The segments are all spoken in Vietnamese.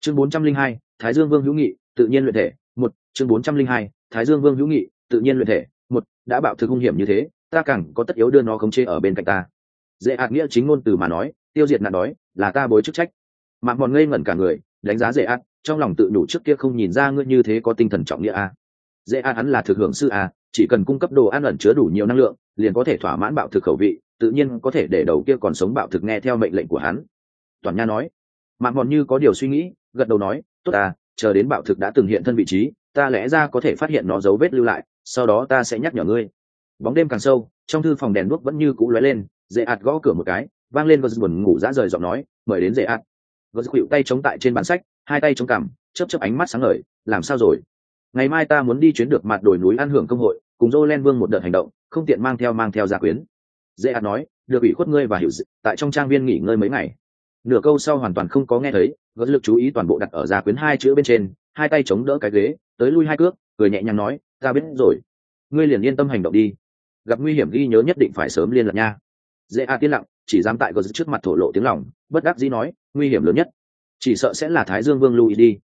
Chương 402, Thái Dương Vương hữu nghị, tự nhiên luyện thể, một. Chương 402, Thái Dương Vương hữu nghị, tự nhiên luyện thể, một. Đã bạo thực hung hiểm như thế, ta càng có tất yếu đưa nó khống chế ở bên cạnh ta. Dễ ạt nghĩa chính ngôn từ mà nói, tiêu diệt nạn đói là ta bối chức trách. Mạng Mòn ngây ngẩn cả người, đánh giá Dễ ạt, trong lòng tự nhủ trước kia không nhìn ra ngươi như thế có tinh thần trọng nghĩa a. Dễ ạt hắn là thực hưởng sư a, chỉ cần cung cấp đồ ăn ẩn chứa đủ nhiều năng lượng, liền có thể thỏa mãn bạo thực khẩu vị, tự nhiên có thể để đầu kia còn sống bạo thực nghe theo mệnh lệnh của hắn. Toàn Nha nói. Mạng Mòn như có điều suy nghĩ, gật đầu nói, tốt à, chờ đến bạo thực đã từng hiện thân vị trí, ta lẽ ra có thể phát hiện nó dấu vết lưu lại, sau đó ta sẽ nhắc nhở ngươi. Bóng đêm càng sâu, trong thư phòng đèn đuốc vẫn như cũ lóe lên. Dễ ạt gõ cửa một cái, vang lên Gớt buồn ngủ dã rời giọng nói, mời đến Dễ ạt. Gớt khuỵu tay chống tại trên bàn sách, hai tay chống cằm, chớp chớp ánh mắt sáng ngời, làm sao rồi? Ngày mai ta muốn đi chuyến được mặt đồi núi ăn hưởng công hội, cùng Jolen Vương một đợt hành động, không tiện mang theo gia quyến. Dễ ạt nói, được ủy khuất ngươi và hiểu dị, tại trong trang viên nghỉ ngơi mấy ngày. Nửa câu sau hoàn toàn không có nghe thấy, Gớt lực chú ý toàn bộ đặt ở gia quyến hai chữ bên trên, hai tay chống đỡ cái ghế, tới lui hai cước, cười nhẹ nhàng nói, ta biết rồi, ngươi liền yên tâm hành động đi, gặp nguy hiểm ghi nhớ nhất định phải sớm liên lạc nha. Dễ a tiên lặng, chỉ dám tại Gớt trước mặt thổ lộ tiếng lòng, bất đắc dĩ nói, nguy hiểm lớn nhất chỉ sợ sẽ là Thái Dương Vương Louis đi.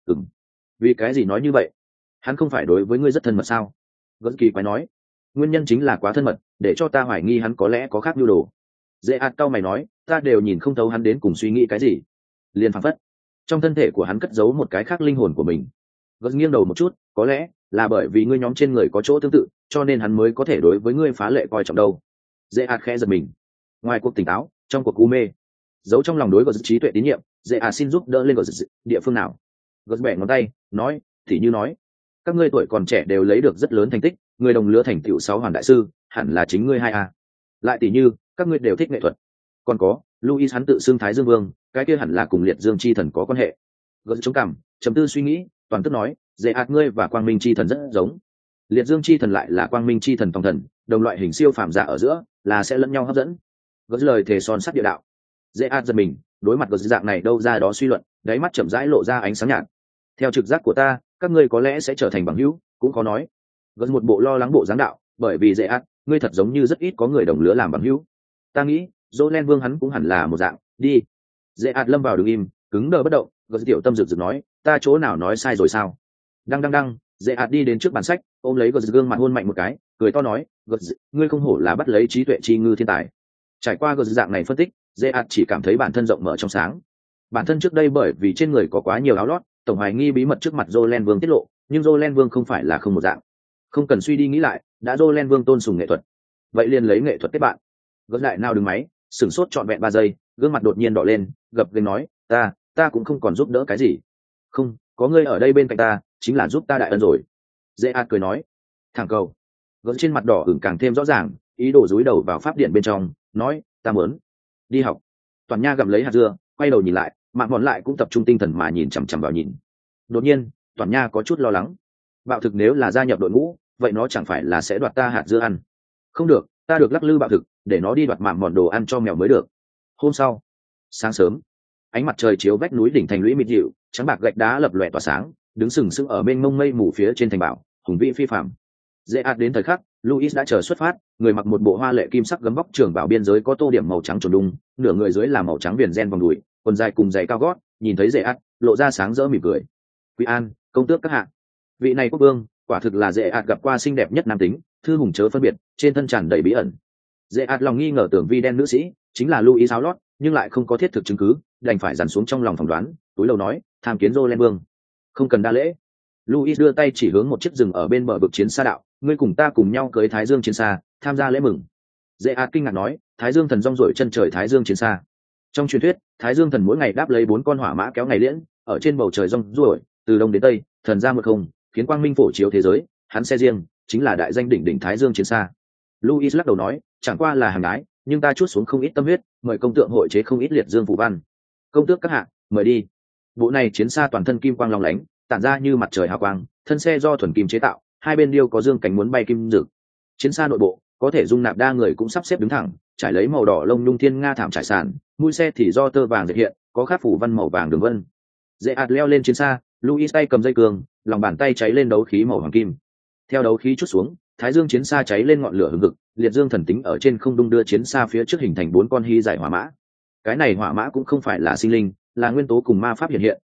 Vì cái gì nói như vậy? Hắn không phải đối với ngươi rất thân mật sao? Gớt kỳ quái nói, nguyên nhân chính là quá thân mật, để cho ta hoài nghi hắn có lẽ có khác nhu đồ. Dễ ạt cau mày nói, ta đều nhìn không thấu hắn đến cùng suy nghĩ cái gì. Liền phảng phất trong thân thể của hắn cất giấu một cái khác linh hồn của mình. Gớt nghiêng đầu một chút, có lẽ là bởi vì ngươi nhóm trên người có chỗ tương tự, cho nên hắn mới có thể đối với ngươi phá lệ coi trọng đâu. Dễ ạt khẽ giật mình. Ngoài cuộc tỉnh táo, trong cuộc u mê, giấu trong lòng đối Gớt trí tuệ tín nhiệm, Dễ ạt xin giúp đỡ lên Gớt địa phương nào. Gớt bẻ ngón tay, nói, thì như nói, các ngươi tuổi còn trẻ đều lấy được rất lớn thành tích, người đồng lứa thành tựu 6 hoàn đại sư, hẳn là chính ngươi hai a. Lại tỷ như các ngươi đều thích nghệ thuật, còn có Louis hắn tự xưng Thái Dương Vương, cái kia hẳn là cùng Liệt Dương chi thần có quan hệ. Gớt chống cằm, trầm tư suy nghĩ, toàn tức nói, Dễ ạt ngươi và Quang Minh chi thần rất giống. Liệt Dương chi thần lại là Quang Minh chi thần tòng thần, đồng loại hình siêu phàm giả ở giữa là sẽ lẫn nhau hấp dẫn. Gớt lời thề son sắt địa đạo. Dễ ạt giật mình, đối mặt Gớt dạng này đâu ra đó suy luận, đáy mắt chậm rãi lộ ra ánh sáng nhạt. Theo trực giác của ta, các ngươi có lẽ sẽ trở thành bằng hữu, cũng khó nói. Gớt một bộ lo lắng bộ dáng đạo, bởi vì Dễ ạt, ngươi thật giống như rất ít có người đồng lứa làm bằng hữu. Ta nghĩ Jolen Vương hắn cũng hẳn là một dạng, đi. Dễ ạt lâm vào đứng im, cứng đờ bất động. Gớt tiểu tâm rực rực nói, ta chỗ nào nói sai rồi sao? Đăng. Dễ ạt đi đến trước bàn sách, ôm lấy Gớt gương mặt hôn mạnh một cái, cười to nói, Gớt, ngươi không hổ là bắt lấy trí tuệ chi ngư thiên tài. Trải qua Gớt dạng này phân tích, Dễ ạt chỉ cảm thấy bản thân rộng mở trong sáng. Bản thân trước đây bởi vì trên người có quá nhiều áo lót, tổng hoài nghi bí mật trước mặt Jolen Vương tiết lộ, nhưng Jolen Vương không phải là không một dạng. Không cần suy đi nghĩ lại, đã Jolen Vương tôn sùng nghệ thuật, vậy liền lấy nghệ thuật kết bạn. Gớt lại nào đứng máy, sửng sốt trọn vẹn 3 giây, gương mặt đột nhiên đỏ lên, gập ghềnh nói, ta cũng không còn giúp đỡ cái gì. Không, có ngươi ở đây bên cạnh ta, chính là giúp ta đại ân rồi. Dễ ạt cười nói, thẳng cầu. Gớt trên mặt đỏ ửng càng thêm rõ ràng, ý đồ dúi đầu vào pháp điện bên trong, nói, ta muốn đi học. Toàn Nha gặm lấy hạt dưa, quay đầu nhìn lại, Mạng Mòn lại cũng tập trung tinh thần mà nhìn chằm chằm vào nhìn. Đột nhiên, Toàn Nha có chút lo lắng. Bạo thực nếu là gia nhập đội ngũ, vậy nó chẳng phải là sẽ đoạt ta hạt dưa ăn? Không được, ta được lắc lư bạo thực, để nó đi đoạt Mạng Mòn đồ ăn cho mèo mới được. Hôm sau, sáng sớm, ánh mặt trời chiếu vách núi đỉnh thành lũy mịt dịu, trắng bạc gạch đá lập lòe tỏa sáng, đứng sừng sững ở bên mông mây mù phía trên thành bảo, hùng vĩ phi phàm. Dễ ạt đến thời khắc, Louis đã chờ xuất phát, người mặc một bộ hoa lệ kim sắc gấm vóc trường bảo biên giới có tô điểm màu trắng trồn đung, nửa người dưới là màu trắng viền ren vòng đùi, quần dài cùng giày cao gót, nhìn thấy Dễ ạt, lộ ra sáng rỡ mỉm cười. Quý an, công tước các hạ. Vị này quốc vương, quả thực là Dễ ạt gặp qua xinh đẹp nhất nam tính, thư hùng chớ phân biệt, trên thân tràn đầy bí ẩn. Dễ ạt lòng nghi ngờ tưởng vi đen nữ sĩ chính là Louis áo lót, nhưng lại không có thiết thực chứng cứ, đành phải dằn xuống trong lòng phỏng đoán, túi lầu nói, tham kiến Jolen Vương. Không cần đa lễ. Louis đưa tay chỉ hướng một chiếc rừng ở bên bờ vực chiến xa đạo, ngươi cùng ta cùng nhau cưới Thái Dương chiến xa, tham gia lễ mừng. Dễ ạt kinh ngạc nói, Thái Dương thần rong ruổi chân trời Thái Dương chiến xa. Trong truyền thuyết, Thái Dương thần mỗi ngày đáp lấy 4 con hỏa mã kéo ngày liễn, ở trên bầu trời rong ruổi, từ đông đến tây, thần ra một không, khiến quang minh phổ chiếu thế giới, hắn xe riêng chính là đại danh đỉnh đỉnh Thái Dương chiến xa. Louis lắc đầu nói, chẳng qua là hàng ái, nhưng ta chút xuống không ít tâm huyết, mời công tượng hội chế không ít liệt dương phù văn. Công tước các hạ, mời đi. Bộ này chiến xa toàn thân kim quang long lánh, tản ra như mặt trời hào quang, thân xe do thuần kim chế tạo, hai bên điêu có dương cánh muốn bay kim rực. Chiến xa nội bộ có thể dung nạp đa người cũng sắp xếp đứng thẳng, trải lấy màu đỏ lông nhung thiên nga thảm trải sàn, mũi xe thì do tơ vàng dệt hiện, có khắc phủ văn màu vàng đường vân. Dễ ạt leo lên chiến xa, Louis tay cầm dây cương, lòng bàn tay cháy lên đấu khí màu hoàng kim. Theo đấu khí chút xuống, Thái Dương chiến xa cháy lên ngọn lửa hừng hực, liệt dương thần tính ở trên không đung đưa chiến xa phía trước hình thành 4 con hy giải hỏa mã. Cái này hỏa mã cũng không phải là sinh linh, là nguyên tố cùng ma pháp hiện hiện,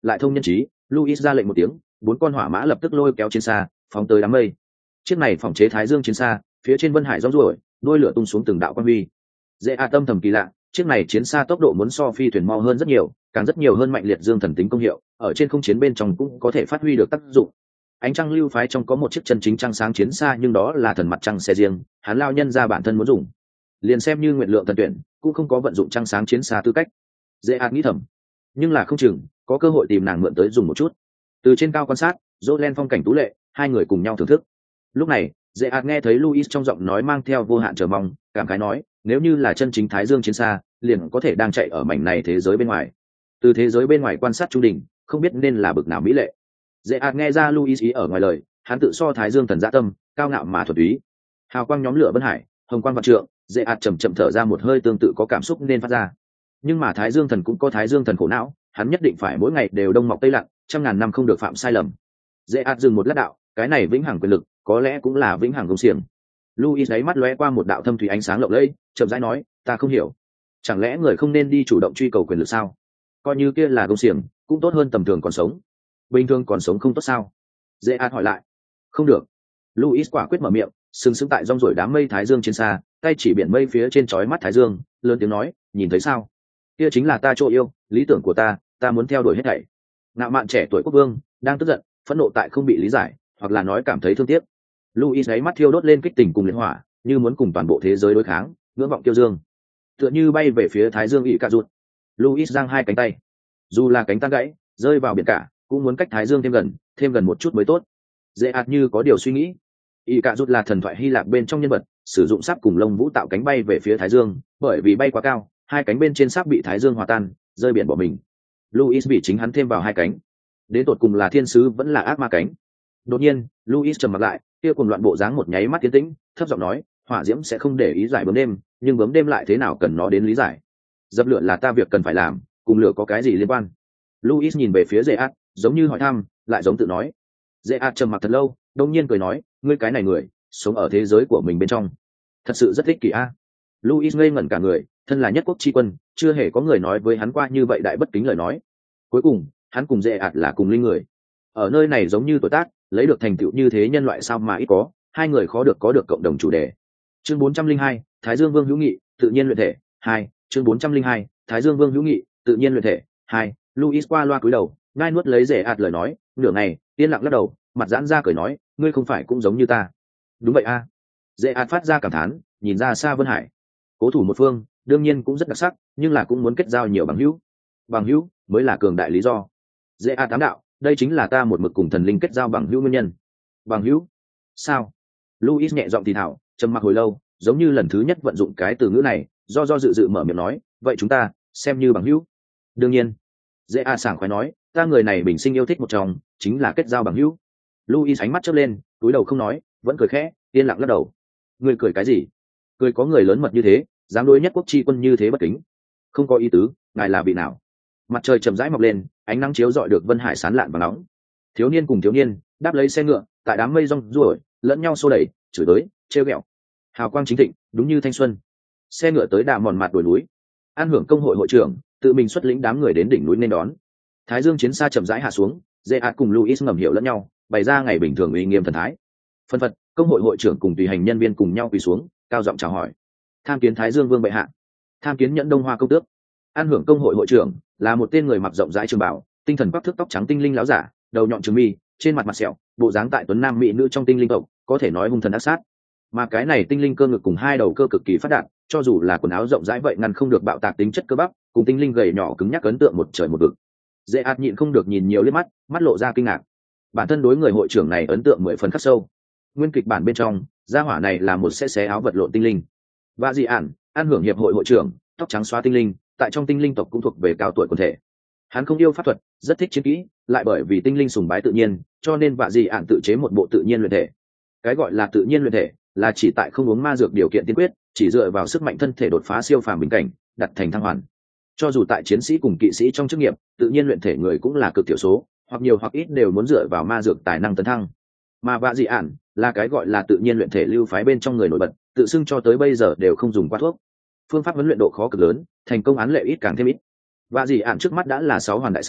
lại thông nhân trí, Luis ra lệnh một tiếng, 4 con hỏa mã lập tức lôi kéo chiến xa phóng tới đám mây. Chiếc này phòng chế Thái Dương chiến xa, phía trên vân hải rong ruổi, đuôi lửa tung xuống từng đạo quang huy. Dễ tâm thầm kỳ lạ, chiếc này chiến xa tốc độ muốn so phi thuyền mau hơn rất nhiều, càng rất nhiều hơn mạnh liệt dương thần tính công hiệu, ở trên không chiến bên trong cũng có thể phát huy được tác dụng. Ánh trăng lưu phái trong có một chiếc chân chính trăng sáng chiến xa, nhưng đó là thần mặt trăng xe riêng, hắn lao nhân ra bản thân muốn dùng, liền xem như nguyện lượng thần tuyển cũng không có vận dụng trăng sáng chiến xa tư cách. Dễ nghĩ thầm, nhưng là không chừng có cơ hội tìm nàng mượn tới dùng một chút. Từ trên cao quan sát, Jolen phong cảnh tú lệ, hai người cùng nhau thưởng thức. Lúc này, Dễ nghe thấy Luis trong giọng nói mang theo vô hạn chờ mong, cảm khái nói, nếu như là chân chính Thái Dương chiến xa, liền có thể đang chạy ở mảnh này thế giới bên ngoài. Từ thế giới bên ngoài quan sát trung đỉnh, không biết nên là bực nào mỹ lệ. Dễ nghe ra Luis ý ở ngoài lời, hắn tự so Thái Dương thần dã tâm, cao ngạo mà thuần túy. Hào quang nhóm lửa vân hải, hồng quang vạn trượng, Dễ chậm chậm thở ra một hơi tương tự có cảm xúc nên phát ra. Nhưng mà Thái Dương thần cũng có Thái Dương thần khổ não, hắn nhất định phải mỗi ngày đều đông mọc tây lặn, trăm ngàn năm không được phạm sai lầm. Dễ dừng một lát đạo, cái này vĩnh hằng quyền lực, có lẽ cũng là vĩnh hằng công xiềng. Luis đáy mắt lóe qua một đạo thâm thủy ánh sáng lộng lẫy, chậm rãi nói, ta không hiểu, chẳng lẽ người không nên đi chủ động truy cầu quyền lực sao? Coi như kia là công xiềng, cũng tốt hơn tầm thường còn sống. Bình thường còn sống không tốt sao? Dễ hỏi lại. Không được. Luis quả quyết mở miệng, sừng sững tại rong ruổi đám mây Thái Dương trên xa, tay chỉ biển mây phía trên chói mắt Thái Dương, lớn tiếng nói, nhìn thấy sao? Kia chính là ta chỗ yêu, lý tưởng của ta muốn theo đuổi hết thảy. Ngạo mạn trẻ tuổi quốc vương đang tức giận, phẫn nộ tại không bị lý giải, hoặc là nói cảm thấy thương tiếc. Luis ấy mắt thiêu đốt lên kích tình cùng liệt hỏa, như muốn cùng toàn bộ thế giới đối kháng, ngưỡng vọng kiêu dương, tựa như bay về phía Thái Dương ỉ cả rụt. Luis giang hai cánh tay, dù là cánh tan gãy, rơi vào biển cả, cũng muốn cách Thái Dương thêm gần một chút mới tốt. Dễ như có điều suy nghĩ. ỉ cả rụt là thần thoại Hy Lạp bên trong nhân vật, sử dụng sáp cùng lông vũ tạo cánh bay về phía Thái Dương, bởi vì bay quá cao, hai cánh bên trên sáp bị Thái Dương hòa tan, rơi biển bỏ mình. Luis bị chính hắn thêm vào hai cánh, đến tột cùng là thiên sứ vẫn là ác ma cánh. Đột nhiên, Luis trầm mặt lại, kia cùng loạn bộ dáng một nháy mắt tiến tĩnh, thấp giọng nói, hỏa diễm sẽ không để ý giải bướm đêm, nhưng bướm đêm lại thế nào cần nó đến lý giải? Dập lửa là ta việc cần phải làm, cùng lửa có cái gì liên quan? Luis nhìn về phía Dễ giống như hỏi thăm, lại giống tự nói. Dễ trầm mặc thật lâu, đông nhiên cười nói, ngươi cái này người, sống ở thế giới của mình bên trong, thật sự rất ích kỷ a. Luis ngây ngẩn cả người, thân là nhất quốc tri quân, chưa hề có người nói với hắn qua như vậy đại bất kính lời nói. Cuối cùng, hắn cùng Dễ là cùng linh người, ở nơi này giống như tuổi tác, lấy được thành tựu như thế nhân loại sao mà ít có, hai người khó được có được cộng đồng chủ đề. Chương 402, Thái Dương Vương hữu nghị, tự nhiên luyện thể 2. Chương 402, Thái Dương Vương hữu nghị, tự nhiên luyện thể 2. Luis qua loa cúi đầu, ngai nuốt lấy Dễ lời nói, nửa ngày, yên lặng lắc đầu, mặt giãn ra cười nói, ngươi không phải cũng giống như ta? Đúng vậy a. Dễ phát ra cảm thán, nhìn ra xa Vân Hải. Cố thủ một phương, đương nhiên cũng rất đặc sắc, nhưng là cũng muốn kết giao nhiều bằng hữu. Bằng hữu mới là cường đại lý do. Dễ tám đạo, đây chính là ta một mực cùng thần linh kết giao bằng hữu nguyên nhân. Bằng hữu? Sao? Luis nhẹ giọng thì thảo, trầm mặc hồi lâu, giống như lần thứ nhất vận dụng cái từ ngữ này, do dự mở miệng nói, vậy chúng ta xem như bằng hữu. Đương nhiên. Dễ sảng khoái nói, ta người này bình sinh yêu thích một trong, chính là kết giao bằng hữu. Luis ánh mắt chớp lên, túi đầu không nói, vẫn cười khẽ, yên lặng lắc đầu. Ngươi cười cái gì? Cười có người lớn mật như thế, dám đối nhất quốc tri quân như thế bất kính. Không có ý tứ, ngài là vị nào? Mặt trời chậm rãi mọc lên, ánh nắng chiếu rọi được Vân Hải sán lạn và nóng. Thiếu niên cùng thiếu niên đáp lấy xe ngựa, tại đám mây rong ruổi, lẫn nhau xô đẩy, chửi tới, trêu ghẹo. Hào quang chính thịnh, đúng như thanh xuân. Xe ngựa tới đạm mòn mặt đồi núi. An Hưởng công hội hội trưởng tự mình xuất lĩnh đám người đến đỉnh núi nên đón. Thái Dương chiến xa chậm rãi hạ xuống, Dễ cùng Luis ngầm hiểu lẫn nhau, bày ra ngày bình thường uy nghiêm thần thái. Phân phật, công hội hội trưởng cùng tùy hành nhân viên cùng nhau quỳ xuống, cao giọng chào hỏi. Tham kiến Thái Dương Vương bệ hạ. Tham kiến Nhẫn Đông Hoa công tước. An Hưởng công hội hội trưởng là một tên người mặc rộng rãi trường bào, tinh thần quắc thước tóc trắng tinh linh láo giả, đầu nhọn trường mi, trên mặt mặt sẹo, bộ dáng tại tuấn nam mỹ nữ trong tinh linh tộc, có thể nói hung thần ác sát. Mà cái này tinh linh cơ ngực cùng hai đầu cơ cực kỳ phát đạt, cho dù là quần áo rộng rãi vậy ngăn không được bạo tạc tính chất cơ bắp, cùng tinh linh gầy nhỏ cứng nhắc ấn tượng một trời một vực. Dễ nhịn không được nhìn nhiều liếc mắt, mắt lộ ra kinh ngạc. Bản thân đối người hội trưởng này ấn tượng 10 phần khắc sâu. Nguyên kịch bản bên trong, gia hỏa này là một sẽ xé áo vật lộn tinh linh. Và dị ản, An Hưởng hiệp hội hội trưởng, tóc trắng xóa tinh linh, tại trong tinh linh tộc cũng thuộc về cao tuổi quần thể. Hắn không yêu pháp thuật, rất thích chiến kỹ, lại bởi vì tinh linh sùng bái tự nhiên, cho nên vạ dị ản tự chế một bộ tự nhiên luyện thể. Cái gọi là tự nhiên luyện thể, là chỉ tại không uống ma dược điều kiện tiên quyết, chỉ dựa vào sức mạnh thân thể đột phá siêu phàm bình cảnh, đặt thành thăng hoàn. Cho dù tại chiến sĩ cùng kỵ sĩ trong chức nghiệp, tự nhiên luyện thể người cũng là cực thiểu số, hoặc nhiều hoặc ít đều muốn dựa vào ma dược tài năng tấn thăng. Mà vạ dị ản là cái gọi là tự nhiên luyện thể lưu phái bên trong người nổi bật, tự xưng cho tới bây giờ đều không dùng qua thuốc. Phương pháp huấn luyện độ khó cực lớn, thành công án lệ ít càng thêm ít. Vạ dị ản trước mắt đã là 6 hoàn đại sư,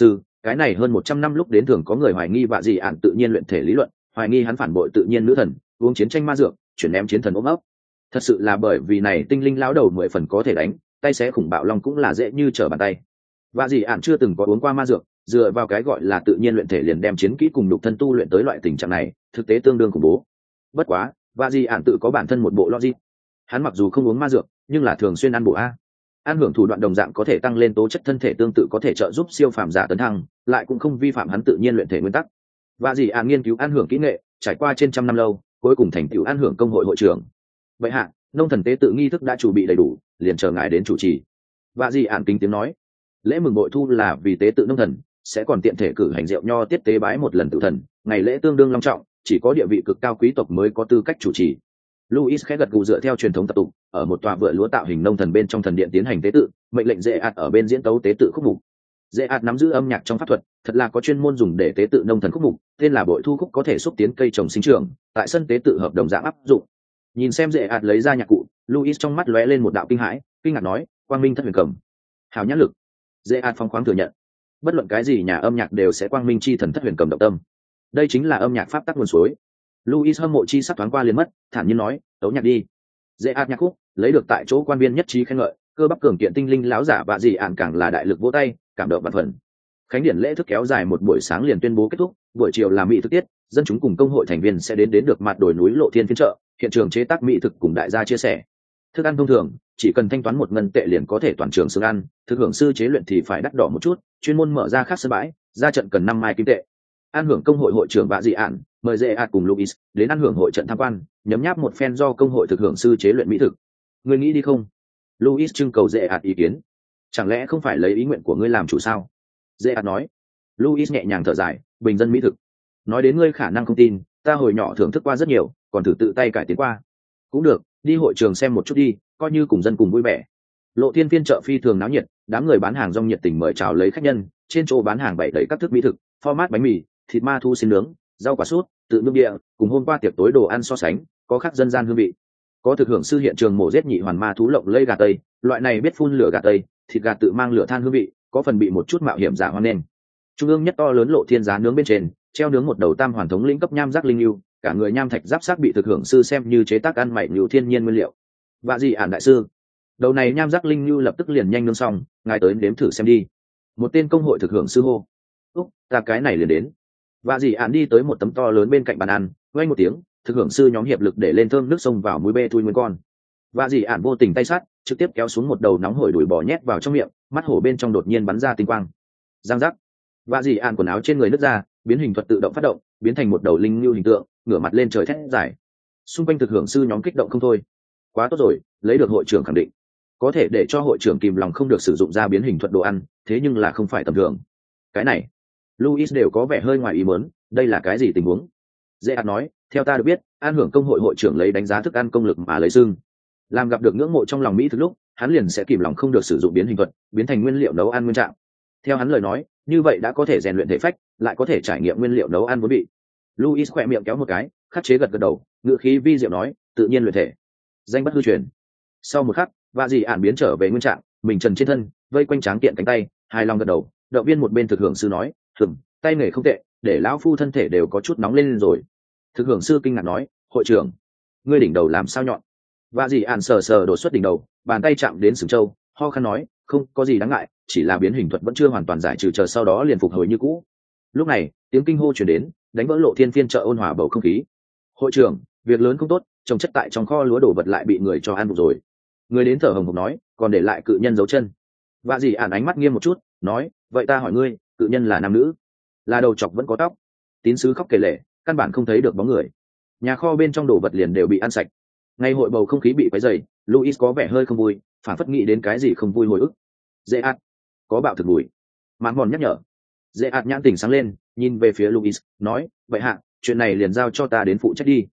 cái này hơn 100 năm lúc đến thường có người hoài nghi vạ dị ạn tự nhiên luyện thể lý luận, hoài nghi hắn phản bội tự nhiên nữ thần, uống chiến tranh ma dược, chuyển ném chiến thần ôm ấp. Thật sự là bởi vì này tinh linh lão đầu 10 phần có thể đánh, tay xé khủng bạo long cũng là dễ như trở bàn tay. Vạ dị ạn chưa từng có uống qua ma dược, dựa vào cái gọi là tự nhiên luyện thể liền đem chiến kỹ cùng đục thân tu luyện tới loại tình trạng này, thực tế tương đương khủng bố. Bất quá, vạ dị ạn tự có bản thân một bộ logic. Hắn mặc dù không uống ma dược, nhưng là thường xuyên ăn bổ a. Ăn hưởng thủ đoạn đồng dạng có thể tăng lên tố chất thân thể, tương tự có thể trợ giúp siêu phàm giả tấn thăng, lại cũng không vi phạm hắn tự nhiên luyện thể nguyên tắc. Vạ dị ạn nghiên cứu ăn hưởng kỹ nghệ, trải qua trên trăm năm lâu, cuối cùng thành tựu ăn hưởng công hội hội trưởng. Vậy hạ, nông thần tế tự nghi thức đã chuẩn bị đầy đủ, liền chờ ngài đến chủ trì. Vạ dị ạn kính tiếng nói, lễ mừng bội thu là vì tế tự nông thần, sẽ còn tiện thể cử hành rượu nho tiết tế bái một lần tự thần, ngày lễ tương đương long trọng, chỉ có địa vị cực cao quý tộc mới có tư cách chủ trì. Louis khẽ gật gù dựa theo truyền thống tập tục, ở một tòa vựa lúa tạo hình nông thần bên trong thần điện tiến hành tế tự, mệnh lệnh Dễ ạt ở bên diễn tấu tế tự khúc mục. Dễ ạt nắm giữ âm nhạc trong pháp thuật, thật là có chuyên môn dùng để tế tự nông thần khúc mục, tên là bội thu khúc, có thể xúc tiến cây trồng sinh trưởng, tại sân tế tự hợp đồng dạng áp dụng. Nhìn xem Dễ ạt lấy ra nhạc cụ, Louis trong mắt lóe lên một đạo kinh hãi, kinh ngạc nói, quang minh thất huyền cầm, hào nhãn lực. Dễ ạt phóng khoáng thừa nhận, bất luận cái gì nhà âm nhạc đều sẽ quang minh chi thần thất huyền cầm động tâm, đây chính là âm nhạc pháp tắc nguồn suối. Louis hâm mộ chi sắc thoáng qua liền mất, thản nhiên nói, tấu nhạc đi. Dễ ạt nhạc khúc lấy được tại chỗ quan viên nhất trí khen ngợi, cơ bắp cường kiện tinh linh láo giả Vạ dị ạn càng là đại lực vỗ tay, cảm động vạn phần. Khánh điển lễ thức kéo dài một buổi sáng liền tuyên bố kết thúc, buổi chiều là mỹ thực tiết, dân chúng cùng công hội thành viên sẽ đến được mặt đồi núi Lộ Thiên phiên chợ, hiện trường chế tác mỹ thực cùng đại gia chia sẻ. Thức ăn thông thường, chỉ cần thanh toán 1 ngân tệ liền có thể toàn trường xương ăn, thực hưởng sư chế luyện thì phải đắt đỏ một chút, chuyên môn mở ra khác sân bãi, ra trận cần 5 mai kim tệ. An hưởng công hội hội trưởng Vạ dị ạn mời Dễ ạt cùng Louis đến ăn hưởng hội trận tham quan, nhấm nháp một phen do công hội thực hưởng sư chế luyện mỹ thực. Ngươi nghĩ đi không? Louis trưng cầu Dễ ạt ý kiến. Chẳng lẽ không phải lấy ý nguyện của ngươi làm chủ sao? Dễ ạt nói. Louis nhẹ nhàng thở dài, bình dân mỹ thực. Nói đến ngươi khả năng không tin, ta hồi nhỏ thưởng thức qua rất nhiều, còn thử tự tay cải tiến qua. Cũng được, đi hội trường xem một chút đi, coi như cùng dân cùng vui vẻ. Lộ Thiên phiên chợ phi thường náo nhiệt, đám người bán hàng rong nhiệt tình mời chào lấy khách nhân, trên chỗ bán hàng bày đầy các thức mỹ thực, format bánh mì, thịt ma thu xin nướng, rau quả sốt, tự nướng địa, cùng hôm qua tiệc tối đồ ăn so sánh, có khác dân gian hương vị. Có thực hưởng sư hiện trường mổ giết nhị hoàn ma thú lộng lây gà tây, loại này biết phun lửa gà tây, thịt gà tự mang lửa than hương vị, có phần bị một chút mạo hiểm giả hoan nên. Trung ương nhất to lớn Lộ Thiên giá nướng bên trên, treo nướng một đầu tam hoàn thống lĩnh cấp nham giác linh lưu, cả người nham thạch giáp xác bị thực hưởng sư xem như chế tác ăn mày lưu thiên nhiên nguyên liệu. Vạ dị ạn đại sư, đầu này nham giác linh lưu lập tức liền nhanh nướng xong, ngài tới nếm thử xem đi. Một tên công hội thực hưởng sư hô. Úc, ta cái này liền đến. Vạ dị ạn đi tới một tấm to lớn bên cạnh bàn ăn, vang một tiếng, thực hưởng sư nhóm hiệp lực để lên thơm nước sông vào mũi bê thui nguyên con. Vạ dị ạn vô tình tay sát, trực tiếp kéo xuống một đầu nóng hổi đùi bò nhét vào trong miệng, mắt hổ bên trong đột nhiên bắn ra tinh quang. Giang giác. Vạ dị ạn quần áo trên người nứt ra, biến hình thuật tự động phát động, biến thành một đầu linh lưu hình tượng, ngửa mặt lên trời thét dài. Xung quanh thực hưởng sư nhóm kích động không thôi. Quá tốt rồi, lấy được hội trưởng khẳng định. Có thể để cho hội trưởng kìm lòng không được sử dụng ra biến hình thuật đồ ăn, thế nhưng là không phải tầm thường. Cái này, Louis đều có vẻ hơi ngoài ý muốn, đây là cái gì tình huống? Dễ ạt nói, theo ta được biết, an hưởng công hội hội trưởng lấy đánh giá thức ăn công lực mà lấy xưng. Làm gặp được ngưỡng mộ trong lòng mỹ thực lúc, hắn liền sẽ kìm lòng không được sử dụng biến hình thuật, biến thành nguyên liệu nấu ăn nguyên trạng. Theo hắn lời nói, như vậy đã có thể rèn luyện thể phách, lại có thể trải nghiệm nguyên liệu nấu ăn vốn bị. Louis khỏe miệng kéo một cái, khắc chế gật gật đầu, ngữ khí vi diệu nói, tự nhiên luyện thể, danh bất hư truyền. Sau một khắc, Vạ dị ạn biến trở về nguyên trạng, mình trần trên thân, vây quanh tráng kiện cánh tay, hài lòng gật đầu. Động viên một bên thực hưởng sư nói, tay nghề không tệ, để lão phu thân thể đều có chút nóng lên rồi. Thực hưởng sư kinh ngạc nói, hội trưởng, ngươi đỉnh đầu làm sao nhọn? Vạ dị ạn sờ sờ đột xuất đỉnh đầu, bàn tay chạm đến sừng trâu, ho khan nói, không có gì đáng ngại, chỉ là biến hình thuật vẫn chưa hoàn toàn giải trừ, chờ sau đó liền phục hồi như cũ. Lúc này, tiếng kinh hô truyền đến, đánh vỡ Lộ Thiên phiên chợ ôn hòa bầu không khí. Hội trưởng, việc lớn không tốt, trồng chất tại trong kho lúa đồ vật lại bị người cho ăn rồi. Người đến thở hồng hộc nói, còn để lại cự nhân dấu chân. Vạ dị ạn ánh mắt nghiêm một chút, nói, vậy ta hỏi ngươi, cự nhân là nam nữ? Là đầu chọc vẫn có tóc? Tín sứ khóc kể lể, căn bản không thấy được bóng người. Nhà kho bên trong đồ vật liền đều bị ăn sạch. Ngay hội bầu không khí bị quấy rầy, Louis có vẻ hơi không vui, phản phất nghĩ đến cái gì không vui hồi ức. Dễ ạt, có bạo thực mùi. Mãn mòn nhắc nhở. Dễ ạt nhãn tỉnh sáng lên, nhìn về phía Louis, nói, vậy hạ, chuyện này liền giao cho ta đến phụ trách đi.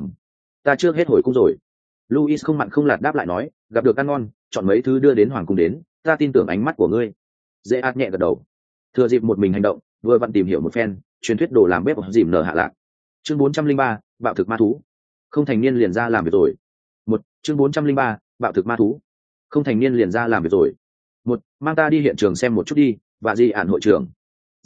Ta trước hết hồi cung rồi. Louis không mặn không lạt đáp lại nói, gặp được ăn ngon, chọn mấy thứ đưa đến hoàng cung đến, ta tin tưởng ánh mắt của ngươi. Dễ ạt nhẹ gật đầu. Thừa dịp một mình hành động, vừa vặn tìm hiểu một phen, truyền thuyết đồ làm bếp dìm nở hạ lạc. Chương 403, bạo thực ma thú. Không thành niên liền ra làm việc rồi. Chương 403, bạo thực ma thú. Không thành niên liền ra làm việc rồi. Mang ta đi hiện trường xem một chút đi, và dị ạn hội trưởng.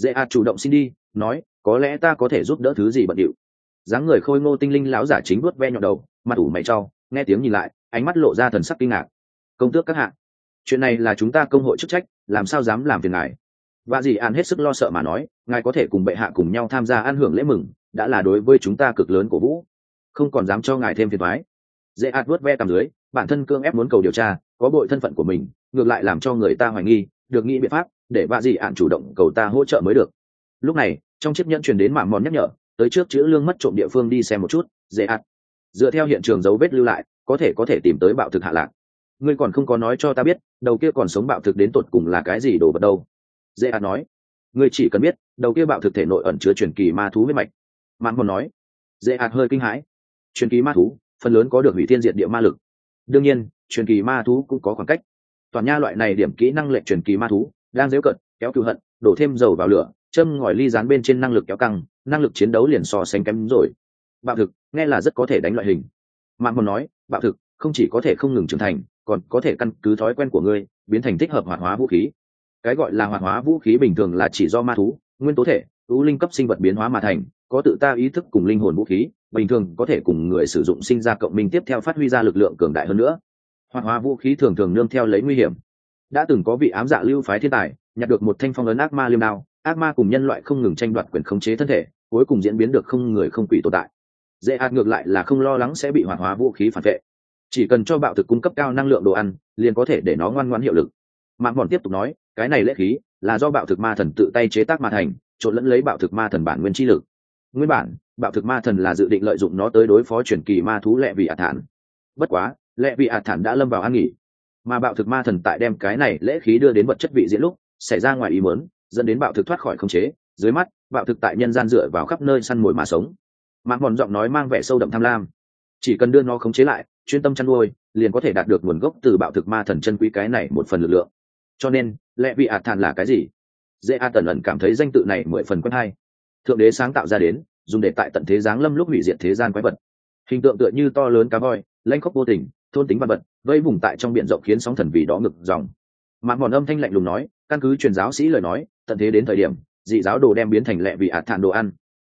Dễ ạt chủ động xin đi, nói có lẽ ta có thể giúp đỡ thứ gì bận điệu. Dáng người khôi ngô tinh linh lão giả chính vuốt ve nhọn đầu, mặt ủ mày trau, nghe tiếng nhìn lại, ánh mắt lộ ra thần sắc kinh ngạc. Công tước các hạ, chuyện này là chúng ta công hội chức trách, làm sao dám làm phiền ngài. Và dì an hết sức lo sợ mà nói, ngài có thể cùng bệ hạ cùng nhau tham gia ăn hưởng lễ mừng, đã là đối với chúng ta cực lớn cổ vũ, không còn dám cho ngài thêm phiền toái. Dễ ạt vuốt ve cằm dưới, bản thân cương ép muốn cầu điều tra, có bội thân phận của mình, ngược lại làm cho người ta hoài nghi, được nghĩ biện pháp để vạ dì ạn chủ động cầu ta hỗ trợ mới được. Lúc này trong chiếc nhẫn truyền đến mạng mòn nhắc nhở, tới trước chữ lương mất trộm địa phương đi xem một chút. Dễ ạt dựa theo hiện trường dấu vết lưu lại, có thể tìm tới bạo thực hạ lạc. Ngươi còn không có nói cho ta biết đầu kia còn sống bạo thực đến tột cùng là cái gì đồ vật đâu. Dễ ạt nói, ngươi chỉ cần biết đầu kia bạo thực thể nội ẩn chứa truyền kỳ ma thú huyết mạch. Mạng mòn nói. Dễ ạt hơi kinh hãi, truyền kỳ ma thú phần lớn có được hủy thiên diệt địa ma lực, đương nhiên truyền kỳ ma thú cũng có khoảng cách. Toàn nha loại này điểm kỹ năng lệnh truyền kỳ ma thú đang dễu cận kéo cựu hận, đổ thêm dầu vào lửa, châm ngòi ly dán bên trên năng lực kéo căng, năng lực chiến đấu liền so sánh kém rồi. Bạo thực nghe là rất có thể đánh loại hình. Mạng còn nói bạo thực không chỉ có thể không ngừng trưởng thành, còn có thể căn cứ thói quen của ngươi biến thành thích hợp hoạt hóa vũ khí. Cái gọi là hoạt hóa vũ khí bình thường là chỉ do ma thú, nguyên tố thể, ưu linh cấp sinh vật biến hóa mà thành, có tự ta ý thức cùng linh hồn vũ khí, bình thường có thể cùng người sử dụng sinh ra cộng minh tiếp theo phát huy ra lực lượng cường đại hơn nữa. Hoạt hóa vũ khí thường thường nương theo lấy nguy hiểm. Đã từng có vị ám dạ lưu phái thiên tài nhặt được một thanh phong ấn ác ma liêm đao, ác ma cùng nhân loại không ngừng tranh đoạt quyền khống chế thân thể, cuối cùng diễn biến được không người không quỷ tồn tại. Dễ ạt ngược lại là không lo lắng sẽ bị hoạt hóa vũ khí phản vệ, chỉ cần cho bạo thực cung cấp cao năng lượng đồ ăn liền có thể để nó ngoan ngoãn hiệu lực. Mạng bọn tiếp tục nói, cái này lễ khí là do bạo thực ma thần tự tay chế tác mà thành, trộn lẫn lấy bạo thực ma thần bản nguyên chi lực. Nguyên bản bạo thực ma thần là dự định lợi dụng nó tới đối phó truyền kỳ ma thú lệ vị ạt thản, bất quá lệ vị ạt thản đã lâm vào an nghỉ, mà bạo thực ma thần tại đem cái này lễ khí đưa đến vật chất vị diễn lúc xảy ra ngoài ý muốn, dẫn đến bạo thực thoát khỏi khống chế. Dưới mắt bạo thực tại nhân gian dựa vào khắp nơi săn mồi mà sống. Mạng mòn giọng nói mang vẻ sâu đậm tham lam, chỉ cần đưa nó khống chế lại, chuyên tâm chăn nuôi, liền có thể đạt được nguồn gốc từ bạo thực ma thần chân quý cái này một phần lực lượng. Cho nên lệ vị ạt thản là cái gì? Dễ a tần ẩn cảm thấy danh tự này 10 phần quen hay. Thượng đế sáng tạo ra đến, dùng để tại tận thế giáng lâm lúc hủy diệt thế gian quái vật. Hình tượng tựa như to lớn cá voi, lãnh khốc vô tình, thôn tính văn vật, vây vùng tại trong biển rộng khiến sóng thần vì đó ngực dòng. Mạng mòn âm thanh lạnh lùng nói, căn cứ truyền giáo sĩ lời nói, tận thế đến thời điểm dị giáo đồ đem biến thành lệ vị ạt thản đồ ăn.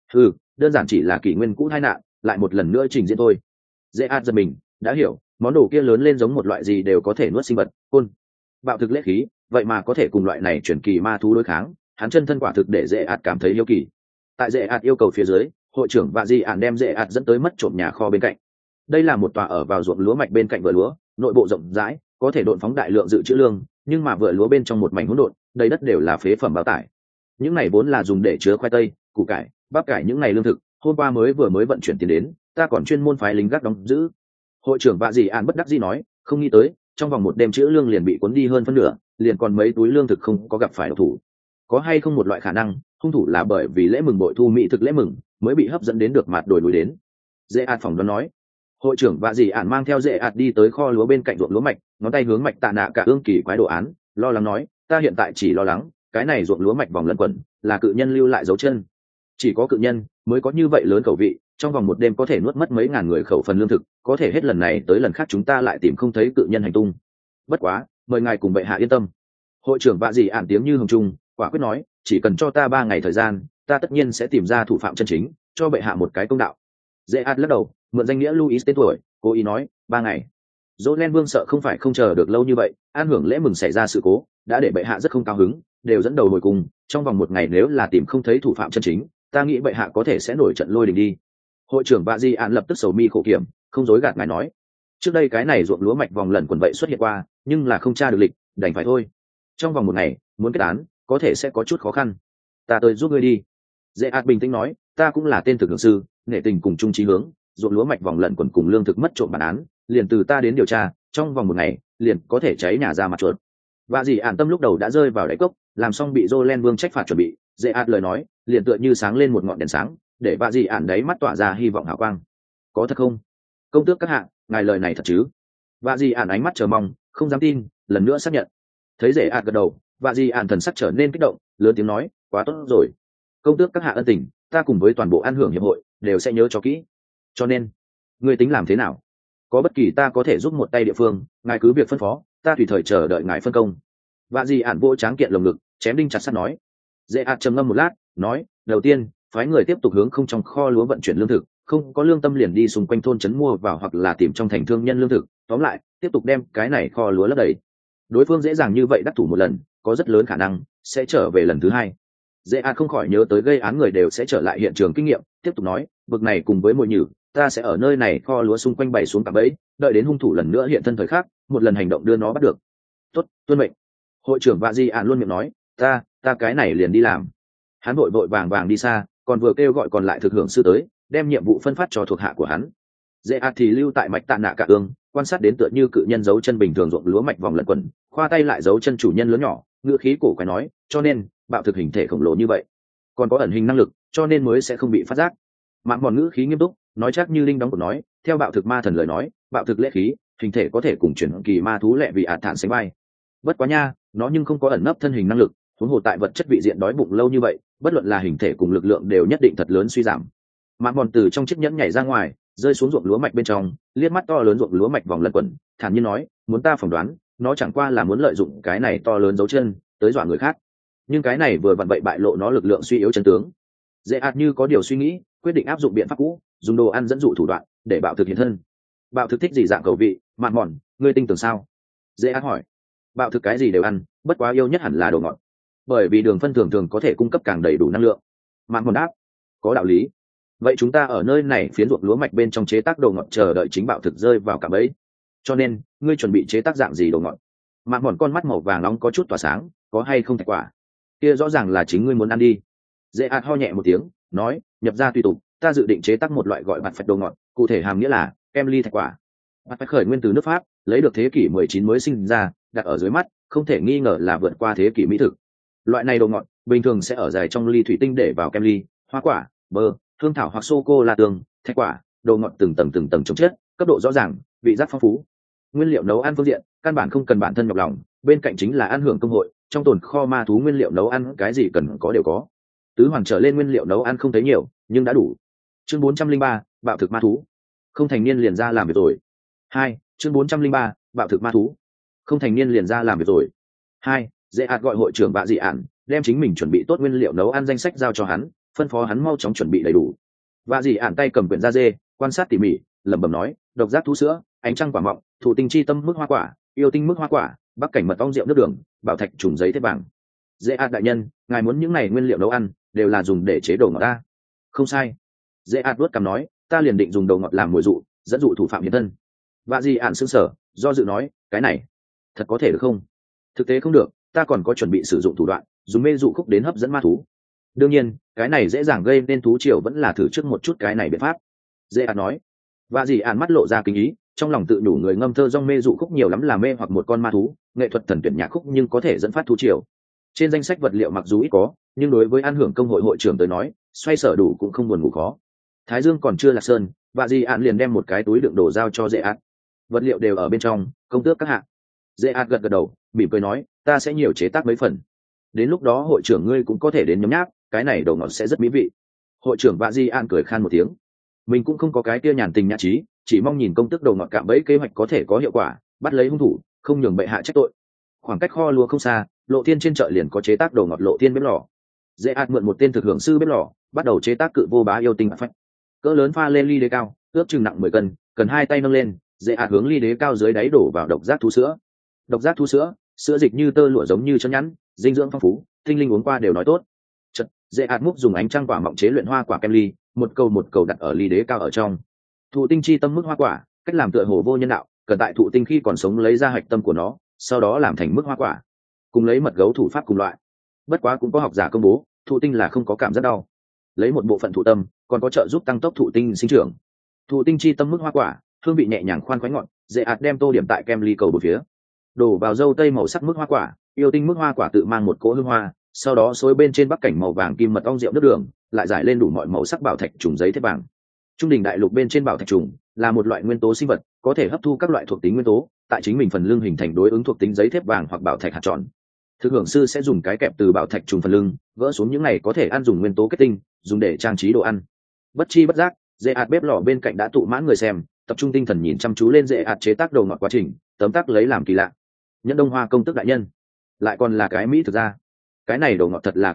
Đơn giản chỉ là kỷ nguyên cũ tai nạn lại một lần nữa trình diễn thôi. Dễ ạt giật mình, đã hiểu, món đồ kia lớn lên giống một loại gì đều có thể nuốt sinh vật, côn bạo thực lễ khí, vậy mà có thể cùng loại này chuyển kỳ ma thú đối kháng, hắn chân thân quả thực để Dễ ạt cảm thấy yêu kỳ. Tại Dễ ạt yêu cầu phía dưới, hội trưởng Vạ Di ạn đem Dễ ạt dẫn tới mất trộm nhà kho bên cạnh. Đây là một tòa ở vào ruộng lúa mạch bên cạnh vựa lúa, nội bộ rộng rãi, có thể độn phóng đại lượng dự trữ lương, nhưng mà vựa lúa bên trong một mảnh hỗn độn, đầy đất đều là phế phẩm bao tải. Những này vốn là dùng để chứa khoai tây, củ cải, bắp cải những ngày lương thực, hôm qua mới vận chuyển tiền đến, ta còn chuyên môn phái lính gác đóng giữ. Hội trưởng Vạ Di ạn bất đắc dĩ nói, không nghĩ tới, trong vòng một đêm trữ lương liền bị cuốn đi hơn phân nửa, liền còn mấy túi lương thực không có gặp phải độc thủ. Có hay không một loại khả năng, hung thủ là bởi vì lễ mừng bội thu mỹ thực lễ mừng mới bị hấp dẫn đến được mặt đồi núi đến. Dễ ạt phỏng đoán nói. Hội trưởng Vạ Dị ản mang theo Dễ ạt đi tới kho lúa bên cạnh ruộng lúa mạch, ngón tay hướng mạch tạ nạ cả ương kỳ quái đồ án, lo lắng nói, ta hiện tại chỉ lo lắng cái này ruộng lúa mạch vòng lẫn quẩn là cự nhân lưu lại dấu chân. Chỉ có cự nhân mới có như vậy lớn khẩu vị, trong vòng một đêm có thể nuốt mất mấy ngàn người khẩu phần lương thực, có thể hết lần này tới lần khác chúng ta lại tìm không thấy cự nhân hành tung. Bất quá mời ngài cùng bệ hạ yên tâm. Hội trưởng Vạ Dị ản tiếng như hồng trung quả quyết nói, chỉ cần cho ta 3 ngày thời gian, ta tất nhiên sẽ tìm ra thủ phạm chân chính, cho bệ hạ một cái công đạo. Dễ ạt lắc đầu, mượn danh nghĩa Luis tên tuổi, cố ý nói, 3 ngày. Jolen Vương sợ không phải không chờ được lâu như vậy, an hưởng lễ mừng xảy ra sự cố, đã để bệ hạ rất không cao hứng, đều dẫn đầu hồi cùng, trong vòng 1 ngày nếu là tìm không thấy thủ phạm chân chính, ta nghĩ bệ hạ có thể sẽ nổi trận lôi đình đi. Hội trưởng Vạ Di An lập tức sầu mi khổ kiểm, không dối gạt ngài nói, trước đây cái này ruộng lúa mạch vòng lần quần vậy xuất hiện qua, nhưng là không tra được lịch, đành phải thôi. Trong vòng 1 ngày, muốn kết án, có thể sẽ có chút khó khăn. Ta tới giúp ngươi đi. Dễ ạt bình tĩnh nói, ta cũng là tên thực hưởng sư, nghệ tình cùng chung chí hướng, ruộng lúa mạch vòng lẩn quẩn cùng lương thực mất trộm bản án, liền từ ta đến điều tra, trong vòng 1 ngày, liền có thể cháy nhà ra mặt chuột. Và gì ản tâm lúc đầu đã rơi vào đáy cốc, làm xong bị Jolen Vương trách phạt chuẩn bị, Dễ ạt lời nói, liền tựa như sáng lên một ngọn đèn sáng, để vạ gì ản đấy mắt tỏa ra hy vọng hào quang. Có thật không? Công tước các hạ, ngài lời này thật chứ? Vạ gì ản ánh mắt chờ mong, không dám tin, lần nữa xác nhận. Thấy Dễ ạt gật đầu, vạ gì ản thần sắc trở nên kích động, lớn tiếng nói, quá tốt rồi. Công tước các hạ ân tình, ta cùng với toàn bộ an hưởng hiệp hội đều sẽ nhớ cho kỹ. Cho nên ngươi tính làm thế nào? Có bất kỳ ta có thể giúp một tay địa phương, ngài cứ việc phân phó, ta tùy thời chờ đợi ngài phân công. Vạ gì ản vỗ tráng kiện lồng ngực, chém đinh chặt sắt nói. Dễ ạt trầm ngâm một lát nói, đầu tiên phái người tiếp tục hướng không trong kho lúa vận chuyển lương thực, không có lương tâm liền đi xung quanh thôn trấn mua vào hoặc là tìm trong thành thương nhân lương thực, tóm lại tiếp tục đem cái này kho lúa lấp đầy. Đối phương dễ dàng như vậy đắc thủ một lần, có rất lớn khả năng sẽ trở về lần thứ hai. Dễ ạt không khỏi nhớ tới gây án người đều sẽ trở lại hiện trường kinh nghiệm, tiếp tục nói, bực này cùng với mồi nhử, ta sẽ ở nơi này kho lúa xung quanh bày xuống cả bẫy, đợi đến hung thủ lần nữa hiện thân thời khắc, một lần hành động đưa nó bắt được. Tốt, tuân mệnh. Hội trưởng Vạ Di Ản luôn miệng nói, ta cái này liền đi làm. Hắn vội vội vàng vàng đi xa, còn vừa kêu gọi còn lại thực hưởng sư tới, đem nhiệm vụ phân phát cho thuộc hạ của hắn. Dễ ạt thì lưu tại mạch tạ nạ cả ương, quan sát đến tựa như cự nhân giấu chân bình thường ruộng lúa mạch vòng lẩn quẩn, khoa tay lại giấu chân chủ nhân lớn nhỏ, ngữ khí cổ quái nói, cho nên bạo thực hình thể khổng lồ như vậy, còn có ẩn hình năng lực, cho nên mới sẽ không bị phát giác. Mạng mòn ngữ khí nghiêm túc, nói chắc như linh đóng cột nói, theo bạo thực ma thần lời nói, bạo thực lễ khí, hình thể có thể cùng chuyển kỳ ma thú lệ vì ạt thản sánh vai. Bất quá nha, nó nhưng không có ẩn nấp thân hình năng lực, huống hồ tại vật chất vị diện đói bụng lâu như vậy, bất luận là hình thể cùng lực lượng đều nhất định thật lớn suy giảm. Mạng mòn từ trong chiếc nhẫn nhảy ra ngoài, rơi xuống ruộng lúa mạch bên trong, liếc mắt to lớn ruộng lúa mạch vòng lẩn quẩn, thản nhiên nói, muốn ta phỏng đoán, nó chẳng qua là muốn lợi dụng cái này to lớn dấu chân tới dọa người khác, nhưng cái này vừa vặn bậy bại lộ nó lực lượng suy yếu chân tướng. Dễ ạt như có điều suy nghĩ, quyết định áp dụng biện pháp cũ, dùng đồ ăn dẫn dụ thủ đoạn để bạo thực hiện thân. Bạo thực thích gì dạng cầu vị, mạn mòn, ngươi tin tưởng sao? Dễ ạt hỏi. Bạo thực cái gì đều ăn, bất quá yêu nhất hẳn là đồ ngọt, bởi vì đường phân thường thường có thể cung cấp càng đầy đủ năng lượng. Mạn mòn đáp. Có đạo lý. Vậy chúng ta ở nơi này phiến ruộng lúa mạch bên trong chế tác đồ ngọt, chờ đợi chính bạo thực rơi vào cả bẫy. Cho nên ngươi chuẩn bị chế tác dạng gì đồ ngọt? Mạn mòn con mắt màu vàng nóng có chút tỏa sáng, có hay không thạch quả? Kia rõ ràng là chính ngươi muốn ăn đi. Dễ ạt ho nhẹ một tiếng, nói, nhập ra tùy tục, ta dự định chế tác một loại gọi bạt phạch đồ ngọt, cụ thể hàm nghĩa là kem ly thạch quả. Bạt phạch khởi nguyên từ nước Pháp, lấy được thế kỷ 19 mới sinh ra, đặt ở dưới mắt, không thể nghi ngờ là vượt qua thế kỷ mỹ thực. Loại này đồ ngọt bình thường sẽ ở dài trong ly thủy tinh để vào kem ly, hoa quả, bơ, hương thảo hoặc sô cô la tường, thạch quả, đồ ngọt từng tầng chống chết, cấp độ rõ ràng, vị giác phong phú. Nguyên liệu nấu ăn phương diện, căn bản không cần bản thân nhọc lòng, bên cạnh chính là ăn hưởng công hội, trong tồn kho ma thú nguyên liệu nấu ăn cái gì cần có đều có. Tứ hoàng trở lên nguyên liệu nấu ăn không thấy nhiều, nhưng đã đủ. Chương 403, bạo thực ma thú. Không thành niên liền ra làm việc rồi. 2, chương 403, bạo thực ma thú. Không thành niên liền ra làm việc rồi. 2, Dễ ạt gọi hội trưởng Vạ Dị Ản, đem chính mình chuẩn bị tốt nguyên liệu nấu ăn danh sách giao cho hắn, phân phó hắn mau chóng chuẩn bị đầy đủ. Vạ Dị Ản tay cầm quyển da dê, quan sát tỉ mỉ, lẩm bẩm nói, độc giác thú sữa, ánh trăng quả mọng, thụ tinh chi tâm mức hoa quả, yêu tinh mức hoa quả, bắc cảnh mật ong rượu nước đường, bảo thạch trùng giấy thép vàng. Dễ ạt đại nhân, ngài muốn những này nguyên liệu nấu ăn đều là dùng để chế đồ ngọt ta? Không sai. Dễ ạt vuốt cằm nói, ta liền định dùng đồ ngọt làm mồi dụ, dẫn dụ thủ phạm hiện thân. Vạ Dị Ản sững sờ, do dự nói, cái này thật có thể được không? Thực tế không được, ta còn có chuẩn bị sử dụng thủ đoạn, dùng mê dụ khúc đến hấp dẫn ma thú. Đương nhiên, cái này dễ dàng gây nên thú triều, vẫn là thử trước một chút cái này biện pháp. Dễ ạt nói. Vạ Dị Ản mắt lộ ra kính ý, trong lòng tự đủ người ngâm thơ rong mê dụ khúc nhiều lắm là mê hoặc một con ma thú, nghệ thuật thần tuyển nhạc khúc nhưng có thể dẫn phát thú triều. Trên danh sách vật liệu mặc dù ít có, nhưng đối với ăn hưởng công hội hội trưởng tới nói, xoay sở đủ cũng không buồn ngủ khó. Thái dương còn chưa lạc sơn, Vạ Dị Ản liền đem một cái túi đựng đồ giao cho Dễ ạt. Vật liệu đều ở bên trong, công tước các hạ. Dễ ạt gật gật đầu, mỉm cười nói, ta sẽ nhiều chế tác mấy phần. Đến lúc đó hội trưởng ngươi cũng có thể đến nhấm nháp, cái này đồ ngọt sẽ rất mỹ vị. Hội trưởng Vạ Dị Ản cười khan một tiếng. Mình cũng không có cái kia nhàn tình nhã trí, chỉ mong nhìn công tước đồ ngọt cạm bẫy kế hoạch có thể có hiệu quả, bắt lấy hung thủ, không nhường bệ hạ trách tội. Khoảng cách kho lúa không xa, Lộ Thiên trên chợ liền có chế tác đồ ngọt Lộ Thiên bếp lò. Dễ ạt mượn một tên thực hưởng sư bếp lò, bắt đầu chế tác cự vô bá yêu tinh phách. Cỡ lớn pha lên ly đế cao, ước chừng nặng 10 cân, cần hai tay nâng lên, Dễ ạt hướng ly đế cao dưới đáy đổ vào độc giác thú sữa. Độc giác thú sữa, sữa dịch như tơ lụa giống như chân nhẵn, dinh dưỡng phong phú, tinh linh uống qua đều nói tốt. Chợt, Dễ ạt múc dùng ánh trăng quả mọng chế luyện hoa quả kem ly, một cầu đặt ở ly đế cao ở trong. Thụ tinh chi tâm mức hoa quả, cách làm tựa hồ vô nhân đạo, cần tại thụ tinh khi còn sống lấy ra hạch tâm của nó, sau đó làm thành mức hoa quả, cùng lấy mật gấu thủ pháp cùng loại. Bất quá cũng có học giả công bố, thụ tinh là không có cảm giác đau, lấy một bộ phận thụ tâm, còn có trợ giúp tăng tốc thụ tinh sinh trưởng. Thụ tinh chi tâm mức hoa quả, hương vị nhẹ nhàng khoan khoái ngọt, Dễ ạt đem tô điểm tại kem ly cầu bốn phía, đổ vào dâu tây màu sắc mức hoa quả, yêu tinh mức hoa quả tự mang một cỗ hương hoa, sau đó xối bên trên bắc cảnh màu vàng kim mật ong rượu nước đường, lại giải lên đủ mọi màu sắc bảo thạch trùng giấy thép vàng. Trung đỉnh đại lục bên trên bảo thạch trùng là một loại nguyên tố sinh vật, có thể hấp thu các loại thuộc tính nguyên tố, tại chính mình phần lưng hình thành đối ứng thuộc tính giấy thép vàng hoặc bảo thạch hạt tròn. Thực hưởng sư sẽ dùng cái kẹp từ bảo thạch trùng phần lưng gỡ xuống những này có thể ăn dùng nguyên tố kết tinh, dùng để trang trí đồ ăn. Bất chi bất giác, Dễ ạt bếp lò bên cạnh đã tụ mãn người xem, tập trung tinh thần nhìn chăm chú lên Dễ ạt chế tác đồ ngọt quá trình, tấm tắc lấy làm kỳ lạ. Nhẫn Đông Hoa công tước đại nhân, lại còn là cái mỹ thực ra, cái này đồ ngọt thật là kỳ lạ,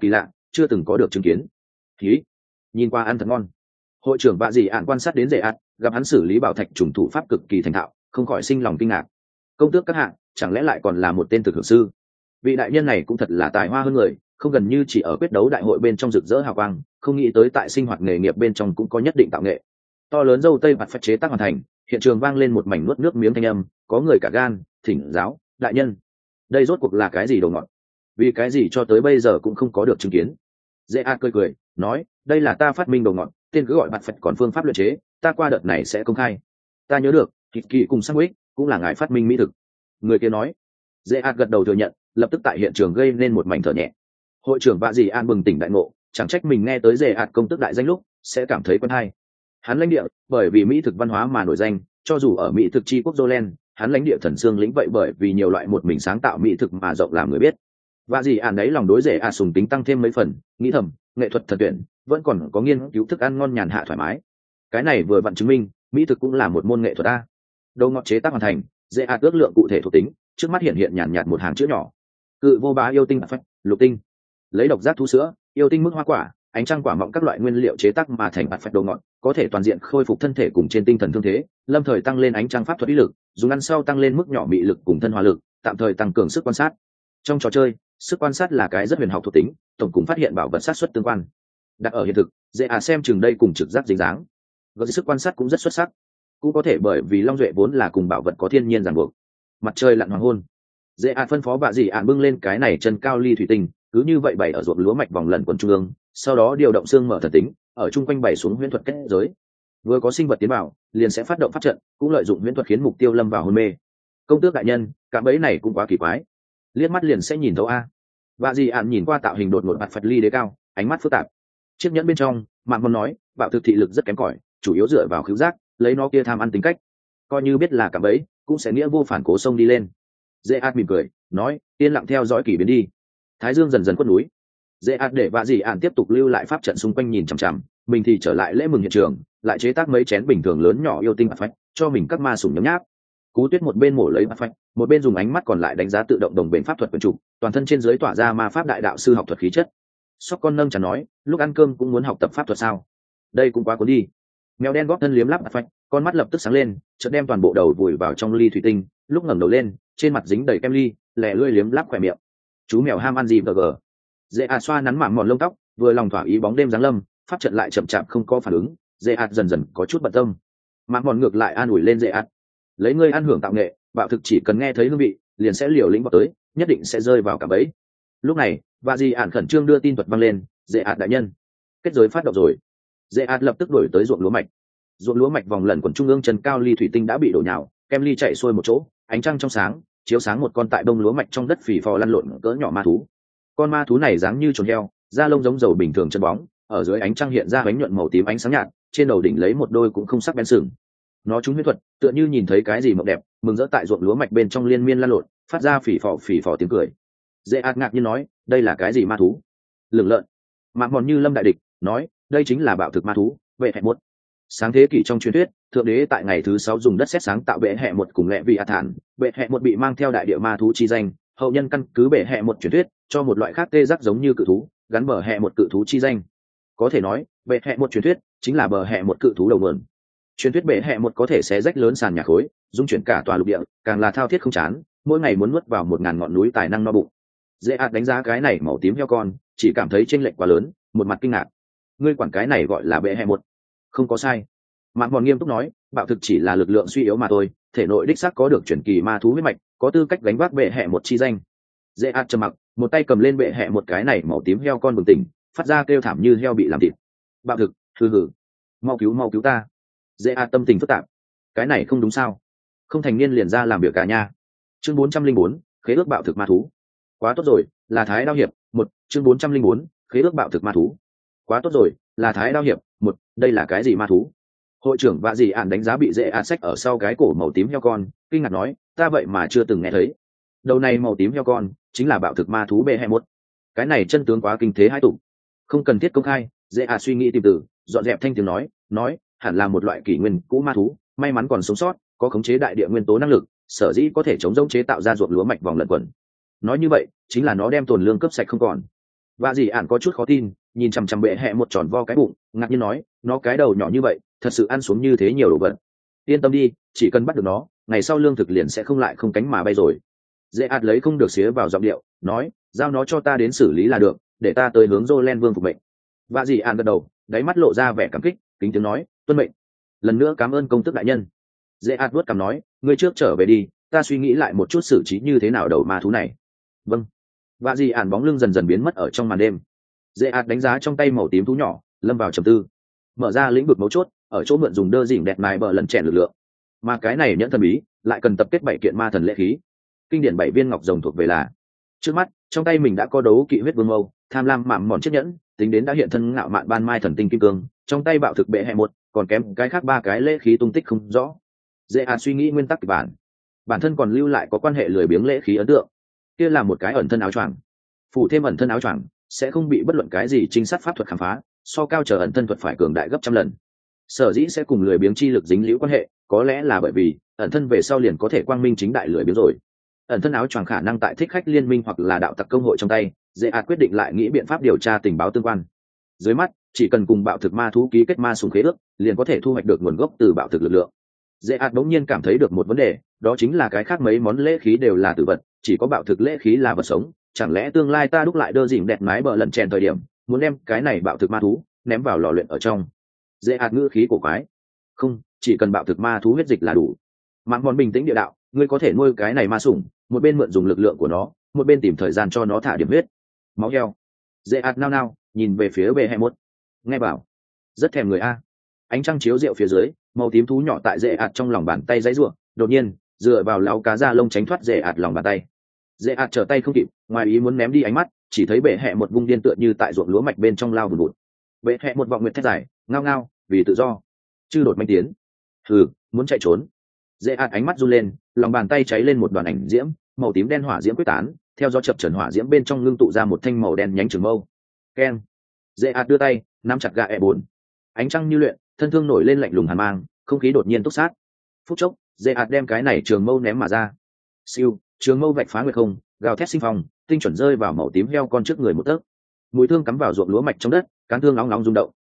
chưa từng có được chứng kiến. Khí, nhìn qua ăn thật ngon. Hội trưởng Bạ Dị Ản quan sát đến Dễ ạt, gặp hắn xử lý bảo thạch trùng thủ pháp cực kỳ thành thạo, không khỏi sinh lòng kinh ngạc. Công tước các hạng, chẳng lẽ lại còn là một tên thực hưởng sư? Vị đại nhân này cũng thật là tài hoa hơn người, không gần như chỉ ở quyết đấu đại hội bên trong rực rỡ hào quang, không nghĩ tới tại sinh hoạt nghề nghiệp bên trong cũng có nhất định tạo nghệ. To lớn dâu tây bạt phách chế tác hoàn thành, hiện trường vang lên một mảnh nuốt nước miếng thanh âm, có người cả gan thỉnh giáo đại nhân, đây rốt cuộc là cái gì đồ ngọt, vì cái gì cho tới bây giờ cũng không có được chứng kiến. Dễ a cười cười nói, đây là ta phát minh đồ ngọt, tên cứ gọi bạt phách, còn phương pháp luyện chế ta qua đợt này sẽ công khai. Ta nhớ được thịt kỳ cùng sandwich cũng là ngài phát minh mỹ thực. Người kia nói. Dễ a gật đầu thừa nhận, lập tức tại hiện trường gây nên một mảnh thở nhẹ. Hội trưởng Bạ Dị Ản bừng tỉnh đại ngộ, chẳng trách mình nghe tới Dễ a công tước đại danh lúc sẽ cảm thấy quen hay. Hắn lãnh địa bởi vì mỹ thực văn hóa mà nổi danh, cho dù ở mỹ thực chi quốc Jolen, hắn lãnh địa thần xương lĩnh vậy bởi vì nhiều loại một mình sáng tạo mỹ thực mà rộng làm người biết. Và gì ản đấy lòng đối Dễ ạt sùng tính tăng thêm mấy phần, nghĩ thầm nghệ thuật thần tuyển vẫn còn có nghiên cứu thức ăn ngon nhàn hạ thoải mái. Cái này vừa vặn chứng minh mỹ thực cũng là một môn nghệ thuật a. Đồ ngọt chế tác hoàn thành, Dễ ạt ước lượng cụ thể thuộc tính, trước mắt hiện hiện nhàn nhạt một hàng chữ nhỏ: cự vô bá yêu tinh phách, lục tinh, lấy độc giác thú sữa, yêu tinh mức hoa quả, ánh trăng quả mọng các loại nguyên liệu chế tác mà thành bạt phách đồ ngọt, có thể toàn diện khôi phục thân thể cùng trên tinh thần thương thế, lâm thời tăng lên ánh trăng pháp thuật ý lực, dùng ăn sau tăng lên mức nhỏ mị lực cùng thân hòa lực, tạm thời tăng cường sức quan sát. Trong trò chơi, sức quan sát là cái rất huyền học thuộc tính, tổng cùng phát hiện bảo vật sát xuất tương quan. Đặt ở hiện thực, Dễ xem chừng đây cùng trực giác dính dáng. Gợi sức quan sát cũng rất xuất sắc, cũng có thể bởi vì long duệ vốn là cùng bảo vật có thiên nhiên ràng buộc. Mặt trời lặn hoàng hôn, Dễ phân phó Bạ Dị Ản bưng lên cái này chân cao ly thủy tinh, cứ như vậy bày ở ruộng lúa mạch vòng lẩn quần trung ương, sau đó điều động xương mở thần tính ở chung quanh bày xuống huyễn thuật kết giới. Vừa có sinh vật tiến vào liền sẽ phát động pháp trận, cũng lợi dụng huyễn thuật khiến mục tiêu lâm vào hôn mê. Công tước đại nhân, cạm bẫy này cũng quá kỳ quái, liếc mắt liền sẽ nhìn thấu a. Bạ Dị Ản nhìn qua tạo hình đột ngột bạt phật ly đế cao, ánh mắt phức tạp. Chiếc nhẫn bên trong Mạn Môn nói, bạo thực thị lực rất kém cỏi, chủ yếu dựa vào khứu giác, lấy nó kia tham ăn tính cách, coi như biết là cạm bẫy cũng sẽ nghĩa vô phản cố xông đi lên. Dễ ạt mỉm cười nói, yên lặng theo dõi kỳ biến đi. Thái dương dần dần khuất núi, Dễ ạt để Bạ Dị Ản tiếp tục lưu lại pháp trận xung quanh nhìn chằm chằm, mình thì trở lại lễ mừng hiện trường, lại chế tác mấy chén bình thường lớn nhỏ yêu tinh bạt phách cho mình các ma sủng nhấm nháp. Cú Tuyết một bên mổ lấy bạt phách, một bên dùng ánh mắt còn lại đánh giá tự động đồng bền pháp thuật quyền trục, toàn thân trên dưới tỏa ra ma pháp đại đạo sư học thuật khí chất. Sóc con nâng chán nói, lúc ăn cơm cũng muốn học tập pháp thuật sao? Đây cũng quá cuốn đi. Mèo đen góp thân liếm láp bạt phách, con mắt lập tức sáng lên, chợt đem toàn bộ đầu vùi vào trong ly thủy tinh, lúc ngẩng đầu lên, trên mặt dính đầy kem ly, lẻ lươi liếm láp khỏe miệng. Chú mèo ham ăn gì gờ. Dễ xoa nắn mảng mòn lông tóc, vừa lòng thỏa ý bóng đêm giáng lâm, pháp trận lại chậm chạp không có phản ứng, Dễ dần dần có chút bận tâm. Mảng mòn ngược lại an ủi lên Dễ, lấy ngươi ăn hưởng tạo nghệ, bạo thực chỉ cần nghe thấy hương vị liền sẽ liều lĩnh vào tới, nhất định sẽ rơi vào cả bẫy. Lúc này Bạ Dị Ản khẩn trương đưa tin thuật vang lên, Dễ đại nhân, kết giới phát động rồi. Dễ lập tức đuổi tới ruộng lúa mạch vòng lẩn quần trung ương chân cao ly thủy tinh đã bị đổ nhào, kem ly chạy xuôi một chỗ, ánh trăng trong sáng chiếu sáng một con tại bông lúa mạch trong đất phì phò lăn lộn cỡ nhỏ ma thú. Con ma thú này dáng như trồn heo, da lông giống dầu bình thường chân bóng, ở dưới ánh trăng hiện ra bánh nhuận màu tím ánh sáng nhạt, trên đầu đỉnh lấy một đôi cũng không sắc bén sừng. Nó trúng huyết thuật, tựa như nhìn thấy cái gì mộng đẹp, mừng rỡ tại ruộng lúa mạch bên trong liên miên lăn lộn, phát ra phì phò tiếng cười. Dễ ngạc nhiên nói, đây là cái gì ma thú? Lửng lợn. Mạn Mòn như lâm đại địch nói, đây chính là bạo thực ma thú, vệ hẹ một. Sáng thế kỷ trong truyền thuyết, thượng đế tại ngày thứ 6 dùng đất sét sáng tạo bệ hẹ một cùng lẹ vị thản, bệ hẹ một bị mang theo đại địa ma thú chi danh, hậu nhân căn cứ bệ hẹ một truyền thuyết cho một loại khác tê giác giống như cự thú, gắn bờ hẹ một cự thú chi danh. Có thể nói bệ hẹ một truyền thuyết chính là bờ hẹ một cự thú đầu nguồn. Truyền thuyết bệ hẹ một có thể xé rách lớn sàn nhà khối, dung chuyển cả tòa lục địa, càng là thao thiết không chán, mỗi ngày muốn nuốt vào 1000 ngọn núi tài năng no bụng. Dễ đánh giá cái này màu tím heo con, chỉ cảm thấy chênh lệch quá lớn, một mặt kinh ngạc. Ngươi quản cái này gọi là bệ hẹ một? Không có sai. Mạn Mòn nghiêm túc nói, bạo thực chỉ là lực lượng suy yếu mà thôi, thể nội đích xác có được chuyển kỳ ma thú huyết mạch, có tư cách gánh vác bệ hẹ một chi danh. Dễ trầm mặc, một tay cầm lên bệ hẹ một cái này màu tím heo con bừng tỉnh, phát ra kêu thảm như heo bị làm thịt. Bạo thực, hừ, mau cứu ta. Dễ tâm tình phức tạp, cái này không đúng sao? Không thành niên liền ra làm việc cả nha. Chương 404, khế ước bạo thực ma thú. Quá tốt rồi, là Thái Đao hiệp một. Chương 404, khế ước bạo thực ma thú. Quá tốt rồi, là Thái Đao hiệp một. Đây là cái gì ma thú? Hội trưởng Bạ Dị Ản đánh giá bị Dễ xách ở sau cái cổ màu tím heo con, kinh ngạc nói, ta vậy mà chưa từng nghe thấy. Đầu này màu tím heo con chính là bạo thực ma thú bệ hẹ một. Cái này chân tướng quá kinh thế hai tục, không cần thiết công khai. Dễ suy nghĩ tìm từ, dọn dẹp thanh tiếng nói hẳn là một loại kỷ nguyên cũ ma thú, may mắn còn sống sót, có khống chế đại địa nguyên tố năng lực, sở dĩ có thể chống rỗng chế tạo ra ruộng lúa mạch vòng lẩn quẩn. Nói như vậy chính là nó đem tồn lương cấp sạch không còn. Vạ dị ạn có chút khó tin, nhìn chằm chằm bệ hẹ một tròn vo cái bụng, ngạc nhiên nói, nó cái đầu nhỏ như vậy thật sự ăn xuống như thế nhiều đồ vật. Yên tâm đi, chỉ cần bắt được nó, ngày sau lương thực liền sẽ không lại không cánh mà bay rồi. Dễ ạt lấy không được xía vào giọng điệu, nói, giao nó cho ta đến xử lý là được, để ta tới hướng Jolen vương phục mệnh. Vạ dị ạn gật đầu, đáy mắt lộ ra vẻ cảm kích, kính tiếng nói, tuân mệnh. Lần nữa cảm ơn công tước đại nhân. Dễ ạt vuốt cằm nói, ngươi trước trở về đi, ta suy nghĩ lại một chút xử trí như thế nào đầu ma thú này. Vâng. Vạ dị ạn bóng lưng dần dần biến mất ở trong màn đêm. Dễ ạt đánh giá trong tay màu tím thú nhỏ, lâm vào trầm tư. Mở ra lĩnh vực mấu chốt, ở chỗ mượn dùng đơ dỉn đẹp mài bờ lần chèn lực lượng. Mà cái này nhẫn thần bí, lại cần tập kết 7 kiện ma thần lễ khí. Kinh điển 7 viên ngọc rồng thuộc về là. Trước mắt, trong tay mình đã có đấu kỵ huyết vương mâu, tham lam mạm mòn chiếc nhẫn, tính đến đã hiện thân ngạo mạn ban mai thần tinh kim cương, trong tay bạo thực bệ hệ một, còn kém cái khác 3 cái lễ khí tung tích không rõ. Dễ suy nghĩ nguyên tắc kịch bản thân còn lưu lại có quan hệ lười biếng lễ khí ấn tượng. Kia là một cái ẩn thân áo choàng, phủ thêm ẩn thân áo choàng sẽ không bị bất luận cái gì trinh sát pháp thuật khám phá, so cao trở ẩn thân thuật phải cường đại gấp trăm lần. Sở dĩ sẽ cùng lười biếng chi lực dính liễu quan hệ, có lẽ là bởi vì ẩn thân về sau liền có thể quang minh chính đại lười biếng rồi. Ẩn thân áo choàng khả năng tại thích khách liên minh hoặc là đạo tặc công hội trong tay, dễ quyết định lại nghĩ biện pháp điều tra tình báo tương quan. Dưới mắt chỉ cần cùng bạo thực ma thú ký kết ma sùng khế ước, liền có thể thu hoạch được nguồn gốc từ bạo thực lực lượng. Dễ bỗng nhiên cảm thấy được một vấn đề, đó chính là cái khác mấy món lễ khí đều là tử vật, chỉ có bạo thực lễ khí là vật sống. Chẳng lẽ tương lai ta đúc lại đơ dỉm đẹp mái bờ lần chèn thời điểm, muốn đem cái này bạo thực ma thú ném vào lò luyện ở trong? Dễ ngữ khí cổ quái. Không, chỉ cần bạo thực ma thú huyết dịch là đủ. Mạn Mòn bình tĩnh địa đạo, ngươi có thể nuôi cái này ma sủng, một bên mượn dùng lực lượng của nó, một bên tìm thời gian cho nó thả điểm huyết. Máu heo. Dễ nao nhìn về phía bệ hệ một. Nghe bảo, rất thèm người a. Ánh trăng chiếu rượu phía dưới, màu tím thú nhỏ tại dễ trong lòng bàn tay dãy ruộng, đột nhiên dựa vào láu cá da lông tránh thoát dễ lòng bàn tay. Dễ trở tay không kịp, ngoài ý muốn ném đi ánh mắt, chỉ thấy bệ hệ một vung điên tựa như tại ruộng lúa mạch bên trong lao vùn vụt. Bệ hệ một vọng nguyệt thét dài, ngao ngao, vì tự do. Chư đột manh tiến. Muốn chạy trốn. Dễ ánh mắt run lên, lòng bàn tay cháy lên một đoàn ảnh diễm, màu tím đen hỏa diễm quyết tán, theo gió chập chờn hỏa diễm bên trong ngưng tụ ra một thanh màu đen nhánh trường mâu. Keng. Dễ đưa tay nắm chặt gà E4. Ánh trăng như luyện, thân thương nổi lên lạnh lùng hàn mang, không khí đột nhiên túc sát. Phút chốc, Dễ đem cái này trường mâu ném mà ra. Siêu, trường mâu vạch phá nguyệt không, gào thét sinh phong, tinh chuẩn rơi vào màu tím heo con trước người một tấc. Mũi thương cắm vào ruộng lúa mạch trong đất, cán thương nóng rung động.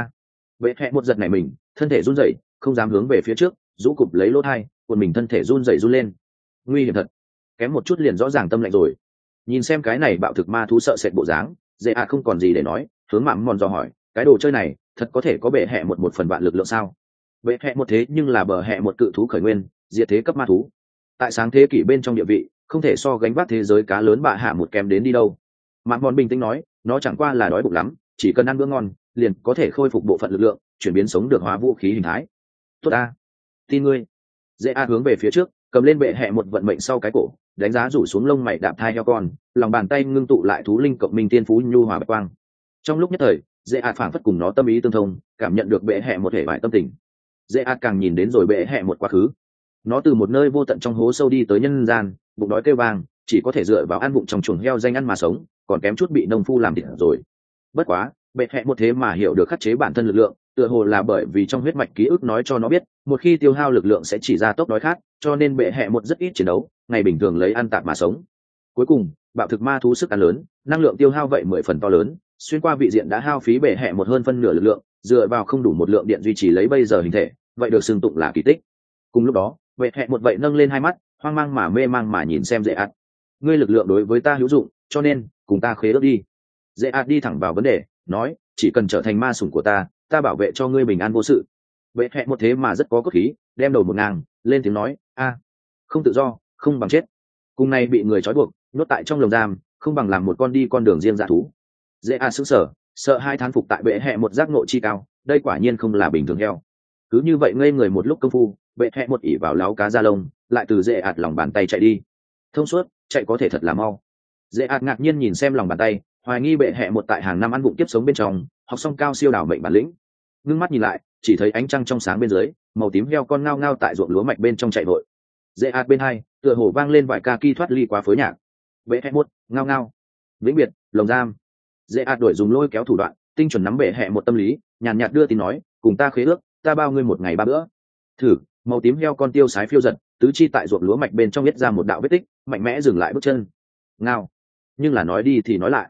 Vệ hẹ một giật này mình, thân thể run rẩy, không dám hướng về phía trước, rũ cụp lấy lỗ thai, quần mình thân thể run rẩy run lên. Nguy hiểm thật, kém một chút liền rõ ràng tâm lạnh rồi. Nhìn xem cái này bạo thực ma thú sợ sệt bộ dáng, Dễ không còn gì để nói, hướng Mạm Mòn dò hỏi, cái đồ chơi này thật có thể có bệ hẹ một phần vạn lực lượng sao? Bệ hẹ một thế nhưng là bờ hẹ một cự thú khởi nguyên, diệt thế cấp ma thú, tại sáng thế kỷ bên trong địa vị không thể so gánh vác thế giới cá lớn bạ hạ một kém đến đi đâu. Mạn Mòn bình tĩnh nói, nó chẳng qua là đói bụng lắm, chỉ cần ăn bữa ngon liền có thể khôi phục bộ phận lực lượng, chuyển biến sống được hóa vũ khí hình thái. Tốt tin ngươi. Dễ hướng về phía trước, cầm lên bệ hẹ một vận mệnh sau cái cổ, đánh giá rủ xuống lông mày đạp thai heo con, lòng bàn tay ngưng tụ lại thú linh cộng minh tiên phú nhu hòa bạch quang. Trong lúc nhất thời, Dễ phảng phất cùng nó tâm ý tương thông, cảm nhận được bệ hẹ một thể vải tâm tình. Dễ càng nhìn đến rồi bệ hẹ một quá khứ. Nó từ một nơi vô tận trong hố sâu đi tới nhân gian, bụng đói kêu vang, chỉ có thể dựa vào ăn bụng trong chuồng heo danh ăn mà sống, còn kém chút bị nông phu làm thịt rồi. Bất quá, bệ hẹ một thế mà hiểu được khắc chế bản thân lực lượng, tựa hồ là bởi vì trong huyết mạch ký ức nói cho nó biết, một khi tiêu hao lực lượng sẽ chỉ ra tốc đói khát, cho nên bệ hẹ một rất ít chiến đấu, ngày bình thường lấy ăn tạm mà sống. Cuối cùng, bạo thực ma thú sức ăn lớn, năng lượng tiêu hao vậy 10 phần to lớn, xuyên qua vị diện đã hao phí bệ hẹ một hơn phân nửa lực lượng, dựa vào không đủ một lượng điện duy trì lấy bây giờ hình thể, vậy được xưng tụng là kỳ tích. Cùng lúc đó, bệ hẹ một vậy nâng lên hai mắt, hoang mang mà mê mang mà nhìn xem Dễ ngươi lực lượng đối với ta hữu dụng, cho nên cùng ta khế ước đi. Dễ đi thẳng vào vấn đề, nói, chỉ cần trở thành ma sủng của ta bảo vệ cho ngươi bình an vô sự. Bệ hẹ một thế mà rất có cốt khí, đem đầu một ngang lên tiếng nói, không tự do không bằng chết. Cùng này bị người trói buộc nhốt tại trong lồng giam, không bằng làm một con đi con đường riêng dã thú. Dễ sững sờ, sợ hai thán phục tại bệ hẹ một giác ngộ chi cao, đây quả nhiên không là bình thường heo. Cứ như vậy ngây người một lúc công phu, bệ hẹ một ỉ vào láo cá da lông, lại từ Dễ lòng bàn tay chạy đi. Thông suốt, chạy có thể thật là mau. Dễ ngạc nhiên nhìn xem lòng bàn tay, hoài nghi bệ hẹ một tại hàng năm ăn vụng tiếp sống bên trong, học xong cao siêu đảo mệnh bản lĩnh. Ngưng mắt nhìn lại, chỉ thấy ánh trăng trong sáng bên dưới, màu tím heo con ngao ngao tại ruộng lúa mạch bên trong chạy vội. Dễ bên hai, tựa hồ vang lên vài ca ki thoát ly quá phối nhạc. Bệ hẹ một, ngao ngao. Vĩnh biệt, lồng giam. Dễ đổi dùng lôi kéo thủ đoạn, tinh chuẩn nắm bệ hẹ một tâm lý, nhàn nhạt đưa tin nói, cùng ta khế ước, ta bao ngươi một ngày ba bữa. Thử. Màu tím heo con tiêu sái phiêu giật, tứ chi tại ruộng lúa mạch bên trong viết ra một đạo vết tích, mạnh mẽ dừng lại bước chân. Ngao. Nhưng là nói đi thì nói lại,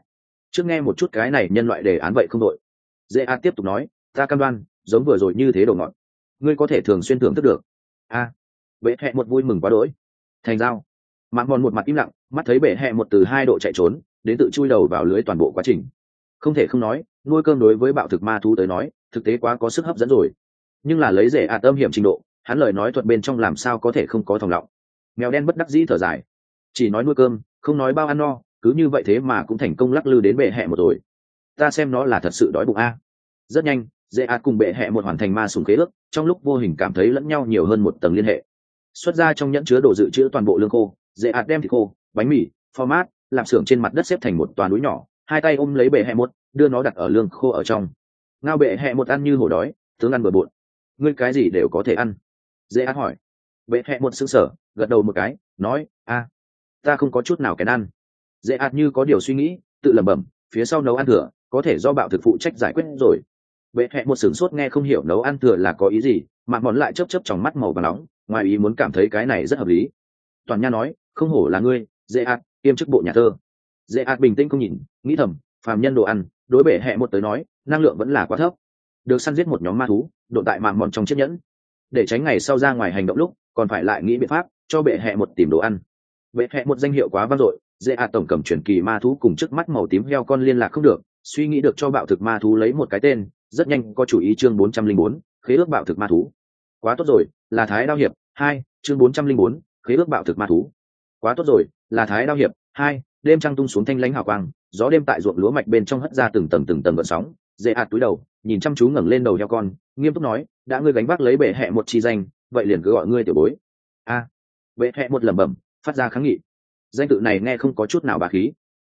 trước nghe một chút cái này nhân loại đề án vậy không đội. Dễ a tiếp tục nói, ta cam đoan giống vừa rồi như thế đồ ngọt ngươi có thể thường xuyên thưởng thức được. A bệ hẹ một vui mừng quá đỗi. Thành giao. Mạng mòn một mặt im lặng, mắt thấy bệ hẹ một từ 2 độ chạy trốn đến tự chui đầu vào lưới toàn bộ quá trình. Không thể không nói, nuôi cơm đối với bạo thực ma thú tới nói thực tế quá có sức hấp dẫn rồi. Nhưng là lấy rẻ ạt âm hiểm trình độ, hắn lời nói thuật bên trong làm sao có thể không có thòng lọng. Mèo đen bất đắc dĩ thở dài, chỉ nói nuôi cơm không nói bao ăn no, cứ như vậy thế mà cũng thành công lắc lư đến bệ hẹ một rồi. Ta xem nó là thật sự đói bụng a. Rất nhanh, dễ ạt cùng bệ hẹ một hoàn thành ma sùng khế ước, trong lúc vô hình cảm thấy lẫn nhau nhiều hơn một tầng liên hệ. Xuất ra trong nhẫn chứa đồ dự trữ toàn bộ lương khô, dễ ạt đem thịt khô, bánh mì, format, lạp xưởng trên mặt đất xếp thành một toàn núi nhỏ, hai tay ôm lấy bệ hẹ một, đưa nó đặt ở lương khô ở trong. Ngao bệ hẹ một ăn như hổ đói, tướng ăn bừa bộn. Ngươi cái gì đều có thể ăn. Dễ ạt hỏi. Bệ hẹ một sững sờ, gật đầu một cái, nói, a, ta không có chút nào kén ăn. Dễ ạt như có điều suy nghĩ, tự lẩm bẩm, phía sau nấu ăn thừa, có thể do bạo thực phụ trách giải quyết rồi. Bệ hẹ một sửng sốt nghe không hiểu nấu ăn thừa là có ý gì, mà món lại chớp chớp trong mắt màu vàng nóng, ngoài ý muốn cảm thấy cái này rất hợp lý. Toàn Nha nói, không hổ là ngươi, dễ ạt, kiêm chức bộ nhà thơ. Dễ ạt bình tĩnh không nhìn, nghĩ thầm, phàm nhân đồ ăn, đối bệ hẹ một tới nói, năng lượng vẫn là quá thấp. Được săn giết một nhóm ma thú, độn tại mạng mòn trong chiếc nhẫn, để tránh ngày sau ra ngoài hành động lúc, còn phải lại nghĩ biện pháp cho bệ hẹ một tìm đồ ăn. Bệ hẹ một danh hiệu quá vang dội, dễ ạt tổng cầm truyền kỳ ma thú cùng trước mắt màu tím heo con liên lạc không được, suy nghĩ được cho bạo thực ma thú lấy một cái tên, rất nhanh có chủ ý chương 404, khế ước bạo thực ma thú. Quá tốt rồi, là Thái Đao hiệp 2, chương 404, khế ước bạo thực ma thú. Quá tốt rồi, là Thái Đao hiệp 2, đêm trăng tung xuống thanh lãnh hào quang, gió đêm tại ruộng lúa mạch bên trong hất ra từng tầng gợn sóng, dễ ạt túi đầu, nhìn chăm chú ngẩng lên đầu heo con, nghiêm túc nói, đã ngươi gánh vác lấy bệ hẹ một chi danh, vậy liền cứ gọi ngươi tiểu bối. A. Bệ hẹ một lẩm bẩm, phát ra kháng nghị. Danh tự này nghe không có chút nào bá khí.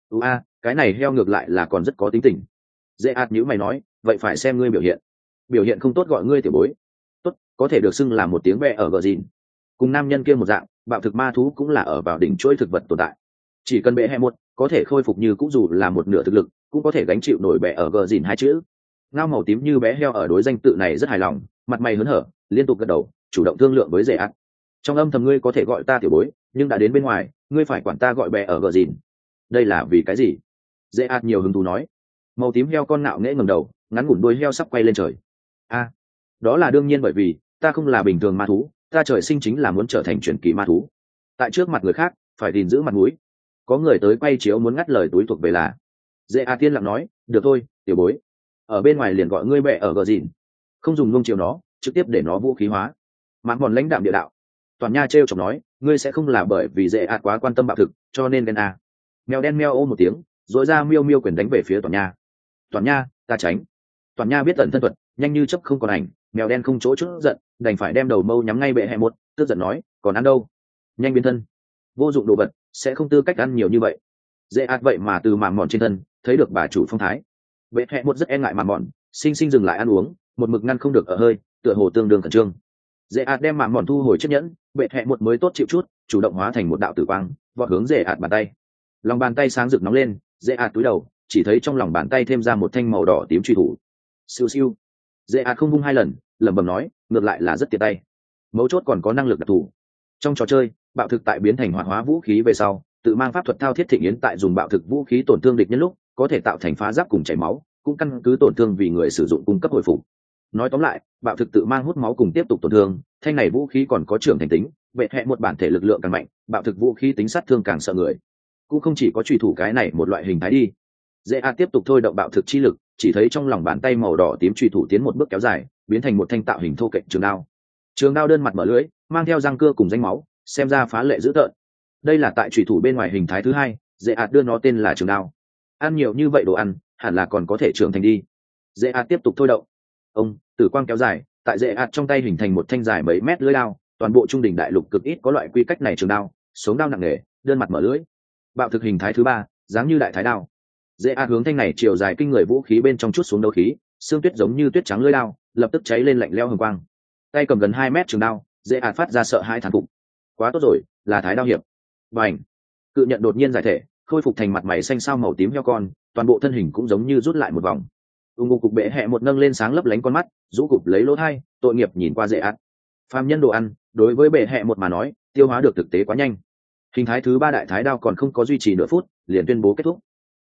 Cái này heo ngược lại là còn rất có tính tình. Dễ ạt nhíu mày nói, vậy phải xem ngươi biểu hiện không tốt gọi ngươi tiểu bối. Tốt, có thể được xưng là một tiếng bẹ ở gờ gìn. Cùng nam nhân kia một dạng, bạo thực ma thú cũng là ở vào đỉnh chuỗi thực vật tồn tại. Chỉ cần bệ hẹ một có thể khôi phục như cũng dù là một nửa thực lực, cũng có thể gánh chịu nổi bẹ ở gờ gìn 2 chữ. Ngao màu tím như bé heo ở đối danh tự này rất hài lòng, mặt mày hớn hở, liên tục gật đầu, chủ động thương lượng với Dễ ạt. Trong âm thầm ngươi có thể gọi ta tiểu bối, nhưng đã đến bên ngoài, ngươi phải quản ta gọi bè ở gờ gìn. Đây là vì cái gì? Dễ ạt nhiều hứng thú nói. Màu tím heo con ngạo nghễ ngẩng đầu, ngắn ngủn đuôi heo sắp quay lên trời. Đó là đương nhiên, bởi vì ta không là bình thường ma thú, ta trời sinh chính là muốn trở thành truyền kỳ ma thú. Tại trước mặt người khác, phải gìn giữ mặt mũi. Có người tới quay chiếu muốn ngắt lời túi thuộc về là. Dễ ạt tiên lặng nói, được thôi, tiểu bối. Ở bên ngoài liền gọi ngươi bè ở gờ gìn, không dùng nung chiều nó, trực tiếp để nó vũ khí hóa. Mãn Bòn lãnh đạm địa đạo. Toàn Nha trêu chọc nói, ngươi sẽ không là bởi vì Dễ ạt quá quan tâm bạo thực cho nên đen à. Mèo đen meo ô một tiếng, rồi ra miêu miêu quyền đánh về phía Toàn Nha. Toàn Nha, ta tránh. Toàn Nha biết tận thân thuật, nhanh như chớp không còn ảnh, mèo đen không chỗ chút giận, đành phải đem đầu mâu nhắm ngay bệ hẹ một, tức giận nói, còn ăn đâu? Nhanh biến thân. Vô dụng đồ vật, sẽ không tư cách ăn nhiều như vậy. Dễ ạt vậy mà từ màm mòn trên thân, thấy được bà chủ phong thái. Bệ hẹ một rất e ngại màm mòn, sinh dừng lại ăn uống, một mực ngăn không được ở hơi, tựa hồ tương đương khẩn trương. Dễ ạt đem màm mòn thu hồi chiếc nhẫn, bệ hẹ một mới tốt chịu chút, chủ động hóa thành một đạo tử quang, vọt hướng Dễ ạt bàn tay. Lòng bàn tay sáng rực nóng lên, Dễ ạt túi đầu, chỉ thấy trong lòng bàn tay thêm ra một thanh màu đỏ tím truy thủ. Siêu siêu. Dễ ạt không vung 2 lần, lẩm bẩm nói, ngược lại là rất tiện tay. Mấu chốt còn có năng lực đặc thù. Trong trò chơi, bạo thực tại biến thành hoạt hóa vũ khí về sau, tự mang pháp thuật thao thiết thịnh yến tại dùng bạo thực vũ khí tổn thương địch nhân lúc, có thể tạo thành phá giáp cùng chảy máu, cũng căn cứ tổn thương vì người sử dụng cung cấp hồi phục. Nói tóm lại, bạo thực tự mang hút máu cùng tiếp tục tổn thương, thanh này vũ khí còn có trưởng thành tính, bệ hẹ một bản thể lực lượng càng mạnh, bạo thực vũ khí tính sát thương càng sợ người. Cũng không chỉ có truy thủ cái này một loại hình thái đi. Dễ tiếp tục thôi động bạo thực chi lực, chỉ thấy trong lòng bàn tay màu đỏ tím truy thủ tiến một bước kéo dài, biến thành một thanh tạo hình thô kệch trường đao. Trường đao đơn mặt mở lưỡi, mang theo răng cưa cùng rãnh máu, xem ra phá lệ dữ tợn. Đây là tại truy thủ bên ngoài hình thái thứ 2, Dễ đưa nó tên là trường đao. Ăn nhiều như vậy đồ ăn, hẳn là còn có thể trưởng thành đi. Dễ tiếp tục thôi động. Tử quang kéo dài, tại Dễ trong tay hình thành một thanh dài mấy mét lưỡi đao, toàn bộ trung đỉnh đại lục cực ít có loại quy cách này trường đao, sống đao nặng nề, đơn mặt mở lưỡi. Bạo thực hình thái thứ 3, dáng như đại thái đao. Dễ hướng thanh này chiều dài kinh người vũ khí bên trong chút xuống đấu khí, xương tuyết giống như tuyết trắng lưỡi đao, lập tức cháy lên lạnh lẽo hừng quang. Tay cầm gần 2 mét trường đao, Dễ phát ra sợ hãi thán phục. Quá tốt rồi, là Thái Đao hiệp. Bành! Cự nhận đột nhiên giải thể, khôi phục thành mặt mày xanh xao màu tím heo con, toàn bộ thân hình cũng giống như rút lại một vòng. Cục bệ hẹ một nâng lên sáng lấp lánh con mắt, rũ cục lấy lỗ thai, tội nghiệp nhìn qua Dễ phàm nhân đồ ăn, đối với bệ hẹ một mà nói, tiêu hóa được thực tế quá nhanh. Hình thái thứ 3 đại thái đao còn không có duy trì nửa phút, liền tuyên bố kết thúc.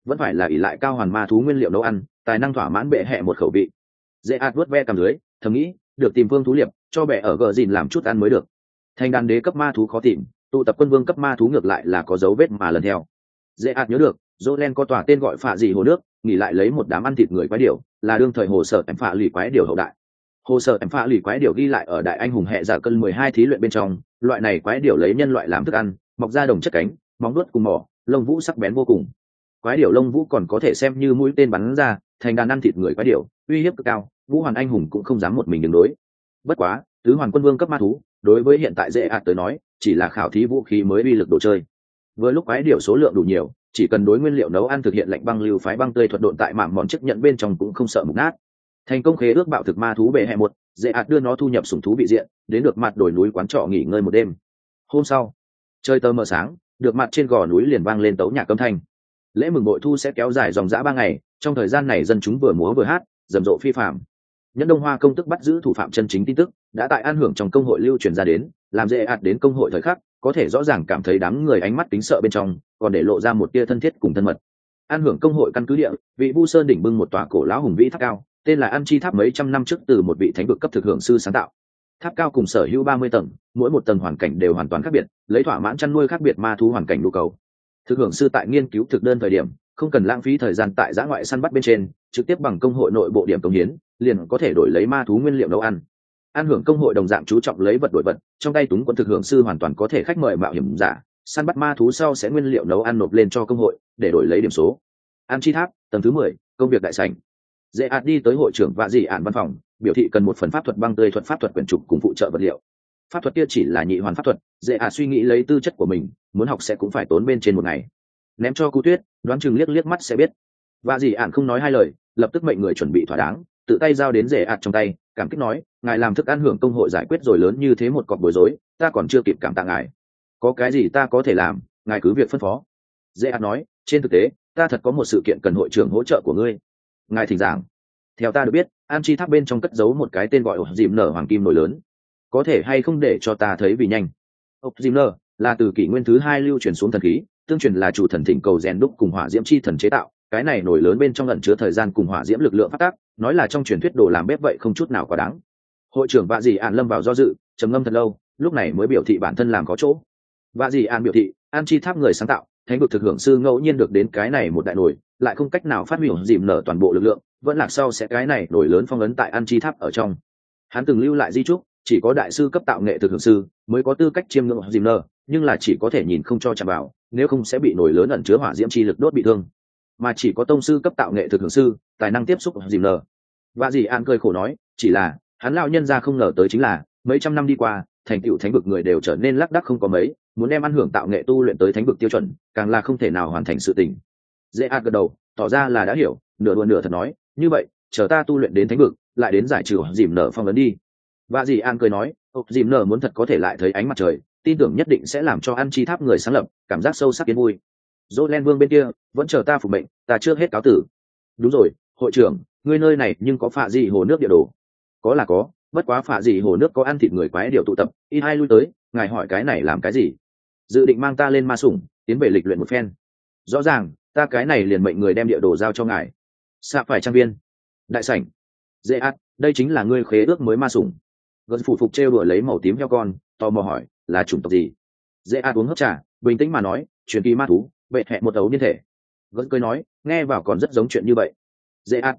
vẫn phải là ỷ lại cao hoàn ma thú nguyên liệu nấu ăn tài năng thỏa mãn bệ hẹ một khẩu vị. Dễ ạt vuốt ve cầm dưới thầm nghĩ được tìm phương thú liệp cho bệ ở gờ dìn làm chút ăn mới được. Thành đàn đế cấp ma thú khó tìm, tụ tập quân vương cấp ma thú ngược lại là có dấu vết mà lần theo. Dễ ạt nhớ được Jolen có tòa tên gọi phạ gì hồ nước, nghỉ lại lấy một đám ăn thịt người quái điểu, là đương thời hồ sở em phạ lì quái điểu hậu đại. Hồ sở em phạ lì quái điểu ghi lại ở đại anh hùng hệ giả cân 12 thí luyện bên trong, loại này quái điểu lấy nhân loại làm thức ăn, mọc ra đồng chất cánh, móng vuốt cùng mỏ, lông vũ sắc bén vô cùng. Quái điểu lông vũ còn có thể xem như mũi tên bắn ra, thành đàn ăn thịt người quái điểu, uy hiếp cực cao, Vũ Hoàn anh hùng cũng không dám một mình đứng đối. Bất quá, tứ hoàn quân vương cấp ma thú, đối với hiện tại dễ ạt tới nói, chỉ là khảo thí vũ khí mới uy lực đồ chơi. Với lúc quái điểu số lượng đủ nhiều, chỉ cần đối nguyên liệu nấu ăn thực hiện lệnh băng lưu phái băng tươi thuật độn tại mạm mòn chức nhận bên trong cũng không sợ mục nát. Thành công khế ước bạo thực ma thú bệ hẹ một, dễ ạt đưa nó thu nhập sủng thú vị diện, đến được mặt đồi núi quán trọ nghỉ ngơi một đêm. Hôm sau, trời tờ mờ sáng, được mặt trên gò núi liền vang lên tấu nhạc âm thanh. Lễ mừng bội thu sẽ kéo dài dòng dã 3 ngày, trong thời gian này dân chúng vừa múa vừa hát, rầm rộ phi phàm. Nhân Đông Hoa công tức bắt giữ thủ phạm chân chính tin tức đã tại an hưởng trong công hội lưu truyền ra đến, làm dễ ạt đến công hội thời khắc có thể rõ ràng cảm thấy đám người ánh mắt kính sợ bên trong, còn để lộ ra một tia thân thiết cùng thân mật. An hưởng công hội căn cứ địa, vị Vu Sơn đỉnh bưng một tòa cổ lão hùng vĩ tháp cao, tên là An Chi Tháp, mấy trăm năm trước từ một vị thánh vực cấp thực hưởng sư sáng tạo. Tháp cao cùng sở hữu 30 tầng, mỗi một tầng hoàn cảnh đều hoàn toàn khác biệt, lấy thỏa mãn chăn nuôi khác biệt ma thú hoàn cảnh nhu cầu. Thực hưởng sư tại nghiên cứu thực đơn thời điểm, không cần lãng phí thời gian tại giã ngoại săn bắt bên trên, trực tiếp bằng công hội nội bộ điểm công hiến, liền có thể đổi lấy ma thú nguyên liệu nấu ăn. An hưởng công hội đồng dạng chú trọng lấy vật đổi vật, trong tay túng quân thực hưởng sư hoàn toàn có thể khách mời mạo hiểm giả, săn bắt ma thú sau sẽ nguyên liệu nấu ăn nộp lên cho công hội để đổi lấy điểm số. An Chi Tháp, tầng thứ 10, công việc đại sảnh. Dễ ạt đi tới hội trưởng và dị ản văn phòng, biểu thị cần một phần pháp thuật băng tươi thuật pháp thuật quyển trục cùng phụ trợ vật liệu. Pháp thuật kia chỉ là nhị hoàn pháp thuật, dễ ạt suy nghĩ lấy tư chất của mình, muốn học sẽ cũng phải tốn bên trên một ngày. Ném cho Cú Tuyết, đoán chừng liếc liếc mắt sẽ biết. Và dị ản không nói hai lời, lập tức mệnh người chuẩn bị thỏa đáng, tự tay giao đến dễ ạt trong tay, cảm kích nói, ngài làm thức ăn hưởng công hội giải quyết rồi lớn như thế một cọc bối rối, ta còn chưa kịp cảm tạ ngài. Có cái gì ta có thể làm, ngài cứ việc phân phó. Dễ ạt nói, trên thực tế, ta thật có một sự kiện cần hội trưởng hỗ trợ của ngươi. Ngài thỉnh giảng. Theo ta được biết, An Chi Tháp bên trong cất giấu một cái tên gọi dìm nở hoàng kim nổi lớn, có thể hay không để cho ta thấy vì nhanh. Dìm nở là từ kỷ nguyên thứ 2 lưu truyền xuống thần khí, tương truyền là chủ thần thỉnh cầu rèn đúc cùng hỏa diễm chi thần chế tạo. Cái này nổi lớn bên trong ẩn chứa thời gian cùng hỏa diễm lực lượng phát tác, nói là trong truyền thuyết đồ làm bếp vậy không chút nào quá đáng. Hội trưởng Vạ Dĩ An lâm vào do dự, trầm ngâm thật lâu, lúc này mới biểu thị bản thân làm có chỗ. Vạ Dĩ An biểu thị, An Chi Tháp người sáng tạo, thánh vực thực hưởng sư ngẫu nhiên được đến cái này một đại nổi, lại không cách nào phát huy dìm nở toàn bộ lực lượng, vẫn lạc sau sẽ cái này nổi lớn phong ấn tại An Chi Tháp ở trong. Hắn từng lưu lại di chúc, chỉ có đại sư cấp tạo nghệ thực hưởng sư mới có tư cách chiêm ngưỡng dìm nở, nhưng là chỉ có thể nhìn không cho chạm vào, nếu không sẽ bị nổi lớn ẩn chứa hỏa diễm chi lực đốt bị thương. Mà chỉ có tông sư cấp tạo nghệ thực hưởng sư tài năng tiếp xúc dìm nở. Vạ Dĩ An cười khổ nói, chỉ là hắn lão nhân ra không ngờ tới chính là mấy trăm năm đi qua, thành tựu thánh vực người đều trở nên lác đác không có mấy, muốn đem ăn hưởng tạo nghệ tu luyện tới thánh vực tiêu chuẩn, càng là không thể nào hoàn thành sự tình. Dễ ạt gật đầu, tỏ ra là đã hiểu, nửa đùa nửa thật nói, như vậy, chờ ta tu luyện đến thánh vực, lại đến giải trừ dìm nở phong ấn đi. Vạ Dĩ An cười nói, dìm nở muốn thật có thể lại thấy ánh mặt trời, tin tưởng nhất định sẽ làm cho An Chi Tháp người sáng lập cảm giác sâu sắc yên vui. Jolen Vương bên kia vẫn chờ ta phục mệnh, ta trước hết cáo tử. Đúng rồi, hội trưởng, ngươi nơi này nhưng có phạ gì hồ nước địa đồ? Có là có, bất quá phạ gì hồ nước có ăn thịt người quái điều tụ tập, ít hai lui tới, ngài hỏi cái này làm cái gì? Dự định mang ta lên ma sủng, tiến về lịch luyện một phen. Rõ ràng, ta cái này liền mệnh người đem địa đồ giao cho ngài. Xạ phải trang viên, đại sảnh. Dễ át, đây chính là ngươi khế ước mới ma sủng. Gần phủ phục trêu đùa lấy màu tím heo con, tò mò hỏi, là chủng tộc gì? Dễ át uống hớp trà, bình tĩnh mà nói, truyền kỳ ma thú, bệ hẹ một ấu niên thể. Gần cười nói, nghe vào còn rất giống chuyện như vậy. Dễ át,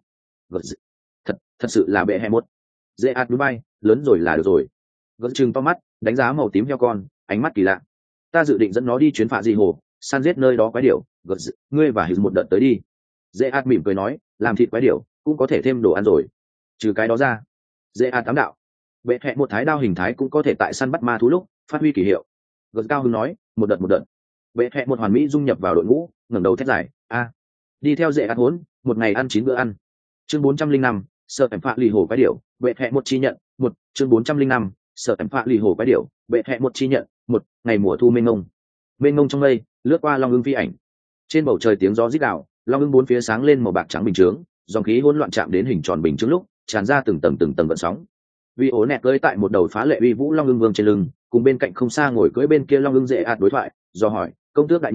thật sự là bệ hẹ một. Dễ át núi bay, lớn rồi là được rồi. Gần trừng to mắt, đánh giá màu tím heo con, ánh mắt kỳ lạ. Ta dự định dẫn nó đi chuyến phạ gì hồ, săn giết nơi đó quái điểu. Gần ngươi và hít một đợt tới đi. Dễ át mỉm cười nói, làm thịt quái điểu cũng có thể thêm đồ ăn rồi. Trừ cái đó ra, Dễ át tám đạo, bệ hẹ một thái đao hình thái cũng có thể tại săn bắt ma thú lúc phát huy kỳ hiệu. Gần cao hứng nói, một đợt. Bệ hẹ một hoàn mỹ dung nhập vào đội ngũ, ngẩng đầu thét dài, a, đi theo Dễ át hốn, một ngày ăn 9 bữa ăn. Chương 405, sợ tẩm phạ lì hồ quái điểu, bệ hẹ một chi nhận, một chương 405, sợ tẩm phạ lì hồ quái điểu, bệ hẹ một chi nhận, một ngày mùa thu mênh mông trong mây, lướt qua long ưng phi ảnh. Trên bầu trời tiếng gió rít gào, long ưng bốn phía sáng lên màu bạc trắng bình chướng, dòng khí hỗn loạn chạm đến hình tròn bình chướng lúc tràn ra từng tầng gợn sóng. Vì ố nẹt cưỡi tại một đầu phá lệ uy vũ long ưng vương trên lưng, cùng bên cạnh không xa ngồi cưỡi bên kia long ưng Dễ ạt đối thoại, do hỏi, công tước đại nhân,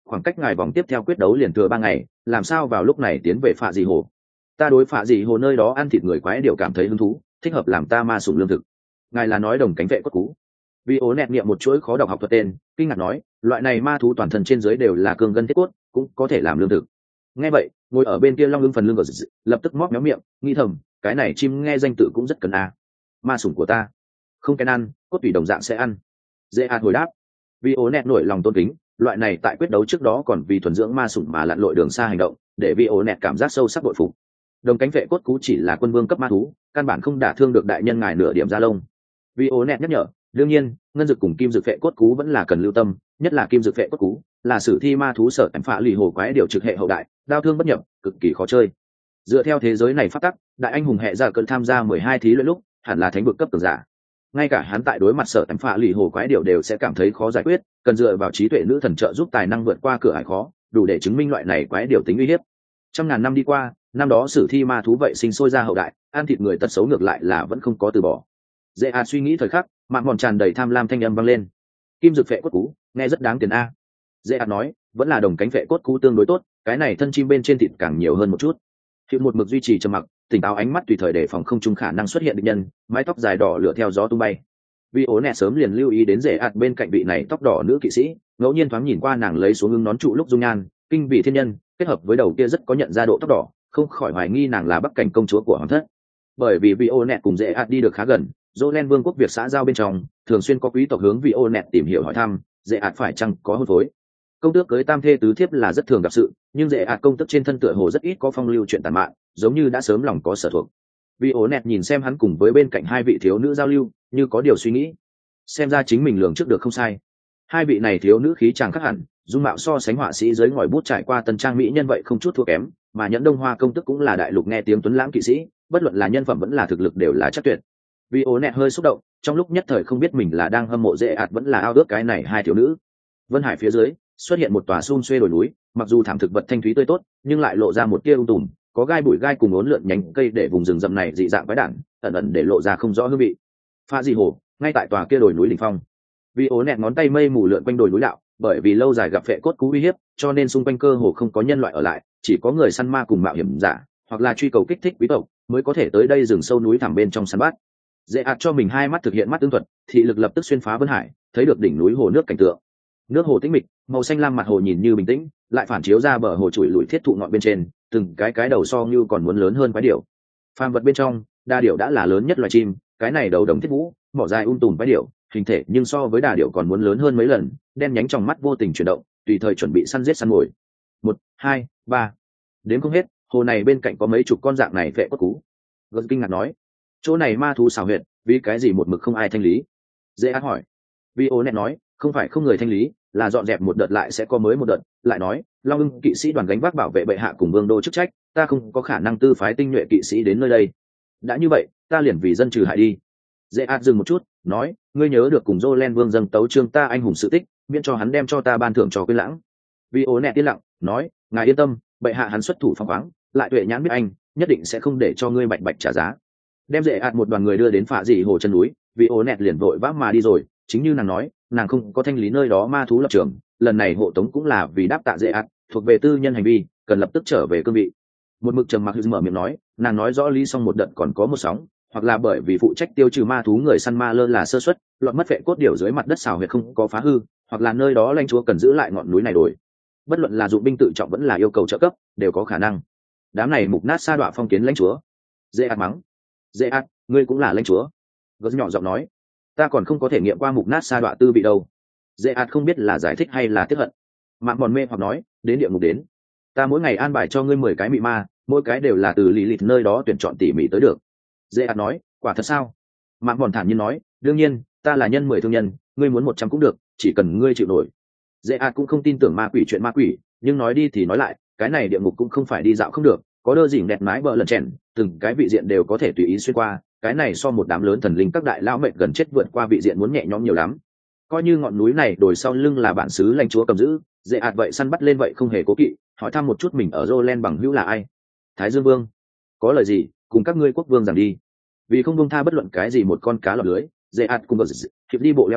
khoảng cách ngài vòng tiếp theo quyết đấu liền thừa 3 ngày, làm sao vào lúc này tiến về Phạ Dị Hồ? Ta đối Phạ Dị Hồ nơi đó ăn thịt người quái điều cảm thấy hứng thú, thích hợp làm ta ma sủng lương thực. Ngài là nói đồng cánh vệ cốt cú? Vì ố nẹt niệm một chuỗi khó đọc học thuật tên, kinh ngạc nói, loại này ma thú toàn thân trên dưới đều là cương gân thiết cốt, cũng có thể làm lương thực. Nghe vậy, ngồi ở bên kia long ưng phần lưng lập tức móc méo miệng, nghĩ thầm, cái này chim nghe danh tự cũng rất cần a. Ma sủng của ta không kén ăn, cốt tùy đồng dạng sẽ ăn. Dễ hồi đáp. Vì ố nẹt nổi lòng tôn kính, loại này tại quyết đấu trước đó còn vì thuần dưỡng ma sủng mà lặn lội đường xa hành động, để vì ố nẹt cảm giác sâu sắc bội phục. Đồng cánh vệ cốt cú chỉ là quân vương cấp ma thú, căn bản không đả thương được đại nhân ngài nửa điểm da lông. Vì ố nẹt nhắc nhở, đương nhiên ngân dực cùng kim dực vệ cốt cú vẫn là cần lưu tâm, nhất là kim dực vệ cốt cú là sử thi ma thú sở tẩm phạ lì hồ quái điều trực hệ hậu đại, đao thương bất nhập, cực kỳ khó chơi. Dựa theo thế giới này phát tắc, đại anh hùng hệ ra cơn tham gia 12 thí luyện lúc hẳn là thánh vực cấp cường giả, ngay cả hắn tại đối mặt sở tẩm phạ lì hồ quái điều đều sẽ cảm thấy khó giải quyết, cần dựa vào trí tuệ nữ thần trợ giúp tài năng vượt qua cửa ải khó, đủ để chứng minh loại này quái điều tính uy hiếp. Trăm ngàn năm đi qua, năm đó sử thi ma thú vậy sinh sôi ra hậu đại, ăn thịt người tật xấu ngược lại là vẫn không có từ bỏ. Dễ suy nghĩ thời khắc, mạng mòn tràn đầy tham lam thanh âm vang lên. Kim dực phệ cốt cú nghe rất đáng tiền a. Dễ nói, vẫn là đồng cánh phệ cốt cú tương đối tốt, cái này thân chim bên trên thịt càng nhiều hơn một chút. Hiệu một mực duy trì trầm mặc, tỉnh táo ánh mắt tùy thời đề phòng không trung khả năng xuất hiện địch nhân, mái tóc dài đỏ lửa theo gió tung bay. Vì ố nẹ sớm liền lưu ý đến Dễ bên cạnh vị này tóc đỏ nữ kỵ sĩ, ngẫu nhiên thoáng nhìn qua nàng lấy xuống ưng nón trụ lúc dung nhan, kinh vị thiên nhân, kết hợp với đầu kia rất có nhận ra độ tóc đỏ, không khỏi hoài nghi nàng là bắc cảnh công chúa của hoàng thất. Bởi vì vị ô nẹt cùng Dễ đi được khá gần, Jolen vương quốc việc xã giao bên trong thường xuyên có quý tộc hướng vị ô nẹt tìm hiểu hỏi thăm Dễ phải chăng có hôn phối. Công tước cưới tam thê tứ thiếp là rất thường gặp sự, nhưng Dễ công tước trên thân tựa hồ rất ít có phong lưu chuyện tàn mạn, giống như đã sớm lòng có sở thuộc. Vị ô nẹt nhìn xem hắn cùng với bên cạnh hai vị thiếu nữ giao lưu, như có điều suy nghĩ. Xem ra chính mình lường trước được không sai. Hai vị này thiếu nữ khí chàng khác hẳn, dung mạo so sánh họa sĩ dưới ngòi bút trải qua tân trang mỹ nhân vậy không chút thua kém, mà nhẫn đông hoa công tước cũng là đại lục nghe tiếng tuấn lãng kỵ sĩ, bất luận là nhân phẩm vẫn là thực lực đều là chắc tuyệt. Vì ố nẹt hơi xúc động, trong lúc nhất thời không biết mình là đang hâm mộ Dễ vẫn là ao ước cái này hai thiếu nữ. Vân Hải phía dưới xuất hiện một tòa xum xuê đồi núi, mặc dù thảm thực vật thanh thúy tươi tốt, nhưng lại lộ ra một tia tùm, có gai bụi gai cùng uốn lượn nhánh cây để vùng rừng rậm này dị dạng quái đản, ẩn ẩn để lộ ra không rõ hương vị. Pha Dị Hồ, ngay tại tòa kia đồi núi đỉnh phong. Vì ố nẹt ngón tay mây mù lượn quanh đồi núi đạo, bởi vì lâu dài gặp phệ cốt cú uy hiếp, cho nên xung quanh cơ hồ không có nhân loại ở lại, chỉ có người săn ma cùng mạo hiểm giả, hoặc là truy cầu kích thích quý tộc mới có thể tới đây rừng sâu núi thẳm bên trong săn bắt. Dễ cho mình hai mắt thực hiện mắt tương thuật, thị lực lập tức xuyên phá Vân Hải, thấy được đỉnh núi hồ nước cảnh tượng. Nước hồ tĩnh mịch, màu xanh lam mặt hồ nhìn như bình tĩnh, lại phản chiếu ra bờ hồ trụi lùi thiết thụ ngọn bên trên, từng cái đầu so như còn muốn lớn hơn quái điểu. Phàm vật bên trong, đa điểu đã là lớn nhất loài chim, cái này đầu đồng thiết vũ, mỏ dài tùm quái điểu, hình thể nhưng so với đà điểu còn muốn lớn hơn mấy lần, đen nhánh trong mắt vô tình chuyển động, tùy thời chuẩn bị săn giết săn mồi. 1, 2, 3, đếm không hết, hồ này bên cạnh có mấy chục con dạng này vệ cốt cú. Gớt kinh ngạc nói, chỗ này ma thú xào huyệt, vì cái gì một mực không ai thanh lý? Dễ hỏi. Vì ố nẹt nói, không phải không người thanh lý, là dọn dẹp một đợt lại sẽ có mới một đợt. Lại nói, Long ưng kỵ sĩ đoàn gánh vác bảo vệ bệ hạ cùng vương đô chức trách, ta không có khả năng tư phái tinh nhuệ kỵ sĩ đến nơi đây. Đã như vậy, ta liền vì dân trừ hại đi. Dễ dừng một chút, nói, ngươi nhớ được cùng Jolen vương dâng tấu trương ta anh hùng sự tích, miễn cho hắn đem cho ta ban thưởng cho quên lãng. Vì ố nẹt yên lặng, nói, ngài yên tâm, bệ hạ hắn xuất thủ phóng khoáng, lại tuệ nhãn biết anh, nhất định sẽ không để cho ngươi bạch bạch trả giá. Đem Dễ một đoàn người đưa đến Phạ Dị Hồ chân núi, vì ố nẹt liền vội vã mà đi rồi, chính như nàng nói, nàng không có thanh lý nơi đó ma thú lập trường, lần này hộ tống cũng là vì đáp tạ Dễ thuộc về tư nhân hành vi, cần lập tức trở về cương vị. Một mực trầm mặc mở miệng nói, nàng nói rõ lý xong một đợt còn có một sóng, hoặc là bởi vì phụ trách tiêu trừ ma thú người săn ma lơ là sơ suất, lọt mất vệ cốt điều dưới mặt đất xào huyệt không có phá hư, hoặc là nơi đó lãnh chúa cần giữ lại ngọn núi này đổi. Bất luận là dụng binh tự trọng vẫn là yêu cầu trợ cấp, đều có khả năng. Đám này mục nát sa đọa phong kiến lãnh chúa. Dễ mắng. Dễ ngươi cũng là lãnh chúa. Gớt nhỏ giọng nói, ta còn không có thể nghiệm qua mục nát sa đọa tư vị đâu. Dễ không biết là giải thích hay là tiếc hận. Mạng bòn mê hoặc nói, đến địa ngục đến. Ta mỗi ngày an bài cho ngươi 10 cái mị ma, mỗi cái đều là từ lý lịch nơi đó tuyển chọn tỉ mỉ tới được. Dễ nói, quả thật sao? Mạng bòn thản nhiên nói, đương nhiên, ta là nhân 10 thương nhân, ngươi muốn 100 cũng được, chỉ cần ngươi chịu nổi. Dễ cũng không tin tưởng ma quỷ chuyện ma quỷ, nhưng nói đi thì nói lại, cái này địa ngục cũng không phải đi dạo không được, có đơ dỉnh đẹp mái bờ lần chèn, từng cái vị diện đều có thể tùy ý xuyên qua, cái này so một đám lớn thần linh các đại lão mệnh gần chết vượt qua vị diện muốn nhẹ nhõm nhiều lắm. Coi như ngọn núi này đồi sau lưng là bản xứ lãnh chúa cầm giữ, Dễ vậy săn bắt lên vậy không hề cố kỵ, hỏi thăm một chút mình ở Jolen bằng hữu là ai. Thái Dương Vương. Có lời gì, cùng các ngươi quốc vương giảng đi. Vì không buông tha bất luận cái gì một con cá lọt lưới, Dễ cùng hiệp đi bộ leo núi,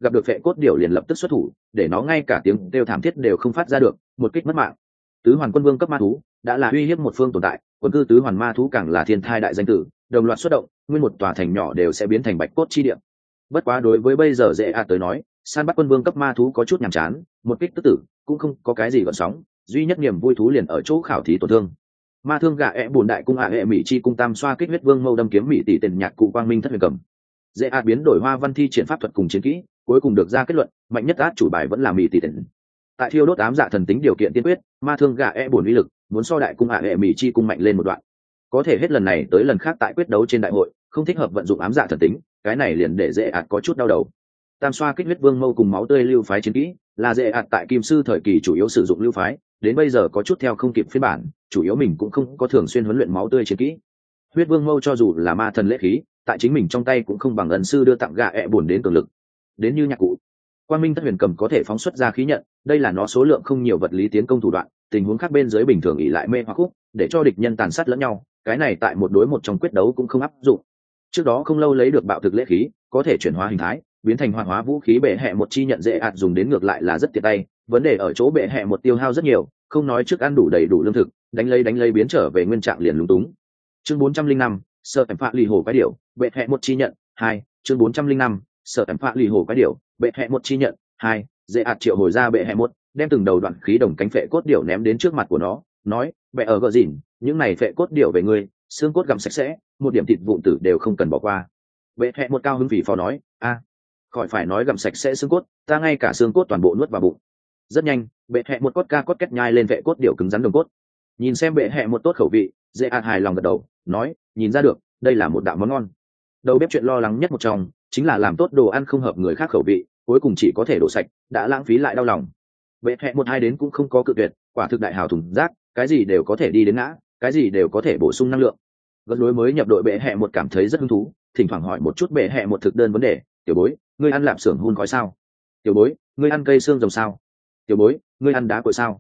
gặp được phệ cốt điểu liền lập tức xuất thủ, để nó ngay cả tiếng kêu thảm thiết đều không phát ra được, một kích mất mạng. Tứ hoàn quân vương cấp ma thú đã là uy hiếp một phương tồn tại, quần cư tứ hoàn ma thú càng là thiên thai đại danh tử, đồng loạt xuất động, nguyên một tòa thành nhỏ đều sẽ biến thành bạch cốt chi địa. Bất quá đối với bây giờ dễ tới nói, săn bắt quân vương cấp ma thú có chút nhàm chán, một kích tức tử cũng không có cái gì gợn sóng, duy nhất niềm vui thú liền ở chỗ khảo thí tổn thương. Ma thương gạ bùn đại cung mỹ chi cung tam xoa kích huyết vương mâu đâm kiếm mỹ tỷ tiền nhạc cụ quang minh thất huyền cầm. Dễ biến đổi hoa văn thi triển pháp thuật cùng chiến kỹ, cuối cùng được ra kết luận mạnh nhất át chủ bài vẫn là mỹ tỷ tiền. Tại thiêu đốt ám dạ thần tính điều kiện tiên quyết, ma thương gạ bùn uy lực muốn so đại cung mỹ chi cung mạnh lên một đoạn. Có thể hết lần này tới lần khác tại quyết đấu trên đại hội không thích hợp vận dụng ám dạ thần tính, cái này liền để dễ có chút đau đầu. Tam xoa kích huyết vương mâu cùng máu tươi lưu phái chiến kỹ là dễ tại kim sư thời kỳ chủ yếu sử dụng lưu phái, đến bây giờ có chút theo không kịp phiên bản, chủ yếu mình cũng không có thường xuyên huấn luyện máu tươi chiến kỹ. Huyết vương mâu cho dù là ma thần lễ khí, tại chính mình trong tay cũng không bằng ân sư đưa tặng gạ buồn đến cường lực. Đến như nhạc cụ quang minh thất huyền cầm có thể phóng xuất ra khí nhận, đây là nó số lượng không nhiều vật lý tiến công thủ đoạn, tình huống khác bên dưới bình thường ỉ lại mê hoặc khúc để cho địch nhân tàn sát lẫn nhau, cái này tại một đối một trong quyết đấu cũng không áp dụng. Trước đó không lâu lấy được bạo thực lễ khí có thể chuyển hóa hình thái biến thành hoạt hóa vũ khí bệ hệ một chi nhận dễ dùng đến ngược lại là rất tiện tay, vấn đề ở chỗ bệ hệ một tiêu hao rất nhiều, không nói trước ăn đủ đầy đủ lương thực, đánh lấy biến trở về nguyên trạng liền lúng túng. Chương 405, sợ tẩm phạ lì hồ cái điểu bệ hệ một chi nhận 2. Chương 405, sợ tẩm phạ lì hồ cái điểu bệ hệ một chi nhận 2. Dễ triệu hồi ra bệ hệ một, đem từng đầu đoạn khí đồng cánh phệ cốt điểu ném đến trước mặt của nó, nói bệ ở gờ dỉn, những này phệ cốt điểu về ngươi, xương cốt gặm sạch sẽ, một điểm thịt vụn tử đều không cần bỏ qua. Bệ hệ một cao hứng vì phò nói, khỏi phải nói gặm sạch sẽ xương cốt, ta ngay cả xương cốt toàn bộ nuốt vào bụng. Rất nhanh, bệ hệ một cốt két nhai lên vệ cốt điểu cứng rắn đồng cốt. Nhìn xem bệ hệ một tốt khẩu vị, dễ hài lòng gật đầu, nói, nhìn ra được, đây là một đạo món ngon. Đầu bếp chuyện lo lắng nhất một trong chính là làm tốt đồ ăn không hợp người khác khẩu vị, cuối cùng chỉ có thể đổ sạch, đã lãng phí lại đau lòng. Bệ hệ một hai đến cũng không có cự tuyệt, quả thực đại hào thùng rác, cái gì đều có thể đi đến ngã, cái gì đều có thể bổ sung năng lượng. Gần đối mới nhập đội bệ hệ một cảm thấy rất hứng thú, thỉnh thoảng hỏi một chút bệ hệ một thực đơn vấn đề, tiểu bối, ngươi ăn lạp xưởng hun khói sao? Tiểu bối, ngươi ăn cây xương rồng sao? Tiểu bối, ngươi ăn đá cội sao?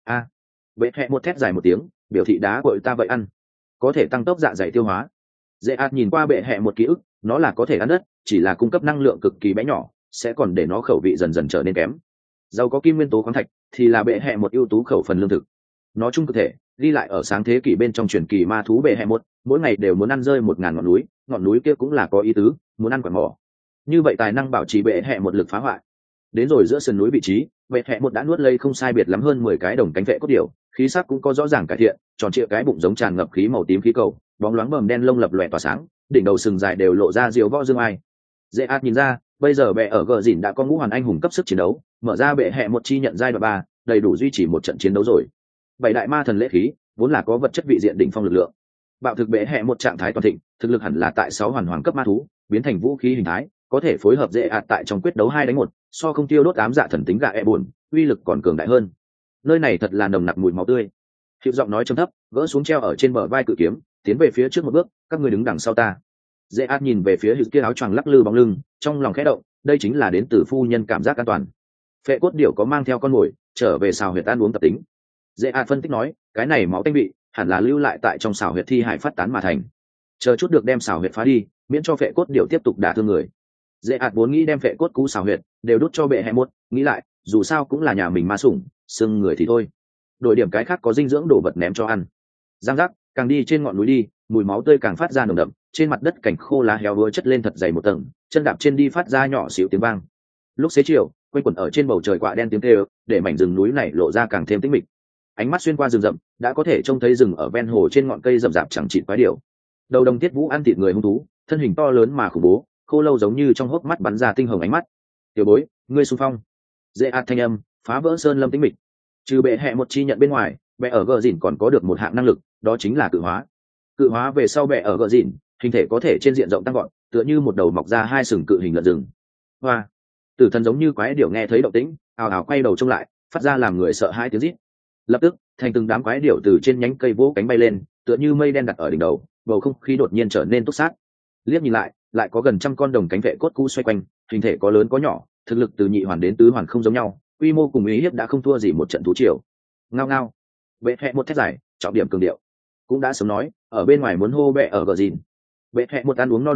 Bệ hệ một thét dài một tiếng, biểu thị đá cội ta vậy ăn, có thể tăng tốc dạ dày tiêu hóa. Dễ nhìn qua bệ hệ một ký ức, nó là có thể ăn đất, chỉ là cung cấp năng lượng cực kỳ bé nhỏ, sẽ còn để nó khẩu vị dần dần trở nên kém. Giàu có kim nguyên tố khoáng thạch thì là bệ hệ một ưu tú khẩu phần lương thực. Nó chung cơ thể ghi lại ở sáng thế kỷ bên trong truyền kỳ ma thú bệ hệ một, mỗi ngày đều muốn ăn rơi 1000 ngọn núi kia cũng là có ý tứ, muốn ăn quả mỏ. Như vậy tài năng bảo trì bệ hệ một lực phá hoại. Đến rồi giữa sườn núi vị trí, bệ hệ một đã nuốt lấy không sai biệt lắm hơn 10 cái đồng cánh vệ cốt điểu, khí sắc cũng có rõ ràng cải thiện, tròn trịa cái bụng giống tràn ngập khí màu tím khí cầu, bóng loáng bầm đen lông lập lòe tỏa sáng, đỉnh đầu sừng dài đều lộ ra diều võ dương ai. Dễ nhìn ra, bây giờ bệ ở gờ dỉn đã có ngũ hoàn anh hùng cấp sức chiến đấu, mở ra bệ hệ một chi nhận giai đoạn 3, đầy đủ duy trì một trận chiến đấu rồi. Bảy đại ma thần lễ khí vốn là có vật chất vị diện đỉnh phong lực lượng. Bạo thực bệ hệ một trạng thái toàn thịnh, thực lực hẳn là tại 6 hoàn hoàng cấp ma thú, biến thành vũ khí hình thái, có thể phối hợp dễ tại trong quyết đấu 2 đánh 1, so không tiêu đốt ám dạ thần tính gạ buồn, uy lực còn cường đại hơn. Nơi này thật là nồng nặc mùi máu tươi. Hiệu giọng nói trầm thấp, gỡ xuống treo ở trên bờ vai cự kiếm, tiến về phía trước một bước, các ngươi đứng đằng sau ta. Dễ nhìn về phía Hữu kia áo choàng lắc lư bóng lưng, trong lòng khẽ động, đây chính là đến từ phu nhân cảm giác an toàn. Phệ cốt điểu có mang theo con mồi, trở về xào huyệt ăn uống tập tính. Dễ phân tích nói, cái này máu tanh vị, hẳn là lưu lại tại trong xào huyệt thi hải phát tán mà thành. Chờ chút được đem xào huyệt phá đi, miễn cho phệ cốt điểu tiếp tục đả thương người. Dễ vốn nghĩ đem phệ cốt cú xào huyệt đều đút cho bệ hệ một, nghĩ lại, dù sao cũng là nhà mình ma sủng, xương người thì thôi. Đổi điểm cái khác có dinh dưỡng đồ vật ném cho ăn. Giang giác, càng đi trên ngọn núi đi, mùi máu tươi càng phát ra nồng đậm, trên mặt đất cảnh khô lá héo úa chất lên thật dày một tầng, chân đạp trên đi phát ra nhỏ xíu tiếng vang. Lúc xế chiều, quanh quẩn ở trên bầu trời quạ đen tiếng kêu, để mảnh rừng núi này lộ ra càng thêm tĩnh mịch. Ánh mắt xuyên qua rừng rậm, đã có thể trông thấy rừng ở ven hồ trên ngọn cây rậm rạp chẳng chịt quái điểu. Đầu đồng tiết vũ ăn thịt người hung thú, thân hình to lớn mà khủng bố, khô lâu giống như trong hốc mắt bắn ra tinh hồng ánh mắt. Tiểu bối, ngươi xung phong. Dễ thanh âm phá vỡ sơn lâm tĩnh mịch. Trừ bệ hệ một chi nhận bên ngoài, bệ ở gờ dỉn còn có được một hạng năng lực, đó chính là cự hóa. Cự hóa về sau bệ ở gờ dỉn, hình thể có thể trên diện rộng tăng gọn, tựa như một đầu mọc ra 2 sừng cự hình lợn rừng. Hoa, tử thần giống như quái điểu nghe thấy động tĩnh, ào ào quay đầu trông lại, phát ra làm người sợ hãi tiếng rít. Lập tức, thành từng đám quái điểu từ trên nhánh cây vỗ cánh bay lên, tựa như mây đen đặt ở đỉnh đầu, bầu không khí đột nhiên trở nên túc sát. Liếc nhìn lại có gần 100 con đồng cánh vệ cốt cú xoay quanh, hình thể có lớn có nhỏ, thực lực từ nhị hoàn đến tứ hoàn không giống nhau, quy mô cùng ý hiếp đã không thua gì một trận thú triều. Ngao ngao, bệ hệ một thét dài, trọng điểm cường điệu. Cũng đã sớm nói, ở bên ngoài muốn hô bệ ở gờ gìn. Bệ hệ một ăn uống no đủ,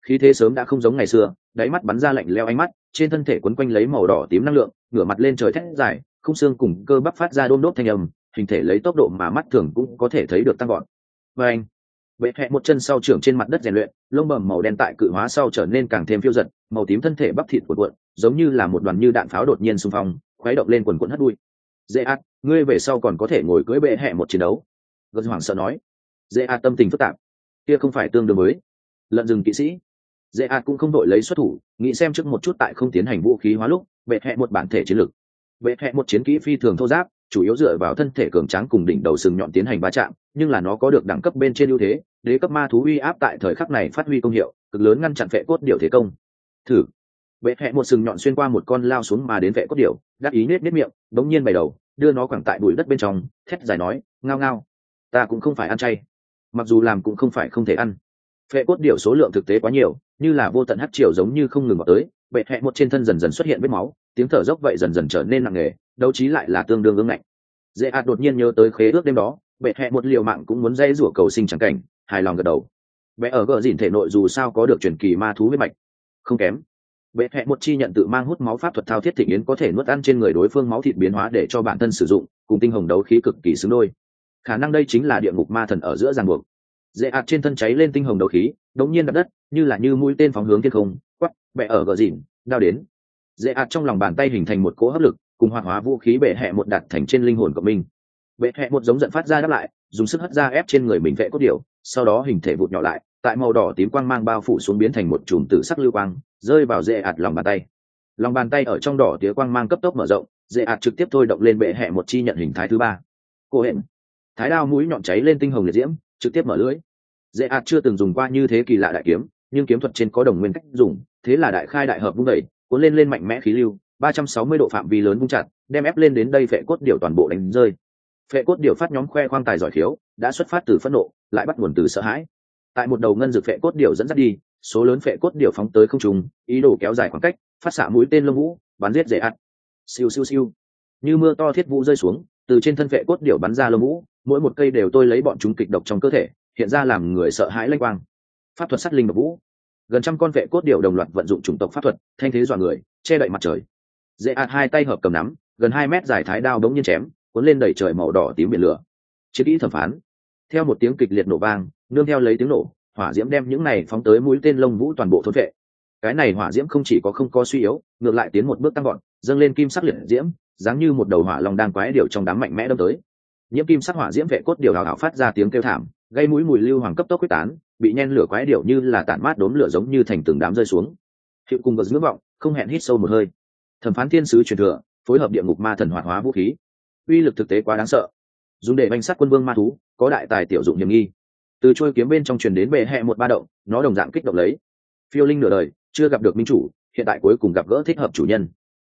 khí thế sớm đã không giống ngày xưa, đáy mắt bắn ra lạnh lẽo ánh mắt, trên thân thể quấn quanh lấy màu đỏ tím năng lượng, ngửa mặt lên trời thét dài, khung xương cùng cơ bắp phát ra đôm đốp thanh âm, hình thể lấy tốc độ mà mắt thường cũng có thể thấy được tăng gọn. Và anh, bệ hẹ một chân sau trưởng trên mặt đất rèn luyện, lông bầm màu đen tại cự hóa sau trở nên càng thêm phiêu dật, màu tím thân thể bắp thịt cuộn cuộn, giống như là một đoàn như đạn pháo đột nhiên xung phong, khuấy động lên quần quần hất bụi. Dễ ạt, ngươi về sau còn có thể ngồi cưỡi bệ hẹ một chiến đấu. Gật hoảng sợ nói. Dễ ạt tâm tình phức tạp, kia không phải tương đương với lợn rừng kỵ sĩ. Dễ ạt cũng không đội lấy xuất thủ, nghĩ xem trước một chút tại không tiến hành vũ khí hóa lúc, bệ hẹ một bản thể chiến lực. Bệ hẹ một chiến kỹ phi thường thô giáp, chủ yếu dựa vào thân thể cường tráng cùng đỉnh đầu sừng nhọn tiến hành va chạm, nhưng là nó có được đẳng cấp bên trên ưu thế, đế cấp ma thú uy áp tại thời khắc này phát huy công hiệu, cực lớn ngăn chặn vệ cốt điểu thế công. Thử. Bệ hẹ một sừng nhọn xuyên qua một con lao xuống mà đến vệ cốt điểu, đắc ý nết nết miệng, bỗng nhiên bày đầu, đưa nó quẳng tại bụi đất bên trong, thét dài nói, ngao ngao, ta cũng không phải ăn chay, mặc dù làm cũng không phải không thể ăn. Vệ cốt điểu số lượng thực tế quá nhiều, như là vô tận hắc triều giống như không ngừng vào tới, bệ hẹ một trên thân dần dần xuất hiện vết máu, tiếng thở dốc vậy dần dần trở nên nặng nề, đấu trí lại là tương đương ương ngạnh. Dễ ạt đột nhiên nhớ tới khế ước đêm đó, bệ hẹ một liều mạng cũng muốn dây rủa cầu sinh chẳng cảnh, hài lòng gật đầu. Bệ ở gờ dìn thể nội dù sao có được truyền kỳ ma thú huyết mạch, không kém. Bệ hẹ một chi nhận tự mang hút máu pháp thuật thao thiết thịnh yến có thể nuốt ăn trên người đối phương máu thịt biến hóa để cho bản thân sử dụng, cùng tinh hồng đấu khí cực kỳ xứng đôi. Khả năng đây chính là địa ngục ma thần ở giữa ràng buộc. Dễ ạt trên thân cháy lên tinh hồng đấu khí, đống nhiên đập đất, như là như mũi tên phóng hướng thiên không, quắc, bệ ở gờ dìn, đao đến. Dễ ạt trong lòng bàn tay hình thành một cỗ hấp lực, cùng hoạt hóa vũ khí bệ hẹ một đặt thành trên linh hồn của mình. Bệ hẹ một giống giận phát ra đáp lại, dùng sức hất ra ép trên người mình vệ cốt điểu, sau đó hình thể vụt nhỏ lại, tại màu đỏ tím quang mang bao phủ xuống biến thành một chùm tử sắc lưu quang, rơi vào dễ ạt lòng bàn tay. Lòng bàn tay ở trong đỏ tía quang mang cấp tốc mở rộng, dễ ạt trực tiếp thôi động lên bệ hẹ một chi nhận hình thái thứ ba. Cô hẹn, thái đao mũi nhọn cháy lên tinh hồng liệt diễm, trực tiếp mở lưỡi. Dễ ạt chưa từng dùng qua như thế kỳ lạ đại kiếm, nhưng kiếm thuật trên có đồng nguyên cách dùng, thế là đại khai đại hợp vung đẩy, cuốn lên mạnh mẽ khí lưu, 360 độ phạm vi lớn vung chặt, đem ép lên đến đây vệ cốt điểu toàn bộ đánh rơi. Vệ cốt điểu phát nhóm khoe khoang tài giỏi khiếu, đã xuất phát từ phẫn nộ, lại bắt nguồn từ sợ hãi. Tại một đầu ngân dược vệ cốt điểu dẫn dắt đi, số lớn vệ cốt điểu phóng tới không trung, ý đồ kéo dài khoảng cách, phát xạ mũi tên lông vũ, bắn giết dễ ạt. Siêu siêu siêu, như mưa to thiết vũ rơi xuống, từ trên thân vệ cốt điểu bắn ra lông vũ, mỗi một cây đều tôi lấy bọn chúng kịch độc trong cơ thể, hiện ra làm người sợ hãi lanh quang. Pháp thuật sát linh độc vũ, gần trăm con vệ cốt điểu đồng loạt vận dụng chủng tộc pháp thuật, thanh thế dọa người, che đậy mặt trời. Dễ ạt hai tay hợp cầm nắm, gần 2 mét dài thái đao đống nhiên chém, cuốn lên đẩy trời màu đỏ tím biển lửa. Chiến kỹ thẩm phán, theo một tiếng kịch liệt nổ vang, nương theo lấy tiếng nổ, hỏa diễm đem những này phóng tới mũi tên lông vũ toàn bộ thôn vệ. Cái này hỏa diễm không chỉ có không có suy yếu, ngược lại tiến một bước tăng gọn, dâng lên kim sắc liệt diễm, dáng như một đầu hỏa long đang quái điểu trong đám mạnh mẽ đâm tới. Nhiễm kim sắc hỏa diễm vệ cốt điểu hào hào phát ra tiếng kêu thảm, gây mũi mùi lưu hoàng cấp tốc quyết tán, bị nhen lửa quái điểu như là tản mát đốm lửa giống như thành từng đám rơi xuống. Hiệu cùng vật ngưỡng vọng, không hẹn hít sâu một hơi. Thẩm phán thiên sứ truyền thừa, phối hợp địa ngục ma thần hoạt hóa vũ khí, uy lực thực tế quá đáng sợ, dùng để banh sát quân vương ma thú, có đại tài tiểu dụng hiểm nghi. Từ trôi kiếm bên trong truyền đến bệ hẹ một ba động, nó đồng dạng kích động lấy. Phiêu linh nửa đời chưa gặp được minh chủ, hiện tại cuối cùng gặp gỡ thích hợp chủ nhân.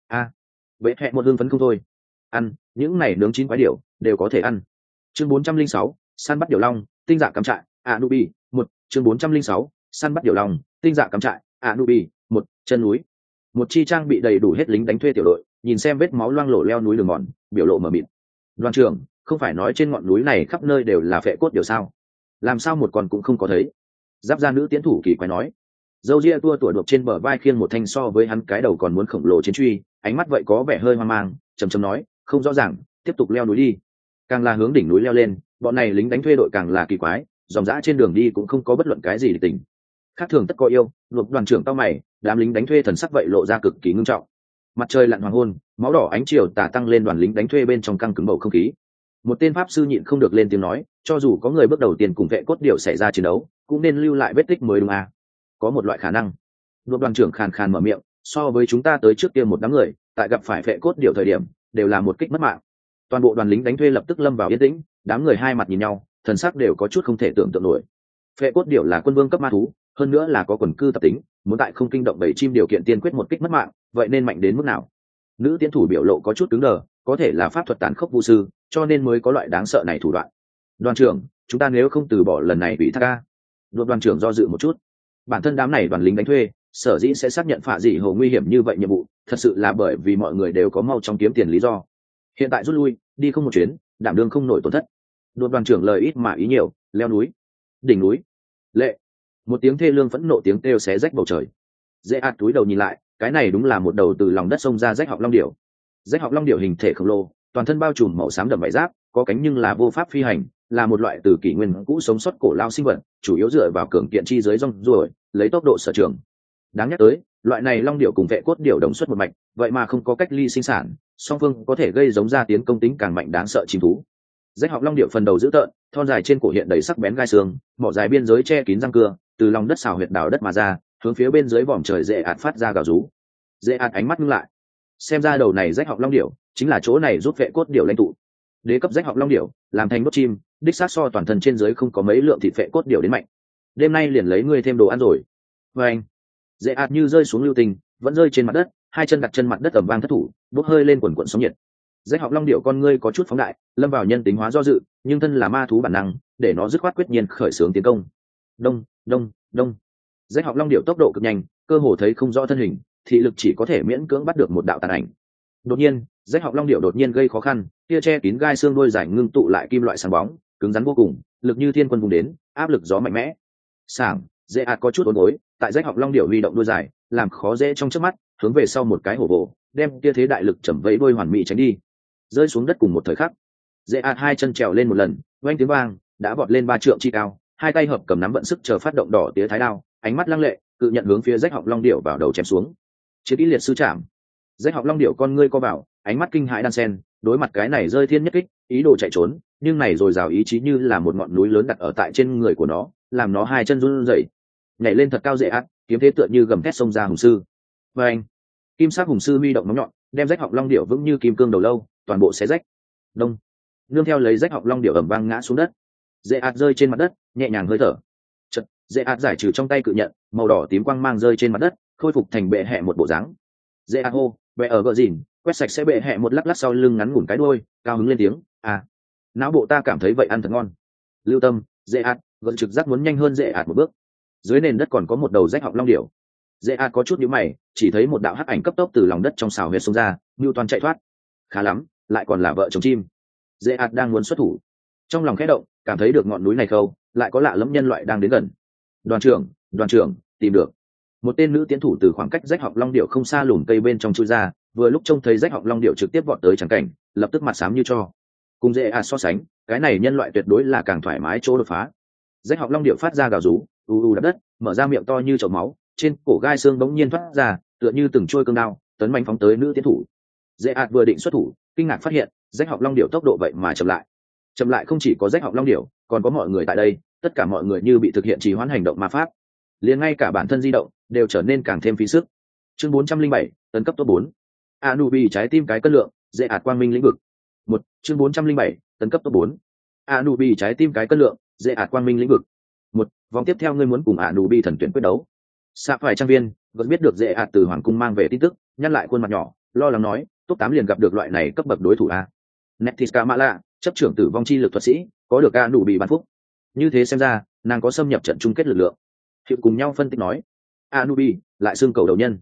Bệ hẹ một hương phấn không thôi. Ăn những này nướng chín quái điểu đều có thể ăn. Chương 406, săn bắt điểu long, tinh dạ cắm trại, Anubi, 1, chương 406, săn bắt điểu long, tinh dạ cắm trại, Anubi, 1, chân núi. Một chi trang bị đầy đủ hết lính đánh thuê tiểu đội, nhìn xem vết máu loang lổ leo núi đường mòn, biểu lộ mờ mịt. Đoàn trưởng, không phải nói trên ngọn núi này khắp nơi đều là phệ cốt điều sao? Làm sao một con cũng không có thấy? Giáp gia nữ tiến thủ kỳ quái nói. Dâu ria tua tủa đột trên bờ vai khiêng một thanh so với hắn cái đầu còn muốn khổng lồ chiến truy, ánh mắt vậy có vẻ hơi hoang mang, trầm trầm nói, không rõ ràng, tiếp tục leo núi đi. Càng là hướng đỉnh núi leo lên, bọn này lính đánh thuê đội càng là kỳ quái, dòng dã trên đường đi cũng không có bất luận cái gì để tình. Khác thường tất có yêu, luật đoàn trưởng tao mày, đám lính đánh thuê thần sắc vậy lộ ra cực kỳ ngưng trọng. Mặt trời lặn hoàng hôn, máu đỏ ánh chiều tà tăng lên đoàn lính đánh thuê bên trong căng cứng bầu không khí. Một tên pháp sư nhịn không được lên tiếng nói, cho dù có người bước đầu tiên cùng vệ cốt điểu xảy ra chiến đấu, cũng nên lưu lại vết tích mới đúng à? Có một loại khả năng. Luật đoàn trưởng khàn khàn mở miệng, so với chúng ta tới trước kia một đám người, tại gặp phải vệ cốt điểu thời điểm, đều là một kích mất mạng. Toàn bộ đoàn lính đánh thuê lập tức lâm vào yên tĩnh, đám người hai mặt nhìn nhau, thần sắc đều có chút không thể tưởng tượng nổi. Vệ cốt điểu là quân vương cấp ma thú, hơn nữa là có quần cư tập tính, muốn tại không kinh động bầy chim điều kiện tiên quyết một kích mất mạng, vậy nên mạnh đến mức nào? Nữ tiến thủ biểu lộ có chút cứng đờ, có thể là pháp thuật tàn khốc vu sư, cho nên mới có loại đáng sợ này thủ đoạn. Đoàn trưởng, chúng ta nếu không từ bỏ lần này bị thác ca. Đoàn trưởng do dự một chút. Bản thân đám này đoàn lính đánh thuê, sở dĩ sẽ xác nhận phạ dị hồ nguy hiểm như vậy nhiệm vụ, thật sự là bởi vì mọi người đều có mau trong kiếm tiền lý do. Hiện tại rút lui, đi không một chuyến, đảm đương không nổi tổn thất. Đoàn trưởng lời ít mà ý nhiều, leo núi, đỉnh núi. Lệ. Một tiếng thê lương phẫn nộ tiếng kêu xé rách bầu trời. Dễ ạt túi đầu nhìn lại, cái này đúng là một đầu từ lòng đất xông ra rách họng long điểu. Rách họng long điểu hình thể khổng lồ, toàn thân bao trùm màu xám đậm vảy giáp, có cánh nhưng là vô pháp phi hành, là một loại từ kỷ nguyên cũ sống sót cổ lao sinh vật, chủ yếu dựa vào cường kiện chi dưới rong ruổi, lấy tốc độ sở trường. Đáng nhắc tới, loại này long điểu cùng vệ cốt điểu đồng xuất một mạch, vậy mà không có cách ly sinh sản, song phương có thể gây giống ra tiến công tính càng mạnh đáng sợ chim thú. Rách họng long điểu phần đầu dữ tợn, thon dài trên cổ hiện đầy sắc bén gai xương, mỏ dài biên giới che kín răng cưa, từ lòng đất xào huyệt đào đất mà ra, hướng phía bên dưới vòm trời dễ ạt phát ra gào rú. Dễ ạt ánh mắt ngưng lại, xem ra đầu này rách họng long điểu chính là chỗ này giúp vệ cốt điểu lãnh tụ. Đế cấp rách họng long điểu làm thành đốt chim, đích xác so toàn thân trên dưới không có mấy lượng thịt vệ cốt điểu đến mạnh. Đêm nay liền lấy ngươi thêm đồ ăn rồi. Và anh, dễ ạt như rơi xuống lưu tình, vẫn rơi trên mặt đất, hai chân đặt chân mặt đất ẩm vang thất thủ, bốc hơi lên quần quần sóng nhiệt. Rách họng long điểu con ngươi có chút phóng đại, lâm vào nhân tính hóa do dự, nhưng thân là ma thú bản năng, để nó dứt khoát quyết nhiên khởi xướng tiến công. Đông, đông, đông. Rách họng long điểu tốc độ cực nhanh, cơ hồ thấy không rõ thân hình, thị lực chỉ có thể miễn cưỡng bắt được một đạo tàn ảnh. Đột nhiên, rách họng long điểu đột nhiên gây khó khăn, tia che kín gai xương đôi dài ngưng tụ lại kim loại sáng bóng, cứng rắn vô cùng, lực như thiên quân vùng đến, áp lực gió mạnh mẽ. Sảng, dễ ạt có chút uốn gối, tại rách họng long điểu huy động đôi dài, làm khó dễ trong trước mắt, hướng về sau một cái hổ vồ, đem tia thế đại lực chầm vẫy đôi hoàn mỹ tránh đi. Rơi xuống đất cùng một thời khắc, dễ ạt hai chân trèo lên một lần, oanh tiếng vang, đã vọt lên 3 trượng chi cao, hai tay hợp cầm nắm vận sức chờ phát động đỏ tía thái đao, ánh mắt lăng lệ, cự nhận hướng phía rách họng long điểu vào đầu chém xuống. Chiến kỹ liệt sư chạm. Rách họng long điểu con ngươi co vào, ánh mắt kinh hãi đan sen, đối mặt cái này rơi thiên nhất kích, ý đồ chạy trốn, nhưng này rồi rào ý chí như là một ngọn núi lớn đặt ở tại trên người của nó, làm nó hai chân run rẩy. Nhảy lên thật cao dễ ạt, kiếm thế tựa như gầm thét xông ra hùng sư. Và anh, kim sắc hùng sư huy động nóng nhọn, đem rách họng long điểu vững như kim cương đầu lâu, toàn bộ xé rách. Đông, nương theo lấy rách họng long điểu ầm vang ngã xuống đất. Dễ ạt rơi trên mặt đất, nhẹ nhàng hơi thở. Chợt, dễ ạt giải trừ trong tay cự nhận, màu đỏ tím quang mang rơi trên mặt đất, khôi phục thành bệ hệ một bộ dáng. Dễ ạt hô, bệ ở gợ dìn, quét sạch sẽ bệ hệ một lắc lắc sau lưng ngắn ngủn cái đuôi, cao hứng lên tiếng, à, não bộ ta cảm thấy vậy ăn thật ngon. Lưu tâm, dễ ạt, gợn trực giác muốn nhanh hơn dễ ạt một bước. Dưới nền đất còn có một đầu rách họng long điểu. Dễ ạt có chút nhíu mày, chỉ thấy một đạo hắc ảnh cấp tốc từ lòng đất trong xào huyệt xông ra, Nưu toàn chạy thoát. Khá lắm, lại còn là vợ chồng chim. Dễ ạt đang muốn xuất thủ, trong lòng khẽ động, cảm thấy được ngọn núi này khâu, lại có lạ lẫm nhân loại đang đến gần. Đoàn trưởng, tìm được. Một tên nữ tiến thủ từ khoảng cách rách họng long điểu không xa lùm cây bên trong chui ra, vừa lúc trông thấy rách họng long điểu trực tiếp vọt tới trắng cảnh, lập tức mặt xám như cho. Cùng dễ so sánh, cái này nhân loại tuyệt đối là càng thoải mái chỗ đột phá. Rách họng long điểu phát ra gào rú, đập đất, mở ra miệng to như chậu máu, trên cổ gai xương bỗng nhiên thoát ra, tựa như từng trôi cương đao, tấn mãnh phóng tới nữ tiến thủ. Dễ vừa định xuất thủ, kinh ngạc phát hiện, rách họng long điểu tốc độ vậy mà chậm lại. Chậm lại không chỉ có rách họng long điểu, còn có mọi người tại đây, tất cả mọi người như bị thực hiện trì hoãn hành động ma pháp, liền ngay cả bản thân di động đều trở nên càng thêm phí sức. Chương 407, tấn cấp top 4. Anubi trái tim cái cân lượng, dễ quang minh lĩnh vực. Chương 407, tấn cấp top 4. Anubi trái tim cái cân lượng, dễ quang minh lĩnh vực. Vòng tiếp theo ngươi muốn cùng Anubi thần tuyển quyết đấu. Sạ phải trang viên, vẫn biết được dễ từ hoàng cung mang về tin tức, nhăn lại khuôn mặt nhỏ, lo lắng nói, top 8 liền gặp được loại này cấp bậc đối thủ a. Netiska Mala, chấp trưởng tử vong chi lực thuật sĩ, có được Anubi ban phúc. Như thế xem ra, nàng có xâm nhập trận chung kết lực lượng. Hiệu cùng nhau phân tích nói, Anubi lại xưng cầu đầu nhân,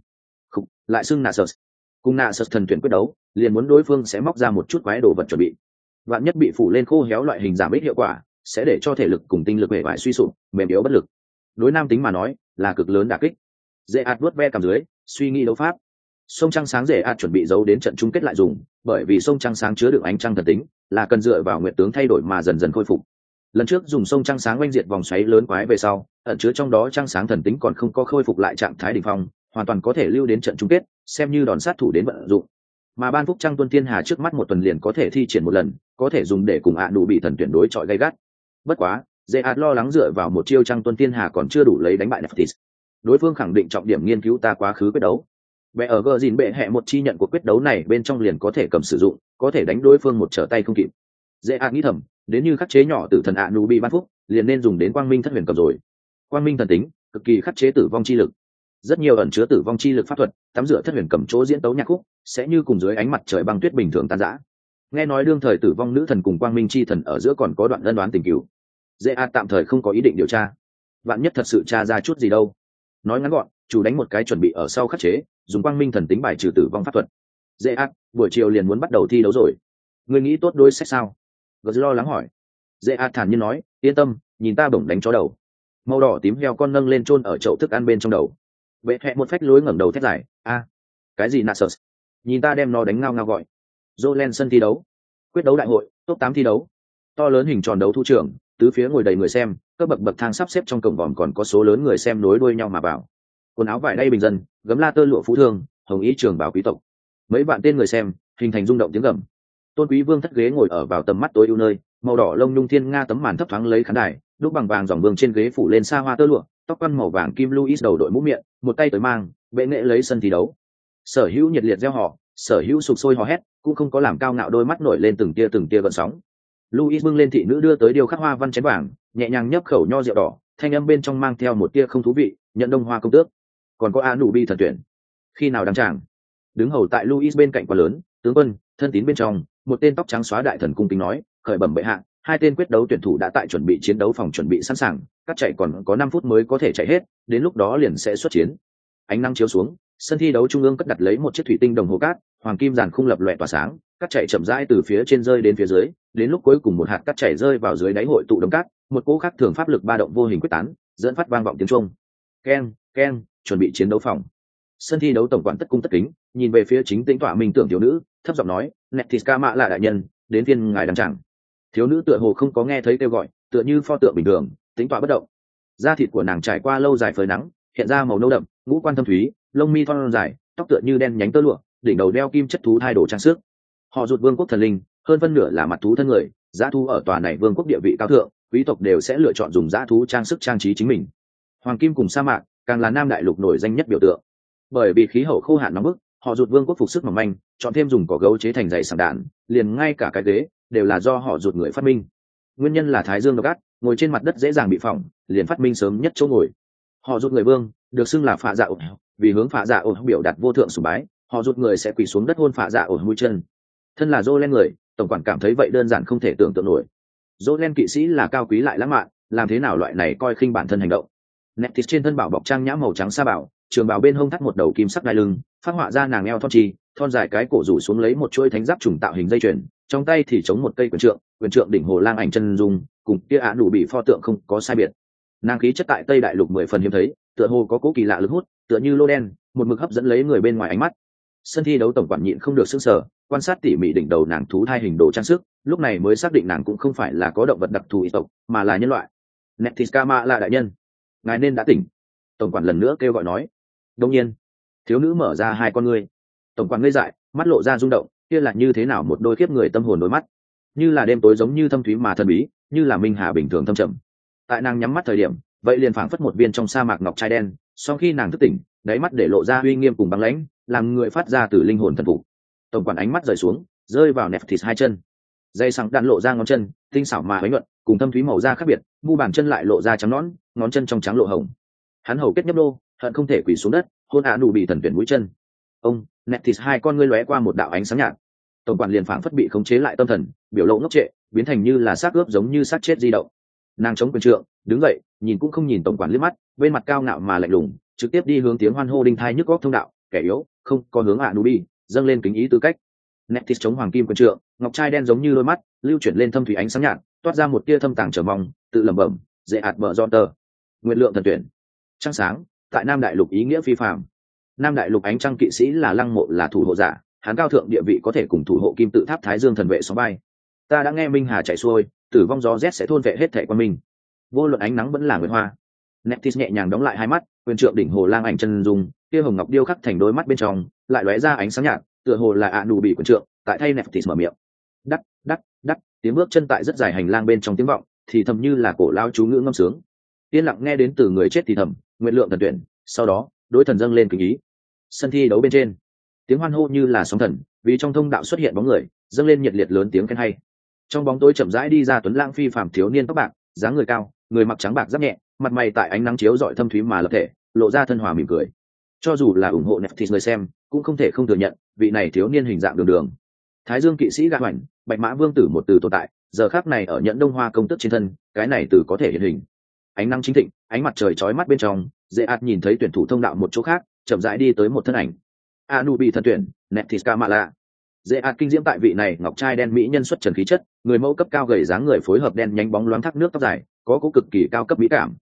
lại xưng Nasus. Cùng Nasus thần tuyển quyết đấu, liền muốn đối phương sẽ móc ra một chút quái đồ vật chuẩn bị. Vạn nhất bị phủ lên khô héo loại hình giảm ít hiệu quả, sẽ để cho thể lực cùng tinh lực hệ vải suy sụp, mềm yếu bất lực. Đối nam tính mà nói, là cực lớn đả kích. Dễ vuốt ve cầm dưới, suy nghĩ đấu pháp. Sông trăng sáng dễ chuẩn bị giấu đến trận chung kết lại dùng, bởi vì sông trăng sáng chứa đựng ánh trăng thần tính, là cần dựa vào nguyện tướng thay đổi mà dần dần khôi phục. Lần trước dùng sông trăng sáng oanh diệt vòng xoáy lớn quái về sau, ẩn chứa trong đó trăng sáng thần tính còn không có khôi phục lại trạng thái đỉnh phong, hoàn toàn có thể lưu đến trận chung kết, xem như đòn sát thủ đến vận dụng. Mà ban phúc trăng tuân thiên hà trước mắt một tuần liền có thể thi triển một lần, có thể dùng để cùng đủ bị thần tuyển đối chọi gay gắt. Bất quá, dễ lo lắng dựa vào một chiêu trăng tuân thiên hà còn chưa đủ lấy đánh bại Nephthys. Đối phương khẳng định trọng điểm nghiên cứu ta quá khứ quyết đấu. Bệ ở gờ dìn bệ hệ một chi nhận của quyết đấu này bên trong liền có thể cầm sử dụng, có thể đánh đối phương một trở tay không kịp. Dễ nghĩ thầm, đến như khắc chế nhỏ tử thần Anubi ban phúc, liền nên dùng đến quang minh thất huyền cầm rồi. Quang minh thần tính, cực kỳ khắc chế tử vong chi lực. Rất nhiều ẩn chứa tử vong chi lực pháp thuật, tắm rửa thất huyền cầm chỗ diễn tấu nhạc khúc, sẽ như cùng dưới ánh mặt trời băng tuyết bình thường tan rã. Nghe nói đương thời tử vong nữ thần cùng quang minh chi thần ở giữa còn có đoạn ân đoán tình cửu. Dễ tạm thời không có ý định điều tra. Vạn nhất thật sự tra ra chút gì đâu. Nói ngắn gọn, chủ đánh một cái chuẩn bị ở sau khắc chế, dùng quang minh thần tính bài trừ tử vong pháp thuật. Dễ buổi chiều liền muốn bắt đầu thi đấu rồi. Ngươi nghĩ tốt đối sách sao? Gật lo lắng hỏi. Dễ thản nhiên nói, yên tâm, nhìn ta bổng đánh chó đầu. màu đỏ tím heo con nâng lên chôn ở chậu thức ăn bên trong đầu. Vệ hẹ một phách lối ngẩng đầu thét dài, a, cái gì Nasus? Nhìn ta đem nó đánh ngao ngao gọi. Jolen sân thi đấu, quyết đấu đại hội, top 8 thi đấu. To lớn hình tròn đấu thu trường, tứ phía ngồi đầy người xem, các bậc thang sắp xếp trong cổng vòm còn có số lớn người xem nối đuôi nhau mà vào. Quần áo vải đay bình dân, gấm la tơ lụa phú thương, hồng ý trường bảo quý tộc. Mấy vạn tên người xem, hình thành rung động tiếng gầm. Tôn Quý Vương thất ghế ngồi ở vào tầm mắt tối ưu nơi, màu đỏ lông nhung thiên nga tấm màn thấp thoáng lấy khán đài, đúc bằng vàng dòng vương trên ghế phủ lên xa hoa tơ lụa, tóc quăn màu vàng kim Louis đầu đội mũ miệng, một tay tới mang, bệ nghệ lấy sân thi đấu. Sở hữu nhiệt liệt reo hò, sở hữu sục sôi hò hét, cũng không có làm cao ngạo đôi mắt nổi lên từng tia gợn sóng. Louis bưng lên thị nữ đưa tới điêu khắc hoa văn chén vàng, nhẹ nhàng nhấp khẩu nho rượu đỏ, thanh âm bên trong mang theo một tia không thú vị, nhận đông hoa công tước. Còn có Anubi thần tuyển, khi nào đăng tràng? Đứng hầu tại Louis bên cạnh quá lớn, tướng quân, thân tín bên trong, một tên tóc trắng xóa đại thần cung kính nói, khởi bẩm bệ hạ, hai tên quyết đấu tuyển thủ đã tại chuẩn bị chiến đấu phòng chuẩn bị sẵn sàng, các chạy còn có 5 phút mới có thể chạy hết, đến lúc đó liền sẽ xuất chiến. Ánh nắng chiếu xuống, sân thi đấu trung ương cất đặt lấy một chiếc thủy tinh đồng hồ cát, hoàng kim giàn khung lập lòe tỏa sáng, cát chạy chậm rãi từ phía trên rơi đến phía dưới, đến lúc cuối cùng một hạt cát chảy rơi vào dưới đáy hội tụ đống cát, một cỗ khác thường pháp lực ba động vô hình quyết tán, dẫn phát vang vọng tiếng chuông. Keng, keng, chuẩn bị chiến đấu phòng. Sân thi đấu tổng quản tất cung tất kính, nhìn về phía chính tĩnh tọa minh tưởng thiếu nữ, thấp giọng nói, Netiska mạ là đại nhân, đến phiên ngài đăng tràng. Thiếu nữ tựa hồ không có nghe thấy kêu gọi, tựa như pho tượng bình thường, tĩnh tọa bất động. Da thịt của nàng trải qua lâu dài phơi nắng, hiện ra màu nâu đậm, ngũ quan thâm thúy, lông mi thon dài, tóc tựa như đen nhánh tơ lụa, đỉnh đầu đeo kim chất thú thay đồ trang sức. Họ rụt vương quốc thần linh, hơn phân nửa là mặt thú thân người, dã thú ở tòa này vương quốc địa vị cao thượng, quý tộc đều sẽ lựa chọn dùng dã thú trang sức trang trí chính mình. Hoàng kim cùng sa mạc, càng là nam đại lục nổi danh nhất biểu tượng. Bởi vì khí hậu khô hạn nóng bức, họ rụt vương quốc phục sức mỏng manh, chọn thêm dùng cỏ gấu chế thành giày sảng đạn, liền ngay cả cái ghế đều là do họ rụt người phát minh. Nguyên nhân là thái dương độc ác, ngồi trên mặt đất dễ dàng bị phỏng, liền phát minh sớm nhất chỗ ngồi. Họ rụt người vương được xưng là phạ dạ ổn, vì hướng phạ dạ ổn biểu đạt vô thượng sủng bái, họ rụt người sẽ quỳ xuống đất hôn phạ dạ ổn mũi chân. Thân là Jolen người, tổng quản cảm thấy vậy đơn giản không thể tưởng tượng nổi. Jolen kỵ sĩ là cao quý lại lãng mạn, làm thế nào loại này coi khinh bản thân hành động. Netis trên thân bảo bọc trang nhã màu trắng sa bảo, trường bào bên hông thắt một đầu kim sắc đai lưng, phát họa ra nàng eo thon trì, thon dài cái cổ rủ xuống lấy một chuỗi thánh giáp trùng tạo hình dây chuyền, trong tay thì chống một cây quyền trượng đỉnh hồ lang ảnh chân dung, cùng kia ạ đủ bị pho tượng không có sai biệt. Nàng khí chất tại Tây Đại Lục 10 phần hiếm thấy, tựa hồ có cố kỳ lạ lực hút, tựa như lô đen, một mực hấp dẫn lấy người bên ngoài ánh mắt. Sân thi đấu tổng quản nhịn không được sững sờ, quan sát tỉ mỉ đỉnh đầu nàng thú thai hình đồ trang sức, lúc này mới xác định nàng cũng không phải là có động vật đặc thù y tộc, mà là nhân loại. Netiskama là đại nhân, ngài nên đã tỉnh. Tổng quản lần nữa kêu gọi nói. Đương nhiên, thiếu nữ mở ra hai con ngươi. Tổng quản ngây dại, mắt lộ ra rung động, kia là như thế nào một đôi khiếp người tâm hồn đôi mắt, như là đêm tối giống như thâm thúy mà thần bí, như là minh hà bình thường thâm trầm. Tại nàng nhắm mắt thời điểm, vậy liền phảng phất một viên trong sa mạc ngọc trai đen, sau khi nàng thức tỉnh, đáy mắt để lộ ra uy nghiêm cùng băng lãnh, làm người phát ra từ linh hồn thần phục. Tổng quản ánh mắt rời xuống, rơi vào nẹp thịt hai chân, dây sáng đạn lộ ra ngón chân, tinh xảo mà huế nhuận, cùng thâm thúy màu da khác biệt, mu bàn chân lại lộ ra trắng nõn, ngón chân trong trắng lộ hồng. Hắn hầu kết nhấp nô, hận không thể quỳ xuống đất, hôn ạ nụ bị thần tuyển mũi chân. Ông, nẹp thịt hai con ngươi lóe qua một đạo ánh sáng nhạt. Tổng quản liền phảng phất bị khống chế lại tâm thần, biểu lộ ngốc trệ, biến thành như là xác ướp giống như xác chết di động. Nàng chống quyền trượng, đứng dậy, nhìn cũng không nhìn tổng quản liếc mắt, bên mặt cao ngạo mà lạnh lùng, trực tiếp đi hướng tiếng hoan hô đinh thai nhức óc thông đạo, kẻ yếu, không có hướng ạ nụ bị, dâng lên kính ý tư cách. Neftis chống hoàng kim quyền trượng, ngọc trai đen giống như đôi mắt, lưu chuyển lên thâm thủy ánh sáng nhạt, toát ra một tia thâm tàng trở mong, tự lẩm bẩm, dễ ạt bờ giòn tờ. Nguyệt lượng thần tuyển. Trăng sáng, tại Nam Đại Lục ý nghĩa phi phàm. Nam Đại Lục ánh trăng kỵ sĩ là Lăng Mộ là thủ hộ giả, hắn cao thượng địa vị có thể cùng thủ hộ kim tự tháp Thái Dương thần vệ sóng bay. Ta đã nghe Minh Hà chảy xuôi, tử vong gió rét sẽ thôn vệ hết thảy quan minh. Vô luận ánh nắng vẫn là nguyệt hoa. Neftis nhẹ nhàng đóng lại hai mắt, quyền trượng đỉnh hồ lang ảnh chân dung, kia hồng ngọc điêu khắc thành đôi mắt bên trong, lại lóe ra ánh sáng nhạt, tựa hồ là ạ nụ bị quyền trượng, tại thay Neftis mở miệng. Đắc, đắc, đắc, tiếng bước chân tại rất dài hành lang bên trong tiếng vọng, thì thầm như là cổ lao chú ngữ ngâm sướng. Yên lặng nghe đến từ người chết thì thầm, nguyện lượng thần tuyển, sau đó, đối thần dâng lên kính ý. Sân thi đấu bên trên, tiếng hoan hô như là sóng thần, vì trong thông đạo xuất hiện bóng người, dâng lên nhiệt liệt lớn tiếng khen hay. Trong bóng tối chậm rãi đi ra tuấn lãng phi phàm thiếu niên tóc bạc, dáng người cao, người mặc trắng bạc giáp nhẹ, mặt mày tại ánh nắng chiếu rọi thâm thúy mà lập thể, lộ ra thân hòa mỉm cười. Cho dù là ủng hộ Neftis người xem, cũng không thể không thừa nhận, vị này thiếu niên hình dạng đường đường. Thái Dương kỵ sĩ gã hoành, Bạch Mã Vương tử một từ tồn tại, giờ khắc này ở Nhẫn Đông Hoa công tước trên thân, cái này từ có thể hiện hình. Ánh nắng chính thịnh, ánh mặt trời chói mắt bên trong, dễ ạt nhìn thấy tuyển thủ thông đạo một chỗ khác, chậm rãi đi tới một thân ảnh. Anubi thần tuyển, Netiska Mala. Dễ ạt kinh diễm tại vị này ngọc trai đen mỹ nhân xuất trần khí chất, người mẫu cấp cao gầy dáng người phối hợp đen nhánh bóng loáng thác nước tóc dài, có cố cực kỳ cao cấp mỹ cảm.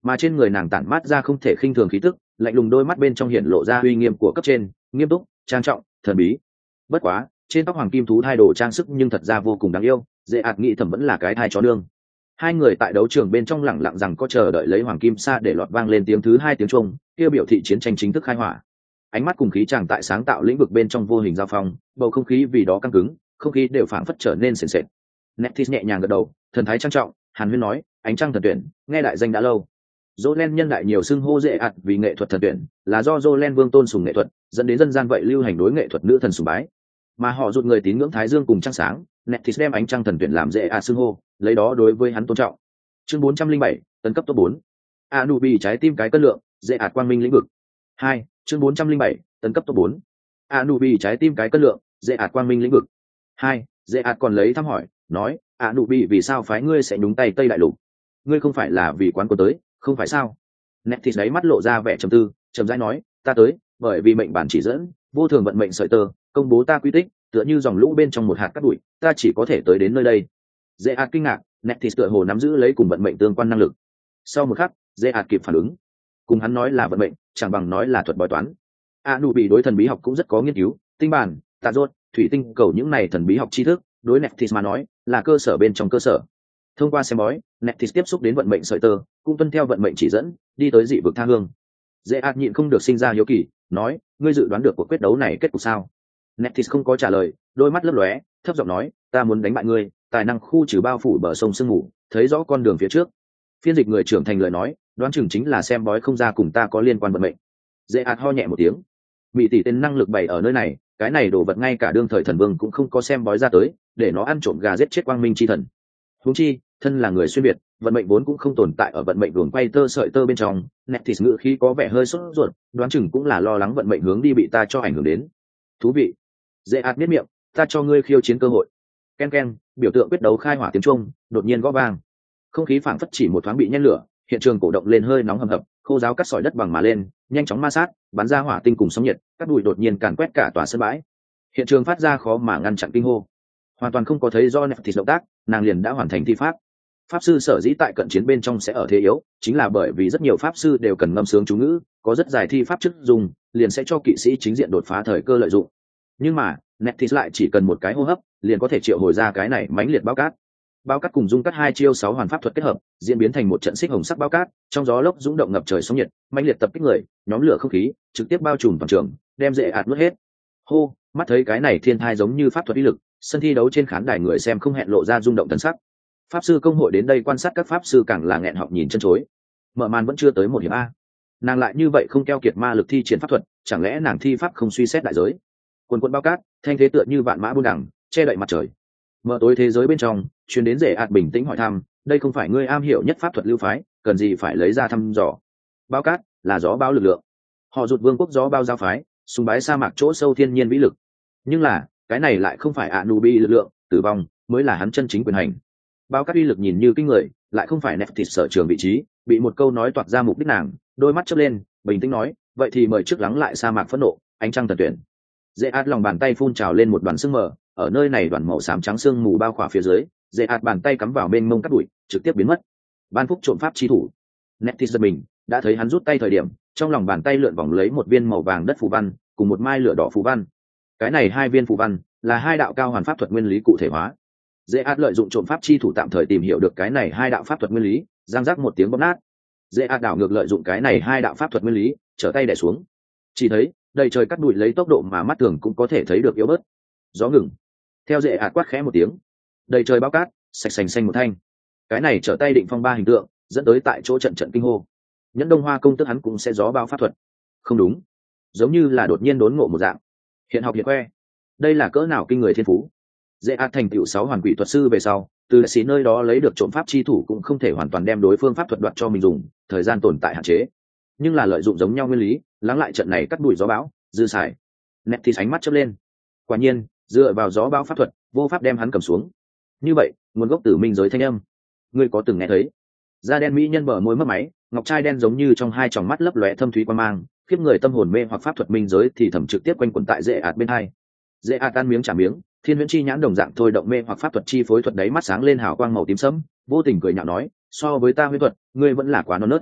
mà trên người nàng tản mát ra không thể khinh thường khí tức, lạnh lùng đôi mắt bên trong hiện lộ ra uy nghiêm của cấp trên, nghiêm túc, trang trọng, thần bí. Bất quá, trên tóc hoàng kim thú thai đồ trang sức nhưng thật ra vô cùng đáng yêu, dễ ạt nghĩ thầm vẫn là cái thai chó nương. Hai người tại đấu trường bên trong lẳng lặng rằng có chờ đợi lấy hoàng kim sa để lọt vang lên tiếng thứ hai tiếng chuông, kia biểu thị chiến tranh chính thức khai hỏa. Ánh mắt cùng khí chàng tại sáng tạo lĩnh vực bên trong vô hình giao phong, bầu không khí vì đó căng cứng, không khí đều phảng phất trở nên sền sệt. Neftis nhẹ nhàng gật đầu, thần thái trang trọng, Hàn Huyên nói, ánh trăng thần tuyển, nghe đại danh đã lâu. Jolen nhân đại nhiều xưng hô dễ ạt vì nghệ thuật thần tuyển, là do Jolen vương tôn sùng nghệ thuật, dẫn đến dân gian vậy lưu hành đối nghệ thuật nữ thần sùng bái. Mà họ rụt người tín ngưỡng thái dương cùng trăng sáng, Neftis đem ánh trăng thần tuyển làm dễ ạt xưng hô, lấy đó đối với hắn tôn trọng. Chương 407, tấn cấp top 4. Anubi trái tim cái cân lượng, dễ ạt quang minh lĩnh vực. 2, chương 407, tấn cấp top 4. Anubi trái tim cái cân lượng, dễ ạt quang minh lĩnh vực. 2, dễ ạt còn lấy thăm hỏi, nói, Anubi vì sao phái ngươi sẽ nhúng tay Tây Đại Lục? Ngươi không phải là vì quán quân tới, không phải sao? Neftis đấy mắt lộ ra vẻ trầm tư, trầm rãi nói, ta tới, bởi vì mệnh bản chỉ dẫn, vô thường vận mệnh sợi tơ, công bố ta quy tích, tựa như dòng lũ bên trong một hạt cát bụi, ta chỉ có thể tới đến nơi đây. Dễ ạt kinh ngạc, Neftis tựa hồ nắm giữ lấy cùng vận mệnh tương quan năng lực. Sau một khắc, dễ ạt kịp phản ứng, cùng hắn nói là vận mệnh, chẳng bằng nói là thuật bói toán. Anubi đối thần bí học cũng rất có nghiên cứu, tinh bản, tà rốt, thủy tinh cầu những này thần bí học tri thức, đối Neftis mà nói là cơ sở bên trong cơ sở. Thông qua xem bói, Neftis tiếp xúc đến vận mệnh sợi tơ, cũng tuân theo vận mệnh chỉ dẫn, đi tới dị vực tha hương. Dễ ạt nhịn không được sinh ra hiếu kỳ, nói, ngươi dự đoán được cuộc quyết đấu này kết cục sao? Neftis không có trả lời, đôi mắt lấp lóe, thấp giọng nói, ta muốn đánh bại ngươi, tài năng khu trừ bao phủ bờ sông sương mù, thấy rõ con đường phía trước. Phiên dịch người trưởng thành lời nói, đoán chừng chính là xem bói không ra cùng ta có liên quan vận mệnh. Dễ ạt ho nhẹ một tiếng, mỹ tỷ tên năng lực bày ở nơi này, cái này đồ vật ngay cả đương thời thần vương cũng không có xem bói ra tới, để nó ăn trộm gà giết chết quang minh chi thần. Huống chi, thân là người xuyên việt, vận mệnh vốn cũng không tồn tại ở vận mệnh luồng quay tơ sợi tơ bên trong. Neftis ngữ khí có vẻ hơi sốt ruột, đoán chừng cũng là lo lắng vận mệnh hướng đi bị ta cho ảnh hưởng đến. Thú vị. Dễ ạt biết miệng, ta cho ngươi khiêu chiến cơ hội. Ken ken, biểu tượng quyết đấu khai hỏa tiếng trung, đột nhiên gõ vang. Không khí phảng phất chỉ một thoáng bị nhen lửa, hiện trường cổ động lên hơi nóng hầm hập, khô giáo cắt sỏi đất bằng mà lên, nhanh chóng ma sát, bắn ra hỏa tinh cùng sóng nhiệt, các bụi đột nhiên càn quét cả tòa sân bãi. Hiện trường phát ra khó mà ngăn chặn kinh hô. Hoàn toàn không có thấy do Neftis động tác, nàng liền đã hoàn thành thi pháp. Pháp sư sở dĩ tại cận chiến bên trong sẽ ở thế yếu, chính là bởi vì rất nhiều pháp sư đều cần ngâm sướng chú ngữ, có rất dài thi pháp trước dùng, liền sẽ cho kỵ sĩ chính diện đột phá thời cơ lợi dụng. Nhưng mà, Neftis lại chỉ cần một cái hô hấp, liền có thể triệu hồi ra cái này mãnh liệt bao cát. Bao cát cùng dung cắt hai chiêu 6 hoàn pháp thuật kết hợp, diễn biến thành một trận xích hồng sắc bao cát, trong gió lốc dũng động ngập trời sóng nhiệt, mãnh liệt tập kích người, nhóm lửa không khí, trực tiếp bao trùm toàn trường, đem dễ ạt nuốt hết. Hô, mắt thấy cái này thiên thai giống như pháp thuật uy lực, sân thi đấu trên khán đài người xem không hẹn lộ ra rung động thần sắc. Pháp sư công hội đến đây quan sát các pháp sư càng là nghẹn họng nhìn chân chối. Mở màn vẫn chưa tới một hiệp a, nàng lại như vậy không keo kiệt ma lực thi triển pháp thuật, chẳng lẽ nàng thi pháp không suy xét đại giới? Quần quần bao cát, thanh thế tựa như vạn mã buôn đẳng, che đậy mặt trời. Mở tối thế giới bên trong, truyền đến rể ạt bình tĩnh hỏi thăm, đây không phải ngươi am hiểu nhất pháp thuật lưu phái, cần gì phải lấy ra thăm dò? Bao cát là gió bao lực lượng, họ rụt vương quốc gió bao giao phái, sùng bái sa mạc chỗ sâu thiên nhiên vĩ lực. Nhưng là, cái này lại không phải Anubi lực lượng, tử vong mới là hắn chân chính quyền hành. Bao cát uy lực nhìn như kinh người, lại không phải Neftis sở trường vị trí, bị một câu nói toạc ra mục đích nàng, đôi mắt chớp lên, bình tĩnh nói, vậy thì mời trước lắng lại sa mạc phẫn nộ, ánh trăng thần tuyển. Dễ ạt lòng bàn tay phun trào lên một đoàn sương mờ, ở nơi này đoàn màu xám trắng sương mù bao khỏa phía dưới, dễ ạt bàn tay cắm vào bên mông cắt đuổi, trực tiếp biến mất. Ban phúc trộm pháp chi thủ. Neftis giật mình, đã thấy hắn rút tay thời điểm, trong lòng bàn tay lượn vòng lấy một viên màu vàng đất phù văn, cùng một mai lửa đỏ phù văn. Cái này hai viên phù văn là hai đạo cao hoàn pháp thuật nguyên lý cụ thể hóa. Dễ ạt lợi dụng trộm pháp chi thủ tạm thời tìm hiểu được cái này hai đạo pháp thuật nguyên lý, giang rắc một tiếng bóp nát. Dễ ạt đảo ngược lợi dụng cái này hai đạo pháp thuật nguyên lý, trở tay đè xuống. Chỉ thấy đầy trời cắt đuổi lấy tốc độ mà mắt thường cũng có thể thấy được yếu bớt. Gió ngừng. Theo dễ ạt quát khẽ một tiếng, đầy trời bao cát sạch sành xanh một thanh. Cái này trở tay định phong ba hình tượng, dẫn tới tại chỗ trận trận kinh hô. Nhẫn Đông Hoa công tức hắn cũng sẽ gió bao pháp thuật. Không đúng, giống như là đột nhiên đốn ngộ một dạng. Hiện học hiện khoe, đây là cỡ nào kinh người thiên phú. Dễ ạt thành tựu 6 hoàn quỷ thuật sư về sau, từ đại sĩ nơi đó lấy được trộm pháp chi thủ cũng không thể hoàn toàn đem đối phương pháp thuật đoạt cho mình dùng, thời gian tồn tại hạn chế. Nhưng là lợi dụng giống nhau nguyên lý, lắng lại trận này cắt đuổi gió bão, dư xài. Neftis ánh mắt chớp lên. Quả nhiên, dựa vào gió bão pháp thuật, vô pháp đem hắn cầm xuống. Như vậy, nguồn gốc từ minh giới thanh âm, ngươi có từng nghe thấy? Da đen mỹ nhân bờ môi mấp máy, ngọc trai đen giống như trong hai tròng mắt lấp lóe thâm thúy quan mang, khiếp người tâm hồn mê hoặc pháp thuật minh giới thì thầm trực tiếp quanh quẩn tại dễ ạt bên hai. Dễ ạt tan miếng trả miếng, thiên huyễn chi nhãn đồng dạng thôi động mê hoặc pháp thuật chi phối thuật đấy mắt sáng lên hào quang màu tím sẫm, vô tình cười nhạo nói, so với ta huyễn thuật, ngươi vẫn là quá non nớt.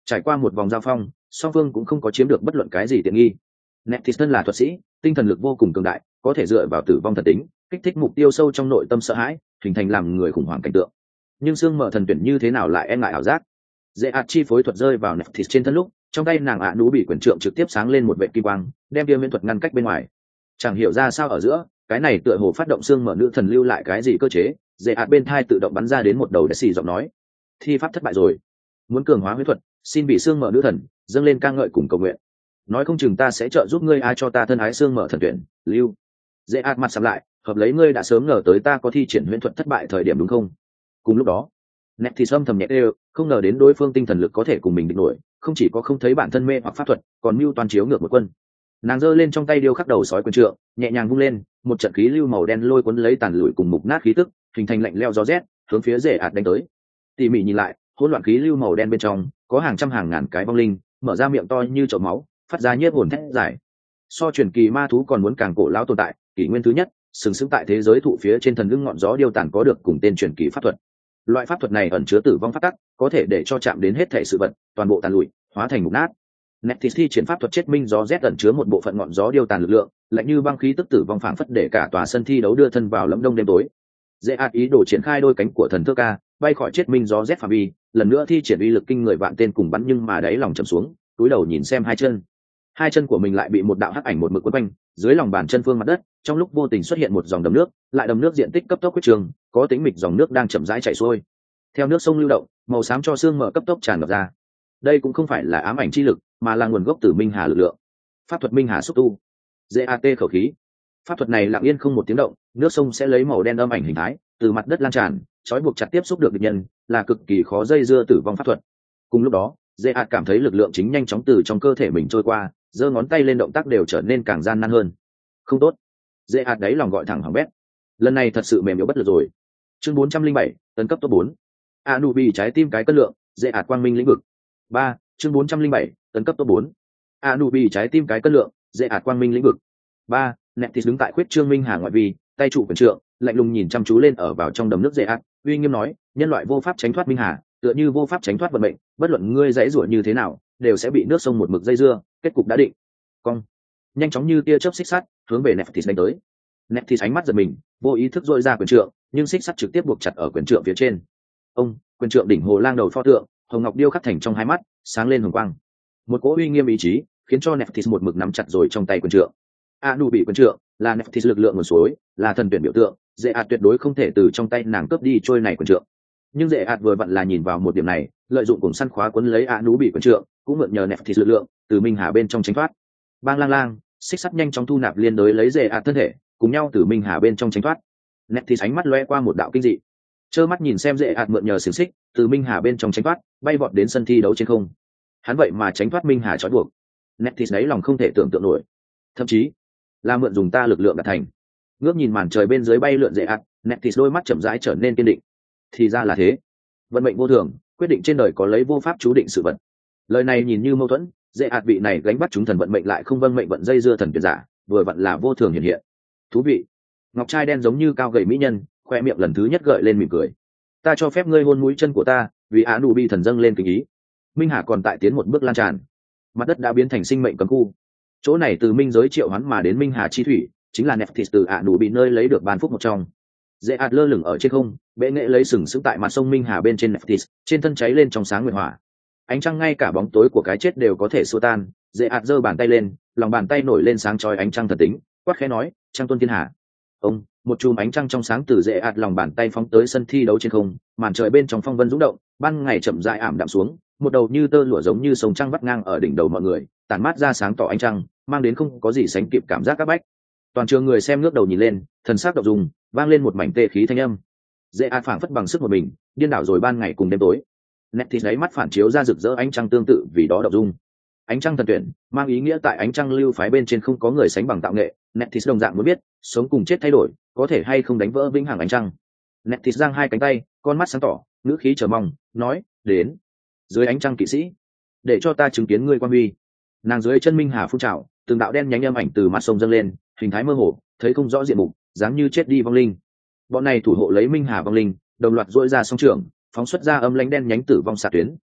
Trải qua một vòng giao phong, song phương cũng không có chiếm được bất luận cái gì tiện nghi. Neftis thân là thuật sĩ, tinh thần lực vô cùng cường đại, có thể dựa vào tử vong thần tính kích thích mục tiêu sâu trong nội tâm sợ hãi, hình thành làm người khủng hoảng cảnh tượng. Nhưng xương mở thần tuyển như thế nào lại e ngại ảo giác. Dễ ạt chi phối thuật rơi vào Neftis trên thân lúc, trong tay nàng ạ nú bị quyền trượng trực tiếp sáng lên một vệ kim quang, đem tiêu miễn thuật ngăn cách bên ngoài. Chẳng hiểu ra sao ở giữa, cái này tựa hồ phát động xương mở nữ thần lưu lại cái gì cơ chế, dễ ạt bên thai tự động bắn ra đến một đầu để xì giọng nói: thi pháp thất bại rồi, muốn cường hóa huyết thuật, xin bị xương mở nữ thần dâng lên ca ngợi cùng cầu nguyện, nói không chừng ta sẽ trợ giúp ngươi ai cho ta thân ái xương mở thần tuyển lưu. Dễ ạt mặt sầm lại, hợp lấy ngươi đã sớm ngờ tới ta có thi triển huyễn thuật thất bại thời điểm đúng không? Cùng lúc đó nét thì âm thầm nhẹ đều, không ngờ đến đối phương tinh thần lực có thể cùng mình địch nổi, không chỉ có không thấy bản thân mê hoặc pháp thuật, còn mưu toàn chiếu ngược một quân. Nàng giơ lên trong tay điêu khắc đầu sói quyền trượng, nhẹ nhàng vung lên, một trận khí lưu màu đen lôi cuốn lấy tàn lụi cùng mục nát khí tức, hình thành lạnh lẽo gió rét, hướng phía Dễ ạt đánh tới. Tỉ mỉ nhìn lại, hỗn loạn khí lưu màu đen bên trong có hàng trăm hàng ngàn cái vong linh, mở ra miệng to như chậu máu, phát ra nhiếp hồn thét giải. So truyền kỳ ma thú còn muốn càng cổ lão tồn tại, kỷ nguyên thứ nhất, sừng sững tại thế giới thụ phía trên thần lưng ngọn gió điêu tàn có được cùng tên truyền kỳ pháp thuật. Loại pháp thuật này ẩn chứa tử vong pháp tắc, có thể để cho chạm đến hết thể sự vật, toàn bộ tàn lụi, hóa thành mục nát. Neftis thi triển pháp thuật chết minh gió rét ẩn chứa một bộ phận ngọn gió điêu tàn lực lượng, lạnh như băng khí tức tử vong phảng phất để cả tòa sân thi đấu đưa thân vào lẫm đông đêm tối. Dễ ạt ý đồ triển khai đôi cánh của thần thơ ca, bay khỏi chết minh gió rét phạm vi, lần nữa thi triển uy lực kinh người vạn tên cùng bắn, nhưng mà đáy lòng trầm xuống, túi đầu nhìn xem hai chân của mình lại bị một đạo hắc ảnh một mực quấn quanh, dưới lòng bàn chân phương mặt đất, trong lúc vô tình xuất hiện một dòng đầm nước, lại đầm nước diện tích cấp tốc quyết trường, có tính mịch dòng nước đang chậm rãi chảy xuôi. Theo nước sông lưu động, màu xám cho xương mở cấp tốc tràn ngập ra. Đây cũng không phải là ám ảnh chi lực, mà là nguồn gốc từ minh hà lực lượng. Pháp thuật minh hà xúc tu. GAT khẩu khí. Pháp thuật này lặng yên không một tiếng động, nước sông sẽ lấy màu đen âm ảnh hình thái, từ mặt đất lan tràn, trói buộc chặt tiếp xúc được địch nhân, là cực kỳ khó dây dưa tử vong pháp thuật. Cùng lúc đó, GAT cảm thấy lực lượng chính nhanh chóng từ trong cơ thể mình trôi qua, giơ ngón tay lên động tác đều trở nên càng gian nan hơn. Không tốt. GAT đáy lòng gọi thẳng hỏng bét. Lần này thật sự mềm yếu bất lực rồi. Chương 407, tấn cấp top 4. Anubi trái tim cái cân lượng, GAT quang minh lĩnh vực. 3, chương 407, tấn cấp top 4. Anubi trái tim cái cân lượng, GAT quang minh lĩnh vực. 3, Neftis đứng tại khuyết trương minh hà ngoại vi, tay trụ quyền trượng, lạnh lùng nhìn chăm chú lên ở vào trong đầm nước GAT, uy nghiêm nói: nhân loại vô pháp tránh thoát minh hà, tựa như vô pháp tránh thoát vận mệnh, bất luận ngươi dãy rủa như thế nào, đều sẽ bị nước sông một mực dây dưa, kết cục đã định. Cong. Nhanh chóng như tia chớp xích sắt, hướng về Neftis đánh tới. Neftis ánh mắt giật mình, vô ý thức dội ra quyền trượng, nhưng xích sắt trực tiếp buộc chặt ở quyền trượng phía trên. Ông, quyền trượng đỉnh hồ lang đầu pho tượng, hồng ngọc điêu khắc thành trong hai mắt, sáng lên hồng quang. Một cỗ uy nghiêm ý chí, khiến cho Neftis một mực nắm chặt rồi trong tay quyền trượng. Anu bị quyền trượng, là Neftis lực lượng nguồn suối, là thần tuyển biểu tượng, GAT tuyệt đối không thể từ trong tay nàng cướp đi trôi này quyền trượng. Nhưng GAT vừa vặn là nhìn vào một điểm này, lợi dụng cùng săn khóa cuốn lấy Anu bị quyền trượng, cũng mượn nhờ Neftis lực lượng, từ minh hà bên trong tránh thoát. Bang lang lang, xích sắt nhanh chóng thu nạp liên đối lấy GAT thân thể, cùng nhau từ minh hà bên trong tránh thoát. Neftis ánh mắt lóe qua một đạo kinh dị, trơ mắt nhìn xem GAT mượn nhờ xiềng xích, từ minh hà bên trong tránh thoát, bay vọt đến sân thi đấu trên không. Hắn vậy mà tránh thoát minh hà trói buộc. Neftis đấy lòng không thể tưởng tượng nổi, thậm chí là mượn dùng ta lực lượng đạt thành. Ngước nhìn màn trời bên dưới bay lượn GAT, Neftis đôi mắt chậm rãi trở nên kiên định. Thì ra là thế, vận mệnh vô thường, quyết định trên đời có lấy vô pháp chú định sự vật. Lời này nhìn như mâu thuẫn, GAT vị này gánh bắt chúng thần vận mệnh lại không vâng mệnh vận dây dưa thần tuyệt giả, vừa vặn là vô thường hiện hiện. Thú vị. Ngọc trai đen giống như cao gầy mỹ nhân, khoe miệng lần thứ nhất gợi lên mỉm cười. Ta cho phép ngươi hôn mũi chân của ta, vì Anubi thần dâng lên kính ý. Minh hà còn tại tiến một bước lan tràn, mặt đất đã biến thành sinh mệnh cấm khu. Chỗ này từ minh giới triệu hoán mà đến minh hà chi thủy, chính là Neftis từ Anubi nơi lấy được ban phúc một trong. GAT lơ lửng ở trên không, bệ nghệ lấy sừng sững tại mặt sông minh hà bên trên Neftis, trên thân cháy lên trong sáng nguyệt hỏa. Ánh trăng ngay cả bóng tối của cái chết đều có thể xua tan. GAT giơ bàn tay lên, lòng bàn tay nổi lên sáng chói ánh trăng thần tính, quát khẽ nói: trăng tuân thiên hà. Ông, một chùm ánh trăng trong sáng từ GAT lòng bàn tay phóng tới sân thi đấu trên không, màn trời bên trong phong vân rung động, ban ngày chậm rãi ảm đạm xuống, một đầu như tơ lụa giống như sông trăng vắt ngang ở đỉnh đầu mọi người, tản mát ra sáng tỏ ánh trăng, mang đến không có gì sánh kịp cảm giác các bách. Toàn trường người xem ngước đầu nhìn lên, thần sắc động dung, vang lên một mảnh tê khí thanh âm. GAT phảng phất bằng sức một mình, điên đảo rồi ban ngày cùng đêm tối. Neftis đáy mắt phản chiếu ra rực rỡ ánh trăng tương tự, vì đó động dung. Ánh trăng thần tuyển mang ý nghĩa tại ánh trăng lưu phái bên trên không có người sánh bằng tạo nghệ. Neftis đồng dạng muốn biết, sống cùng chết thay đổi, có thể hay không đánh vỡ vĩnh hằng ánh trăng. Neftis giang hai cánh tay, con mắt sáng tỏ, ngữ khí chờ mong, nói: đến dưới ánh trăng kỵ sĩ, để cho ta chứng kiến ngươi quan huy. Nàng dưới chân minh hà phun trào, từng đạo đen nhánh âm ảnh từ mặt sông dâng lên, hình thái mơ hồ, thấy không rõ diện mục, dáng như chết đi vong linh. Bọn này thủ hộ lấy minh hà vong linh, đồng loạt dội ra song trường, phóng xuất ra âm lãnh đen nhánh tử vong xạ tuyến,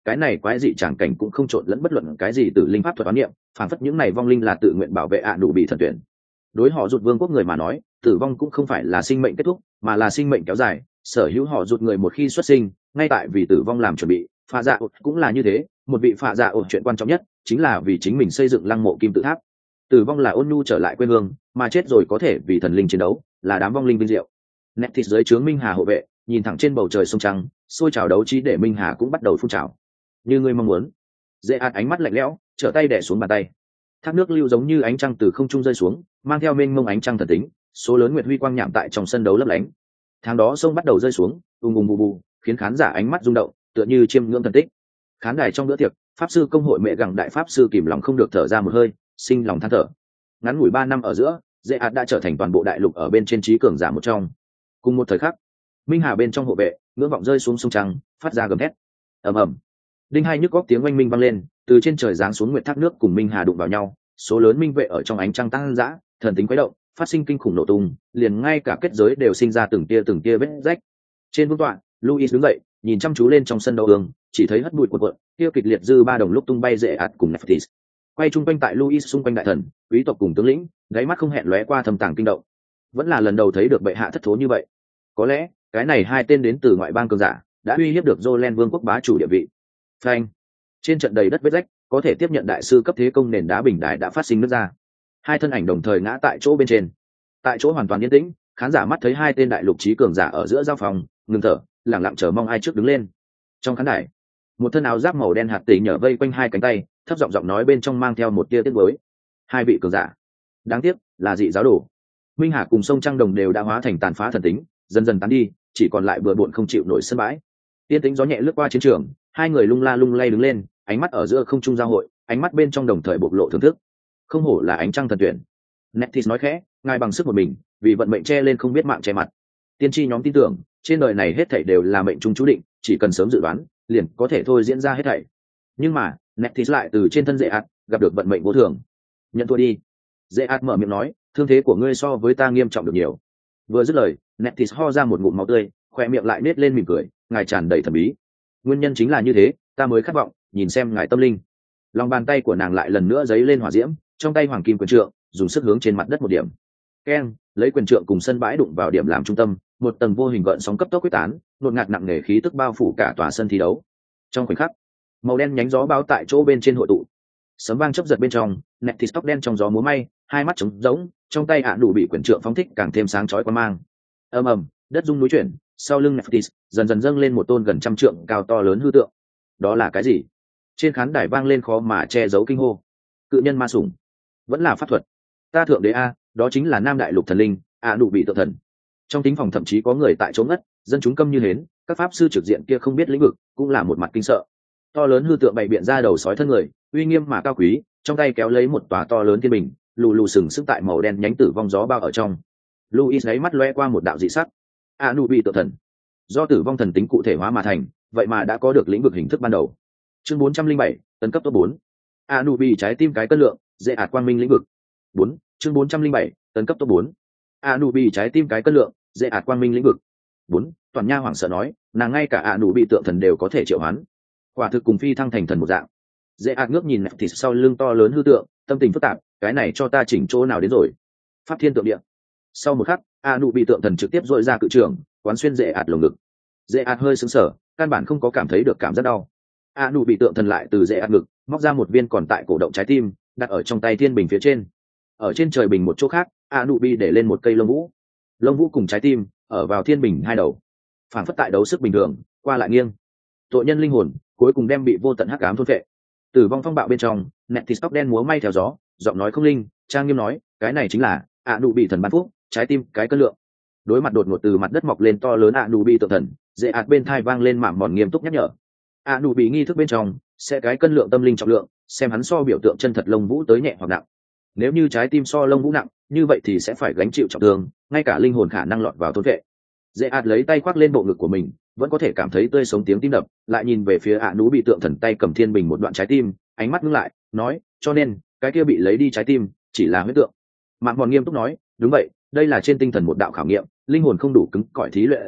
cái này quái dị tràng cảnh cũng không trộn lẫn bất luận cái gì từ linh pháp thuật toán niệm, phản phất những này vong linh là tự nguyện bảo vệ đủ bị thần tuyển. Đối họ rụt vương quốc người mà nói, tử vong cũng không phải là sinh mệnh kết thúc, mà là sinh mệnh kéo dài. Sở hữu họ rụt người một khi xuất sinh, ngay tại vì tử vong làm chuẩn bị. Phạ dạ cũng là như thế, một vị phạ dạ chuyện quan trọng nhất chính là vì chính mình xây dựng lăng mộ kim tự tháp. Tử vong là ôn nhu trở lại quê hương, mà chết rồi có thể vì thần linh chiến đấu, là đám vong linh vinh diệu. Neftis dưới trướng Minh Hà hộ vệ, nhìn thẳng trên bầu trời sông trăng, xôi trào đấu trí để Minh Hà cũng bắt đầu phun trào. Như ngươi mong muốn. Dễ ạt ánh mắt lạnh lẽo, trở tay đè xuống bàn tay. Thác nước lưu giống như ánh trăng từ không trung rơi xuống, mang theo mênh mông ánh trăng thần tính, số lớn nguyệt huy quang nhảm tại trong sân đấu lấp lánh. Tháng đó sông bắt đầu rơi xuống, ùng ùng bù bù, khiến khán giả ánh mắt rung động, tựa như chiêm ngưỡng thần tích. Khán đài trong bữa tiệc, pháp sư công hội mẹ gặng đại pháp sư kìm lòng không được thở ra một hơi, sinh lòng than thở. Ngắn ngủi 3 năm ở giữa, Dễ ạt đã trở thành toàn bộ đại lục ở bên trên trí cường giả một trong. Cùng một thời khắc, Minh Hà bên trong hộ vệ ngưỡng vọng rơi xuống sông trăng, phát ra gầm thét. Ầm ầm, đinh hai nhức góc tiếng oanh minh vang lên, từ trên trời giáng xuống nguyệt thác nước cùng Minh Hà đụng vào nhau, số lớn minh vệ ở trong ánh trăng tăng dã, thần tính quấy động, phát sinh kinh khủng nổ tung, liền ngay cả kết giới đều sinh ra từng tia vết rách. Trên vương tọa, Louis đứng dậy, nhìn chăm chú lên trong sân đấu đường, chỉ thấy hất bụi cuộn cuộn, tiêu kịch liệt dư ba đồng lúc tung bay Dễ ạt cùng Neftis. Quay chung quanh tại Louis xung quanh đại thần, quý tộc cùng tướng lĩnh, gáy mắt không hẹn lóe qua thâm tàng kinh động. Vẫn là lần đầu thấy được bệ hạ thất thố như vậy. Có lẽ, cái này hai tên đến từ ngoại bang cường giả, đã uy hiếp được Jolen vương quốc bá chủ địa vị. Phanh. Trên trận đầy đất vết rách, có thể tiếp nhận đại sư cấp thế công nền đá bình đài đã phát sinh nứt ra. Hai thân ảnh đồng thời ngã tại chỗ bên trên. Tại chỗ hoàn toàn yên tĩnh, khán giả mắt thấy hai tên đại lục trí cường giả ở giữa giao phòng, ngừng thở, lặng lặng chờ mong ai trước đứng lên. Trong khán đài, một thân áo giáp màu đen hạt tỷ nhở vây quanh hai cánh tay, thấp giọng giọng nói bên trong mang theo một tia tiếc nuối. Hai vị cường giả, đáng tiếc là dị giáo đồ. Minh Hà cùng sông Trăng Đồng đều đã hóa thành tàn phá thần tính, dần dần tán đi, chỉ còn lại bừa bộn không chịu nổi sân bãi. Tiên tính gió nhẹ lướt qua chiến trường, hai người lung la lung lay đứng lên, ánh mắt ở giữa không trung giao hội, ánh mắt bên trong đồng thời bộc lộ thưởng thức. Không hổ là ánh trăng thần tuyển. Neftis nói khẽ, ngài bằng sức một mình, vì vận mệnh che lên không biết mạng che mặt. Tiên tri nhóm tin tưởng, trên đời này hết thảy đều là mệnh trung chú định, chỉ cần sớm dự đoán, liền có thể thôi diễn ra hết thảy. Nhưng mà, Neftis lại từ trên thân Dễ ạt gặp được vận mệnh vô thường. Nhận thua đi. Dễ ạt mở miệng nói, thương thế của ngươi so với ta nghiêm trọng được nhiều. Vừa dứt lời, Neftis ho ra một ngụm máu tươi, khoe miệng lại nết lên mỉm cười, ngài tràn đầy thần bí. Nguyên nhân chính là như thế, ta mới khát vọng nhìn xem ngài tâm linh. Lòng bàn tay của nàng lại lần nữa giấy lên hỏa diễm, trong tay hoàng kim quyền trượng dùng sức hướng trên mặt đất một điểm. Keng, lấy quyền trượng cùng sân bãi đụng vào điểm làm trung tâm, một tầng vô hình gợn sóng cấp tốc quyết tán, đột ngạt nặng nề khí tức bao phủ cả tòa sân thi đấu. Trong khoảnh khắc, màu đen nhánh gió báo tại chỗ bên trên hội tụ, sấm vang chớp giật bên trong, Neftis tóc đen trong gió múa may, hai mắt trống rỗng, trong tay đủ bị quyền trượng phóng thích càng thêm sáng chói quan mang. Ầm ầm, đất rung núi chuyển, sau lưng Neftis dần dần dâng lên một tôn gần trăm trượng cao to lớn hư tượng. Đó là cái gì? Trên khán đài vang lên khó mà che giấu kinh hô. Cự nhân ma sủng, vẫn là pháp thuật. Ta thượng đế a, đó chính là Nam Đại Lục thần linh, đủ bị tự thần. Trong tính phòng thậm chí có người tại chỗ ngất, dân chúng câm như hến, các pháp sư trực diện kia không biết lĩnh vực, cũng là một mặt kinh sợ. To lớn hư tượng bày biện ra đầu sói thân người, uy nghiêm mà cao quý, trong tay kéo lấy một tòa to lớn thiên bình, lù lù sừng sững tại màu đen nhánh tử vong gió bao ở trong. Louis lấy mắt lóe qua một đạo dị sắc. Đủ bị tự thần, do tử vong thần tính cụ thể hóa mà thành, vậy mà đã có được lĩnh vực hình thức ban đầu. Chương 407, tấn cấp top 4. Anubi trái tim cái cân lượng, Dễ ạt quang minh lĩnh vực. 4, chương 407, tấn cấp top 4. Anubi trái tim cái cân lượng, Dễ ạt quang minh lĩnh vực. 4, toàn nha hoảng sợ nói, nàng ngay cả Anubi tượng thần đều có thể triệu hoán. Quả thực cùng phi thăng thành thần một dạng. Dễ ạt ngước nhìn Neftis sau lưng to lớn hư tượng, tâm tình phức tạp, cái này cho ta chỉnh chỗ nào đến rồi? Pháp thiên tượng địa. Sau một khắc, Anubi tượng thần trực tiếp dội ra cự trường, quán xuyên Dễ ạt lồng ngực. Dễ ạt hơi sững sờ, căn bản không có cảm thấy được cảm giác đau. Đủ bị tượng thần lại từ Dễ ạt ngực móc ra một viên còn tại cổ động trái tim, đặt ở trong tay thiên bình phía trên. Ở trên trời bình một chỗ khác, Đủ bị để lên một cây lông vũ cùng trái tim ở vào thiên bình hai đầu, phản phất tại đấu sức bình thường, qua lại nghiêng. Tội nhân linh hồn cuối cùng đem bị vô tận hắc ám thôn phệ. Tử vong phong bạo bên trong, Neftis tóc đen múa may theo gió, giọng nói không linh, trang nghiêm nói, cái này chính là Đủ bị thần ban phúc, trái tim cái cân lượng. Đối mặt đột ngột từ mặt đất mọc lên to lớn Đủ bị tượng thần, Dễ ạt bên thai vang lên mảm mòn nghiêm túc nhắc nhở. Đủ bị nghi thức bên trong sẽ cái cân lượng tâm linh trọng lượng, xem hắn so biểu tượng chân thật lông vũ tới nhẹ hoặc nặng. Nếu như trái tim so lông vũ nặng, như vậy thì sẽ phải gánh chịu trọng thương, ngay cả linh hồn khả năng lọt vào thôn vệ. Dễ ạt lấy tay khoác lên bộ ngực của mình, vẫn có thể cảm thấy tươi sống tiếng tim đập, lại nhìn về phía Đủ bị tượng thần tay cầm thiên bình một đoạn trái tim, ánh mắt ngưng lại, nói, cho nên cái kia bị lấy đi trái tim chỉ là huyết tượng. Mạn Mòn nghiêm túc nói, đúng vậy, đây là trên tinh thần một đạo khảo nghiệm, linh hồn không đủ cứng cỏi thí luyện giả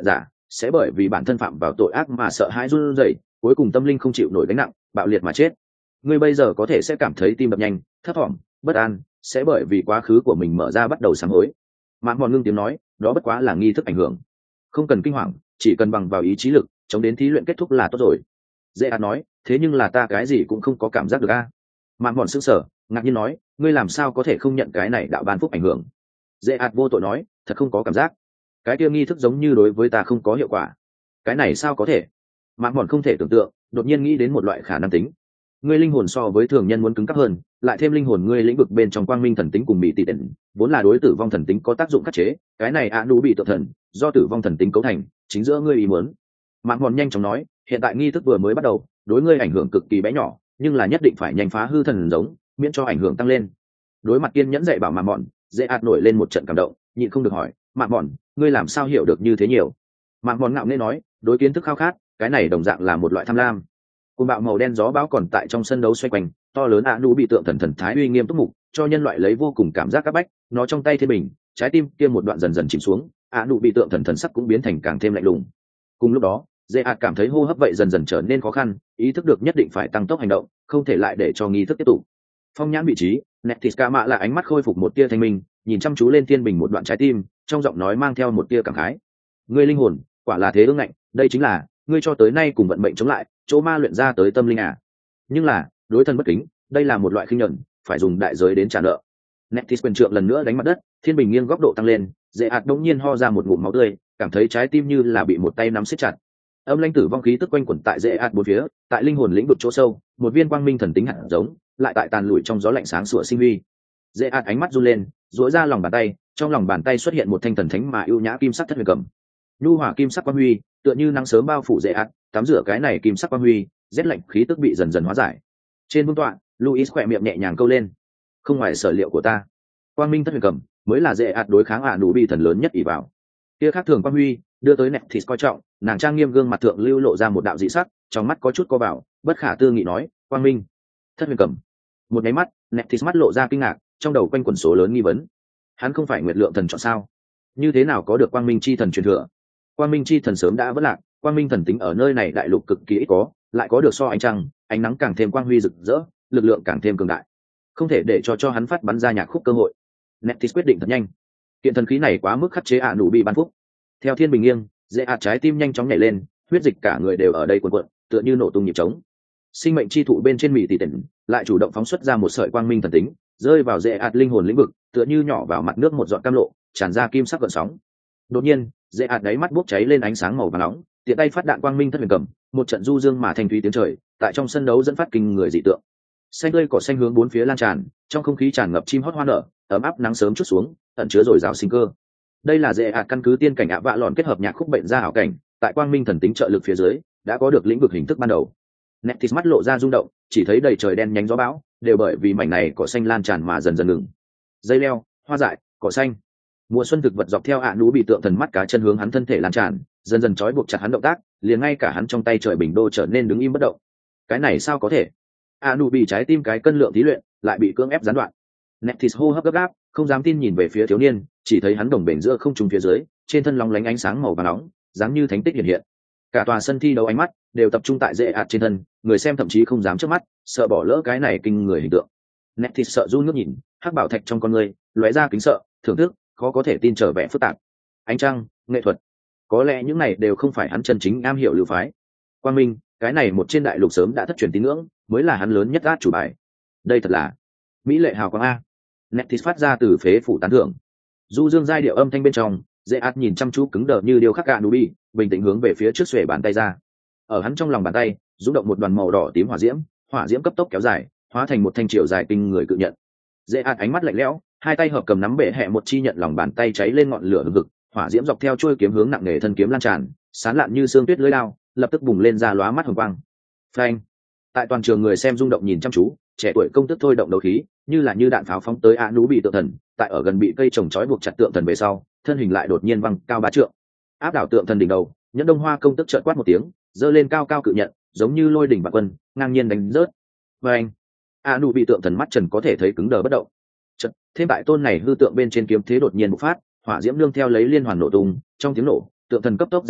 sẽ bởi vì bản thân phạm vào tội ác mà sợ hãi run rẩy, cuối cùng tâm linh không chịu nổi gánh nặng, bạo liệt mà chết. Ngươi bây giờ có thể sẽ cảm thấy tim đập nhanh, thấp thỏm, bất an, sẽ bởi vì quá khứ của mình mở ra bắt đầu sám hối. Mạn Mòn ngưng tiếng nói, đó bất quá là nghi thức ảnh hưởng, không cần kinh hoàng, chỉ cần bằng vào ý chí lực chống đến thí luyện kết thúc là tốt rồi. Dễ ạt nói, thế nhưng là ta cái gì cũng không có cảm giác được a. Mạn Mòn sững sờ, ngạc nhiên nói, ngươi làm sao có thể không nhận cái này đạo ban phúc ảnh hưởng? Dễ ạt vô tội nói, thật không có cảm giác, cái kia nghi thức giống như đối với ta không có hiệu quả. Cái này sao có thể? Mạn Mòn không thể tưởng tượng, đột nhiên nghĩ đến một loại khả năng tính. Ngươi linh hồn so với thường nhân muốn cứng cáp hơn, lại thêm linh hồn ngươi lĩnh vực bên trong quang minh thần tính cùng bị tỷ tịnh, vốn là đối tử vong thần tính có tác dụng khắc chế, cái này ạ nú bị tự thần do tử vong thần tính cấu thành, chính giữa ngươi ý muốn. Mạn Mòn nhanh chóng nói, hiện tại nghi thức vừa mới bắt đầu, đối ngươi ảnh hưởng cực kỳ bé nhỏ, nhưng là nhất định phải nhanh phá hư thần giống, miễn cho ảnh hưởng tăng lên. Đối mặt kiên nhẫn dạy bảo Mạn Mòn, dễ ạt nổi lên một trận cảm động, nhịn không được hỏi, Mạn Mòn, ngươi làm sao hiểu được như thế nhiều? Mạn Mòn ngạo nghễ nói, đối kiến thức khao khát, cái này đồng dạng là một loại tham lam. Cơn bão màu đen gió bão còn tại trong sân đấu xoay quanh, to lớn ạ nú bị tượng thần thái uy nghiêm túc mục, cho nhân loại lấy vô cùng cảm giác áp bách. Nó trong tay thiên bình, trái tim kia một đoạn dần dần chìm xuống, ạ nú bị tượng thần sắc cũng biến thành càng thêm lạnh lùng. Cùng lúc đó, dễ ạt cảm thấy hô hấp vậy dần dần trở nên khó khăn, ý thức được nhất định phải tăng tốc hành động, không thể lại để cho nghi thức tiếp tục. Phong nhãn vị trí, Netiska mạ là ánh mắt khôi phục một tia thanh minh, nhìn chăm chú lên thiên bình một đoạn trái tim, trong giọng nói mang theo một tia cảm khái. Ngươi linh hồn, quả là thế ương ngạnh, đây chính là ngươi cho tới nay cùng vận mệnh chống lại, chỗ ma luyện ra tới tâm linh à. Nhưng là đối thân bất kính, đây là một loại khinh nhẫn, phải dùng đại giới đến trả nợ. Netis quyền trượng lần nữa đánh mặt đất, thiên bình nghiêng góc độ tăng lên, dễ ạt đống nhiên ho ra một ngụm máu tươi, cảm thấy trái tim như là bị một tay nắm siết chặt. Âm lãnh tử vong khí tức quanh quẩn tại dễ ạt bốn phía, tại linh hồn lĩnh vực chỗ sâu, một viên quang minh thần tính hạt giống, lại tại tàn lụi trong gió lạnh sáng sủa sinh huy. Dễ ạt ánh mắt run lên, duỗi ra lòng bàn tay, trong lòng bàn tay xuất hiện một thanh thần thánh mà ưu nhã kim sắc thất huyền cầm. Nhu hỏa kim sắc quang huy, tựa như nắng sớm bao phủ dễ ạt, tắm rửa cái này kim sắc quang huy, rét lạnh khí tức bị dần dần hóa giải. Trên vương tọa, Luis khỏe miệng nhẹ nhàng câu lên. Không ngoài sở liệu của ta, quang minh thất huyền cầm mới là dễ ạt đối kháng ạ nụ bị thần lớn nhất ỷ vào. Kia khác thường quang huy đưa tới Neftis coi trọng, nàng trang nghiêm gương mặt thượng lưu lộ ra một đạo dị sắc, trong mắt có chút co vào, bất khả tư nghị nói, quang minh thất huyền cầm. Một cái mắt, Neftis mắt lộ ra kinh ngạc, trong đầu quanh quẩn số lớn nghi vấn. Hắn không phải nguyệt lượng thần chọn sao? Như thế nào có được quang minh chi thần truyền thừa? Quang minh chi thần sớm đã vỡ lạc, quang minh thần tính ở nơi này đại lục cực kỳ ít có, lại có được so ánh trăng, ánh nắng càng thêm quang huy rực rỡ, lực lượng càng thêm cường đại, không thể để cho hắn phát bắn ra nhạc khúc cơ hội. Neftis quyết định thật nhanh, kiện thần khí này quá mức khắc chế ạ nụ bị ban phúc. Theo thiên bình nghiêng, dễ ạt trái tim nhanh chóng nhảy lên, huyết dịch cả người đều ở đây cuộn cuộn, tựa như nổ tung nhịp trống. Sinh mệnh chi thụ bên trên mỹ tỷ tỉnh lại chủ động phóng xuất ra một sợi quang minh thần tính, rơi vào dễ ạt linh hồn lĩnh vực, tựa như nhỏ vào mặt nước một giọt cam lộ, tràn ra kim sắc gợn sóng. Đột nhiên, dễ ạt đáy mắt bốc cháy lên ánh sáng màu vàng nóng, tiện tay phát đạn quang minh thất huyền cầm, một trận du dương mà thanh thúy tiếng trời, tại trong sân đấu dẫn phát kinh người dị tượng. Xanh tươi cỏ xanh hướng bốn phía lan tràn, trong không khí tràn ngập chim hót hoa nở, ấm áp nắng sớm chút xuống, ẩn chứa dồi dào sinh cơ. Đây là dễ ạt căn cứ tiên cảnh ạ vạ lòn kết hợp nhạc khúc bệnh ra ảo cảnh, tại quang minh thần tính trợ lực phía dưới, đã có được lĩnh vực hình thức ban đầu. Neftis mắt lộ ra rung động, chỉ thấy đầy trời đen nhánh gió bão, đều bởi vì mảnh này cỏ xanh lan tràn mà dần dần ngừng. Dây leo, hoa dại, cỏ xanh, mùa xuân thực vật dọc theo ạ nú bị tượng thần mắt cá chân hướng hắn thân thể lan tràn, dần dần trói buộc chặt hắn động tác, liền ngay cả hắn trong tay trời bình đô trở nên đứng im bất động. Cái này sao có thể? ạ nú bị trái tim cái cân lượng thí luyện lại bị cưỡng ép gián đoạn. Neftis hô hấp gấp gáp, không dám tin nhìn về phía thiếu niên, chỉ thấy hắn đồng bền giữa không trung phía dưới, trên thân long lánh ánh sáng màu vàng nóng, dáng như thánh tích hiện hiện. Cả tòa sân thi đấu ánh mắt đều tập trung tại dễ ạt trên thân, người xem thậm chí không dám chớp mắt, sợ bỏ lỡ cái này kinh người hình tượng. Neftis sợ run nước nhìn, hắc bảo thạch trong con người lóe ra kính sợ, thưởng thức, khó có thể tin trở vẻ phức tạp. Ánh trăng, nghệ thuật, có lẽ những này đều không phải hắn chân chính am hiểu lưu phái. Quang minh, cái này một trên đại lục sớm đã thất truyền tín ngưỡng, mới là hắn lớn nhất át chủ bài. Đây thật là mỹ lệ hào quang a. Neftis phát ra từ phế phủ tán thưởng. Du dương giai điệu âm thanh bên trong, dễ ạt nhìn chăm chú cứng đờ như điêu khắc cả Nubi, bình tĩnh hướng về phía trước xuề bàn tay ra. Ở hắn trong lòng bàn tay, rung động một đoàn màu đỏ tím hỏa diễm cấp tốc kéo dài, hóa thành một thanh triều dài kinh người cự nhận. Dễ ạt ánh mắt lạnh lẽo, hai tay hợp cầm nắm bệ hẹ một chi nhận lòng bàn tay cháy lên ngọn lửa hừng hực, hỏa diễm dọc theo chuôi kiếm hướng nặng nề thân kiếm lan tràn, sán lạn như sương tuyết lưỡi lao, lập tức bùng lên ra lóa mắt hồng quang. Phanh! Tại toàn trường người xem rung động nhìn chăm chú, trẻ tuổi công tức thôi động đấu khí, như đạn pháo phóng tới ạ nú bị tượng thần, tại ở gần bị cây trồng trói buộc chặt tượng thần về sau, thân hình lại đột nhiên văng cao 3 trượng, áp đảo tượng thần đỉnh đầu. Nhẫn Đông Hoa công tức chợt quát một tiếng, giơ lên cao cao cự nhận, giống như lôi đỉnh bạc quân, ngang nhiên đánh rớt. Phanh! ạ nú bị tượng thần mắt trần có thể thấy cứng đờ bất động. Chợt, thêm tại tôn này hư tượng bên trên kiếm thế đột nhiên bộc phát, hỏa diễm nương theo lấy liên hoàn nổ tung, trong tiếng nổ, tượng thần cấp tốc giải thể,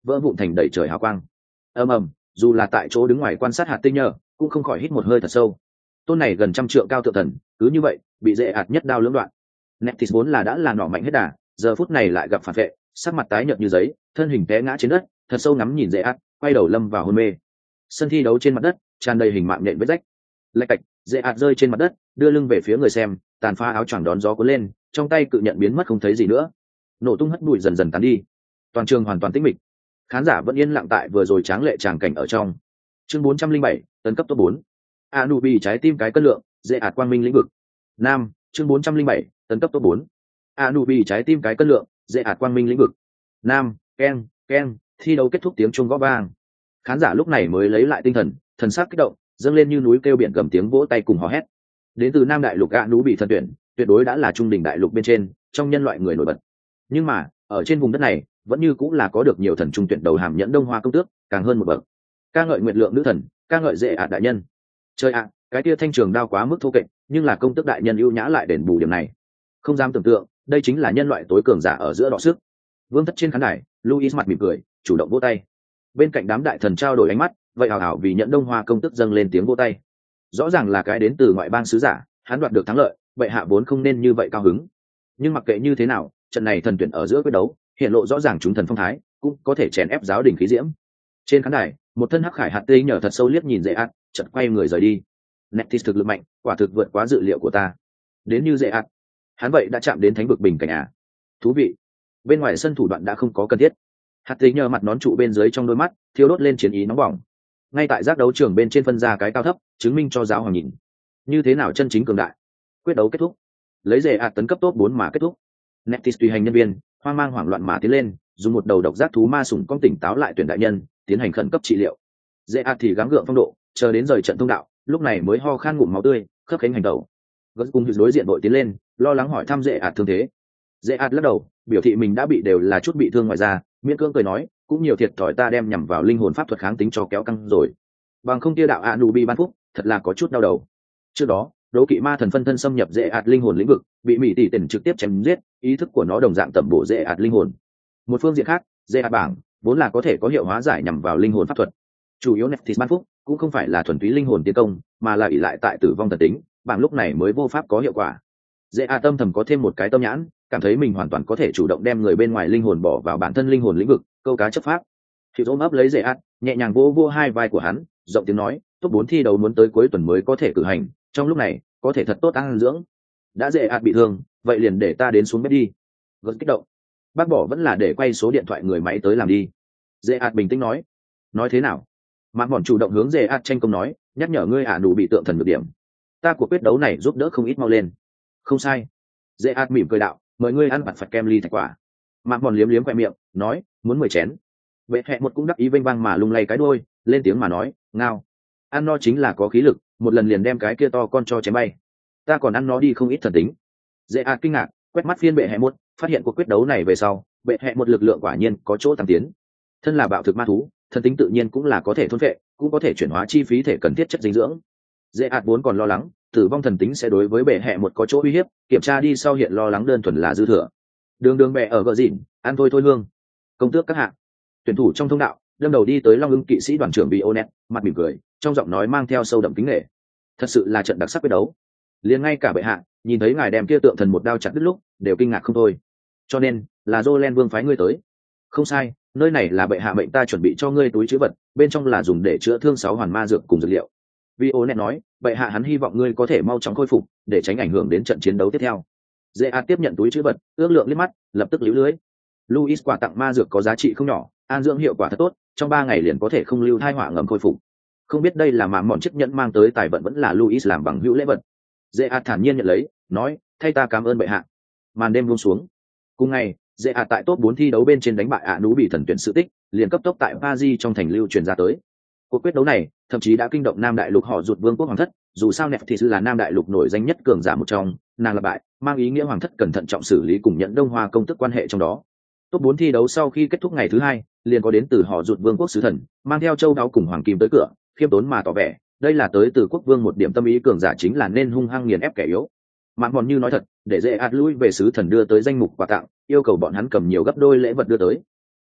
vỡ vụn thành đầy trời hào quang. Ầm ầm, dù là tại chỗ đứng ngoài quan sát hạt tinh nhờ cũng không khỏi hít một hơi thật sâu. Tôn này gần trăm trượng cao thượng thần cứ như vậy bị dễ ạt nhất đao lưỡng đoạn. Neftis vốn là đã là nỏ mạnh hết đà, giờ phút này lại gặp phản vệ, sắc mặt tái nhợt như giấy, thân hình té ngã trên đất, thật sâu ngắm nhìn dễ ạt, quay đầu lâm vào hôn mê. Sân thi đấu trên mặt đất tràn đầy hình mạng nện vết rách. Lạch cạch, dễ ạt rơi trên mặt đất, đưa lưng về phía người xem, tàn phá áo choàng đón gió cuốn lên, trong tay cự nhận biến mất không thấy gì nữa. Nổ tung hất bụi dần dần tán đi. Toàn trường hoàn toàn tĩnh mịch. Khán giả vẫn yên lặng tại vừa rồi tráng lệ tràng cảnh ở trong. Chương 407, tấn cấp top 4. Anubi trái tim cái cân lượng, dễ ạt quang minh lĩnh vực. Nam, chương 407, tấn cấp top 4. Anubi trái tim cái cân lượng, dễ ạt quang minh lĩnh vực. Nam, keng, keng, thi đấu kết thúc tiếng chuông gõ vang. Khán giả lúc này mới lấy lại tinh thần, thần sắc kích động, dâng lên như núi kêu biển gầm tiếng vỗ tay cùng hò hét. Đến từ Nam đại lục Anubi thần tuyển, tuyệt đối đã là trung đỉnh đại lục bên trên, trong nhân loại người nổi bật. Nhưng mà, ở trên vùng đất này, vẫn như cũng là có được nhiều thần trung tuyển đầu hàm nhẫn Đông Hoa công tước, càng hơn một bậc. Ca ngợi nguyệt lượng nữ thần, ca ngợi dễ ạt đại nhân. Chơi ạ, cái kia thanh trường đao quá mức thô kệch, nhưng là công tước đại nhân ưu nhã lại đền bù điểm này. Không dám tưởng tượng, đây chính là nhân loại tối cường giả ở giữa đọ sức. Vương thất trên khán đài, Louis mặt mỉm cười, chủ động vỗ tay. Bên cạnh đám đại thần trao đổi ánh mắt, vậy hào hào vì nhẫn Đông Hoa công tước dâng lên tiếng vỗ tay. Rõ ràng là cái đến từ ngoại bang sứ giả, hắn đoạt được thắng lợi, vậy hạ vốn không nên như vậy cao hứng. Nhưng mặc kệ như thế nào, trận này thần tuyển ở giữa quyết đấu, hiện lộ rõ ràng chúng thần phong thái, cũng có thể chèn ép giáo đình khí diễm. Trên khán đài, một thân hắc khải hạt tê nhờ thật sâu liếc nhìn dễ ạt, chợt quay người rời đi. Neftis thực lực mạnh, quả thực vượt quá dự liệu của ta. Đến như dễ ạt, hắn vậy đã chạm đến thánh vực bình cảnh à? Thú vị. Bên ngoài sân thủ đoạn đã không có cần thiết. Hạt tê nhờ mặt nón trụ bên dưới trong đôi mắt, thiêu đốt lên chiến ý nóng bỏng. Ngay tại giác đấu trường bên trên phân ra cái cao thấp, chứng minh cho giáo hoàng nhìn. Như thế nào chân chính cường đại? Quyết đấu kết thúc. Lấy dễ ạt tấn cấp top 4 mà kết thúc. Neftis tùy hành nhân viên, hoang mang hoảng loạn mà tiến lên, dùng một đầu độc giác thú ma sủng con tỉnh táo lại tuyển đại nhân, tiến hành khẩn cấp trị liệu. Dễ ạt thì gắng gượng phong độ, chờ đến rời trận thông đạo, lúc này mới ho khan ngụm máu tươi, khớp khánh hành đầu. Gớt cùng đối diện đội tiến lên, lo lắng hỏi thăm dễ ạt thương thế. Dễ ạt lắc đầu, biểu thị mình đã bị đều là chút bị thương ngoài da, miễn cưỡng cười nói, cũng nhiều thiệt thòi ta đem nhằm vào linh hồn pháp thuật kháng tính cho kéo căng rồi. Bằng không tia đạo Anubi ban phúc, thật là có chút đau đầu. Trước đó, đấu kỵ ma thần phân thân xâm nhập dễ ạt linh hồn lĩnh vực, bị mỹ tỷ tiền trực tiếp chém giết, ý thức của nó đồng dạng tẩm bổ dễ ạt linh hồn. Một phương diện khác, dễ ạt bảng vốn là có thể có hiệu hóa giải nhằm vào linh hồn pháp thuật. Chủ yếu Neftis ban phúc cũng không phải là thuần túy linh hồn tiến công, mà là ỷ lại tại tử vong thần tính, bảng lúc này mới vô pháp có hiệu quả. Dễ ạt tâm thầm có thêm một cái tâm nhãn, cảm thấy mình hoàn toàn có thể chủ động đem người bên ngoài linh hồn bỏ vào bản thân linh hồn lĩnh vực, câu cá chấp pháp. Hiệu ôm ấp lấy dễ ạt, nhẹ nhàng vô vô hai vai của hắn, giọng tiếng nói, top 4 thi đấu muốn tới cuối tuần mới có thể cử hành, trong lúc này có thể thật tốt ăn dưỡng. Đã dễ ạt bị thương, vậy liền để ta đến xuống bếp đi. Gớt kích động, bác bỏ vẫn là để quay số điện thoại người máy tới làm đi. Dễ ạt bình tĩnh nói thế nào? Mạn Mòn chủ động hướng dễ ạt tranh công nói, nhắc nhở ngươi đủ bị tượng thần được điểm. Ta của quyết đấu này giúp đỡ không ít mau lên. Không sai. Dễ ạt mỉm cười đạo, mời ngươi ăn bạt phật kem ly thạch quả. Mạn Mòn liếm liếm khoe miệng, nói, muốn 10 chén. Vệ hẹ một cũng đắc ý vênh vang mà lung lay cái đuôi, lên tiếng mà nói, ngao. Ăn no chính là có khí lực, một lần liền đem cái kia to con cho chém bay. Ta còn ăn nó đi không ít thần tính. Dễ ạt kinh ngạc, quét mắt phiên bệ hẹ một, phát hiện cuộc quyết đấu này về sau, bệ hẹ một lực lượng quả nhiên có chỗ tăng tiến. Thân là bạo thực ma thú, thần tính tự nhiên cũng là có thể thôn phệ, cũng có thể chuyển hóa chi phí thể cần thiết chất dinh dưỡng. Dễ ạt vốn còn lo lắng tử vong thần tính sẽ đối với bệ hẹ một có chỗ uy hiếp, kiểm tra đi sau hiện lo lắng đơn thuần là dư thừa. Đường bệ ở gờ dịn, ăn thôi hương. Công tước các hạ. Tuyển thủ trong thông đạo đâm đầu đi tới Long Ưng kỵ sĩ đoàn trưởng Bionet, mặt mỉm cười, trong giọng nói mang theo sâu đậm kính nể. Thật sự là trận đặc sắc quyết đấu. Liền ngay cả bệ hạ nhìn thấy ngài đem kia tượng thần một đao chặt đứt lúc đều kinh ngạc không thôi. Cho nên là Jolen vương phái ngươi tới. Không sai, nơi này là bệ hạ mệnh ta chuẩn bị cho ngươi túi chứa vật, bên trong là dùng để chữa thương 6 hoàn ma dược cùng dược liệu. Bionet nói, bệ hạ hắn hy vọng ngươi có thể mau chóng khôi phục, để tránh ảnh hưởng đến trận chiến đấu tiếp theo. Dễ tiếp nhận túi chứa vật, ước lượng liếc mắt, lập tức liễu lưới. Louis quà tặng ma dược có giá trị không nhỏ, an dưỡng hiệu quả thật tốt, trong 3 ngày liền có thể không lưu thai họa ngầm khôi phục. Không biết đây là Mạn Mòn chiếc nhẫn mang tới tài vận vẫn là Louis làm bằng hữu lễ vật. Dễ thản nhiên nhận lấy, nói, thay ta cảm ơn bệ hạ. Màn đêm buông xuống. Cùng ngày, Dễ tại top 4 thi đấu bên trên đánh bại Nú bị thần tuyển sự tích, liền cấp tốc tại Paris trong thành lưu truyền ra tới. Cuộc quyết đấu này, thậm chí đã kinh động Nam Đại Lục họ rụt vương quốc hoàng thất, dù sao Neftis là Nam Đại Lục nổi danh nhất cường giả một trong, nàng là bại, mang ý nghĩa hoàng thất cẩn thận trọng xử lý cùng nhận Đông Hoa công tức quan hệ trong đó. Top 4 thi đấu sau khi kết thúc ngày thứ 2, liền có đến từ họ rụt vương quốc sứ thần, mang theo châu đáo cùng hoàng kim tới cửa, khiêm tốn mà tỏ vẻ, đây là tới từ quốc vương một điểm tâm ý cường giả chính là nên hung hăng nghiền ép kẻ yếu. Mạn Mòn như nói thật, để dễ lui về sứ thần đưa tới danh mục quà tặng, yêu cầu bọn hắn cầm nhiều gấp đôi lễ vật đưa tới.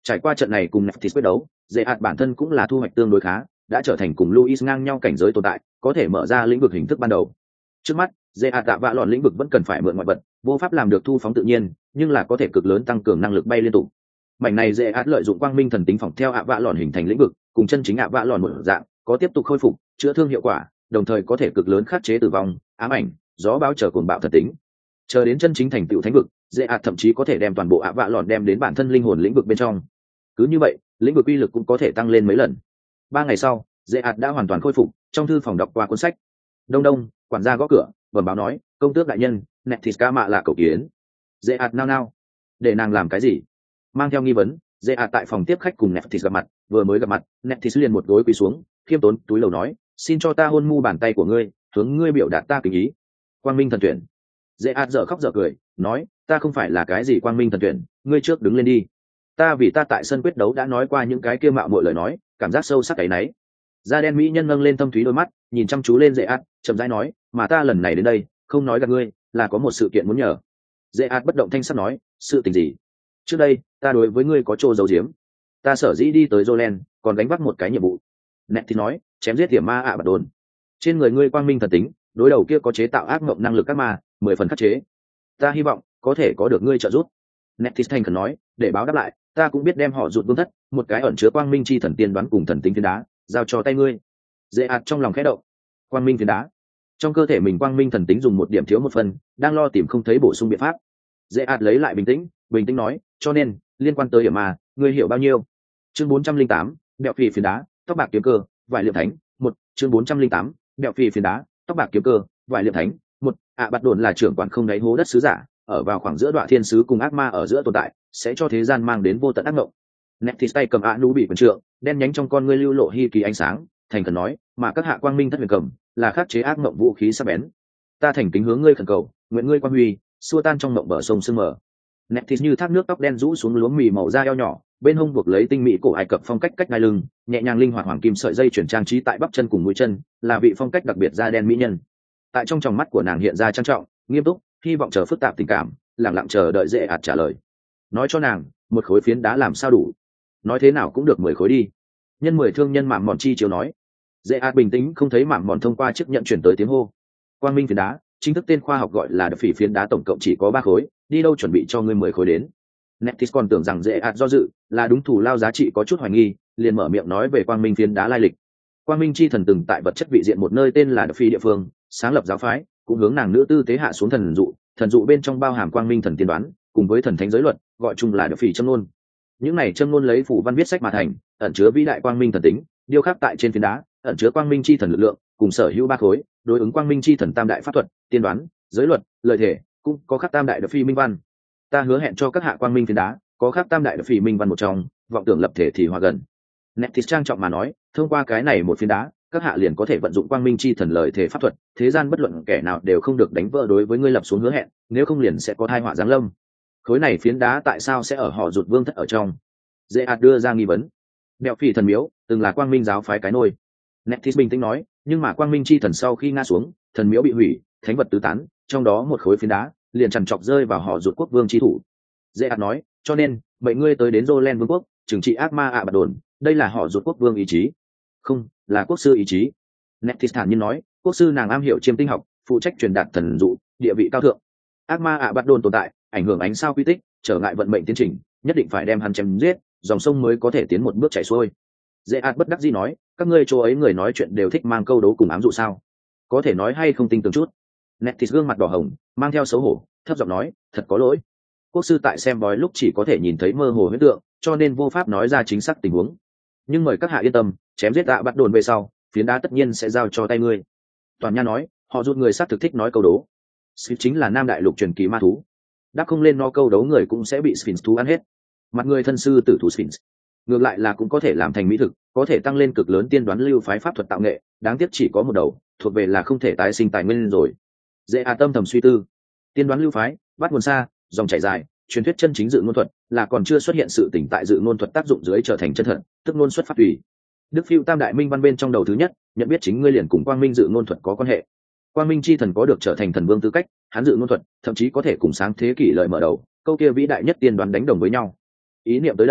Trải qua trận này cùng Neftis quyết đấu, dễ hạt bản thân cũng là thu hoạch tương đối khá, đã trở thành cùng Luis ngang nhau cảnh giới tồn tại, có thể mở ra lĩnh vực hình thức ban đầu. Trước mắt, dễ hạt tạ vạ lọn lĩnh vực vẫn cần phải mượn ngoại vật, vô pháp làm được thu phóng tự nhiên, nhưng là có thể cực lớn tăng cường năng lực bay liên tục. Mảnh này dễ hạt lợi dụng quang minh thần tính phỏng theo ạ vạ lọn hình thành lĩnh vực, cùng chân chính ạ vạ lọn một dạng, có tiếp tục khôi phục, chữa thương hiệu quả, đồng thời có thể cực lớn khắc chế tử vong, ám ảnh, gió báo trở cuồng bạo thần tính. Chờ đến chân chính thành tựu thánh vực, dễ hạt thậm chí có thể đem toàn bộ ạ vạ lọn đem đến bản thân linh hồn lĩnh vực bên trong. Cứ như vậy, lĩnh vực uy lực cũng có thể tăng lên mấy lần. 3 ngày sau, dễ hạt đã hoàn toàn khôi phục, trong thư phòng đọc qua cuốn sách. Đông đông, quản gia gõ cửa, bẩm báo nói, công tước đại nhân, Neftis ca mạ là cầu kiến. Dễ hạt nao nao, để nàng làm cái gì? Mang theo nghi vấn, dễ hạt tại phòng tiếp khách cùng Neftis gặp mặt, vừa mới gặp mặt, Neftis liền một gối quỳ xuống, khiêm tốn túi lầu nói, xin cho ta hôn mu bàn tay của ngươi, hướng ngươi biểu đạt ta kính ý. Quang minh thần tuyển. Dễ hạt dở khóc dở cười, nói, ta không phải là cái gì quang minh thần tuyển, ngươi trước đứng lên đi. Ta vì ta tại sân quyết đấu đã nói qua những cái kia mạo muội lời nói, cảm giác sâu sắc cái nấy. Da đen mỹ nhân nâng lên thâm thúy đôi mắt, nhìn chăm chú lên dễ ạt, chậm rãi nói, mà ta lần này đến đây, không nói gặp ngươi, là có một sự kiện muốn nhờ. Dễ ạt bất động thanh sắc nói, sự tình gì? Trước đây, ta đối với ngươi có trô giấu giếm. Ta sở dĩ đi tới Jolen, còn gánh vác một cái nhiệm vụ. Nẹt thì nói, chém giết tiềm ma ạ bạt đồn. Trên người ngươi quang minh thần tính, đối đầu kia có chế tạo ác mộng năng lực các ma, 10 phần khắc chế. Ta hy vọng có thể có được ngươi trợ giúp. Neftis thành khẩn nói, để báo đáp lại, ta cũng biết đem họ rụt vương thất, một cái ẩn chứa quang minh chi thần tiên đoán cùng thần tính phiến đá, giao cho tay ngươi. Dễ ạt trong lòng khẽ động. Quang minh phiến đá. Trong cơ thể mình quang minh thần tính dùng một điểm thiếu một phần, đang lo tìm không thấy bổ sung biện pháp. Dễ ạt lấy lại bình tĩnh nói, cho nên, liên quan tới điểm mà, ngươi hiểu bao nhiêu? Chương 408, bẹo phì phiến đá, tóc bạc kiếm cơ, vải liệm thánh, một. Chương 408, bẹo phì phiến đá, tóc bạc kiếm cơ, vải liệm thánh, một. Bạt đồn là trưởng quản không đáy hố đất sứ giả, ở vào khoảng giữa đoạn thiên sứ cùng ác ma ở giữa tồn tại, sẽ cho thế gian mang đến vô tận ác mộng. Neftis tay cầm nú bị quyền trượng, đen nhánh trong con ngươi lưu lộ hy kỳ ánh sáng, thành khẩn nói, mà các hạ quang minh thất huyền cầm, là khắc chế ác mộng vũ khí sắc bén. Ta thành kính hướng ngươi khẩn cầu, nguyện ngươi quang huy, xua tan trong mộng bờ sông sương mờ. Neftis như thác nước tóc đen rũ xuống lúa mì màu da eo nhỏ, bên hông buộc lấy tinh mỹ cổ Ai Cập phong cách cách ngai lưng, nhẹ nhàng linh hoạt hoàng kim sợi dây chuyển trang trí tại bắp chân cùng mũi chân, là vị phong cách đặc biệt da đen mỹ nhân. Tại trong tròng mắt của nàng hiện ra trang trọng, nghiêm túc, hy vọng chờ phức tạp tình cảm, lặng lặng chờ đợi dễ ạt trả lời. Nói cho nàng, một khối phiến đá làm sao đủ? Nói thế nào cũng được 10 khối đi. Nhân 10 thương nhân mạm mòn chi chiếu nói. Dễ ạt bình tĩnh không thấy mạm mòn thông qua chiếc nhận chuyển tới tiếng hô. Quang minh phiến đá, chính thức tên khoa học gọi là đập phỉ phiến đá, tổng cộng chỉ có 3 khối, đi đâu chuẩn bị cho ngươi 10 khối đến. Neftis còn tưởng rằng dễ ạt do dự, là đúng thủ lao giá trị có chút hoài nghi, liền mở miệng nói về quang minh phiến đá lai lịch. Quang minh chi thần từng tại vật chất vị diện một nơi tên là đập phỉ địa phương, sáng lập giáo phái, cũng hướng nàng nữ tư tế hạ xuống thần dụ bên trong bao hàm quang minh thần tiên đoán, cùng với thần thánh giới luật, gọi chung là đập phỉ châm ngôn. Những này châm ngôn lấy phủ văn viết sách mà thành, ẩn chứa vĩ đại quang minh thần tính, điêu khắc tại trên phiến đá, ẩn chứa quang minh chi thần lực lượng, cùng sở hữu 3 khối, đối ứng quang minh chi thần tam đại pháp thuật, tiên đoán, giới luật, lợi thể, cũng có khắc tam đại đập phỉ minh văn. Ta hứa hẹn cho các hạ quang minh phiến đá, có khắc tam đại đập phỉ minh văn một trong, vọng tưởng lập thể thì hòa gần. Neftis trang trọng mà nói, thông qua cái này một phiến đá, các hạ liền có thể vận dụng quang minh chi thần lợi thể pháp thuật, thế gian bất luận kẻ nào đều không được đánh vỡ đối với ngươi lập xuống hứa hẹn, nếu không liền sẽ có tai họa giáng lâm. Khối này phiến đá tại sao sẽ ở họ rụt vương thất ở trong? Dễ ạt đưa ra nghi vấn. Bẹo phỉ thần miếu từng là quang minh giáo phái cái nôi. Neftis bình tĩnh nói, nhưng mà quang minh chi thần sau khi ngã xuống, thần miếu bị hủy, thánh vật tứ tán, trong đó một khối phiến đá liền chằn chọc rơi vào họ rụt quốc vương chi thủ. Dễ ạt nói, cho nên mệnh ngươi tới đến Jolen vương quốc, trừng trị ác ma bạt đồn, đây là họ rụt quốc vương ý chí. Không, là quốc sư ý chí. Neftis thản nhiên nói, quốc sư nàng am hiểu chiêm tinh học, phụ trách truyền đạt thần dụ, địa vị cao thượng. Ác ma bạt đồn tồn tại, ảnh hưởng ánh sao quy tích, trở ngại vận mệnh tiến trình, nhất định phải đem hắn chém giết, dòng sông mới có thể tiến một bước chảy xuôi. Dễ ạt bất đắc dĩ nói, các ngươi chỗ ấy người nói chuyện đều thích mang câu đố cùng ám dụ sao? Có thể nói hay không tinh tường chút? Neftis gương mặt đỏ hồng, mang theo xấu hổ, thấp giọng nói, thật có lỗi. Quốc sư tại xem bói lúc chỉ có thể nhìn thấy mơ hồ huyễn tượng, cho nên vô pháp nói ra chính xác tình huống. Nhưng mời các hạ yên tâm, chém giết bạt đồn về sau, phiến đá tất nhiên sẽ giao cho tay ngươi. Toàn nha nói, họ rút người xác thực thích nói câu đố. Sphinx chính là nam đại lục truyền kỳ ma thú, đáp không lên no câu đấu người cũng sẽ bị Sphinx thú ăn hết. Mặt người thân sư tử thú Sphinx ngược lại là cũng có thể làm thành mỹ thực, có thể tăng lên cực lớn tiên đoán lưu phái pháp thuật tạo nghệ, đáng tiếc chỉ có một đầu, thuộc về là không thể tái sinh tài nguyên rồi. Dễ tâm thầm suy tư, tiên đoán lưu phái bắt nguồn xa, dòng chảy dài, truyền thuyết chân chính dự ngôn thuật là còn chưa xuất hiện sự tỉnh tại dự ngôn thuật tác dụng dưới trở thành chân thật, tức ngôn xuất phát tùy. Đức Phiêu tam đại minh văn bên trong đầu thứ nhất, nhận biết chính ngươi liền cùng quang minh dự ngôn thuật có quan hệ. Quang minh chi thần có được trở thành thần vương tư cách, hắn dự ngôn thuật thậm chí có thể cùng sáng thế kỷ lời mở đầu, câu kia vĩ đại nhất tiên đoán đánh đồng với nhau. Ý niệm tới đây,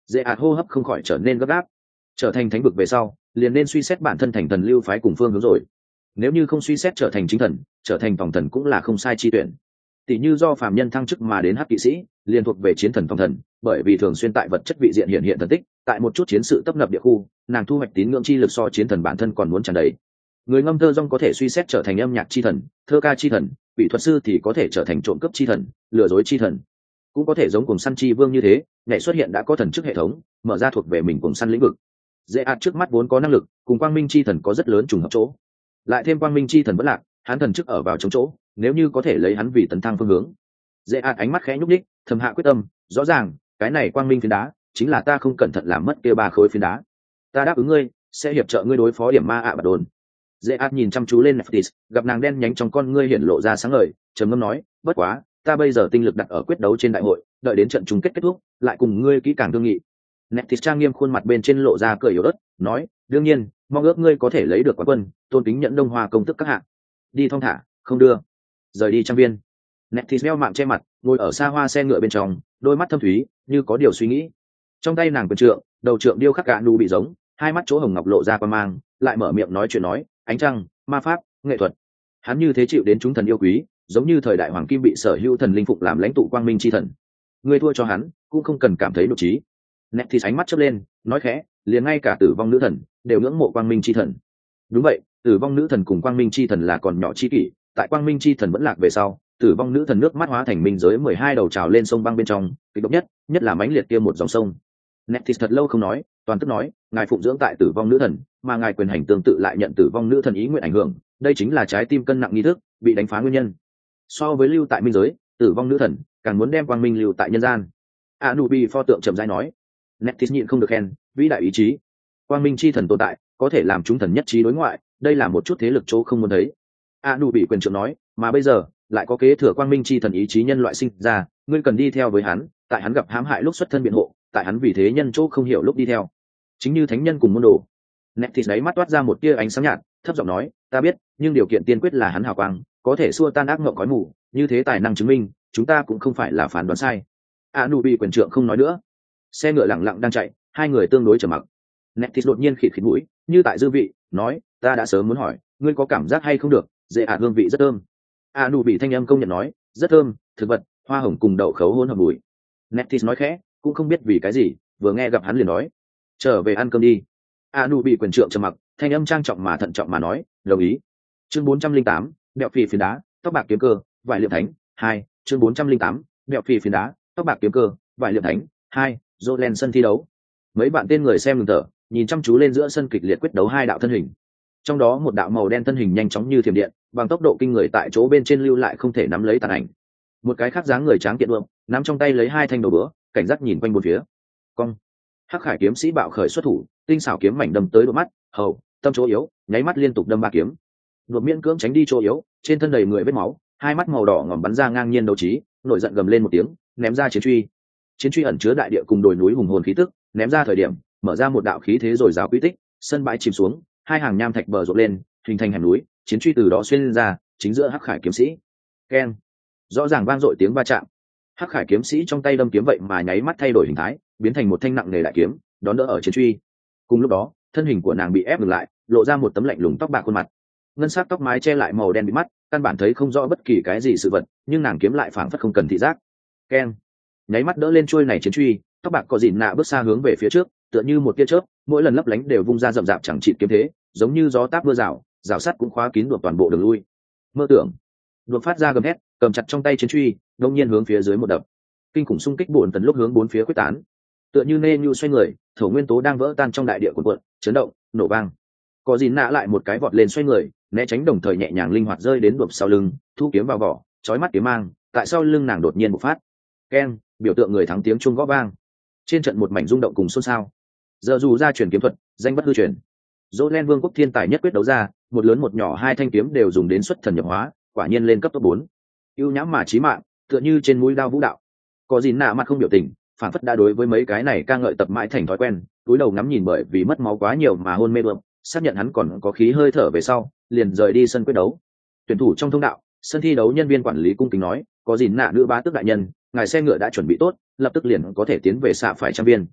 dễ ạt hô hấp không khỏi trở nên gấp gáp. Trở thành thánh vực về sau liền nên suy xét bản thân thành thần lưu phái cùng phương hướng rồi. Nếu như không suy xét trở thành chính thần, trở thành vòng thần cũng là không sai chi tuyển. Tỷ như do phàm nhân thăng chức mà đến hắc kỵ sĩ liền thuộc về chiến thần vòng thần, bởi vì thường xuyên tại vật chất vị diện hiện thần tích, tại một chút chiến sự tấp nập địa khu, nàng thu hoạch tín ngưỡng chi lực so chiến thần bản thân còn muốn tràn đầy. Người ngâm thơ rong có thể suy xét trở thành âm nhạc chi thần, thơ ca chi thần, vị thuật sư thì có thể trở thành trộm cướp chi thần, lừa dối chi thần, cũng có thể giống cùng săn chi vương như thế, nhảy xuất hiện đã có thần chức hệ thống, mở ra thuộc về mình cùng săn lĩnh vực. Dễ ạt trước mắt vốn có năng lực cùng quang minh chi thần có rất lớn trùng hợp chỗ, lại thêm quang minh chi thần vẫn lạc, hắn thần chức ở vào chống chỗ, nếu như có thể lấy hắn vì tấn thăng phương hướng. Dễ ạt ánh mắt khẽ nhúc nhích, thầm hạ quyết tâm, rõ ràng cái này quang minh phiến đá chính là ta không cẩn thận làm mất kia 3 khối phiến đá. Ta đáp ứng ngươi sẽ hiệp trợ ngươi đối phó điểm ma ạ bạt đồn. Dễ ạt nhìn chăm chú lên Nephthys, gặp nàng đen nhánh trong con ngươi hiển lộ ra sáng ngời, trầm ngâm nói, bất quá ta bây giờ tinh lực đặt ở quyết đấu trên đại hội, đợi đến trận chung kết kết thúc lại cùng ngươi kỹ càng thương nghị. Nephthys trang nghiêm khuôn mặt bên trên lộ ra cười yếu ớt, nói, đương nhiên mong ước ngươi có thể lấy được quán quân, tôn kính nhận Đông Hoa công tức các hạng. Đi thong thả, không đưa. Rời đi trang viên. Nephthys đeo mạng che mặt, ngồi ở xa hoa xe ngựa bên trong, đôi mắt thâm thúy như có điều suy nghĩ. Trong tay nàng quyền trượng, đầu trượng điêu khắc gã nu bị giống, hai mắt chỗ hồng ngọc lộ ra quan mang, lại mở miệng nói chuyện nói, ánh trăng, ma pháp, nghệ thuật. Hắn như thế chịu đến chúng thần yêu quý, giống như thời đại hoàng kim bị sở hữu thần linh phục làm lãnh tụ quang minh chi thần. Ngươi thua cho hắn, cũng không cần cảm thấy nộ trí. Nephthys ánh mắt chớp lên, nói khẽ, liền ngay cả tử vong nữ thần đều ngưỡng mộ quang minh chi thần. Đúng vậy, tử vong nữ thần cùng quang minh chi thần là còn nhỏ chi kỷ, tại quang minh chi thần vẫn lạc về sau, tử vong nữ thần nước mắt hóa thành minh giới 12 đầu trào lên sông băng bên trong, kịch độc nhất là mãnh liệt kia một dòng sông. Nephthys thật lâu không nói, toàn tức nói, ngài phụng dưỡng tại tử vong nữ thần, mà ngài quyền hành tương tự lại nhận tử vong nữ thần ý nguyện ảnh hưởng, đây chính là trái tim cân nặng nghi thức bị đánh phá nguyên nhân. So với lưu tại minh giới, tử vong nữ thần càng muốn đem quang minh lưu tại nhân gian. Anubi pho tượng trầm rãi nói. Nephthys nhịn không được khen, vĩ đại ý chí. Quang minh chi thần tồn tại, có thể làm chúng thần nhất trí đối ngoại, đây là một chút thế lực chỗ không muốn thấy. Anubi quyền trưởng nói, mà bây giờ lại có kế thừa quang minh chi thần ý chí nhân loại sinh ra, ngươi cần đi theo với hắn, tại hắn gặp hãm hại lúc xuất thân biện hộ, tại hắn vì thế nhân chỗ không hiểu lúc đi theo, chính như thánh nhân cùng môn đồ. Nephthys đáy mắt toát ra một tia ánh sáng nhạt, thấp giọng nói, ta biết, nhưng điều kiện tiên quyết là hắn hào quang có thể xua tan ác mộng khói mù, như thế tài năng chứng minh chúng ta cũng không phải là phán đoán sai. Anubi quyền trưởng không nói nữa. Xe ngựa lặng lặng đang chạy, hai người tương đối trầm mặc. Nephthys đột nhiên khịt khịt mũi, như tại dư vị, nói, ta đã sớm muốn hỏi, ngươi có cảm giác hay không được, dễ hương vị rất thơm. Anubi thanh âm công nhận nói, rất thơm, thực vật, hoa hồng cùng đậu khấu hỗn hợp mùi. Nephthys nói khẽ, cũng không biết vì cái gì, vừa nghe gặp hắn liền nói, trở về ăn cơm đi. Anubi quyền trưởng trầm mặc, thanh âm trang trọng mà thận trọng mà nói, đồng ý. Chương 408, bẹo phì phiến đá, tóc bạc kiếm cơ, vải liệm thánh 2. Chương 408, bẹo phì phiến đá, tóc bạc kiếm cơ, vải liệm thánh 2. Jolen sân thi đấu. Mấy bạn tên người xem ngừng thở, nhìn chăm chú lên giữa sân kịch liệt quyết đấu hai đạo thân hình. Trong đó một đạo màu đen thân hình nhanh chóng như thiểm điện, bằng tốc độ kinh người tại chỗ bên trên lưu lại không thể nắm lấy tàn ảnh. Một cái khác dáng người tráng kiện ươm, nắm trong tay lấy hai thanh đầu búa, cảnh giác nhìn quanh bốn phía. Cong. Hắc Khải kiếm sĩ bạo khởi xuất thủ, tinh xảo kiếm mảnh đâm tới đôi mắt, hầu, tâm chỗ yếu, nháy mắt liên tục đâm ba kiếm. Đột miễn cưỡng tránh đi chỗ yếu, trên thân đầy người vết máu, hai mắt màu đỏ ngòm bắn ra ngang nhiên đấu trí, nổi giận gầm lên một tiếng, ném ra chiến truy. Chiến truy ẩn chứa đại địa cùng đồi núi hùng hồn khí tức, ném ra thời điểm, mở ra một đạo khí thế rồi rào quy tích, sân bãi chìm xuống, hai hàng nham thạch bờ rộn lên, hình thành hẻm núi, chiến truy từ đó xuyên lên ra, chính giữa Hắc Khải kiếm sĩ. Keng. Rõ ràng vang dội tiếng va chạm. Hắc Khải kiếm sĩ trong tay đâm kiếm vậy mà nháy mắt thay đổi hình thái, biến thành một thanh nặng nề đại kiếm, đón đỡ ở chiến truy. Cùng lúc đó, thân hình của nàng bị ép ngược lại, lộ ra một tấm lạnh lùng tóc bạc khuôn mặt. Ngân sắc tóc mái che lại màu đen bị mắt, căn bản thấy không rõ bất kỳ cái gì sự vật, nhưng nàng kiếm lại phảng phất không cần thị giác. Keng. Nháy mắt đỡ lên chuôi này chiến truy, tóc bạc có dịn nạ bước xa hướng về phía trước, tựa như một tia chớp, mỗi lần lấp lánh đều vung ra rậm rạp chẳng chịt kiếm thế, giống như gió táp mưa rào, rào sắt cũng khóa kín được toàn bộ đường lui. Mơ tưởng. Đột phát ra gầm hét, cầm chặt trong tay chiến truy, đột nhiên hướng phía dưới một đập. Kinh khủng xung kích bổn tần lúc hướng bốn phía quyết tán. Tựa như nê nhu xoay người, thổ nguyên tố đang vỡ tan trong đại địa cuộn cuộn, chấn động, nổ vang. Có dịn nạ lại một cái vọt lên xoay người, né tránh đồng thời nhẹ nhàng linh hoạt rơi đến đuột sau lưng, thu kiếm vào vỏ, chói mắt kiếm mang, tại sau lưng nàng đột nhiên bộc phát. Keng, biểu tượng người thắng tiếng chuông gõ vang. Trên trận một mảnh rung động cùng xôn xao. Giờ dù ra truyền kiếm thuật, danh bất hư truyền. Jolen vương quốc thiên tài nhất quyết đấu ra, một lớn một nhỏ hai thanh kiếm đều dùng đến xuất thần nhập hóa, quả nhiên lên cấp top 4. Ưu nhãm mà chí mạng, tựa như trên mũi đao vũ đạo. Có gì nạ mặt không biểu tình, phản phất đã đối với mấy cái này ca ngợi tập mãi thành thói quen, túi đầu ngắm nhìn bởi vì mất máu quá nhiều mà hôn mê bượm, xác nhận hắn còn có khí hơi thở về sau, liền rời đi sân quyết đấu. Tuyển thủ trong thông đạo, sân thi đấu nhân viên quản lý cung kính nói, có gì nạ nữ bá tước đại nhân, ngài xe ngựa đã chuẩn bị tốt, lập tức liền có thể tiến về xạ phải trang viên.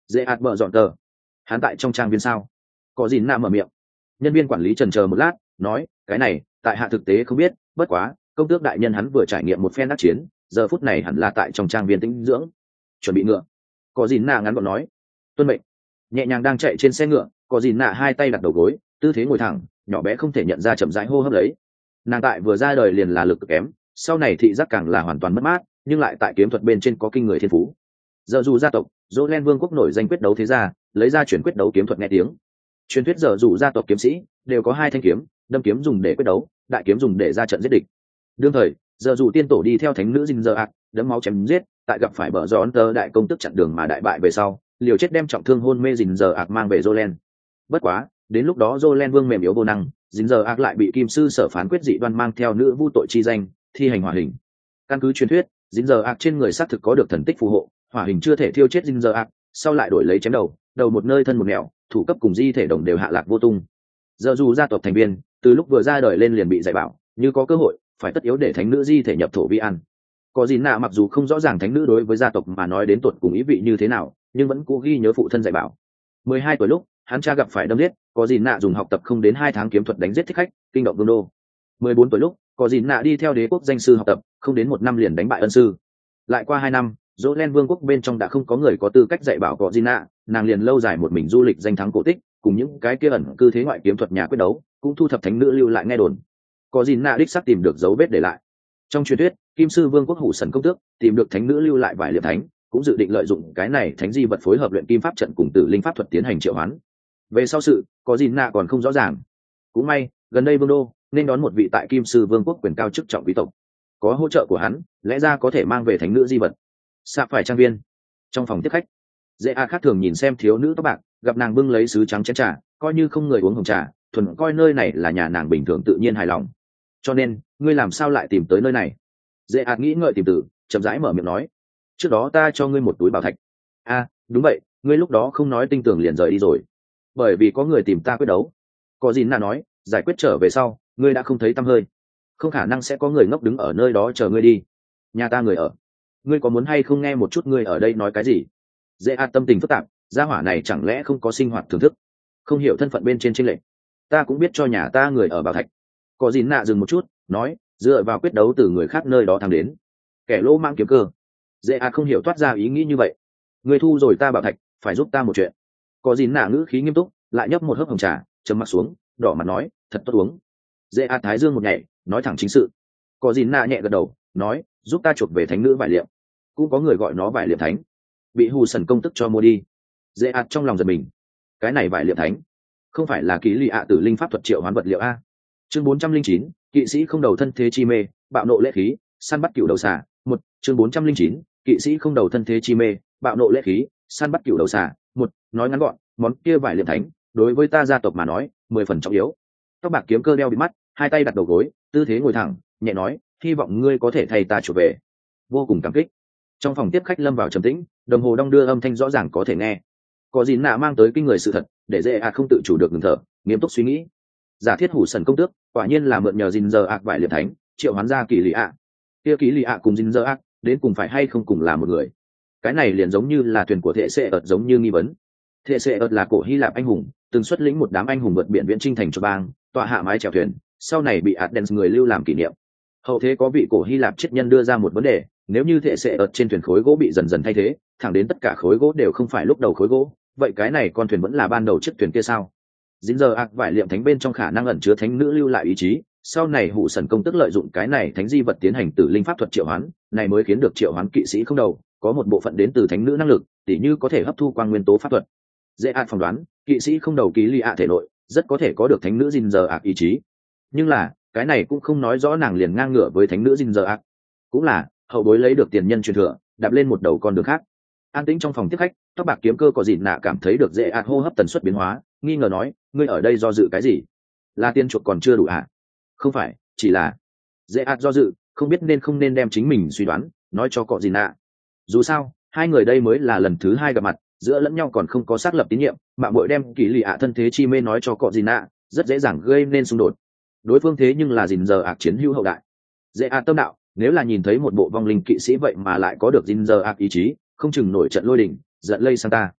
dễ ạt bợ dọn tờ. Hắn tại trong trang viên sao? Có gì nạ mở miệng. Nhân viên quản lý chần chờ một lát, nói, cái này tại hạ thực tế không biết, bất quá công tước đại nhân hắn vừa trải nghiệm một phen đắc chiến, giờ phút này hẳn là tại trong trang viên tĩnh dưỡng, chuẩn bị ngựa. Có gì nạ ngắn gọn nói, tuân mệnh. Nhẹ nhàng đang chạy trên xe ngựa, có gì nạ hai tay đặt đầu gối, tư thế ngồi thẳng, nhỏ bé không thể nhận ra, chậm rãi hô hấp lấy. Nàng tại vừa ra đời liền là lực cực kém, sau này thị giác càng là hoàn toàn mất mát, nhưng lại tại kiếm thuật bên trên có kinh người thiên phú. Giờ dù gia tộc Jolen vương quốc nổi danh quyết đấu thế gia, lấy ra chuyển quyết đấu kiếm thuật nghe tiếng. Truyền thuyết giờ dù gia tộc kiếm sĩ đều có hai thanh kiếm, đâm kiếm dùng để quyết đấu, đại kiếm dùng để ra trận giết địch. Đương thời giờ dù tiên tổ đi theo thánh nữ dinh giờ ạc, đấm máu chém giết, tại gặp phải bờ gió tơ đại công tức chặn đường mà đại bại về sau, liều chết đem trọng thương hôn mê dinh giờ ạc mang về Jolen. Bất quá đến lúc đó Jolen vương mềm yếu vô năng, dinh giờ ạc lại bị kim sư sở phán quyết dị đoan mang theo nữ vu tội chi danh, thi hành hỏa hình. Căn cứ truyền thuyết, dinh giờ ạc trên người xác thực có được thần tích phù hộ, hỏa hình chưa thể thiêu chết dinh giờ ạc, sau lại đổi lấy chém đầu một nơi thân một nẻo, thủ cấp cùng di thể đồng đều hạ lạc vô tung. Giờ dù gia tộc thành viên từ lúc vừa ra đời lên liền bị dạy bảo, như có cơ hội phải tất yếu để thánh nữ di thể nhập thổ vi ăn. Có gì nạ mặc dù không rõ ràng thánh nữ đối với gia tộc mà nói đến tột cùng ý vị như thế nào, nhưng vẫn cố ghi nhớ phụ thân dạy bảo. 12 tuổi lúc hắn cha gặp phải đâm giết, có gì nạ dùng học tập không đến 2 tháng kiếm thuật đánh giết thích khách, kinh động vương đô. 14 tuổi lúc có gì nạ đi theo đế quốc danh sư học tập, không đến 1 năm liền đánh bại ân sư. Lại qua 2 năm, Jolen vương quốc bên trong đã không có người có tư cách dạy bảo có gì nạ, nàng liền lâu dài một mình du lịch danh thắng cổ tích, cùng những cái kia ẩn cư thế ngoại kiếm thuật nhà quyết đấu, cũng thu thập thánh nữ lưu lại nghe đồn. Có gì nạ đích xác tìm được dấu vết để lại. Trong truyền thuyết, kim sư vương quốc hủ sần công tước tìm được thánh nữ lưu lại vài liệp thánh, cũng dự định lợi dụng cái này thánh di vật phối hợp luyện kim pháp trận cùng tử linh pháp thuật tiến hành triệu hoán. Về sau sự, có gì nạ còn không rõ ràng. Cũng may gần đây vương đô nên đón một vị tại kim sư vương quốc quyền cao chức trọng quý tộc, có hỗ trợ của hắn lẽ ra có thể mang về thánh nữ di vật. Sạp phải trang viên, trong phòng tiếp khách, dễ a khác thường nhìn xem thiếu nữ tóc bạc, gặp nàng bưng lấy sứ trắng chén trà, coi như không người uống hồng trà, thuần coi nơi này là nhà nàng bình thường tự nhiên hài lòng. Cho nên ngươi làm sao lại tìm tới nơi này? Dễ a nghĩ ngợi tìm từ, chậm rãi mở miệng nói, trước đó ta cho ngươi một túi bảo thạch. A, đúng vậy, ngươi lúc đó không nói tinh tường liền rời đi rồi, bởi vì có người tìm ta quyết đấu. Có gì nà nói, giải quyết trở về sau ngươi đã không thấy tăm hơi, không khả năng sẽ có người ngốc đứng ở nơi đó chờ ngươi đi. Nhà ta người ở, ngươi có muốn hay không nghe một chút ngươi ở đây nói cái gì? Dễ a tâm tình phức tạp, gia hỏa này chẳng lẽ không có sinh hoạt thưởng thức, không hiểu thân phận bên trên chênh lệch. Ta cũng biết cho nhà ta người ở bảo thạch. Có gì nạ dừng một chút, nói, dựa vào quyết đấu từ người khác nơi đó thắng đến, kẻ lỗ mang kiếm cơ. Dễ a không hiểu toát ra ý nghĩ như vậy. Người thu rồi ta bảo thạch, phải giúp ta một chuyện. Có gì nạ ngữ khí nghiêm túc, lại nhấp một hớp hồng trà, trầm mặt xuống, đỏ mặt nói, thật tốt uống. Dễ a thái dương một nhảy, nói thẳng chính sự. Có gì nạ nhẹ gật đầu, nói, giúp ta chuộc về thánh nữ vải liệm, cũng có người gọi nó vải liệm thánh, bị hù sần công tức cho mua đi. Dễ ạt trong lòng giật mình, cái này vải liệm thánh không phải là ký lì ạ tử linh pháp thuật triệu hoán vật liệu a? Chương 409, kỵ sĩ không đầu thân thế chi mê, bạo nộ lễ khí, săn bắt cựu đầu xà. Một, chương 409, kỵ sĩ không đầu thân thế chi mê, bạo nộ lễ khí, săn bắt cựu đầu xà. Một, nói ngắn gọn, món kia vải liệm thánh đối với ta gia tộc mà nói 10 phần trọng yếu. Tóc bạc kiếm cơ đeo bị mắt, hai tay đặt đầu gối, tư thế ngồi thẳng, nhẹ nói, hy vọng ngươi có thể thay ta trở về. Vô cùng cảm kích. Trong phòng tiếp khách lâm vào trầm tĩnh, đồng hồ đong đưa âm thanh rõ ràng có thể nghe. Có gì nạ mang tới kinh người sự thật, để dễ ạt không tự chủ được ngừng thở, nghiêm túc suy nghĩ. Giả thiết hủ sần công tước quả nhiên là mượn nhờ dinh giờ ạt vải liệp thánh triệu hoán ra kỳ lì ạ. Kia kỳ lì ạ cùng dinh giờ ạt đến cùng phải hay không cùng là một người? Cái này liền giống như là thuyền của thệ sệ ợt, giống như nghi vấn. Thệ sệ ợt là cổ Hy Lạp anh hùng, từng xuất lĩnh một đám anh hùng vượt biển viễn chinh thành cho bang, tọa hạ mái chèo thuyền, sau này bị Athens người lưu làm kỷ niệm. Hậu thế có vị cổ Hy Lạp triết nhân đưa ra một vấn đề, nếu như thệ sệ ợt trên thuyền khối gỗ bị dần dần thay thế, thẳng đến tất cả khối gỗ đều không phải lúc đầu khối gỗ, vậy cái này con thuyền vẫn là ban đầu chiếc thuyền kia sao? Dính giờ ạc vải liệm thánh bên trong khả năng ẩn chứa thánh nữ lưu lại ý chí, sau này hủ sần công tức lợi dụng cái này thánh di vật tiến hành tử linh pháp thuật triệu hoán, này mới khiến được triệu hoán kỵ sĩ không đầu có một bộ phận đến từ thánh nữ năng lực, tỉ như có thể hấp thu quang nguyên tố pháp thuật. Dễ ạt phỏng đoán, kỵ sĩ không đầu kỳ lì ạ thể nội rất có thể có được thánh nữ dính giờ ạc ý chí, nhưng là cái này cũng không nói rõ nàng liền ngang ngửa với thánh nữ dính giờ ạc, cũng là hậu bối lấy được tiền nhân truyền thừa, đạp lên một đầu con đường khác. An tĩnh trong phòng tiếp khách, tóc bạc kiếm cơ có gì nạ cảm thấy được dễ ạt hô hấp tần suất biến hóa, nghi ngờ nói, ngươi ở đây do dự cái gì? Là tiền chuộc còn chưa đủ à? Không phải, chỉ là dễ ạt do dự, không biết nên không nên đem chính mình suy đoán nói cho cọ gì nạ. Dù sao hai người đây mới là lần thứ hai gặp mặt, giữa lẫn nhau còn không có xác lập tín nhiệm, mạng bội đem kỳ lì ạ thân thế chi mê nói cho cọ gì nạ, rất dễ dàng gây nên xung đột. Đối phương thế nhưng là dình giờ ạc chiến hữu hậu đại. Dễ ạt tâm đạo, nếu là nhìn thấy một bộ vong linh kỵ sĩ vậy mà lại có được dình giờ ạc ý chí, không chừng nổi trận lôi đình, giận lây sang ta.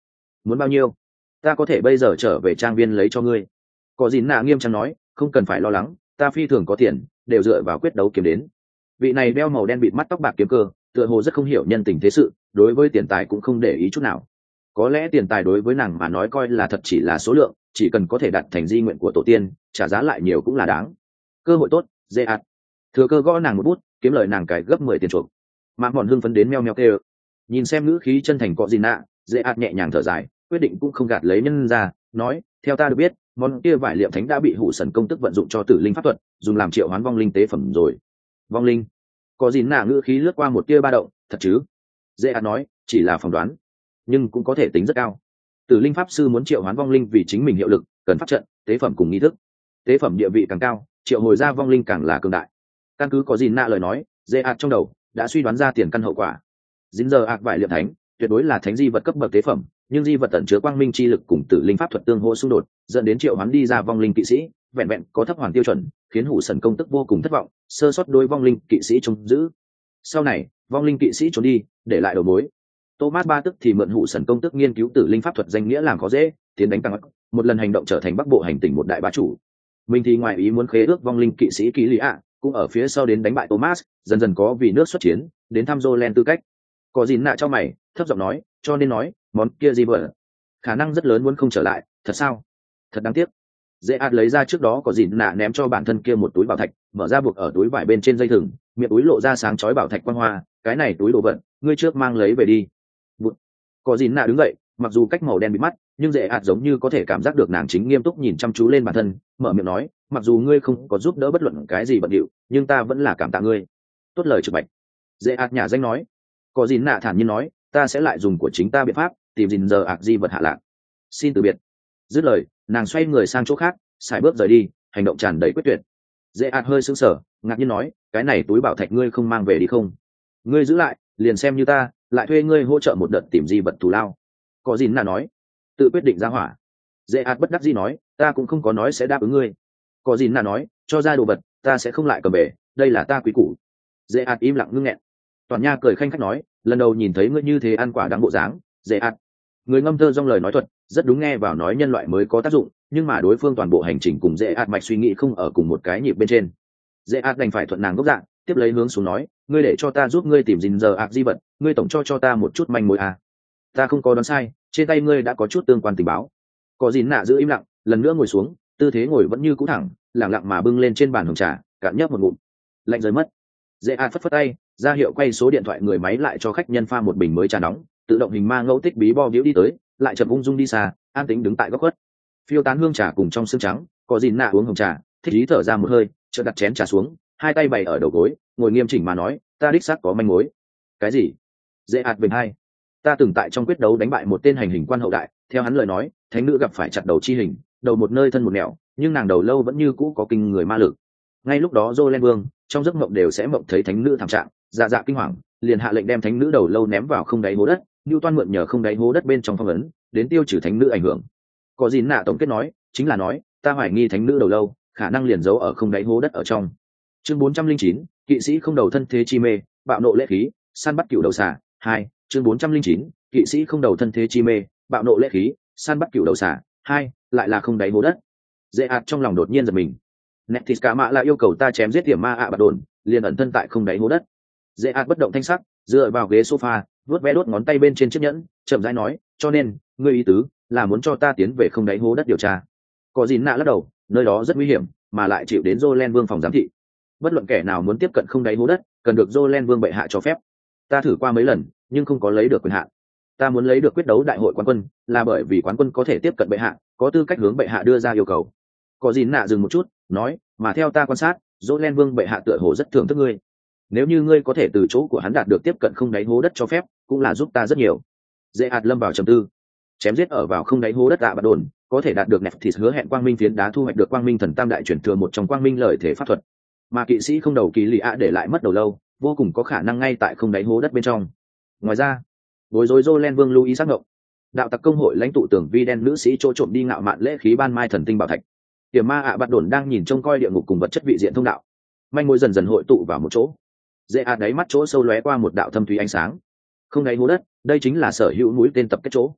Muốn bao nhiêu? Ta có thể bây giờ trở về trang viên lấy cho ngươi. Có gì nạ nghiêm trang nói, không cần phải lo lắng, ta phi thường có tiền, đều dựa vào quyết đấu kiếm đến. Vị này đeo màu đen bịt mắt tóc bạc kiếm cơ, tựa hồ rất không hiểu nhân tình thế sự, đối với tiền tài cũng không để ý chút nào. Có lẽ tiền tài đối với nàng mà nói coi là thật chỉ là số lượng, chỉ cần có thể đạt thành di nguyện của tổ tiên, trả giá lại nhiều cũng là đáng. Cơ hội tốt, dễ ạt. Thừa cơ gõ nàng một bút, kiếm lời nàng cải gấp 10 tiền chuộc. Mạc Mòn hưng phấn đến meo meo kêu. Nhìn xem ngữ khí chân thành có gì nạ, dễ ạt nhẹ nhàng thở dài, quyết định cũng không gạt lấy nhân ra, nói, theo ta được biết, món kia vải liệm thánh đã bị hủ sần công tức vận dụng cho tử linh pháp thuật, dùng làm triệu hoán vong linh tế phẩm rồi. Vong linh? Có gì nạ ngữ khí lướt qua một tia ba động, thật chứ? Dễ ạt nói, chỉ là phỏng đoán, nhưng cũng có thể tính rất cao. Tử linh pháp sư muốn triệu hoán vong linh vì chính mình hiệu lực, cần pháp trận, tế phẩm cùng nghi thức. Tế phẩm địa vị càng cao, triệu hồi ra vong linh càng là cường đại. Căn cứ có gì nạ lời nói, dễ ạt trong đầu đã suy đoán ra tiền căn hậu quả. Dính giờ ạt vải liệm thánh tuyệt đối là thánh di vật cấp bậc tế phẩm, nhưng di vật tẩn chứa quang minh chi lực cùng tử linh pháp thuật tương hỗ xung đột, dẫn đến triệu hoán đi ra vong linh kỵ sĩ vẹn vẹn có thấp hoàn tiêu chuẩn, khiến hủ sần công tức vô cùng thất vọng, sơ sót đối vong linh kỵ sĩ trông giữ. Sau này vong linh kỵ sĩ trốn đi, để lại đầu mối. Thomas ba tức thì mượn hủ sần công tức nghiên cứu tử linh pháp thuật danh nghĩa làm khó dễ, tiến đánh tăng một lần hành động trở thành bắc bộ hành tỉnh một đại bá chủ. Mình thì ngoài ý muốn khế ước vong linh kỵ sĩ kỹ lý ạ, cũng ở phía sau đến đánh bại Thomas, dần dần có vì nước xuất chiến, đến thăm Jolen tư cách. Có gì nạ cho mày, thấp giọng nói, cho nên nói, món kia gì vợ, khả năng rất lớn muốn không trở lại, thật sao? Thật đáng tiếc. Dễ ạt lấy ra trước đó có gì nạ ném cho bản thân kia một túi bảo thạch, mở ra buộc ở túi vải bên trên dây thừng, miệng túi lộ ra sáng chói bảo thạch quang hoa, cái này túi đồ vật, ngươi trước mang lấy về đi. Bụt. Có gì nạ đứng dậy, mặc dù cách màu đen bị mắt, nhưng dễ ạt giống như có thể cảm giác được nàng chính nghiêm túc nhìn chăm chú lên bản thân, mở miệng nói, mặc dù ngươi không có giúp đỡ bất luận cái gì bận điệu, nhưng ta vẫn là cảm tạ ngươi. Tốt lời trực bạch. Dễ ạt nhà danh nói. Có gì nạ thản nhiên nói, ta sẽ lại dùng của chính ta biện pháp tìm gìn giờ ạc di vật hạ lạc. Xin từ biệt. Dứt lời, nàng xoay người sang chỗ khác, xài bước rời đi, hành động tràn đầy quyết tuyệt. Dễ ạt hơi sững sờ, ngạc nhiên nói, cái này túi bảo thạch ngươi không mang về đi không? Ngươi giữ lại, liền xem như ta lại thuê ngươi hỗ trợ một đợt tìm di vật thù lao. Có gì nạ nói, tự quyết định ra hỏa. Dễ ạt bất đắc dĩ nói, ta cũng không có nói sẽ đáp ứng ngươi. Có gì nạ nói, cho ra đồ vật ta sẽ không lại cầm về, đây là ta quý củ. Dễ ạt im lặng ngưng nghẹn. Toàn nha cười khanh khách nói, lần đầu nhìn thấy ngươi như thế ăn quả đáng bộ dáng. Dễ ạt, người ngâm thơ trong lời nói thuật rất đúng, nghe vào nói nhân loại mới có tác dụng, nhưng mà đối phương toàn bộ hành trình cùng dễ ạt mạch suy nghĩ không ở cùng một cái nhịp bên trên. Dễ ạt đành phải thuận nàng gốc dạng, tiếp lấy hướng xuống nói, ngươi để cho ta giúp ngươi tìm gìn giờ ạt di vật, ngươi tổng cho ta một chút manh mối à? Ta không có đoán sai, trên tay ngươi đã có chút tương quan tình báo. Có gìn nạ giữ im lặng, lần nữa ngồi xuống, tư thế ngồi vẫn như cũ thẳng, lẳng lặng mà bưng lên trên bàn hồng trà, cạn nhấp một ngụm, lạnh rơi mất. Dễ ạt phất phất tay, ra hiệu quay số điện thoại người máy lại cho khách nhân pha một bình mới trà nóng, tự động hình ma ngẫu tích bí bo víu đi tới, lại chậm ung dung đi xa, an tĩnh đứng tại góc khuất. Phiêu tán hương trà cùng trong sương trắng, có gìn nạ uống hồng trà, thích ý thở ra một hơi, chợt đặt chén trà xuống, hai tay bày ở đầu gối, ngồi nghiêm chỉnh mà nói, ta đích xác có manh mối. Cái gì? Dễ ạt bình hai. Ta từng tại trong quyết đấu đánh bại một tên hành hình quan hậu đại, theo hắn lời nói, thánh nữ gặp phải chặt đầu chi hình, đầu một nơi thân một nẻo, nhưng nàng đầu lâu vẫn như cũ có kinh người ma lực. Ngay lúc đó Jolen Vương trong giấc mộng đều sẽ mộng thấy thánh nữ thảm trạng, dạ dạ kinh hoàng, liền hạ lệnh đem thánh nữ đầu lâu ném vào không đáy hố đất, Newton mượn nhờ không đáy hố đất bên trong phong ấn, đến tiêu trừ thánh nữ ảnh hưởng. Có gì nạ tổng kết nói, chính là nói, ta hoài nghi thánh nữ đầu lâu khả năng liền giấu ở không đáy hố đất ở trong. Chương 409, kỵ sĩ không đầu thân thế chi mê, bạo nộ lễ khí, săn bắt cửu đầu xà. 2. Chương 409, kỵ sĩ không đầu thân thế chi mê, bạo nộ lễ khí, săn bắt cửu đầu xà. 2. Lại là không đáy hố đất. Dễ ạt trong lòng đột nhiên giật mình. Nexus cả mạ là yêu cầu ta chém giết tiềm ma ạ bạt đồn, liền ẩn thân tại không đáy hố đất. Dễ ạt bất động thanh sắc, dựa vào ghế sofa, vuốt ve đốt ngón tay bên trên chiếc nhẫn, chậm rãi nói, cho nên ngươi ý tứ là muốn cho ta tiến về không đáy hố đất điều tra. Có gì nạ lắc đầu, nơi đó rất nguy hiểm, mà lại chịu đến Jolen Vương phòng giám thị. Bất luận kẻ nào muốn tiếp cận không đáy hố đất, cần được Jolen Vương bệ hạ cho phép. Ta thử qua mấy lần, nhưng không có lấy được quyền hạn. Ta muốn lấy được quyết đấu đại hội quán quân, là bởi vì quán quân có thể tiếp cận bệ hạ, có tư cách hướng bệ hạ đưa ra yêu cầu. Có gì nạ dừng một chút, nói, mà theo ta quan sát, Jolen Vương bệ hạ tựa hồ rất thưởng thức ngươi. Nếu như ngươi có thể từ chỗ của hắn đạt được tiếp cận không đáy hố đất cho phép, cũng là giúp ta rất nhiều. Dễ ạt lâm vào trầm tư. Chém giết ở vào không đáy hố đất ạ bạt đồn, có thể đạt được nẹp thì hứa hẹn quang minh phiến đá thu hoạch được quang minh thần tam đại chuyển thừa một trong quang minh lợi thể pháp thuật. Mà kỵ sĩ không đầu kỳ lì ạ để lại mất đầu lâu, vô cùng có khả năng ngay tại không đáy hố đất bên trong. Ngoài ra, bối rối Jolen Vương Louis giác ngộ. Đạo tặc công hội lãnh tụ tưởng vi đen nữ sĩ chỗ trộm đi ngạo mạn lễ khí ban mai thần tinh bảo thạch. Tiềm ma ạ bạt đồn đang nhìn trông coi địa ngục cùng vật chất vị diện thông đạo. Manh mối dần dần hội tụ vào một chỗ. Dễ ạt đáy mắt chỗ sâu lóe qua một đạo thâm thúy ánh sáng. Không đáy hố đất, đây chính là sở hữu núi tên tập kết chỗ.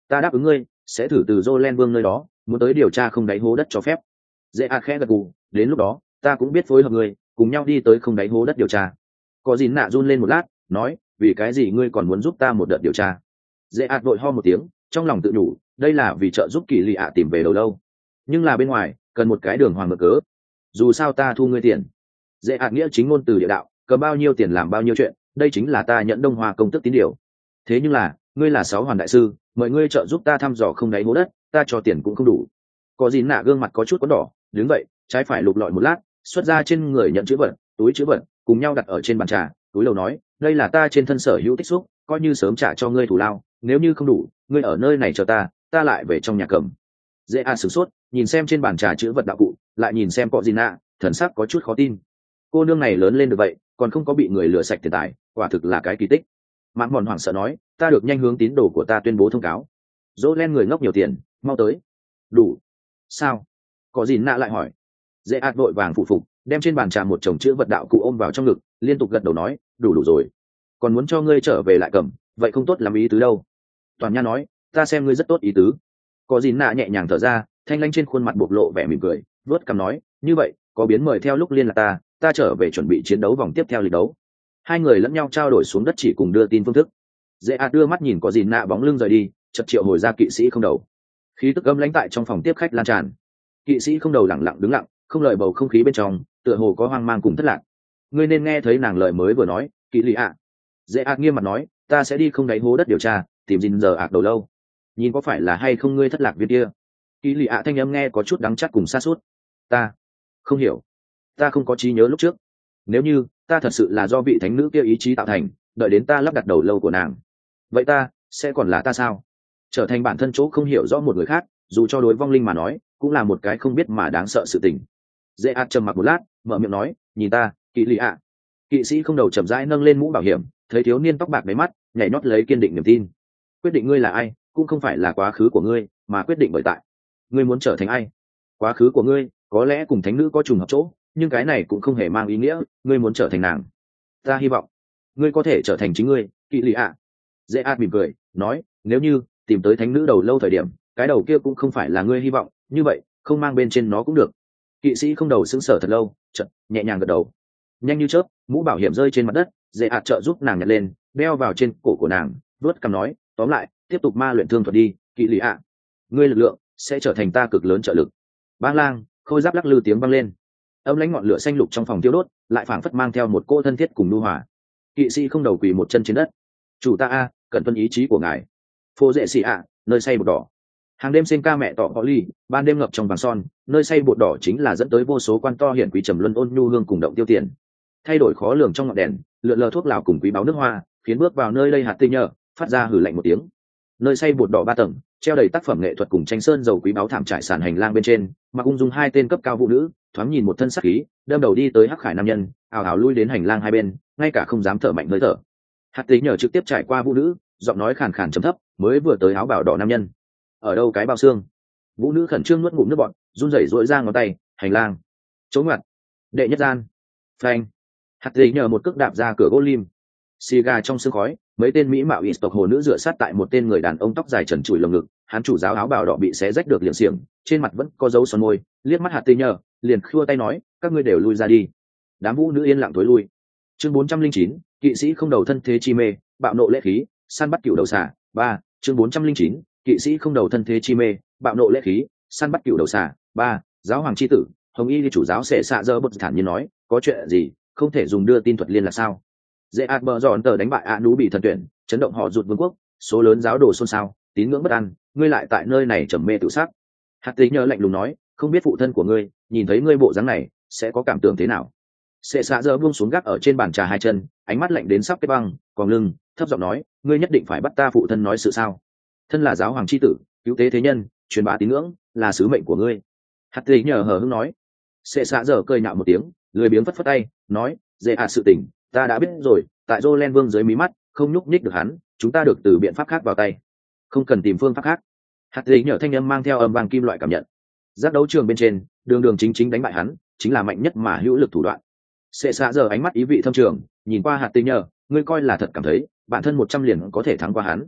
ta đáp ứng ngươi sẽ thử từ Jolen Vương nơi đó muốn tới điều tra không đáy hố đất cho phép. Dễ khẽ gật gù, đến lúc đó ta cũng biết phối hợp ngươi cùng nhau đi tới không đáy hố đất điều tra. Có gì nạ run lên một lát, nói, vì cái gì ngươi còn muốn giúp ta một đợt điều tra? Dễ vội ho một tiếng, trong lòng tự nhủ, đây là vì trợ giúp Kỳ Lì ạ tìm về đầu lâu, nhưng là bên ngoài cần một cái đường hoàng mở cớ. Dù sao ta thu ngươi tiền. Dễ nghĩa chính ngôn từ địa đạo, cầm bao nhiêu tiền làm bao nhiêu chuyện, đây chính là ta nhận Đông Hoa công tức tín điều. Thế nhưng là ngươi là sáu hoàn đại sư, mời ngươi trợ giúp ta thăm dò không đáy hố đất, ta cho tiền cũng không đủ. Có gì nạ gương mặt có chút có đỏ, đứng vậy trái phải lục lọi một lát, xuất ra trên người nhận chữ vật, túi chữ vật cùng nhau đặt ở trên bàn trà, túi lầu nói, đây là ta trên thân sở hữu tích xúc, coi như sớm trả cho ngươi thù lao, nếu như không đủ ngươi ở nơi này chờ ta lại về trong nhà cầm. Dễ sửng sốt, nhìn xem trên bàn trà chữ vật đạo cụ, lại nhìn xem Cọ Dìn Nạ, thần sắc có chút khó tin. Cô nương này lớn lên được vậy còn không có bị người lừa sạch tiền tài, quả thực là cái kỳ tích. Mãn Mòn hoảng sợ nói, ta được nhanh hướng tín đồ của ta tuyên bố thông cáo. Dỗ len người ngốc nhiều tiền, mau tới. Đủ. Sao? Cọ Dìn Nạ lại hỏi. Dễ vội vàng phụ phục, đem trên bàn trà một chồng chữ vật đạo cụ ôm vào trong ngực, liên tục gật đầu nói, đủ rồi. Còn muốn cho ngươi trở về lại cầm, vậy không tốt làm ý tứ đâu. Toàn Nha nói, ta xem ngươi rất tốt ý tứ. Có Dìn Nạ nhẹ nhàng thở ra, thanh lãnh trên khuôn mặt bộc lộ vẻ mỉm cười, vớt cằm nói, như vậy có biến mời theo lúc liên lạc ta trở về chuẩn bị chiến đấu vòng tiếp theo lịch đấu. Hai người lẫn nhau trao đổi xuống đất chỉ cùng đưa tin phương thức. Dễ đưa mắt nhìn Có Dìn Nạ bóng lưng rời đi, chợt triệu hồi ra kỵ sĩ không đầu. Khí tức âm lãnh tại trong phòng tiếp khách lan tràn. Kỵ sĩ không đầu lặng lặng đứng lặng, không lời bầu không khí bên trong tựa hồ có hoang mang cùng thất lạc. Ngươi nên nghe thấy nàng lời mới vừa nói, Kỵ Lì ạ. Dễ nghiêm mặt nói, ta sẽ đi không đáy hố đất điều tra, tìm Dìn giờ đầu lâu. Nhìn có phải là hay không ngươi thất lạc viên kia? Kỵ Lì ạ thanh âm nghe có chút đắng chát cùng xa suốt. Ta không hiểu, ta không có trí nhớ lúc trước. Nếu như ta thật sự là do vị thánh nữ kia ý chí tạo thành, đợi đến ta lắp đặt đầu lâu của nàng, vậy ta sẽ còn là ta sao? Trở thành bản thân chỗ không hiểu rõ một người khác, dù cho đối vong linh mà nói cũng là một cái không biết mà đáng sợ sự tình. Dễ trầm mặc một lát, mở miệng nói, nhìn ta, Kỵ Lì ạ. Kỵ sĩ không đầu chậm rãi nâng lên mũ bảo hiểm, thấy thiếu niên tóc bạc đáy mắt nhảy nhót lấy kiên định niềm tin. Quyết định ngươi là ai cũng không phải là quá khứ của ngươi, mà quyết định bởi tại ngươi muốn trở thành ai. Quá khứ của ngươi có lẽ cùng thánh nữ có trùng hợp chỗ, nhưng cái này cũng không hề mang ý nghĩa ngươi muốn trở thành nàng. Ta hy vọng ngươi có thể trở thành chính ngươi, Kỵ Lì ạ. Dễ mỉm cười nói, nếu như tìm tới thánh nữ đầu lâu thời điểm cái đầu kia cũng không phải là ngươi hy vọng, như vậy không mang bên trên nó cũng được. Kỵ sĩ không đầu sững sờ thật lâu, chợt nhẹ nhàng gật đầu. Nhanh như chớp, mũ bảo hiểm rơi trên mặt đất, Dễ trợ giúp nàng nhặt lên, đeo vào trên cổ của nàng, vuốt cằm nói, tóm lại tiếp tục ma luyện thương thuật đi, Kỵ Lì ạ. Ngươi lực lượng sẽ trở thành ta cực lớn trợ lực. Bang lang, khôi giáp lắc lư tiếng vang lên, âm lãnh ngọn lửa xanh lục trong phòng tiêu đốt lại phảng phất mang theo một cỗ thân thiết cùng nhu hòa. Kỵ sĩ không đầu quỳ một chân trên đất. Chủ ta cần tuân ý chí của ngài. Phô Dễ xì nơi xây bột đỏ. Hàng đêm sen ca mẹ tỏ có ly, ban đêm ngập trong vàng son, nơi xây bột đỏ chính là dẫn tới vô số quan to hiển quý trầm luân ôn nhu hương cùng động tiêu tiền. Thay đổi khó lường trong ngọn đèn, lượn lờ thuốc lào cùng quý báo nước hoa, khiến bước vào nơi đây hạt tinh nhờ phát ra hử lạnh một tiếng. Nơi xây bột đỏ 3 tầng, treo đầy tác phẩm nghệ thuật cùng tranh sơn dầu quý báo thảm trải sàn hành lang bên trên, mặc ung dung 2 tên cấp cao vũ nữ, thoáng nhìn một thân sắc khí, đâm đầu đi tới hắc khải nam nhân, ào ào lui đến hành lang hai bên, ngay cả không dám thở mạnh hơi thở. Hạt tinh nhờ trực tiếp trải qua vũ nữ, giọng nói khàn khàn trầm thấp, mới vừa tới áo bào đỏ nam nhân. Ở đâu cái bao xương? Vũ nữ khẩn trương nuốt ngụm nước bọt, run rẩy rỗi ra ngón tay. Hành lang, chống ngoặt, đệ nhất gian. Phanh. Hạt tinh nhờ một cước đạp ra cửa gỗ lim. Xì gà trong sương khói, mấy tên mỹ mạo ít tộc hồ nữ dựa sát tại một tên người đàn ông tóc dài trần trụi lồng ngực, hắn chủ giáo áo bào đỏ bị xé rách được liệng xiềng, trên mặt vẫn có dấu son môi, liếc mắt hạt tinh nhờ, liền khua tay nói, các ngươi đều lui ra đi. Đám vũ nữ yên lặng tối lui. Chương 409, kỵ sĩ không đầu thân thế chi mê, bạo nộ lễ khí, săn bắt cựu đầu xà. 3. Chương 409, kỵ sĩ không đầu thân thế chi mê, bạo nộ lễ khí, săn bắt cựu đầu xà. 3. Giáo hoàng chi tử, hồng y đi chủ giáo sẽ xạ dơ bật thản nhiên nói, có chuyện gì không thể dùng đưa tin thuật liên là sao? Dễ bờ dọn tờ đánh bại nú bị thần tuyển, chấn động họ rụt vương quốc, số lớn giáo đồ xôn xao, tín ngưỡng bất an, ngươi lại tại nơi này trầm mê tự sát. Hạt Tí nhớ lạnh lùng nói, không biết phụ thân của ngươi nhìn thấy ngươi bộ dáng này sẽ có cảm tưởng thế nào. Sệ xạ giờ buông xuống gác ở trên bàn trà 2 chân, ánh mắt lạnh đến sắp kết băng, còn lưng thấp giọng nói, ngươi nhất định phải bắt ta phụ thân nói sự sao? Thân là giáo hoàng chi tử, cứu tế thế nhân, truyền bá tín ngưỡng là sứ mệnh của ngươi. Hạt Tí nhờ hờ hững nói. Sệ xạ giờ cười nhạo một tiếng, lười biếng phất phất tay, nói, dễ sự tình ta đã biết rồi, tại Jolen Vương dưới mí mắt không nhúc nhích được hắn, chúng ta được từ biện pháp khác vào tay, không cần tìm phương pháp khác. Hạt Tí nhờ thanh âm mang theo âm vang kim loại cảm nhận. Giác đấu trường bên trên, đường đường chính chính đánh bại hắn chính là mạnh nhất mà hữu lực thủ đoạn. Sệ xạ giờ ánh mắt ý vị thâm trường, nhìn qua Hạt Tí nhờ, ngươi coi là thật cảm thấy bản thân 100 liền có thể thắng qua hắn?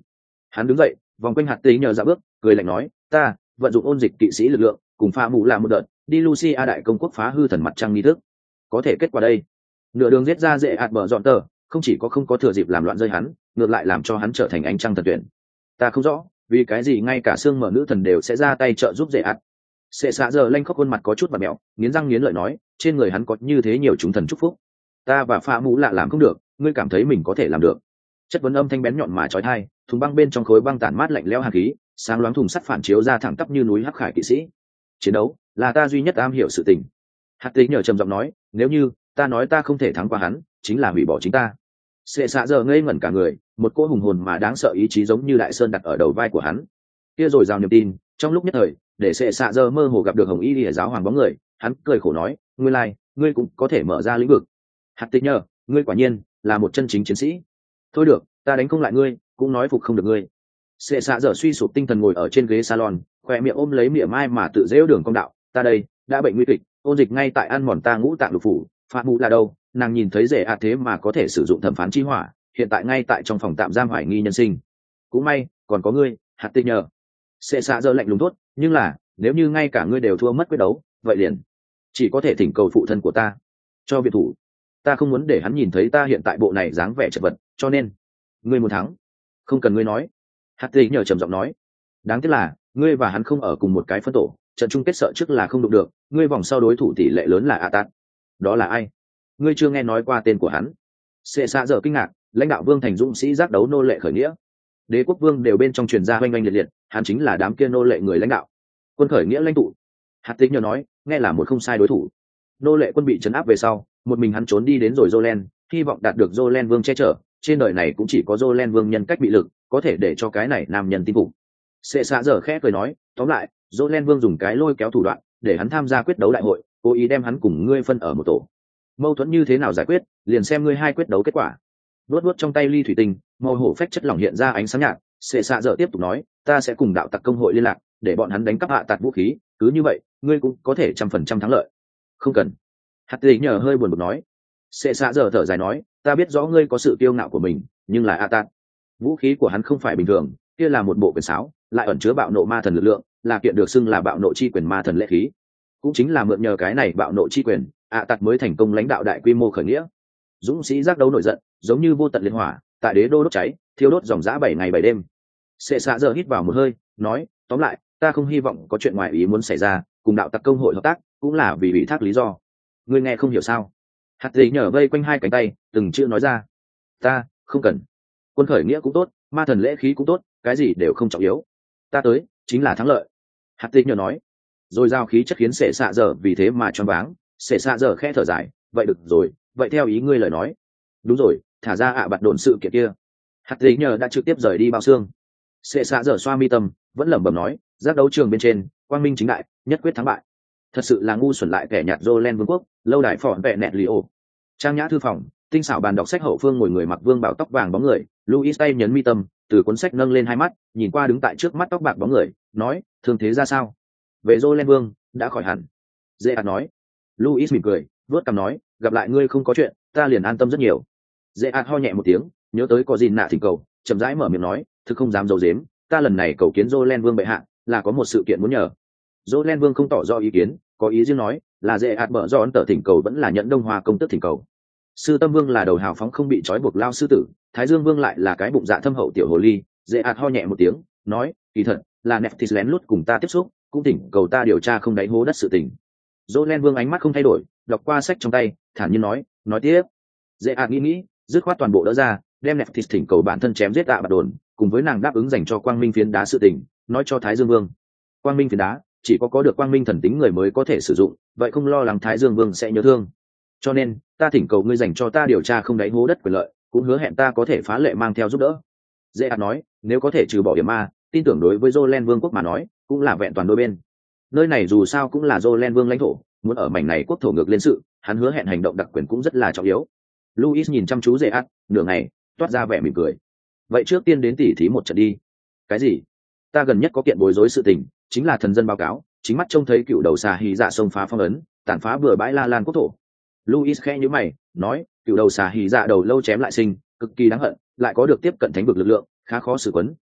Hắn đứng dậy, vòng quanh hạt tí nhờ ra bước, cười lạnh nói, ta vận dụng ôn dịch kỵ sĩ lực lượng cùng pha mù làm một đợt đi Lucia đại công quốc phá hư thần mặt trăng nghi thức, có thể kết quả đây. Nửa đường giết ra dễ ạt bờ dọn tờ, không chỉ có không có thừa dịp làm loạn rơi hắn, ngược lại làm cho hắn trở thành ánh trăng thần tuyển. Ta không rõ vì cái gì ngay cả xương mở nữ thần đều sẽ ra tay trợ giúp dễ ạt. Sệ xạ giờ lanh khóc khuôn mặt có chút và mẹo, nghiến răng nghiến lợi nói, trên người hắn có như thế nhiều chúng thần chúc phúc, ta và pha mũ lạ làm không được, ngươi cảm thấy mình có thể làm được? Chất vấn âm thanh bén nhọn mà chói tai, thùng băng bên trong khối băng tản mát lạnh lẽo hàn khí, sáng loáng thùng sắt phản chiếu ra thẳng tắp như núi hắc khải kỵ sĩ. Chiến đấu là ta duy nhất am hiểu sự tình. Hạt Tính nhờ trầm giọng nói, nếu như ta nói ta không thể thắng qua hắn, chính là hủy bỏ chính ta. Sệ xạ giờ ngây ngẩn cả người, một cỗ hùng hồn mà đáng sợ ý chí giống như đại sơn đặt ở đầu vai của hắn. Kia rồi rào niềm tin, trong lúc nhất thời, để Sệ xạ giờ mơ hồ gặp được Hồng Y Lìa giáo hoàng bóng người, hắn cười khổ nói, ngươi lai, ngươi cũng có thể mở ra lĩnh vực. Hạt Tính nhờ, ngươi quả nhiên là một chân chính chiến sĩ. Thôi được, ta đánh không lại ngươi, cũng nói phục không được ngươi. Sệ xạ giờ suy sụp tinh thần ngồi ở trên ghế salon, khoe miệng ôm lấy mỉa mai mà tự dễu đường công đạo, ta đây đã bệnh nguy kịch, ôn dịch ngay tại ăn mòn ta ngũ tạng lục phủ. Phạm mụ là đâu, nàng nhìn thấy rể thế mà có thể sử dụng thẩm phán chi hỏa, hiện tại ngay tại trong phòng tạm giam hoài nghi nhân sinh. Cũng may còn có ngươi, hạt tinh nhờ. Sệ xạ giờ lạnh lùng thốt, nhưng là nếu như ngay cả ngươi đều thua mất quyết đấu, vậy liền chỉ có thể thỉnh cầu phụ thân của ta cho viện thủ. Ta không muốn để hắn nhìn thấy ta hiện tại bộ này dáng vẻ chật vật, cho nên ngươi muốn thắng không cần ngươi nói. Hạt tinh nhờ trầm giọng nói, đáng tiếc là ngươi và hắn không ở cùng một cái phân tổ, trận chung kết sợ trước là không đụng được, ngươi vòng sau đối thủ tỷ lệ lớn là Atat. Đó là ai? Ngươi chưa nghe nói qua tên của hắn? Sệ xạ giờ kinh ngạc, lãnh đạo vương thành dũng sĩ giác đấu nô lệ khởi nghĩa, đế quốc vương đều bên trong truyền gia oanh oanh liệt liệt, hắn chính là đám kia nô lệ người lãnh đạo, quân khởi nghĩa lãnh tụ. Hạt Tích nhờ nói, nghe là một không sai đối thủ. Nô lệ quân bị trấn áp về sau, một mình hắn trốn đi đến rồi Jolen, hy vọng đạt được Jolen vương che chở, trên đời này cũng chỉ có Jolen vương nhân cách bị lực, có thể để cho cái này nam nhân tin phục. Sệ xạ giờ khẽ cười nói, tóm lại Jolen vương dùng cái lôi kéo thủ đoạn để hắn tham gia quyết đấu đại hội, cố ý đem hắn cùng ngươi phân ở một tổ. Mâu thuẫn như thế nào giải quyết, liền xem ngươi hai quyết đấu kết quả. Luốt trong tay ly thủy tinh, màu hổ phách chất lỏng hiện ra ánh sáng nhạt. Sệ xạ giờ tiếp tục nói, ta sẽ cùng đạo tặc công hội liên lạc, để bọn hắn đánh cắp hạ tặc vũ khí, cứ như vậy ngươi cũng có thể 100% thắng lợi. Không cần. Hạt Tích nhờ hơi buồn bực nói. Sệ xạ giờ thở dài nói, ta biết rõ ngươi có sự kiêu ngạo của mình, nhưng là Atat, vũ khí của hắn không phải bình thường, kia là một bộ quyền sáo, lại ẩn chứa bạo nộ ma thần lực lượng, là kiện được xưng là bạo nộ chi quyền ma thần lễ khí. Cũng chính là mượn nhờ cái này bạo nộ chi quyền, Atat mới thành công lãnh đạo đại quy mô khởi nghĩa. Dũng sĩ giác đấu nổi giận, giống như vô tận liên hỏa, tại đế đô đốt cháy, thiêu đốt dòng dã 7 ngày 7 đêm. Sệ xạ giờ hít vào một hơi, nói, tóm lại ta không hy vọng có chuyện ngoài ý muốn xảy ra, cùng đạo tặc công hội hợp tác cũng là vì ủy thác lý do. Ngươi nghe không hiểu sao? Hạt Tích nhờ vây quanh hai cánh tay, từng chữ nói ra, ta không cần. Quân khởi nghĩa cũng tốt, ma thần lễ khí cũng tốt, cái gì đều không trọng yếu, ta tới chính là thắng lợi. Hạt Tích nhờ nói, rồi giao khí chất khiến Sệ xạ giờ vì thế mà choáng váng. Sệ xạ giờ khẽ thở dài, vậy được rồi, vậy theo ý ngươi lời nói. Đúng rồi, thả ra bạt đồn sự kiện kia. Hạt Tích nhờ đã trực tiếp rời đi bao xương. Sệ xạ giờ xoa mi tâm, vẫn lẩm bẩm nói, giác đấu trường bên trên quang minh chính đại, nhất quyết thắng bại. Thật sự là ngu xuẩn lại kẻ nhạt Jolen vương quốc, lâu đài phỏn vẹ nẹt li ô. Trang nhã thư phòng, tinh xảo bàn đọc sách hậu phương ngồi người mặc vương bảo tóc vàng bóng người. Louis tay nhấn mi tâm, từ cuốn sách nâng lên hai mắt, nhìn qua đứng tại trước mắt tóc bạc bóng người, nói, thương thế ra sao? Về Jolen vương đã khỏi hẳn. Dễ nói. Louis mỉm cười, vớt cằm nói, gặp lại ngươi không có chuyện, ta liền an tâm rất nhiều. Dễ ho nhẹ một tiếng, nhớ tới có gì nạ thỉnh cầu, chậm rãi mở miệng nói, thực không dám giấu giếm, ta lần này cầu kiến Jolen vương bệ hạ, là có một sự kiện muốn nhờ. Jolen vương không tỏ rõ ý kiến, có ý riêng nói, là dễ bở do ấn tờ thỉnh cầu vẫn là nhận Đông Hoa công tức thỉnh cầu. Sư Tâm vương là đầu hào phóng không bị trói buộc lao sư tử, Thái Dương vương lại là cái bụng dạ thâm hậu tiểu hồ ly. Dễ ho nhẹ một tiếng, nói, kỳ thật là Neftis lén lút cùng ta tiếp xúc, cũng thỉnh cầu ta điều tra không đáy hố đất sự tình. Jolen vương ánh mắt không thay đổi, đọc qua sách trong tay, thản nhiên nói tiếp. Dễ nghĩ, dứt khoát toàn bộ đỡ ra, đem Neftis thỉnh cầu bản thân chém giết bạt đồn, cùng với nàng đáp ứng dành cho Quang Minh phiến đá sự tình, nói cho Thái Dương vương. Quang Minh phiến đá chỉ có được Quang Minh thần tính người mới có thể sử dụng, vậy không lo lắng Thái Dương vương sẽ nhớ thương. Cho nên ta thỉnh cầu ngươi dành cho ta điều tra không đáy hố đất quyền lợi, cũng hứa hẹn ta có thể phá lệ mang theo giúp đỡ. Dễ nói, nếu có thể trừ bỏ hiểm ma, tin tưởng đối với Jolen vương quốc mà nói cũng là vẹn toàn đôi bên. Nơi này dù sao cũng là Jolen vương lãnh thổ, muốn ở mảnh này quốc thổ ngược lên sự, hắn hứa hẹn hành động đặc quyền cũng rất là trọng yếu. Louis nhìn chăm chú Dễ nửa ngày, toát ra vẻ mỉm cười. Vậy trước tiên đến tỉ thí một trận đi. Cái gì? Ta gần nhất có kiện bối rối sự tình, chính là thần dân báo cáo, chính mắt trông thấy cựu đầu xà hí dạ xông phá phong ấn, tàn phá bừa bãi La Lan quốc thổ. Louis khẽ nhíu mày, nói, cựu đầu xà hí dạ đầu lâu chém lại sinh, cực kỳ đáng hận, lại có được tiếp cận thánh vực lực lượng, khá khó xử quấn,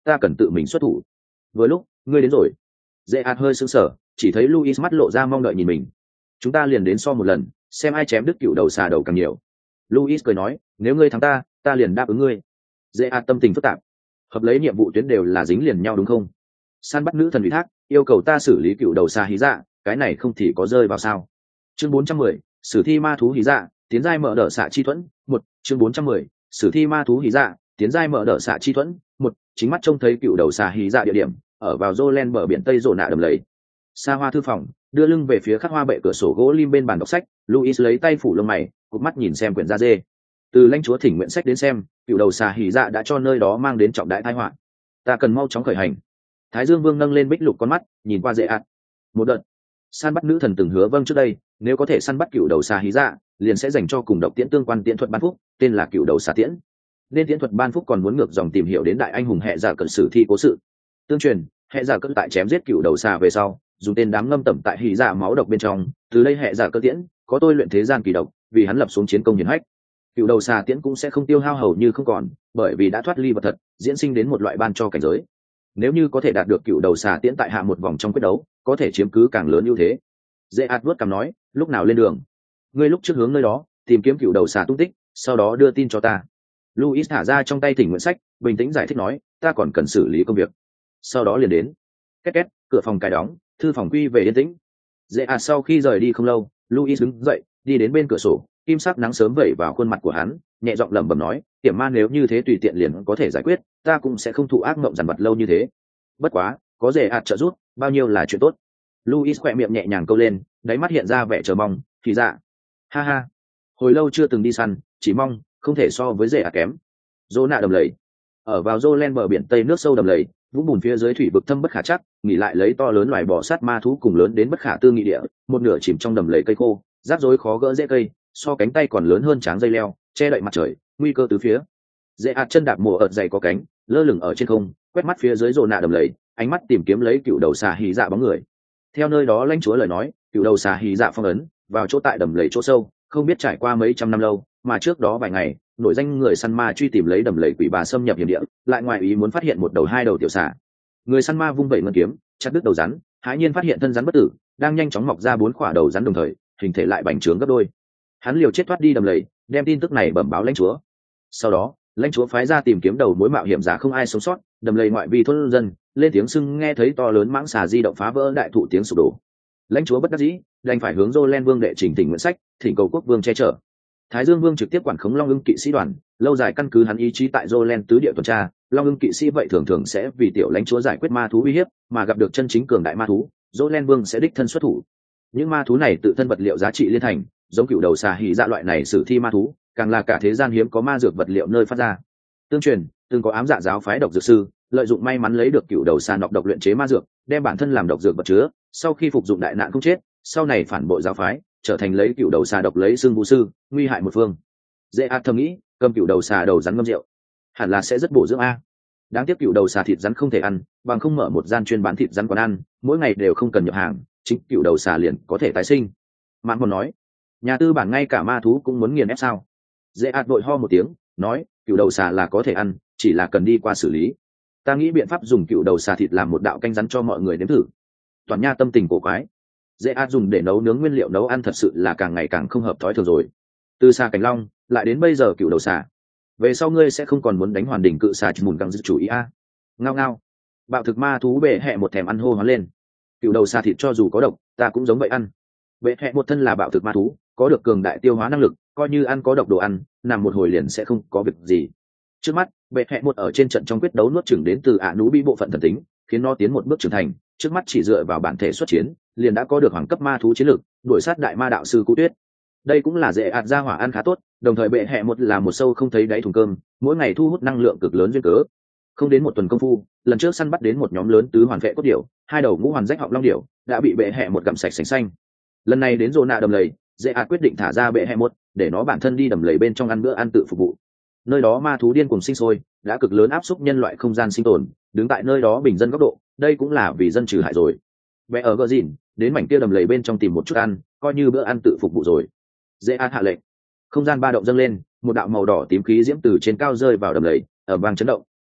ta cần tự mình xuất thủ. Vừa lúc ngươi đến rồi. Dễ ạt hơi sững sờ, chỉ thấy Luis mắt lộ ra mong đợi nhìn mình. Chúng ta liền đến so một lần, xem ai chém đứt cựu đầu xà đầu càng nhiều. Luis cười nói, nếu ngươi thắng ta liền đáp ứng ngươi. Dễ ạt tâm tình phức tạp, hợp lấy nhiệm vụ tuyến đều là dính liền nhau đúng không? Săn bắt nữ thần ủy thác, yêu cầu ta xử lý cựu đầu xà hí dạ, cái này không thì có rơi vào sao? Chương 410, sử thi ma thú hí dạ, tiến giai mở đỡ xạ chi thuẫn. Một, chương 410, sử thi ma thú hí dạ, tiến giai mở đỡ xạ chi thuẫn. Một, chính mắt trông thấy cựu đầu xà hí dạ địa điểm, ở vào Jolen bờ biển Tây rồ nạ đầm lầy. Xa hoa thư phòng, đưa lưng về phía khắc hoa bệ cửa sổ gỗ lim bên bàn đọc sách, Luis lấy tay phủ lông mày, cụp mắt nhìn xem quyển da dê. Từ lãnh chúa thỉnh nguyện sách đến xem, cựu đầu xà hỉ dạ đã cho nơi đó mang đến trọng đại tai họa. Ta cần mau chóng khởi hành. Thái Dương Vương nâng lên bích lục con mắt, nhìn qua Dễ ạt. Một đợt săn bắt nữ thần từng hứa vâng trước đây, nếu có thể săn bắt cựu đầu xà hỉ dạ, liền sẽ dành cho cùng độc tiễn tương quan tiễn thuật ban phúc, tên là cựu đầu xà tiễn. Nên tiễn thuật ban phúc còn muốn ngược dòng tìm hiểu đến đại anh hùng hệ giả cận sử thi cố sự. Tương truyền, hệ giả cận tại chém giết cựu đầu xà về sau, dùng tên đám ngâm tẩm tại hỉ dạ máu độc bên trong, từ đây hệ giả cận tiễn có tôi luyện thế gian kỳ độc, vì hắn lập xuống chiến công hiển hách. Cựu đầu xà tiễn cũng sẽ không tiêu hao hầu như không còn, bởi vì đã thoát ly vật thật, diễn sinh đến một loại ban cho cảnh giới. Nếu như có thể đạt được cựu đầu xà tiễn tại hạ một vòng trong quyết đấu, có thể chiếm cứ càng lớn ưu thế. Dễ ạt vuốt cằm nói, lúc nào lên đường? Ngươi lúc trước hướng nơi đó tìm kiếm cựu đầu xà tung tích, sau đó đưa tin cho ta. Luis thả ra trong tay thỉnh nguyện sách, bình tĩnh giải thích nói, ta còn cần xử lý công việc. Sau đó liền đến. Két két, cửa phòng cài đóng, thư phòng quy về yên tĩnh. Dễ ạt sau khi rời đi không lâu, Luis đứng dậy, đi đến bên cửa sổ, kim sắc nắng sớm vẩy vào khuôn mặt của hắn, nhẹ giọng lẩm bẩm nói, hiểm ma nếu như thế tùy tiện liền có thể giải quyết, ta cũng sẽ không thụ ác mộng dằn vặt lâu như thế. Bất quá, có Dễ ạt trợ giúp, bao nhiêu là chuyện tốt. Luis khỏe miệng nhẹ nhàng câu lên, đáy mắt hiện ra vẻ chờ mong, thì dạ. Ha ha, hồi lâu chưa từng đi săn, chỉ mong không thể so với Dễ ạt kém. Dô nạ đầm lầy, ở vào Jolen bờ biển Tây nước sâu đầm lầy, vũng bùn phía dưới thủy vực thâm bất khả chắc, nghỉ lại lấy to lớn loài bò sát ma thú cùng lớn đến bất khả tư nghị địa, một nửa chìm trong đầm lầy cây khô, rác rối khó gỡ dễ cây, so cánh tay còn lớn hơn tráng dây leo, che đậy mặt trời, nguy cơ tứ phía. Dễ ạt chân đạp mùa ợt dày có cánh, lơ lửng ở trên không, quét mắt phía dưới rồ nạ đầm lầy, ánh mắt tìm kiếm lấy cựu đầu xà hí dạ bóng người. Theo nơi đó lãnh chúa lời nói, cựu đầu xà hí dạ phong ấn vào chỗ tại đầm lầy chỗ sâu, không biết trải qua mấy trăm năm lâu, mà trước đó vài ngày, nổi danh người săn ma truy tìm lấy đầm lầy quỷ bà xâm nhập hiểm địa, lại ngoài ý muốn phát hiện một đầu hai đầu tiểu xà. Người săn ma vung vẩy ngân kiếm, chặt đứt đầu rắn, hãi nhiên phát hiện thân rắn bất tử, đang nhanh chóng mọc ra 4 quả đầu rắn đồng thời, hình thể lại bành trướng gấp đôi. Hắn liều chết thoát đi đầm lầy, đem tin tức này bẩm báo lãnh chúa. Sau đó, lãnh chúa phái ra tìm kiếm đầu mối mạo hiểm giả không ai sống sót, đầm lầy ngoại vi thôn dân lên tiếng sưng nghe thấy to lớn mãng xà di động phá vỡ đại thụ tiếng sụp đổ. Lãnh chúa bất đắc dĩ, đành phải hướng Jolen Vương đệ trình thỉnh nguyện sách, thỉnh cầu quốc vương che chở. Thái Dương Vương trực tiếp quản khống Long Ưng kỵ sĩ đoàn, lâu dài căn cứ hắn ý chí tại Jolen tứ địa tuần tra, Long Ưng kỵ sĩ vậy thường thường sẽ vì tiểu lãnh chúa giải quyết ma thú uy hiếp, mà gặp được chân chính cường đại ma thú, Jolen Vương sẽ đích thân xuất thủ. Những ma thú này tự thân vật liệu giá trị liên thành, giống cựu đầu xà hỉ dạ loại này sử thi ma thú, càng là cả thế gian hiếm có ma dược vật liệu nơi phát ra. Tương truyền, từng có ám dạ giáo phái độc dược sư, lợi dụng may mắn lấy được cựu đầu xà nọc độc luyện chế ma dược, đem bản thân làm độc dược vật chứa, sau khi phục dụng đại nạn không chết, sau này phản bội giáo phái, trở thành lấy cựu đầu xà độc lấy xương vũ sư, nguy hại một phương. Dễ ạt thầm nghĩ, cầm cựu đầu xà đầu rắn ngâm rượu, hẳn là sẽ rất bổ dưỡng a. Đáng tiếc cựu đầu xà thịt rắn không thể ăn, bằng không mở một gian chuyên bán thịt rắn quán ăn, mỗi ngày đều không cần nhập hàng, chính cựu đầu xà liền có thể tái sinh. Mạn còn nói, nhà tư bản ngay cả ma thú cũng muốn nghiền ép sao? Dễ ạt đội ho một tiếng, nói, cựu đầu xà là có thể ăn, chỉ là cần đi qua xử lý. Ta nghĩ biện pháp dùng cựu đầu xà thịt làm một đạo canh rắn cho mọi người nếm thử. Toàn nha tâm tình cổ quái. Dễ ạt dùng để nấu nướng nguyên liệu nấu ăn thật sự là càng ngày càng không hợp thói thường rồi. Từ xà cảnh long lại đến bây giờ cựu đầu xà, về sau ngươi sẽ không còn muốn đánh hoàn đỉnh cự xà chỉ mùn găng dự chủ ý a. Ngao ngao. Bạo thực ma thú bệ hẹ một thèm ăn hô hoán lên. Cựu đầu xà thịt cho dù có độc, ta cũng giống vậy ăn. Bệ hẹ một thân là bạo thực ma thú, có được cường đại tiêu hóa năng lực, coi như ăn có độc đồ ăn, nằm một hồi liền sẽ không có việc gì. Trước mắt, bệ hẹ một ở trên trận trong quyết đấu nuốt chửng đến từ ạ nú bị bộ phận thần tính, khiến nó tiến một bước trưởng thành. Trước mắt chỉ dựa vào bản thể xuất chiến, liền đã có được hoàng cấp ma thú chiến lược, đuổi sát đại ma đạo sư Cú Tuyết. Đây cũng là Dễ ạt ra hỏa ăn khá tốt, đồng thời bệ hẹ một là một sâu không thấy đáy thùng cơm, mỗi ngày thu hút năng lượng cực lớn duyên cớ. Không đến một tuần công phu, lần trước săn bắt đến một nhóm lớn tứ hoàn vệ cốt điểu, 2 đầu ngũ hoàn rách họng long điểu, đã bị bệ hẹ một gặm sạch sành xanh. Lần này đến Rô nạ đầm lầy, Dễ ạt quyết định thả ra bệ hẹ một, để nó bản thân đi đầm lầy bên trong ăn bữa ăn tự phục vụ. Nơi đó ma thú điên cùng sinh sôi, đã cực lớn áp xúc nhân loại không gian sinh tồn, đứng tại nơi đó bình dân góc độ, đây cũng là vì dân trừ hại rồi. Bệ ở gờ dìn, đến mảnh kia đầm lầy bên trong tìm một chút ăn, coi như bữa ăn tự phục vụ rồi. Dễ ạt hạ lệnh, không gian ba động dâng lên, một đạo màu đỏ tím khí diễm từ trên cao rơi vào đầm lầy, ở vang chấn động.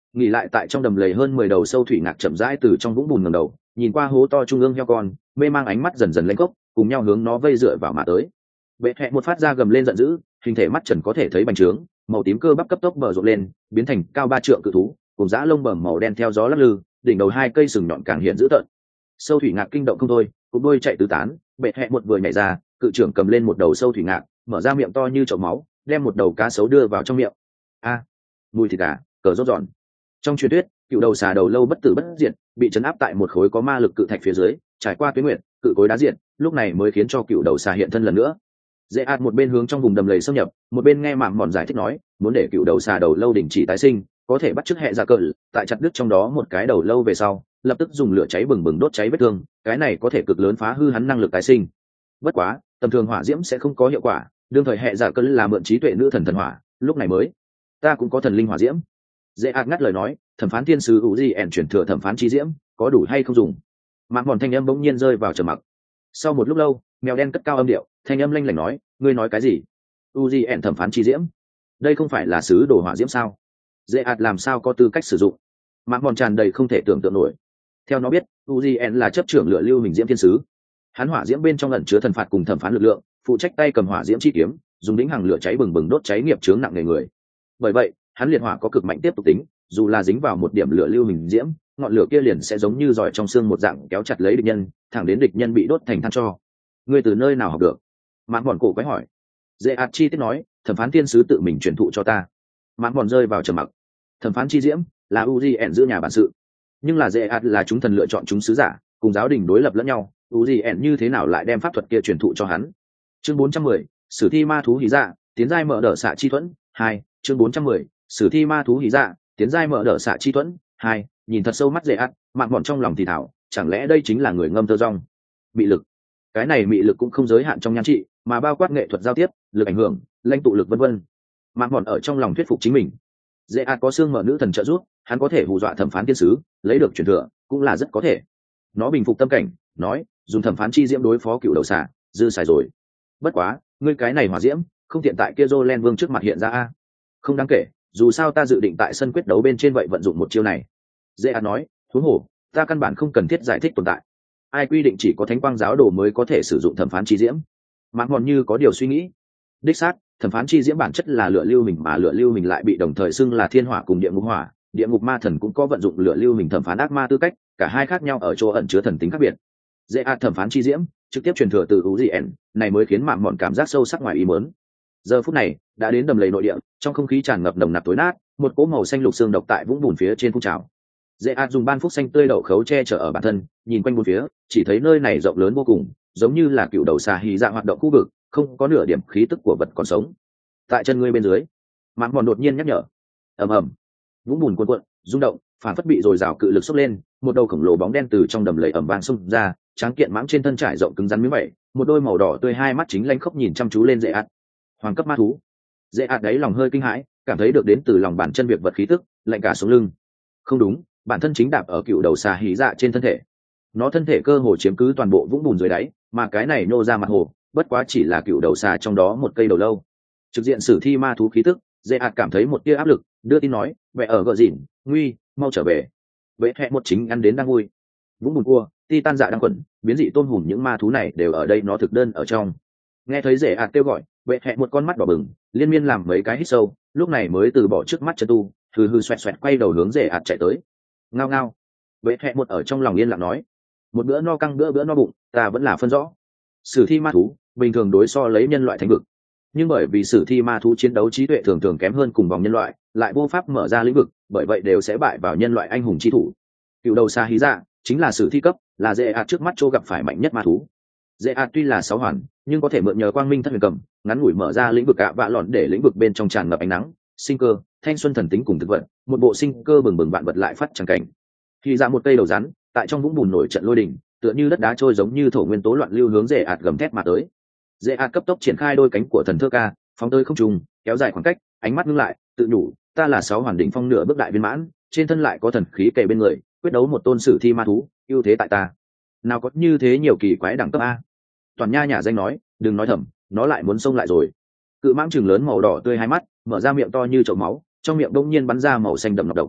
nghỉ lại tại trong đầm lầy hơn 10 đầu sâu thủy ngạc chậm rãi từ trong vũng bùn ngẩng đầu, nhìn qua hố to trung ương heo con, mê mang ánh mắt dần dần lên cốc, cùng nhau hướng nó vây dựa vào mà tới. Bệ hẹ một phát ra gầm lên giận dữ, hình thể mắt trần có thể thấy bành trướng, màu tím cơ bắp cấp tốc mở rộng lên, biến thành cao 3 trượng cự thú, cùng dã lông bẩm màu đen theo gió lắc lư, đỉnh đầu hai cây sừng nhọn càng hiện dữ tợn. Sâu thủy ngạc kinh động không thôi, cục đôi chạy tứ tán, bệ hẹ một vừa nhảy ra, cự trưởng cầm lên một đầu sâu thủy ngạc, mở ra miệng to như chậu máu, đem một đầu cá sấu đưa vào trong miệng. A, mùi thịt gà, cờ rốt giòn. Trong truyền thuyết, cựu đầu xà đầu lâu bất tử bất diệt, bị trấn áp tại một khối có ma lực cự thạch phía dưới, trải qua tuyết nguyệt, cự khối đá diệt, lúc này mới khiến cho cựu đầu xà hiện thân lần nữa. Dễ ạt một bên hướng trong vùng đầm lầy xâm nhập, một bên nghe mạm mòn giải thích nói, muốn để cựu đầu xà đầu lâu đình chỉ tái sinh, có thể bắt chước hệ ra cờ, tại chặt đứt trong đó một cái đầu lâu về sau, lập tức dùng lửa cháy bừng bừng đốt cháy vết thương, cái này có thể cực lớn phá hư hắn năng lực tái sinh. Bất quá, tầm thường hỏa diễm sẽ không có hiệu quả, đương thời hệ giả cờ là mượn trí tuệ nữ thần thần hỏa, lúc này mới, ta cũng có thần linh hỏa diễm. Dễ ạt ngắt lời nói, thẩm phán thiên sứ Uzi ẻn chuyển thừa thẩm phán chi diễm, có đủ hay không dùng? Mạm mòn thanh âm bỗng nhiên rơi vào trầm mặc. Sau một lúc lâu, mèo đen cất cao âm điệu, thanh âm lanh lảnh nói, ngươi nói cái gì? Uzi ẻn thẩm phán chi diễm, đây không phải là sứ đồ hỏa diễm sao? Dễ ạt làm sao có tư cách sử dụng? Mạm mòn tràn đầy không thể tưởng tượng nổi. Theo nó biết, Uzi ẻn là chấp trưởng lửa lưu hình diễm thiên sứ, hắn hỏa diễm bên trong ẩn chứa thần phạt cùng thẩm phán lực lượng, phụ trách tay cầm hỏa diễm chi kiếm, dùng đĩnh hàng lửa cháy bừng bừng đốt cháy nghiệp chướng nặng nề người. Bởi vậy, hắn liệt hỏa có cực mạnh tiếp tục tính, dù là dính vào một điểm lửa lưu hình diễm, ngọn lửa kia liền sẽ giống như giỏi trong xương một dạng kéo chặt lấy địch nhân, thẳng đến địch nhân bị đốt thành than tro. Ngươi từ nơi nào học được? Mạn Bòn cổ quái hỏi. Dễ ạt chi tiết nói, thẩm phán tiên sứ tự mình truyền thụ cho ta. Mạn Bòn rơi vào trầm mặc. Thẩm phán chi diễm là Uzi ẻn giữ nhà bản sự, nhưng là Dễ ạt là chúng thần lựa chọn chúng sứ giả, cùng giáo đình đối lập lẫn nhau, Uzi ẻn như thế nào lại đem pháp thuật kia truyền thụ cho hắn? Chương 410, sử thi ma thú hí dạ, tiến giai mở đỡ xạ chi thuẫn 2. Chương 410, sử thi ma thú hí dạ, tiến giai mở đỡ xạ chi thuẫn 2. Nhìn thật sâu mắt Dễ ạt, Mạn Bòn trong lòng thì thảo, chẳng lẽ đây chính là người ngâm thơ rong? Mị lực, cái này mị lực cũng không giới hạn trong nhan trị, mà bao quát nghệ thuật giao tiếp, lực ảnh hưởng, lãnh tụ lực vân vân. Mạn Bòn ở trong lòng thuyết phục chính mình. Dễ ạt có xương mở nữ thần trợ giúp, hắn có thể hù dọa thẩm phán tiên sứ, lấy được truyền thừa, cũng là rất có thể. Nó bình phục tâm cảnh, nói, dùng thẩm phán chi diễm đối phó cựu đầu xà, dư xài rồi. Bất quá, ngươi cái này hỏa diễm, không tiện tại kia Jolen Vương trước mặt hiện ra a. Không đáng kể, dù sao ta dự định tại sân quyết đấu bên trên vậy vận dụng một chiêu này. Dễ ạt nói, huống hồ, ta căn bản không cần thiết giải thích tồn tại. Ai quy định chỉ có thánh quang giáo đồ mới có thể sử dụng thẩm phán chi diễm? Mạn Bòn như có điều suy nghĩ. Đích xác, thẩm phán chi diễm bản chất là lửa lưu hình, mà lửa lưu hình lại bị đồng thời xưng là thiên hỏa cùng địa ngục hỏa. Địa ngục ma thần cũng có vận dụng lửa lưu hình thẩm phán ác ma tư cách, cả hai khác nhau ở chỗ ẩn chứa thần tính khác biệt. Dễ ạt thẩm phán chi diễm trực tiếp truyền thừa từ Uzi, này mới khiến Mạn Bòn cảm giác sâu sắc ngoài ý muốn. Giờ phút này đã đến đầm lầy nội địa, trong không khí tràn ngập nồng nặc tối nát, một cỗ màu xanh lục xương độc tại vũng bùn phía trên phun trào. Dễ ạt dùng ban phúc xanh tươi đậu khấu che chở ở bản thân, nhìn quanh bốn phía, chỉ thấy nơi này rộng lớn vô cùng, giống như là cựu đầu xà hí dạ hoạt động khu vực, không có nửa điểm khí tức của vật còn sống. Tại chân ngươi bên dưới, Mạn Bòn đột nhiên nhắc nhở. Ầm ầm, vũng bùn cuộn cuộn, rung động, phản phất bị dồi dào cự lực xốc lên, một đầu khổng lồ bóng đen từ trong đầm lầy ầm vang xông ra, tráng kiện mãng trên thân trải rộng cứng rắn miếng vảy, một đôi màu đỏ tươi hai mắt chính lanh khốc nhìn chăm chú lên Dễ ạt. Hoàng cấp ma thú. Dễ ạt đấy lòng hơi kinh hãi, cảm thấy được đến từ lòng bàn chân việc vật khí tức, lạnh cả sống lưng. Không đúng, bản thân chính đạp ở cựu đầu xà hí dạ trên thân thể. Nó thân thể cơ hồ chiếm cứ toàn bộ vũng bùn dưới đáy, mà cái này nô ra mặt hồ, bất quá chỉ là cựu đầu xà trong đó một cây đầu lâu. Trực diện sử thi ma thú khí tức, Dễ ạt cảm thấy một tia áp lực, đưa tin nói, "Vẻ ở gợ dịn, nguy, mau trở về." Vệ hẹ một chính ăn đến đang vui. Vũng bùn cua, titan dạ đang quẩn, biến dị tôn hùm những ma thú này đều ở đây nó thực đơn ở trong. Nghe thấy Dễ ạt kêu gọi, vệ hẹ một con mắt đỏ bừng, liên miên làm mấy cái hít sâu, lúc này mới từ bỏ trước mắt chân tu, hừ hừ xoẹt xoẹt quay đầu hướng Dễ ạt chạy tới. Ngao ngao. Vệ hẹ một ở trong lòng yên lặng nói, một bữa no căng bữa no bụng, ta vẫn là phân rõ. Sử thi ma thú bình thường đối so lấy nhân loại thánh vực, nhưng bởi vì sử thi ma thú chiến đấu trí tuệ thường thường kém hơn cùng vòng nhân loại, lại vô pháp mở ra lĩnh vực, bởi vậy đều sẽ bại vào nhân loại anh hùng chi thủ. Cựu đầu xà hí dạ chính là sử thi cấp, là Dễ ạt trước mắt chỗ gặp phải mạnh nhất ma thú. Dễ ạt tuy là sáu hoàn, nhưng có thể mượn nhờ quang minh thất huyền cầm, ngắn ngủi mở ra lĩnh vực ạ vạ lọn, để lĩnh vực bên trong tràn ngập ánh nắng, sinh cơ, thanh xuân thần tính cùng thực vật, một bộ sinh cơ bừng bừng vạn vật lại phát tràn cảnh. Khi ra một cây đầu rắn, tại trong vũng bùn nổi trận lôi đình, tựa như đất đá trôi giống như thổ nguyên tố loạn lưu hướng Dễ ạt gầm thét mà tới. Dễ ạt cấp tốc triển khai đôi cánh của thần thơ ca, phóng tới không trung, kéo dài khoảng cách, ánh mắt ngưng lại, tự nhủ, ta là sáu hoàn đỉnh phong nửa bước đại viên mãn, trên thân lại có thần khí kề bên người, quyết đấu một tôn sử thi ma thú, ưu thế tại ta. Nào có như thế nhiều kỳ quái đẳng cấp a. Toàn nha nhà danh nói, đừng nói thầm, nó lại muốn xông lại rồi. Cự mãng trừng lớn màu đỏ tươi hai mắt, mở ra miệng to như chậu máu, trong miệng đông nhiên bắn ra màu xanh đậm nọc độc.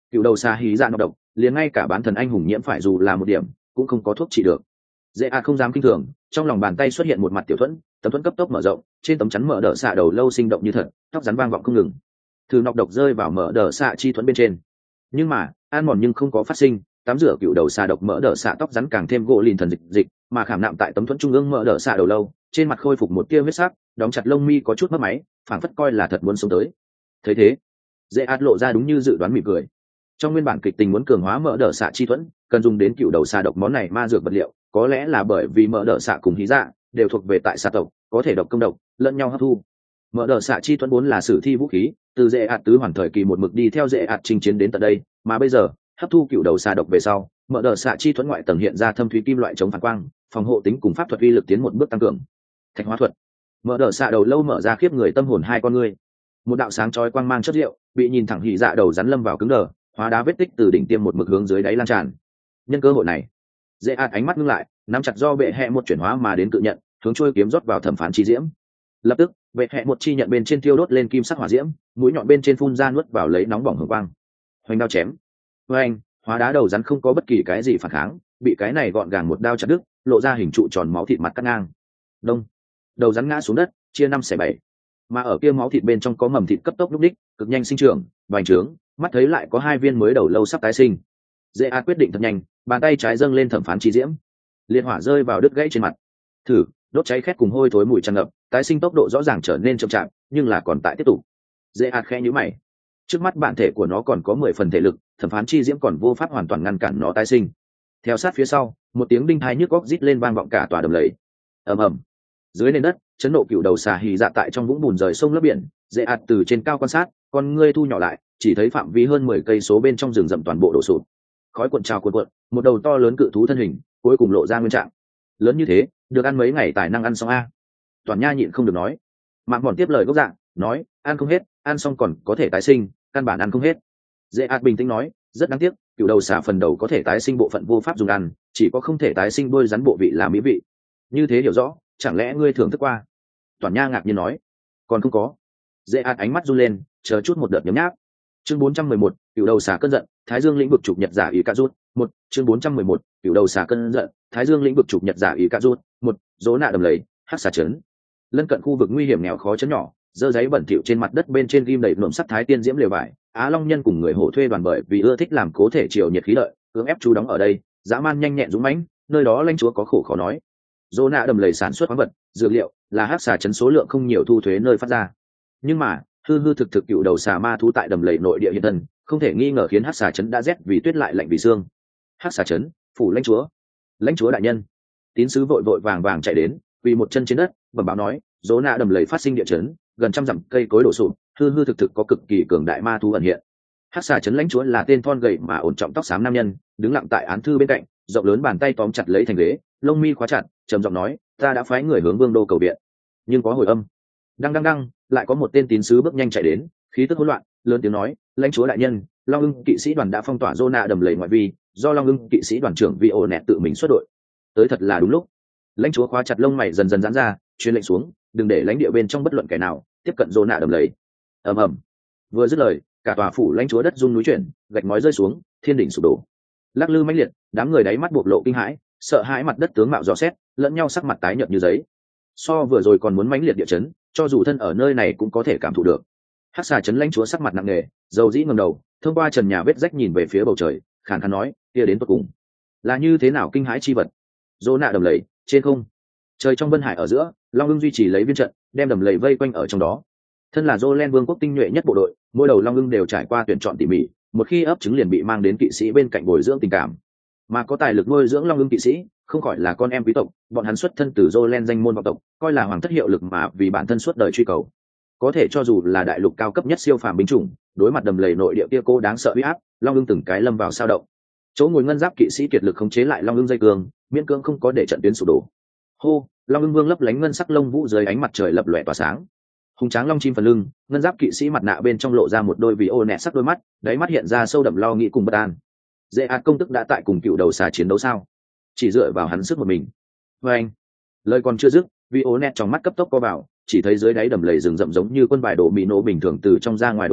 cựu đầu xà hí dạ nọc độc liền ngay cả bán thần anh hùng nhiễm phải dù là một điểm cũng không có thuốc trị được. Dễ ạt không dám kinh thường, trong lòng bàn tay xuất hiện một mặt tiểu thuẫn, tấm thuẫn cấp tốc mở rộng, trên tấm chắn mở đỡ xạ đầu lâu sinh động như thật, tóc rắn vang vọng không ngừng. Thử nọc độc rơi vào mở đỡ xạ chi thuẫn bên trên, nhưng mà an mòn nhưng không có phát sinh. Tắm rửa cựu đầu xà độc mở đỡ xạ tóc rắn càng thêm gỗ lìn thần dịch mà khảm nạm tại tấm thuẫn trung ương mở đỡ xạ đầu lâu, trên mặt khôi phục một tia huyết sắc, đóng chặt lông mi có chút mất máy, phảng phất coi là thật muốn sống tới. Thấy thế, dễ ạt lộ ra đúng như dự đoán mỉm cười. Trong nguyên bản kịch tình muốn cường hóa mở đỡ xạ chi thuẫn, cần dùng đến cựu đầu xà độc món này ma dược vật liệu, có lẽ là bởi vì mở đỡ xạ cùng hí dạ đều thuộc về tại xà tộc, có thể độc công độc lẫn nhau hấp thu. Mở đỡ xạ chi thuẫn vốn là sử thi vũ khí, từ dễ ạt tứ hoàn thời kỳ một mực đi theo dễ ạt chinh chiến đến tận đây, mà bây giờ hấp thu cựu đầu xà độc về sau, mở đỡ xạ chi thuẫn ngoại tầng hiện ra thâm thúy kim loại chống phản quang, phòng hộ tính cùng pháp thuật uy lực tiến một bước tăng cường. Thạch hóa thuật. Mở đỡ xạ đầu lâu mở ra khiếp người tâm hồn hai con ngươi, một đạo sáng chói quang mang chất rượu bị nhìn thẳng hỉ dạ đầu rắn lâm vào cứng đờ, hóa đá vết tích từ đỉnh tiêm một mực hướng dưới đáy lan tràn. Nhân cơ hội này, dễ ạt ánh mắt ngưng lại, nắm chặt do bệ hệ một chuyển hóa mà đến cự nhận, hướng trôi kiếm rót vào thẩm phán chi diễm. Lập tức bệ hệ một chi nhận bên trên thiêu đốt lên kim sắc hỏa diễm, mũi nhọn bên trên phun ra nuốt vào lấy nóng bỏng hừng quang. Hoành đao chém. Hoành, hóa đá đầu rắn không có bất kỳ cái gì phản kháng, bị cái này gọn gàng một đao chặt đứt, lộ ra hình trụ tròn máu thịt mặt cắt ngang. Đông, đầu rắn ngã xuống đất, chia năm xẻ bảy. Mà ở kia máu thịt bên trong có mầm thịt cấp tốc lúc đích, cực nhanh sinh trưởng, bành trướng, mắt thấy lại có hai viên mới đầu lâu sắp tái sinh. Dễ a quyết định thật nhanh, bàn tay trái dâng lên thẩm phán chi diễm, liệt hỏa rơi vào đứt gãy trên mặt. Thử đốt cháy khét cùng hôi thối mùi tràn ngập, tái sinh tốc độ rõ ràng trở nên chậm chạp, nhưng là còn tại tiếp tục. Dễ a khẽ nhíu mày, trước mắt bản thể của nó còn có 10 phần thể lực, thẩm phán chi diễm còn vô pháp hoàn toàn ngăn cản nó tái sinh. Theo sát phía sau, một tiếng đinh tai nhức óc rít lên vang vọng cả tòa đầm lầy. Ầm ầm. Dưới nền đất, chấn nộ cựu đầu xà hì dạ tại trong vũng bùn rời sông lấp biển. Dễ ạt từ trên cao quan sát, con ngươi thu nhỏ lại, chỉ thấy phạm vi hơn 10 cây số bên trong rừng rậm toàn bộ đổ sụp. Khói cuộn trào cuộn cuộn, một đầu to lớn cự thú thân hình cuối cùng lộ ra nguyên trạng. Lớn như thế, được ăn mấy ngày tài năng ăn xong a. Toàn Nha nhịn không được nói. Mạng Mòn tiếp lời gốc dạng, nói, ăn không hết, ăn xong còn có thể tái sinh, căn bản ăn không hết. Dễ ạt bình tĩnh nói, rất đáng tiếc, cựu đầu xà phần đầu có thể tái sinh bộ phận vô pháp dùng ăn, chỉ có không thể tái sinh đôi rắn bộ vị là mỹ vị. Như thế hiểu rõ, chẳng lẽ ngươi thưởng thức qua? Toàn Nha ngạc nhiên nói, còn không có. Dễ ạt ánh mắt run lên, chờ chút một đợt nhấm nháp. Chương 411, cựu đầu xà cơn giận, Thái Dương lĩnh vực trục nhật giả ý cả rút. Một, chương 411, cựu đầu xà cơn giận, Thái Dương lĩnh vực trục nhật giả ý cả rút. Một, dỗ nạ đầm lầy, hắc xà trấn. Lân cận khu vực nguy hiểm nghèo khó chấn nhỏ, dơ giấy bẩn thỉu trên mặt đất bên trên ghim đầy nhuộm sắt thái tiên diễm lều vải. Á Long Nhân cùng người hổ thuê đoàn bởi vì ưa thích làm cố thể chiều nhiệt khí lợi, cưỡng ép chú đóng ở đây, dã man nhanh nhẹn dũng mãnh, nơi đó lãnh chúa có khổ khó nói. Dỗ nạ đầm lầy sản xuất khoáng vật, dược liệu, là hắc xà trấn số lượng không nhiều thu thuế nơi phát ra. Nhưng mà hư thực cựu đầu xà ma thú tại đầm lầy nội địa hiện thân, không thể nghi ngờ khiến hắc xà trấn đã rét vì tuyết lại lạnh vì xương. Hắc xà trấn, phủ lãnh chúa đại nhân. Tín sứ vội vội vàng vàng chạy đến, quỳ một chân trên đất, bẩm báo nói, dỗ nạ đầm lầy phát sinh địa chấn, gần trăm dặm cây cối đổ sụp, hư thực có cực kỳ cường đại ma thú ẩn hiện. Hắc xà trấn lãnh chúa là tên thon gầy mà ổn trọng tóc xám nam nhân, đứng lặng tại án thư bên cạnh, rộng lớn bàn tay tóm chặt lấy thành ghế, lông mi khóa chặt, trầm giọng nói, ta đã phái người hướng vương đô cầu viện, nhưng có hồi âm. Đăng, lại có một tên tín sứ bước nhanh chạy đến, khí tức hỗn loạn, lớn tiếng nói, lãnh chúa đại nhân, Long Ưng kỵ sĩ đoàn đã phong tỏa Zona đầm lầy ngoại vi, do Long Ưng kỵ sĩ đoàn trưởng Vi Ô Nẹt tự mình xuất đội. Tới thật là đúng lúc. Lãnh chúa khóa chặt lông mày dần dần giãn ra, truyền lệnh xuống, đừng để lãnh địa bên trong bất luận kẻ nào tiếp cận Zona đầm lầy. Ầm ầm. Vừa dứt lời, cả tòa phủ lãnh chúa đất rung núi chuyển, gạch ngói rơi xuống, thiên đỉnh sụp đổ. Lắc lư mãnh liệt, đám người đáy mắt bộc lộ kinh hãi, sợ hãi mặt đất tướng mạo dò xét, lẫn nhau sắc mặt tái nhợt như giấy. So vừa rồi còn muốn mãnh liệt địa chấn, cho dù thân ở nơi này cũng có thể cảm thụ được. Hắc xà trấn lãnh chúa sắc mặt nặng nề, dầu dĩ ngẩng đầu, thông qua trần nhà vết rách nhìn về phía bầu trời, khàn khàn nói, kia đến tận cùng là như thế nào kinh hãi chi vật. Dỗ nạ đầm lầy, trên không, trời trong vân hải ở giữa, Long Ưng duy trì lấy viên trận, đem đầm lầy vây quanh ở trong đó. Thân là Jolen vương quốc tinh nhuệ nhất bộ đội, mỗi đầu Long Ưng đều trải qua tuyển chọn tỉ mỉ, một khi ấp trứng liền bị mang đến kỵ sĩ bên cạnh bồi dưỡng tình cảm. Mà có tài lực nuôi dưỡng Long Ưng kỵ sĩ, không khỏi là con em quý tộc, bọn hắn xuất thân từ Jolen danh môn vọng tộc, coi là hoàng thất hiệu lực mà vì bản thân suốt đời truy cầu. Có thể cho dù là đại lục cao cấp nhất siêu phàm binh chủng, đối mặt đầm lầy nội địa kia cô đáng sợ uy áp, Long Ưng từng cái lâm vào sao động. Chỗ ngồi ngân giáp kỵ sĩ kiệt lực khống chế lại Long Ưng dây cương, miễn cưỡng không có để trận tuyến sụp đổ. Hô, Long Ưng vương lấp lánh ngân sắc lông vũ dưới ánh mặt trời lập lòe tỏa sáng. Hùng tráng long chim phần lưng, ngân giáp kỵ sĩ mặt nạ bên trong lộ ra một đôi vì ô nẹt sắc đôi mắt, đáy mắt hiện ra sâu đậm lo nghĩ cùng bất an. Dễ ạt công tức đã tại cùng cựu đầu xà chiến đấu sao? Chỉ dựa vào hắn sức một mình. Và anh, lời còn chưa dứt, vì ô nẹt trong mắt cấp tốc co vào, chỉ thấy dưới đáy đầm lầy rừng rậm giống như quân bài đổ mì nổ bình thường từ trong ra ngoài đổ sụp,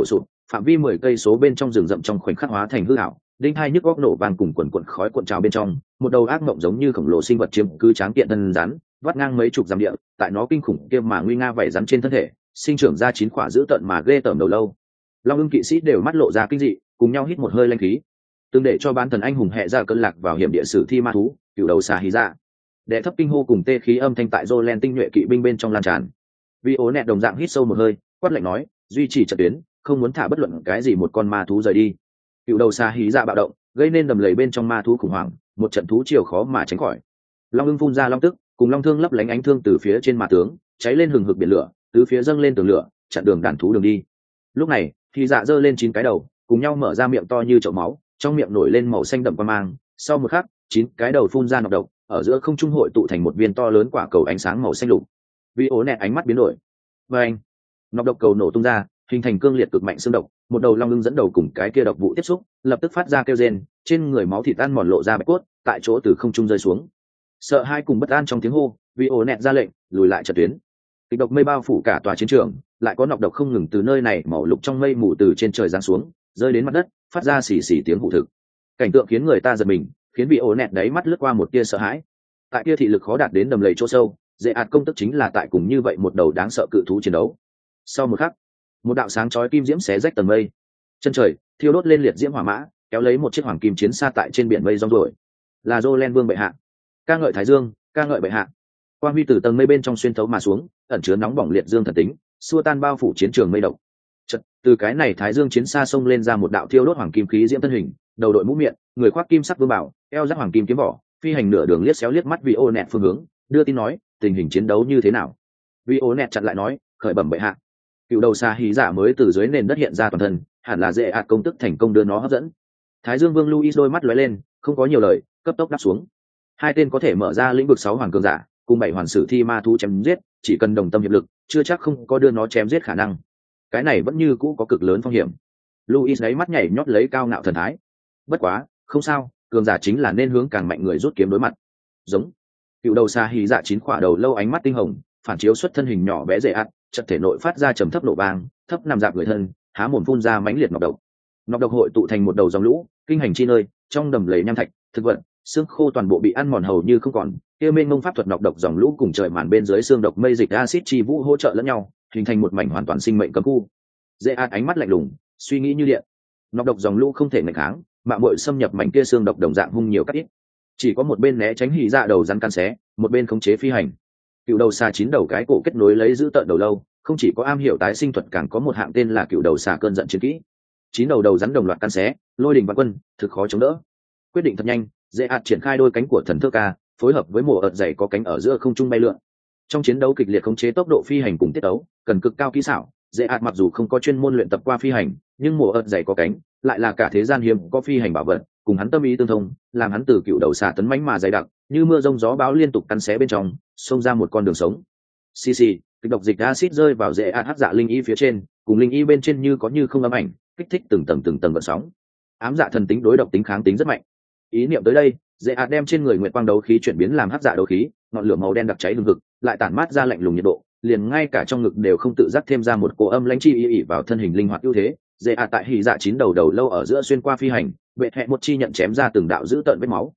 phạm vi 10 cây số bên trong rừng rậm trong khoảnh khắc hóa thành hư ảo, đinh hai nhức góc nổ vang cùng quần quần khói cuộn trào bên trong, một đầu ác mộng giống như khổng lồ sinh vật chiếm cứ tráng kiện thân rắn, vắt ngang mấy chục dặm địa, tại nó kinh khủng kia mà nguy nga vảy rắn trên thân thể, sinh trưởng ra 9 quả dữ tợn mà ghê tởm đầu lâu. Long ưng kỵ sĩ đều mắt lộ ra kinh dị, cùng nhau hít một hơi linh khí. Từng để cho bán thần anh hùng hệ ra cơn lạc vào hiểm địa sử thi ma thú, cựu đầu xà hí ra. Đệ thấp kinh hô cùng tê khí âm thanh tại Jolen tinh nhuệ kỵ binh bên trong lan tràn. Vi ố nẹt đồng dạng hít sâu một hơi, quát lạnh nói, duy trì trận tuyến, không muốn thả bất luận cái gì một con ma thú rời đi. Cựu đầu xà hí ra bạo động, gây nên đầm lầy bên trong ma thú khủng hoảng, một trận thú triều khó mà tránh khỏi. Long ưng phun ra long tức, cùng long thương lấp lánh ánh thương từ phía trên ma tướng, cháy lên hừng hực biển lửa, tứ phía dâng lên tường lửa, chặn đường đàn thú đường đi. Lúc này, thì dạ giơ lên 9 cái đầu, cùng nhau mở ra miệng to như chậu máu, trong miệng nổi lên màu xanh đậm quang mang. Sau một khắc, 9 cái đầu phun ra nọc độc, ở giữa không trung hội tụ thành một viên to lớn quả cầu ánh sáng màu xanh lục. Vi ố nẹt ánh mắt biến đổi, và anh, nọc độc cầu nổ tung ra, hình thành cương liệt cực mạnh xương độc. Một đầu long ưng dẫn đầu cùng cái kia độc vụ tiếp xúc, lập tức phát ra kêu rên, trên người máu thịt ăn mòn lộ ra bạch cốt, tại chỗ từ không trung rơi xuống. Sợ hai cùng bất an trong tiếng hô, Vi ố nẹt ra lệnh lùi lại trận tuyến. Kịch độc mây bao phủ cả tòa chiến trường, lại có nọc độc không ngừng từ nơi này màu lục trong mây mù từ trên trời giáng xuống, rơi đến mặt đất, phát ra xì xì tiếng hụ thực. Cảnh tượng khiến người ta giật mình, khiến vị ổ nẹt đáy mắt lướt qua một tia sợ hãi. Tại kia thị lực khó đạt đến đầm lầy chỗ sâu, dễ ạt công tức chính là tại cùng như vậy một đầu đáng sợ cự thú chiến đấu. Sau một khắc, một đạo sáng chói kim diễm xé rách tầng mây, chân trời thiêu đốt lên liệt diễm hỏa mã, kéo lấy một chiếc hoàng kim chiến xa tại trên biển mây rong ruổi. Là Jolen vương bệ hạ, ca ngợi Thái Dương, ca ngợi bệ hạ. Quang huy từ tầng mây bên trong xuyên thấu mà xuống, ẩn chứa nóng bỏng liệt dương thần tính, xua tan bao phủ chiến trường mây độc. Chợt, từ cái này Thái Dương chiến xa xông lên ra một đạo thiêu đốt hoàng kim khí diễm thân hình, đầu đội mũ miệng, người khoác kim sắc vương bảo, eo giáp hoàng kim kiếm vỏ, phi hành nửa đường liếc xéo liếc mắt vị ô nẹt phương hướng, đưa tin nói, tình hình chiến đấu như thế nào. Vị ô nẹt chặn lại nói, khởi bẩm bệ hạ. Cựu đầu xa hí giả mới từ dưới nền đất hiện ra toàn thân, hẳn là dễ ạt công tức thành công đưa nó hấp dẫn. Thái Dương Vương Louis đôi mắt lóe lên, không có nhiều lời, cấp tốc đáp xuống. Hai tên có thể mở ra lĩnh vực 6 hoàng cường giả, cùng 7 hoàn sử thi ma thú chém giết, chỉ cần đồng tâm hiệp lực, chưa chắc không có đưa nó chém giết khả năng. Cái này vẫn như cũ có cực lớn phong hiểm. Louis đáy mắt nhảy nhót lấy cao ngạo thần thái. Bất quá, không sao, cường giả chính là nên hướng càng mạnh người rút kiếm đối mặt. Giống. Cựu đầu xa hí dạ 9 khỏa đầu lâu ánh mắt tinh hồng, phản chiếu xuất thân hình nhỏ bé dễ ạt, chợt thể nội phát ra trầm thấp nổ vang, thấp nằm dạp người thân, há mồm phun ra mãnh liệt nọc độc. Nọc độc hội tụ thành một đầu dòng lũ, kinh hành chi nơi, trong đầm lầy nham thạch, thực vật, xương khô toàn bộ bị ăn mòn hầu như không còn. Kia mênh mông pháp thuật nọc độc dòng lũ cùng trời màn bên dưới xương độc mây dịch acid chi vũ hỗ trợ lẫn nhau, hình thành một mảnh hoàn toàn sinh mệnh cấm khu. Dễ ạt ánh mắt lạnh lùng, suy nghĩ như điện. Nọc độc dòng lũ không thể nghịch kháng, mạng muội xâm nhập mảnh kia xương độc đồng dạng hung nhiều cắt ít. Chỉ có một bên né tránh hỉ dạ đầu rắn căn xé, một bên khống chế phi hành. Cựu đầu xà 9 đầu cái cổ kết nối lấy giữ tợn đầu lâu, không chỉ có am hiểu tái sinh thuật, càng có một hạng tên là cựu đầu xà cơn giận chiến kỹ. 9 đầu rắn đồng loạt căn xé, lôi đình vạn quân, thực khó chống đỡ. Quyết định thật nhanh, dễ ạt triển khai đôi cánh của thần thơ ca, phối hợp với mùa ợt dày có cánh ở giữa không trung bay lượn. Trong chiến đấu kịch liệt khống chế tốc độ phi hành cùng tiết tấu, cần cực cao kỹ xảo. Dễ ạt mặc dù không có chuyên môn luyện tập qua phi hành, nhưng mùa ợt dày có cánh lại là cả thế gian hiếm có phi hành bảo vật, cùng hắn tâm ý tương thông, làm hắn từ cựu đầu xà tấn mãnh mà dày đặc, như mưa rông gió bão liên tục cắn xé bên trong, xông ra một con đường sống. Xì, kịch độc dịch acid rơi vào dễ ạt hắc dạ linh y phía trên, cùng linh y bên trên như có như không âm ảnh, kích thích từng tầng gợn sóng. Ám dạ thần tính đối độc tính kháng tính rất mạnh. Ý niệm tới đây, dễ ạt đem trên người nguyệt quang đấu khí chuyển biến làm hắc dạ đấu khí, ngọn lửa màu đen đặc cháy hừng hực, lại tản mát ra lạnh lùng nhiệt độ, liền ngay cả trong ngực đều không tự giác thêm ra một cỗ âm lãnh chi ý vào thân hình linh hoạt ưu thế. Dễ ạt tại hỉ dạ 9 đầu lâu ở giữa xuyên qua phi hành, bệ hệ một chi nhận chém ra từng đạo dữ tợn vết máu.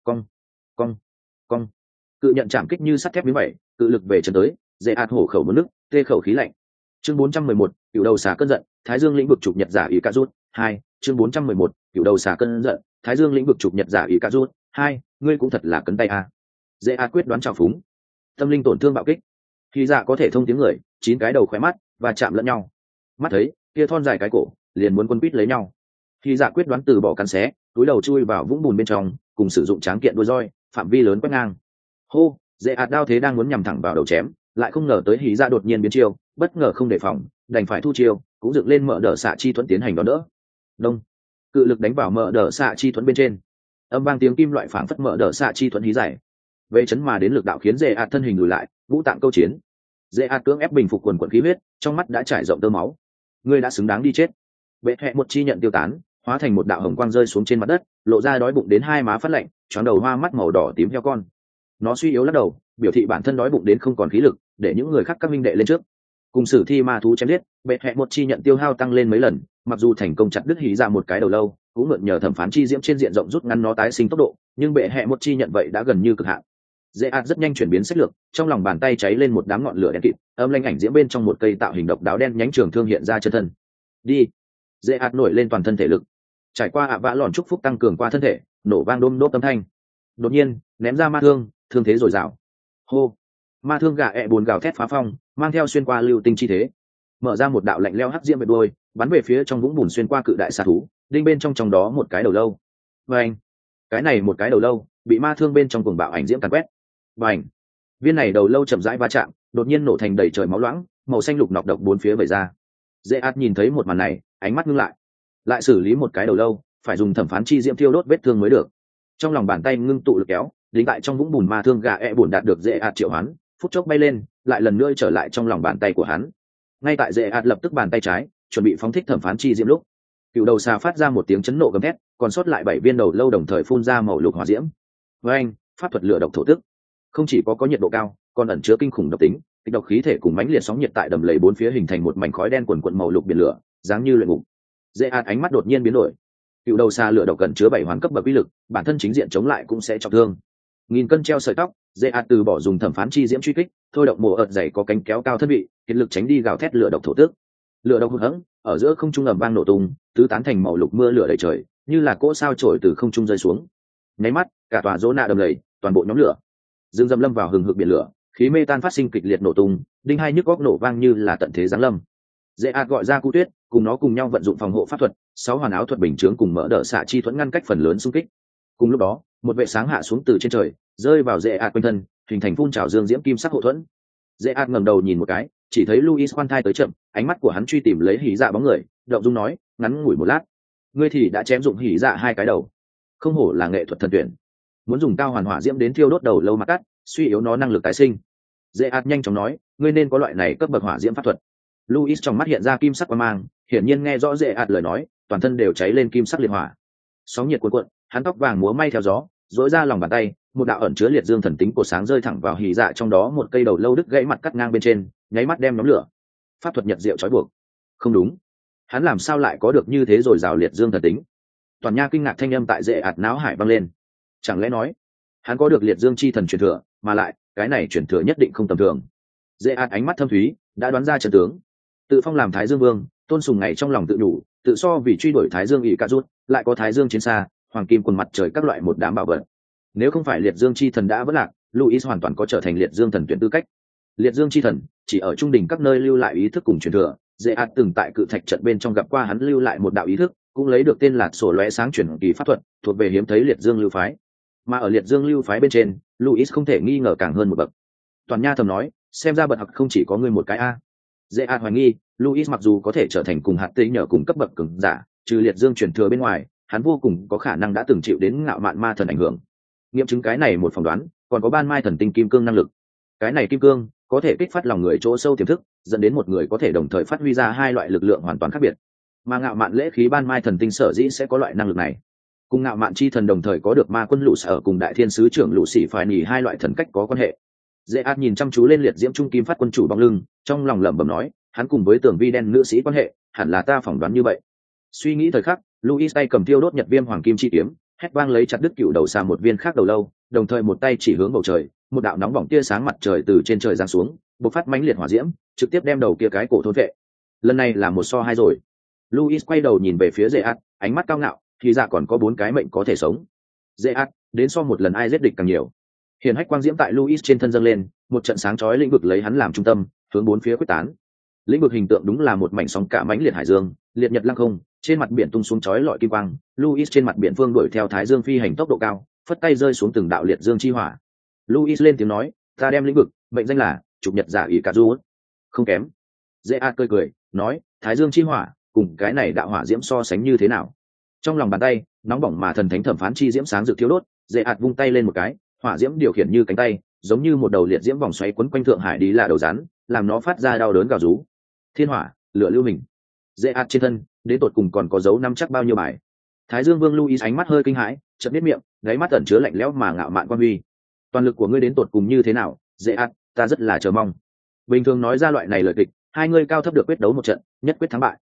Cong. Cự nhận chạm kích như sắt thép miếng vậy, cự lực về chân tới, dễ ạt hổ khẩu một nước, tê khẩu khí lạnh. Chương 411, cựu đầu xà cơn giận, Thái Dương lĩnh vực trục nhật giả ý ca rút 2. Chương 411, cựu đầu xà cơn giận, Thái Dương lĩnh vực trục nhật giả ý ca rút 2. Ngươi cũng thật là cấn tay a. Dễ ạt quyết đoán trào phúng, tâm linh tổn thương bạo kích. Khi dạ có thể thông tiếng người, 9 cái đầu khóe mắt và chạm lẫn nhau. Mắt thấy kia thon dài cái cổ, liền muốn quân quýt lấy nhau. Khi dạ quyết đoán từ bỏ cắn xé, túi đầu chui vào vũng bùn bên trong, cùng sử dụng tráng kiện đuôi roi, phạm vi lớn quét ngang. Hô, dễ ạt đao thế đang muốn nhằm thẳng vào đầu chém, lại không ngờ tới hí dạ đột nhiên biến chiêu, bất ngờ không đề phòng, đành phải thu chiêu, cũng dựng lên mở đỡ xạ chi thuẫn tiến hành đón đỡ. Đông, cự lực đánh vào mở đỡ xạ chi thuẫn bên trên, âm vang tiếng kim loại phảng phất mở đỡ xạ chi thuẫn hí giải. Về chấn mà đến lực đạo khiến dễ ạt thân hình lùi lại, ngũ tạng câu chiến. Dễ ạt cưỡng ép bình phục quần quần khí huyết, trong mắt đã trải rộng tơ máu. Ngươi đã xứng đáng đi chết. Bệ hệ một chi nhận tiêu tán, hóa thành một đạo hồng quang rơi xuống trên mặt đất, lộ ra đói bụng đến hai má phát lạnh, tròn đầu hoa mắt màu đỏ tím heo con. Nó suy yếu lắc đầu, biểu thị bản thân đói bụng đến không còn khí lực, để những người khác các minh đệ lên trước. Cùng sử thi ma thú chém giết, bệ hệ một chi nhận tiêu hao tăng lên mấy lần, mặc dù thành công chặt đứt hí ra một cái đầu lâu, cũng mượn nhờ thẩm phán chi diễm trên diện rộng rút ngắn nó tái sinh tốc độ, nhưng bệ hệ một chi nhận vậy đã gần như cực hạn. Dễ ạt rất nhanh chuyển biến sách lược, trong lòng bàn tay cháy lên một đám ngọn lửa đen kịt, âm lanh ảnh diễm bên trong một cây tạo hình độc đáo đen nhánh trường thương hiện ra chân thân. Đi. Dễ ạt nổi lên toàn thân thể lực, trải qua vã lòn chúc phúc tăng cường qua thân thể, nổ vang đôm đốp âm thanh. Đột nhiên ném ra ma thương, thương thế dồi dào. Hô. Ma thương gà buồn gào thét phá phong, mang theo xuyên qua lưu tinh chi thế, mở ra một đạo lạnh leo hắc diễm về đuôi, bắn về phía trong vũng bùn xuyên qua cự đại xà thú, đinh bên trong đó một cái đầu lâu. Bành. Cái này một cái đầu lâu bị ma thương bên trong cuồng bạo ảnh diễm càn quét. Bành. Viên này đầu lâu chậm rãi va chạm, đột nhiên nổ thành đầy trời máu loãng, màu xanh lục nọc độc bốn phía vẩy ra. Dễ ạt nhìn thấy một màn này, ánh mắt ngưng lại xử lý một cái đầu lâu, phải dùng thẩm phán chi diễm thiêu đốt vết thương mới được. Trong lòng bàn tay ngưng tụ lực kéo, đính tại trong vũng bùn ma thương gà buồn đạt được Dễ ạt triệu hoán, phút chốc bay lên, lại lần nữa trở lại trong lòng bàn tay của hắn. Ngay tại Dễ ạt lập tức bàn tay trái chuẩn bị phóng thích thẩm phán chi diễm lúc, cựu đầu xà phát ra một tiếng chấn nộ gầm thét, còn sót lại 7 viên đầu lâu đồng thời phun ra màu lục hỏa diễm. Với anh, pháp thuật lửa độc thổ tức, không chỉ có nhiệt độ cao, còn ẩn chứa kinh khủng độc tính, kịch độc khí thể cùng mãnh liệt sóng nhiệt tại đầm lầy bốn phía hình thành một mảnh khói đen quần quần màu lục biển lửa, dáng như luyện ngục. Dễ ạt ánh mắt đột nhiên biến đổi. Cựu đầu xà lửa độc gần chứa 7 hoàn cấp bậc uy lực, bản thân chính diện chống lại cũng sẽ trọng thương. Nghìn cân treo sợi tóc, Dễ ạt từ bỏ dùng thẩm phán chi diễm truy kích, thôi động mồ ợt dày có cánh kéo cao thân vị, kiệt lực tránh đi gào thét lửa độc thổ tức. Lửa độc hụt hẫng ở giữa không trung ầm vang nổ tung, tứ tán thành màu lục mưa lửa đầy trời, như là cỗ sao trổi từ không trung rơi xuống. Nháy mắt, cả tòa rỗ nạ đầm lầy, toàn bộ nhóm lửa dương dâm lâm vào hừng hực biển lửa, khí mê tan phát sinh kịch liệt nổ tung, đinh hai nhức góc nổ vang như là tận thế giáng lâm. Dễ ạt gọi ra Cụ Tuyết, cùng nó cùng nhau vận dụng phòng hộ pháp thuật, 6 hoàn áo thuật bình chướng cùng mỡ đỡ xạ chi thuẫn ngăn cách phần lớn xung kích. Cùng lúc đó, một vệ sáng hạ xuống từ trên trời, rơi vào Dễ ạt quanh thân, hình thành phun trào dương diễm kim sắc hộ thuẫn. Dễ ạt ngẩng đầu nhìn một cái, chỉ thấy Luis khoan thai tới chậm, ánh mắt của hắn truy tìm lấy hỉ dạ bóng người, động dung nói, ngắn ngủi một lát, ngươi thì đã chém dụng hỉ dạ 2 cái đầu, không hổ là nghệ thuật thần tuyển, muốn dùng cao hoàn hỏa diễm đến thiêu đốt đầu lâu mà cắt, suy yếu nó năng lực tái sinh. Dễ ạt nhanh chóng nói, ngươi nên có loại này cấp bậc hỏa diễm pháp thuật. Luis trong mắt hiện ra kim sắc quang mang, hiển nhiên nghe rõ Dễ ạt lời nói, toàn thân đều cháy lên kim sắc liệt hỏa. Sóng nhiệt cuộn cuộn, hắn tóc vàng múa may theo gió, rỗi ra lòng bàn tay, một đạo ẩn chứa liệt dương thần tính của sáng rơi thẳng vào hỉ dạ trong đó một cây đầu lâu đứt gãy mặt cắt ngang bên trên, nháy mắt đem nhóm lửa. Pháp thuật nhật diệu trói buộc. Không đúng, hắn làm sao lại có được như thế rồi rào liệt dương thần tính? Toàn nha kinh ngạc thanh âm tại Dễ ạt náo hải vang lên. Chẳng lẽ nói hắn có được liệt dương chi thần truyền thừa, mà lại cái này truyền thừa nhất định không tầm thường. Dễ ạt ánh mắt thâm thúy, đã đoán ra trận tướng. Tự phong làm Thái Dương Vương, tôn sùng ngày trong lòng tự đủ, tự so vì truy đuổi Thái Dương ỷ cả rút, lại có Thái Dương chiến xa, hoàng kim quần mặt trời các loại một đám bảo vật. Nếu không phải liệt dương chi thần đã vỡ lạc, Luis hoàn toàn có trở thành liệt dương thần tuyển tư cách. Liệt dương chi thần chỉ ở trung đỉnh các nơi lưu lại ý thức cùng truyền thừa. Dễ ạt từng tại cự thạch trận bên trong gặp qua hắn lưu lại một đạo ý thức, cũng lấy được tên là sổ lóe sáng chuyển kỳ pháp thuật, thuộc về hiếm thấy liệt dương lưu phái. Mà ở liệt dương lưu phái bên trên, Luis không thể nghi ngờ càng hơn một bậc. Toàn nha thầm nói, xem ra bậc học không chỉ có ngươi một cái a. Dễ ạt hoài nghi, Luis mặc dù có thể trở thành cùng hạt tây nhờ cùng cấp bậc cường giả, trừ liệt dương truyền thừa bên ngoài, hắn vô cùng có khả năng đã từng chịu đến ngạo mạn ma thần ảnh hưởng. Nghiệm chứng cái này một phỏng đoán, còn có ban mai thần tinh kim cương năng lực. Cái này kim cương có thể kích phát lòng người chỗ sâu tiềm thức, dẫn đến một người có thể đồng thời phát huy ra 2 loại lực lượng hoàn toàn khác biệt. Mà ngạo mạn lễ khí ban mai thần tinh sở dĩ sẽ có loại năng lực này. Cùng ngạo mạn chi thần đồng thời có được ma quân lũ sở cùng đại thiên sứ trưởng lũ sĩ phải nhỉ 2 loại thần cách có quan hệ. Dễ ạt nhìn chăm chú lên liệt diễm trung kim phát quân chủ bóng lưng, trong lòng lẩm bẩm nói, hắn cùng với tưởng vi đen nữ sĩ quan hệ, hẳn là ta phỏng đoán như vậy. Suy nghĩ thời khắc, Luis tay cầm tiêu đốt nhật viêm hoàng kim chi kiếm, hét vang lấy chặt đứt cựu đầu xà một viên khác đầu lâu, đồng thời một tay chỉ hướng bầu trời, một đạo nóng bỏng tia sáng mặt trời từ trên trời giáng xuống, bộc phát mãnh liệt hỏa diễm, trực tiếp đem đầu kia cái cổ thôn vệ. Lần này là 1 so 2 rồi. Luis quay đầu nhìn về phía Dễ ạt, ánh mắt cao ngạo, thì ra còn có 4 cái mệnh có thể sống. Dễ ạt, đến so một lần ai giết địch càng nhiều. Hiển hách quang diễm tại Luis trên thân dâng lên, một trận sáng chói lĩnh vực lấy hắn làm trung tâm, hướng 4 phía quyết tán. Lĩnh vực hình tượng đúng là một mảnh sóng cả mãnh liệt hải dương, liệt nhật lăng không, trên mặt biển tung xuống chói lọi kim quang. Luis trên mặt biển phương đuổi theo Thái Dương phi hành tốc độ cao, phất tay rơi xuống từng đạo liệt dương chi hỏa. Luis lên tiếng nói, ta đem lĩnh vực mệnh danh là chụp nhật giả ý cả du. Không kém. Dễ ạt cười nói, Thái Dương chi hỏa cùng cái này đạo hỏa diễm so sánh như thế nào? Trong lòng bàn tay nóng bỏng mà thần thánh thẩm phán chi diễm sáng rực thiếu đốt. Dễ ạt vung tay lên một cái, hỏa diễm điều khiển như cánh tay, giống như một đầu liệt diễm vòng xoáy quấn quanh thượng hải đi là đầu rắn, làm nó phát ra đau đớn gào rú. Thiên hỏa, lửa lưu hình. Dễ ạt trên thân đến tột cùng còn có dấu năm chắc bao nhiêu bài. Thái Dương Vương Luis ánh mắt hơi kinh hãi, chợt biết miệng, đáy mắt ẩn chứa lạnh lẽo mà ngạo mạn quan huy. Toàn lực của ngươi đến tột cùng như thế nào, Dễ ạt, ta rất là chờ mong. Bình thường nói ra loại này lời kịch, 2 người cao thấp được quyết đấu một trận, nhất quyết thắng bại.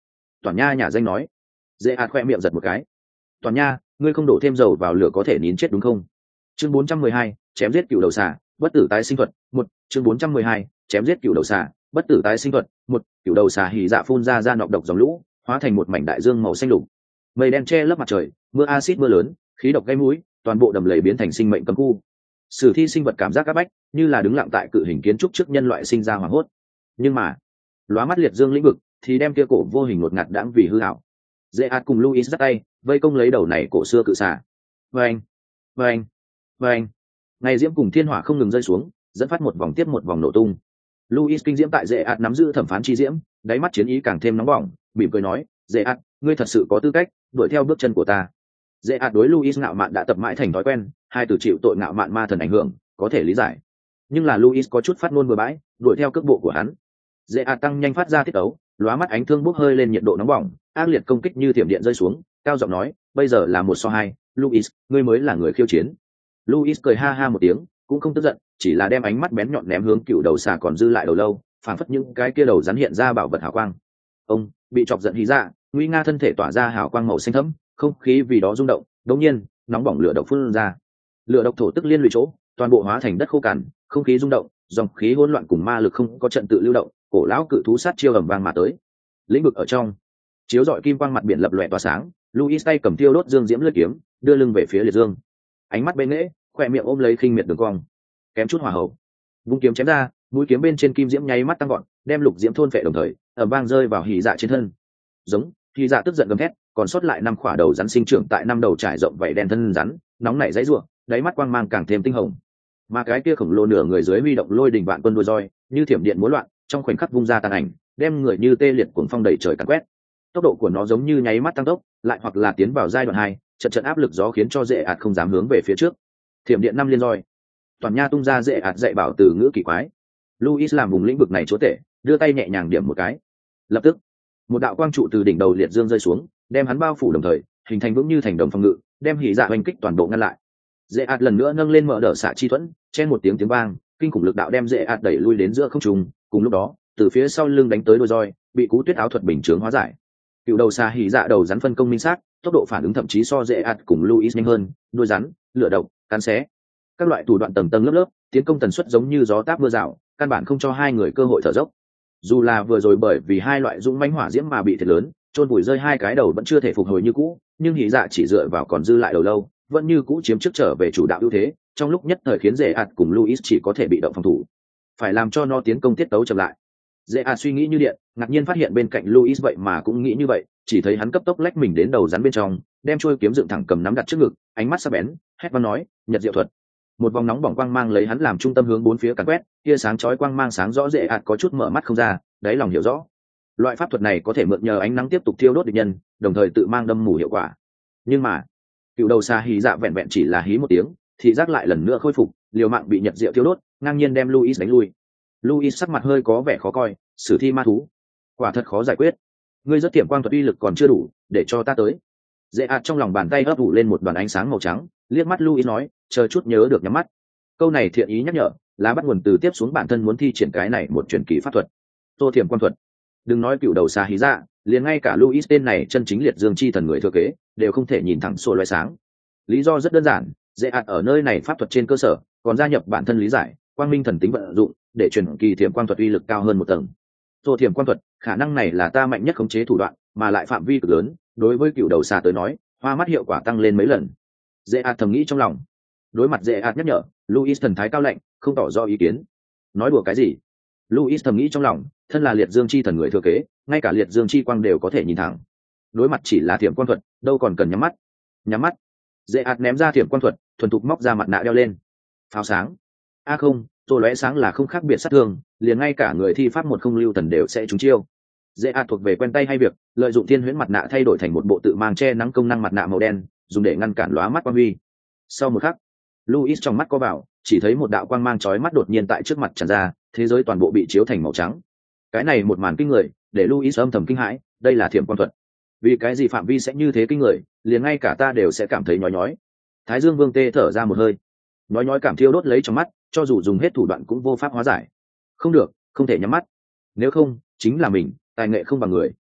Toàn Nha nhà danh nói. Dễ ạt khoe miệng giật một cái. Toàn Nha, ngươi không đổ thêm dầu vào lửa có thể nín chết đúng không? Chương 412, chém giết cựu đầu xà, bất tử tái sinh thuật. Một, chương 412, chém giết cựu đầu xà, bất tử tái sinh thuật. Một, cựu đầu xà hỉ dạ phun ra nọc độc dòng lũ, hóa thành một mảnh đại dương màu xanh lục. Mây đen che lấp mặt trời, mưa axit mưa lớn, khí độc gây mũi, toàn bộ đầm lầy biến thành sinh mệnh cấm khu. Sử thi sinh vật cảm giác áp bách, như là đứng lặng tại cự hình kiến trúc trước nhân loại sinh ra hoảng hốt. Nhưng mà, lóa mắt liệt dương lĩnh vực thì đem kia cổ vô hình ngột ngạt đãng vì hư hảo. Dễ ạt cùng Luis dắt tay, vây công lấy đầu này cổ xưa cự xà. Vâng, vâng, vâng. Ngày diễm cùng thiên hỏa không ngừng rơi xuống, dẫn phát một vòng tiếp một vòng nổ tung. Luis kinh diễm tại Dễ ạt nắm giữ thẩm phán chi diễm, đáy mắt chiến ý càng thêm nóng bỏng, mỉm cười nói, Dễ ạt, ngươi thật sự có tư cách đuổi theo bước chân của ta. Dễ ạt đối Luis ngạo mạn đã tập mãi thành thói quen, hai từ chịu tội ngạo mạn ma thần ảnh hưởng, có thể lý giải. Nhưng là Luis có chút phát ngôn bừa bãi, đuổi theo cước bộ của hắn. Dễ ạt tăng nhanh phát ra tiết tấu, lóa mắt ánh thương bốc hơi lên nhiệt độ nóng bỏng, ác liệt công kích như thiểm điện rơi xuống, cao giọng nói, bây giờ là 1-2, Luis, ngươi mới là người khiêu chiến. Luis cười ha ha một tiếng, cũng không tức giận, chỉ là đem ánh mắt bén nhọn ném hướng cựu đầu xà còn dư lại đầu lâu, phảng phất những cái kia đầu rắn hiện ra bảo vật hào quang. Ông bị chọc giận hí ra, nguy nga thân thể tỏa ra hào quang màu xanh thẫm, không khí vì đó rung động, đột nhiên, nóng bỏng lửa độc phun ra. Lửa độc thổ tức liên lụy chỗ, toàn bộ hóa thành đất khô cằn, không khí rung động, dòng khí hỗn loạn cùng ma lực không có trận tự lưu động, cổ lão cự thú sát chiêu ầm vang mà tới. Lĩnh vực ở trong, chiếu rọi kim quang mặt biển lập lòe tỏa sáng, Luis tay cầm tiêu đốt dương diễm lưỡi kiếm, đưa lưng về phía liệt dương. Ánh mắt bên nễ, khỏe miệng ôm lấy khinh miệt đường cong, kém chút hỏa hậu. Vung kiếm chém ra, mũi kiếm bên trên kim diễm nháy mắt tăng gọn, đem lục diễm thôn phệ đồng thời, ầm vang rơi vào hỉ dạ trên thân. Giống, hỉ dạ tức giận gầm thét, còn sót lại 5 khỏa đầu rắn sinh trưởng tại 5 đầu trải rộng vảy đen thân rắn, nóng nảy dãy rủa, đáy mắt quang mang càng thêm tinh hồng. Mà cái kia khổng lồ nửa người dưới huy động lôi đình vạn quân đuôi roi, như thiểm điện múa loạn, trong khoảnh khắc vung ra tàn ảnh, đem người như tê liệt cuồng phong đẩy trời càn quét. Tốc độ của nó giống như nháy mắt tăng tốc, lại hoặc là tiến vào giai đoạn 2, trận áp lực gió khiến cho Dễ ạt không dám hướng về phía trước. Thiểm điện 5 liên roi. Toàn Nha tung ra Dễ ạt dạy bảo từ ngữ kỳ quái. Luis làm vùng lĩnh vực này chúa tể, đưa tay nhẹ nhàng điểm một cái. Lập tức, một đạo quang trụ từ đỉnh đầu liệt dương rơi xuống, đem hắn bao phủ đồng thời, hình thành vững như thành đồng phòng ngự, đem hỉ dạ hoành kích toàn bộ ngăn lại. Dễ ạt lần nữa nâng lên mở đỡ xạ chi thuẫn, chen một tiếng vang, kinh khủng lực đạo đem Dễ ạt đẩy lui đến giữa không trung. Cùng lúc đó, từ phía sau lưng đánh tới đôi roi, bị cú tuyết áo thuật bình chướng hóa giải. Cựu đầu xà hỉ dạ đầu rắn phân công minh xác, tốc độ phản ứng thậm chí so Dễ ạt cùng Luis nhanh hơn, đuôi rắn, lửa độc, cắn xé, các loại thủ đoạn tầng tầng lớp lớp, tiến công tần suất giống như gió táp mưa rào, căn bản không cho hai người cơ hội thở dốc. Dù là vừa rồi bởi vì hai loại dũng mãnh hỏa diễm mà bị thiệt lớn, chôn vùi rơi hai cái đầu vẫn chưa thể phục hồi như cũ, nhưng hỉ dạ chỉ dựa vào còn dư lại đầu lâu, vẫn như cũ chiếm trước trở về chủ đạo ưu thế, trong lúc nhất thời khiến Dễ ạt cùng Luis chỉ có thể bị động phòng thủ, phải làm cho nó tiến công tiết tấu chậm lại. Dễ ạt suy nghĩ như điện, ngạc nhiên phát hiện bên cạnh Luis vậy mà cũng nghĩ như vậy, chỉ thấy hắn cấp tốc lách mình đến đầu rắn bên trong, đem chuôi kiếm dựng thẳng cầm nắm đặt trước ngực, ánh mắt sắc bén, hét vang nói, Nhật Diệu thuật. Một vòng nóng bỏng quang mang lấy hắn làm trung tâm hướng bốn phía càn quét, tia sáng chói quang mang sáng rõ. Dễ ạt có chút mở mắt không ra, đáy lòng hiểu rõ, loại pháp thuật này có thể mượn nhờ ánh nắng tiếp tục thiêu đốt địch nhân, đồng thời tự mang đâm mù hiệu quả. Nhưng mà cựu đầu xà hí dạ vẹn vẹn chỉ là hí một tiếng, thì giác lại lần nữa khôi phục, liều mạng bị Nhật Diệu thiêu đốt, ngang nhiên đem Luis đánh lui. Luis sắc mặt hơi có vẻ khó coi, sử thi ma thú, quả thật khó giải quyết. Ngươi rất tiệm quang thuật uy lực còn chưa đủ, để cho ta tới. Dễ ạt trong lòng bàn tay ấp ủ lên một đoàn ánh sáng màu trắng, liếc mắt Luis nói, chờ chút nhớ được nhắm mắt. Câu này thiện ý nhắc nhở, là bắt nguồn từ tiếp xuống bản thân muốn thi triển cái này một truyền kỳ pháp thuật, tô thiểm quang thuật. Đừng nói cựu đầu xà hí dạ, liền ngay cả Luis tên này chân chính liệt dương chi thần người thừa kế, đều không thể nhìn thẳng xô loé sáng. Lý do rất đơn giản, Dễ ạt ở nơi này pháp thuật trên cơ sở, còn gia nhập bản thân lý giải, quang minh thần tính vận dụng, để truyền kỳ thiểm quang thuật uy lực cao hơn một tầng. Tô thiểm quang thuật, khả năng này là ta mạnh nhất khống chế thủ đoạn, mà lại phạm vi cực lớn, đối với cựu đầu xà tới nói, hoa mắt hiệu quả tăng lên mấy lần. Dễ ạt thầm nghĩ trong lòng. Đối mặt Dễ ạt nhắc nhở, Luis thần thái cao lạnh, không tỏ rõ ý kiến. Nói đùa cái gì? Luis thầm nghĩ trong lòng, thân là liệt dương chi thần người thừa kế, ngay cả liệt dương chi quang đều có thể nhìn thẳng. Đối mặt chỉ là thiểm quang thuật, đâu còn cần nhắm mắt. Nhắm mắt. Dễ ạt ném ra thiểm quang thuật, thuần thục móc ra mặt nạ đeo lên. Pháo sáng. A không, tôi lóe sáng là không khác biệt sát thương, liền ngay cả người thi pháp một không lưu thần đều sẽ trúng chiêu. Dễ ạt thuộc về quen tay hay việc, lợi dụng thiên huyễn mặt nạ thay đổi thành một bộ tự mang che nắng công năng mặt nạ màu đen, dùng để ngăn cản lóa mắt quang huy. Sau một khắc, Luis trong mắt có vào, chỉ thấy một đạo quang mang chói mắt đột nhiên tại trước mặt tràn ra, thế giới toàn bộ bị chiếu thành màu trắng. Cái này một màn kinh người, để Luis âm thầm kinh hãi, đây là thiểm quang thuật. Vì cái gì phạm vi sẽ như thế kinh người, liền ngay cả ta đều sẽ cảm thấy nhói nhói. Thái Dương Vương tê thở ra một hơi, nhói nhói cảm thiêu đốt lấy trong mắt, cho dù dùng hết thủ đoạn cũng vô pháp hóa giải. Không được, không thể nhắm mắt, nếu không chính là mình tài nghệ không bằng người.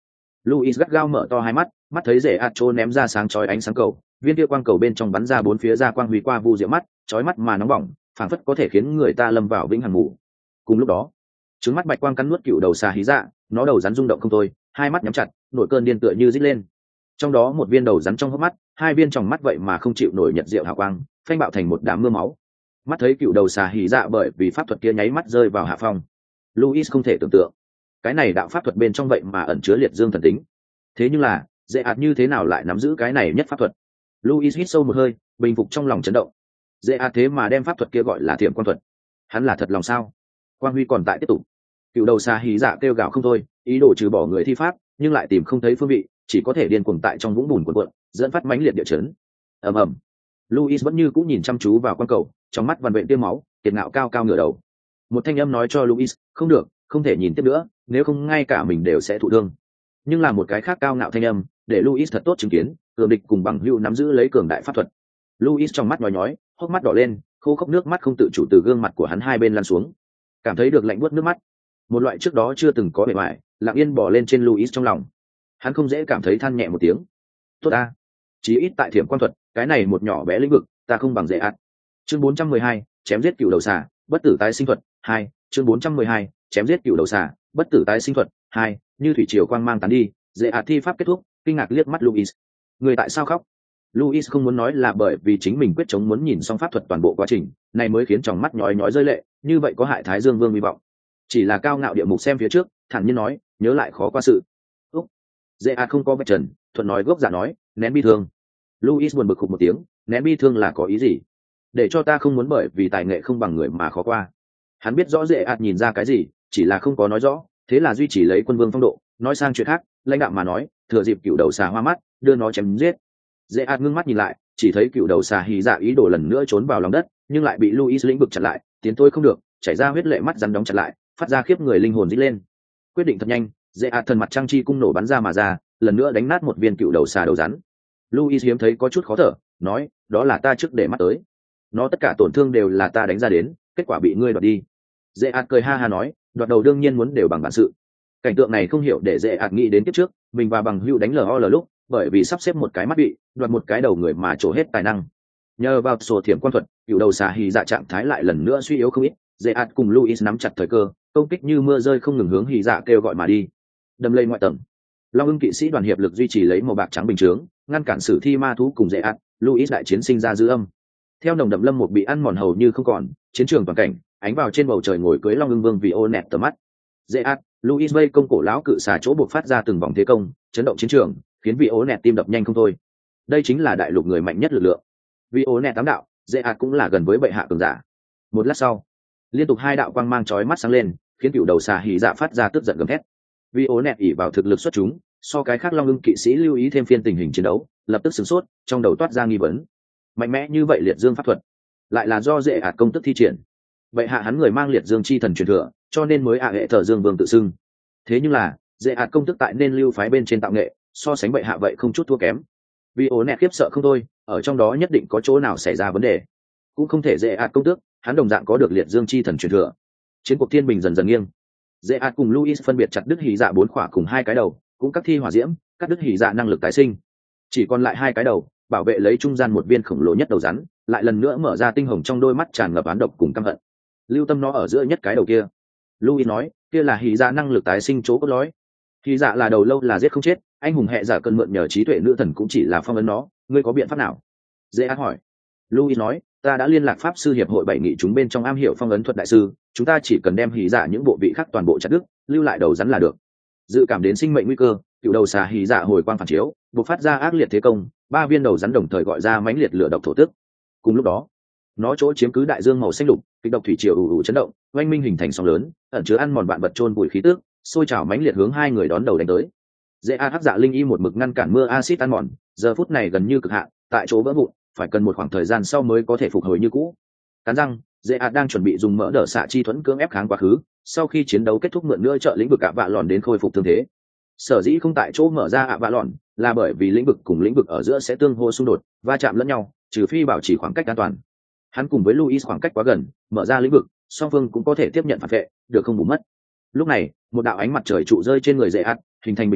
Luis gắt gao mở to hai mắt, mắt thấy rễ ạt trô ném ra sáng chói ánh sáng cầu, viên kia quang cầu bên trong bắn ra bốn phía ra quang huy qua vu diệu mắt, chói mắt mà nóng bỏng, phảng phất có thể khiến người ta lâm vào vĩnh hằng ngủ. Cùng lúc đó, trứng mắt bạch quang cắn nuốt cựu đầu xà hí dạ, nó đầu rắn rung động không thôi, hai mắt nhắm chặt, nổi cơn điên tựa như rít lên. Trong đó một viên đầu rắn trong hốc mắt, hai viên tròng mắt vậy mà không chịu nổi nhật diệu hào quang, phanh bạo thành một đám mưa máu. Mắt thấy cựu đầu xà hí dạ bởi vì pháp thuật kia nháy mắt rơi vào hạ phong. Luis không thể tưởng tượng, cái này đạo pháp thuật bên trong vậy mà ẩn chứa liệt dương thần tính. Thế nhưng là, dễ ạt như thế nào lại nắm giữ cái này nhất pháp thuật? Luis hít sâu một hơi, bình phục trong lòng chấn động. Dễ ạt thế mà đem pháp thuật kia gọi là thiểm quan thuật. Hắn là thật lòng sao? Quang huy còn tại tiếp tục. Cựu đầu xà hí dạ kêu gào không thôi, ý đồ trừ bỏ người thi pháp, nhưng lại tìm không thấy phương vị, chỉ có thể điên cuồng tại trong vũng bùn cuộn cuộn, dẫn phát mãnh liệt địa chấn. Ầm ầm. Luis vẫn như cũng nhìn chăm chú vào quan cầu, trong mắt vằn vện tiêm máu, kiệt ngạo cao cao ngửa đầu. Một thanh âm nói cho Luis, không được, không thể nhìn tiếp nữa, nếu không ngay cả mình đều sẽ thụ thương. Nhưng là một cái khác cao ngạo thanh âm, để Luis thật tốt chứng kiến, cường địch cùng bằng hữu nắm giữ lấy cường đại pháp thuật. Luis trong mắt nhói nhói, hốc mắt đỏ lên, khô khốc nước mắt không tự chủ từ gương mặt của hắn hai bên lan xuống, cảm thấy được lạnh buốt nước mắt. Một loại trước đó chưa từng có bề ngoài, lặng yên bò lên trên Luis trong lòng. Hắn không dễ cảm thấy than nhẹ một tiếng. Tốt ta, chí ít tại thiểm quan thuật, cái này một nhỏ bé lĩnh vực, ta không bằng dễ ạt. Chương 412, chém giết cựu đầu xà, bất tử tái sinh thuật 2. Chương 412, chém giết cựu đầu xà, bất tử tái sinh thuật 2. Như thủy triều quang mang tán đi, dễ ạt thi pháp kết thúc, kinh ngạc liếc mắt Luis. Người tại sao khóc? Luis không muốn nói là bởi vì chính mình quyết chống muốn nhìn xong pháp thuật toàn bộ quá trình, này mới khiến tròng mắt nhói nhói rơi lệ, như vậy có hại Thái Dương Vương hy vọng. Chỉ là cao ngạo địa mục xem phía trước, thản nhiên nói, nhớ lại khó qua sự. Úc. Dễ ạt không có vạch trần, thuận nói gốc giả nói, nén bi thương. Luis buồn bực khục một tiếng, nén bi thương là có ý gì? Để cho ta không muốn bởi vì tài nghệ không bằng người mà khó qua. Hắn biết rõ dễ ạt nhìn ra cái gì, chỉ là không có nói rõ, thế là duy trì lấy quân vương phong độ, nói sang chuyện khác, lãnh đạo mà nói, thừa dịp cựu đầu xà hoa mắt, đưa nó chém giết. Dễ ạt ngưng mắt nhìn lại, chỉ thấy cựu đầu xà hí dạ ý đồ lần nữa trốn vào lòng đất, nhưng lại bị Luis lĩnh vực chặn lại, tiến tôi không được, chảy ra huyết lệ mắt rắn đóng chặt lại, phát ra khiếp người linh hồn rít lên. Quyết định thật nhanh, dễ ạt thần mặt trăng chi cung nổ bắn ra mà ra, lần nữa đánh nát một viên cựu đầu xà đầu rắn. Luis hiếm thấy có chút khó thở, nói, đó là ta trước để mắt tới. Nó tất cả tổn thương đều là ta đánh ra đến, kết quả bị ngươi đoạt đi. Dễ ạt cười ha ha nói, đoạt đầu đương nhiên muốn đều bằng bản sự. Cảnh tượng này không hiểu để dễ ạt nghĩ đến kiếp trước, mình và bằng hữu đánh LOL lúc, bởi vì sắp xếp một cái mắt bị đoạt một cái đầu người mà trổ hết tài năng. Nhờ vào sổ thiểm quan thuật, cựu đầu xà hì dạ trạng thái lại lần nữa suy yếu không ít. Dễ ạt cùng Luis nắm chặt thời cơ, công kích như mưa rơi không ngừng hướng hì dạ kêu gọi mà đi. Đâm lên ngoại tầng, Long Ưng kỵ sĩ đoàn hiệp lực duy trì lấy màu bạc trắng bình chướng, ngăn cản sử thi ma thú cùng dễ ạt. Luis đại chiến sinh ra dư âm. Theo nồng đậm lâm một bị ăn mòn hầu như không còn, chiến trường toàn cảnh, ánh vào trên bầu trời ngồi cưới Long Ưng vương vì ô nẹt tầm mắt. Dễ ạt, Luis vây công cổ lão cự xà chỗ buộc phát ra từng vòng thế công, chấn động chiến trường, khiến vị ố nẹt tim đập nhanh không thôi. Đây chính là đại lục người mạnh nhất lực lượng. Vị ố nẹt tám đạo, dễ ạt cũng là gần với bệ hạ cường giả. Một lát sau, liên tục hai đạo quang mang chói mắt sáng lên, khiến cựu đầu xà hỉ dạ phát ra tức giận gầm thét. Vị ố nẹt ỉ vào thực lực xuất chúng, so cái khác Long Ưng kỵ sĩ lưu ý thêm phiên tình hình chiến đấu, lập tức sửng sốt, trong đầu toát ra nghi vấn. Mạnh mẽ như vậy liệt dương pháp thuật, lại là do dễ ạt công tức thi triển. Bệ hạ hắn người mang liệt dương chi thần truyền thừa, cho nên mới hệ thờ dương vương tự xưng. Thế nhưng là dễ ạt công tức tại nên lưu phái bên trên tạo nghệ, so sánh bệ hạ vậy không chút thua kém. Vì ố nẹt khiếp sợ không thôi, ở trong đó nhất định có chỗ nào xảy ra vấn đề. Cũng không thể dễ ạt công tước, hắn đồng dạng có được liệt dương chi thần truyền thừa. Chiến cuộc thiên bình dần dần nghiêng. Dễ ạt cùng Luis phân biệt chặt đứt hỉ dạ 4 khỏa cùng 2 cái đầu, cũng các thi hỏa diễm, cắt đứt hỉ dạ năng lực tái sinh. Chỉ còn lại 2 cái đầu, bảo vệ lấy trung gian một viên khổng lồ nhất đầu rắn, lại lần nữa mở ra tinh hồng trong đôi mắt tràn ngập oán độc cùng căm hận. Lưu tâm nó ở giữa nhất cái đầu kia. Luis nói, kia là hỉ dạ năng lực tái sinh chỗ cốt lõi. Hỉ dạ là đầu lâu là giết không chết, anh hùng hệ giả cơn mượn nhờ trí tuệ nữ thần cũng chỉ là phong ấn nó, ngươi có biện pháp nào? Dễ ác hỏi. Luis nói, ta đã liên lạc pháp sư hiệp hội 7 nghị chúng bên trong am hiểu phong ấn thuật đại sư, chúng ta chỉ cần đem hỉ dạ những bộ vị khác toàn bộ chặt đứt, lưu lại đầu rắn là được. Dự cảm đến sinh mệnh nguy cơ, cựu đầu xà hỉ dạ hồi quang phản chiếu, bộc phát ra ác liệt thế công, 3 viên đầu rắn đồng thời gọi ra mãnh liệt lửa độc thổ tức. Cùng lúc đó, nó chỗ chiếm cứ đại dương màu xanh lục, kịch độc thủy triều ù ù chấn động, oanh minh hình thành sóng lớn, ẩn chứa ăn mòn vạn vật trôn bụi khí tức, sôi trào mãnh liệt hướng hai người đón đầu đánh tới. Dễ hắc dạ linh y một mực ngăn cản mưa axit ăn mòn, giờ phút này gần như cực hạn, tại chỗ vỡ vụn, phải cần một khoảng thời gian sau mới có thể phục hồi như cũ. Cắn răng, dễ đang chuẩn bị dùng mỡ đỡ xạ chi thuẫn cưỡng ép kháng quá khứ, sau khi chiến đấu kết thúc mượn nữa trợ lĩnh vực ạ vạ lòn đến khôi phục thương thế. Sở dĩ không tại chỗ mở ra ạ vạ lòn, là bởi vì lĩnh vực cùng lĩnh vực ở giữa sẽ tương hô xung đột, va chạm lẫn nhau, trừ phi bảo trì khoảng cách an toàn. Hắn cùng với Luis khoảng cách quá gần, mở ra lĩnh vực, song phương cũng có thể tiếp nhận phản vệ, được không bù mất. Lúc này, một đạo ánh mặt trời trụ rơi trên người dễ ạt, hình thành bình chướng,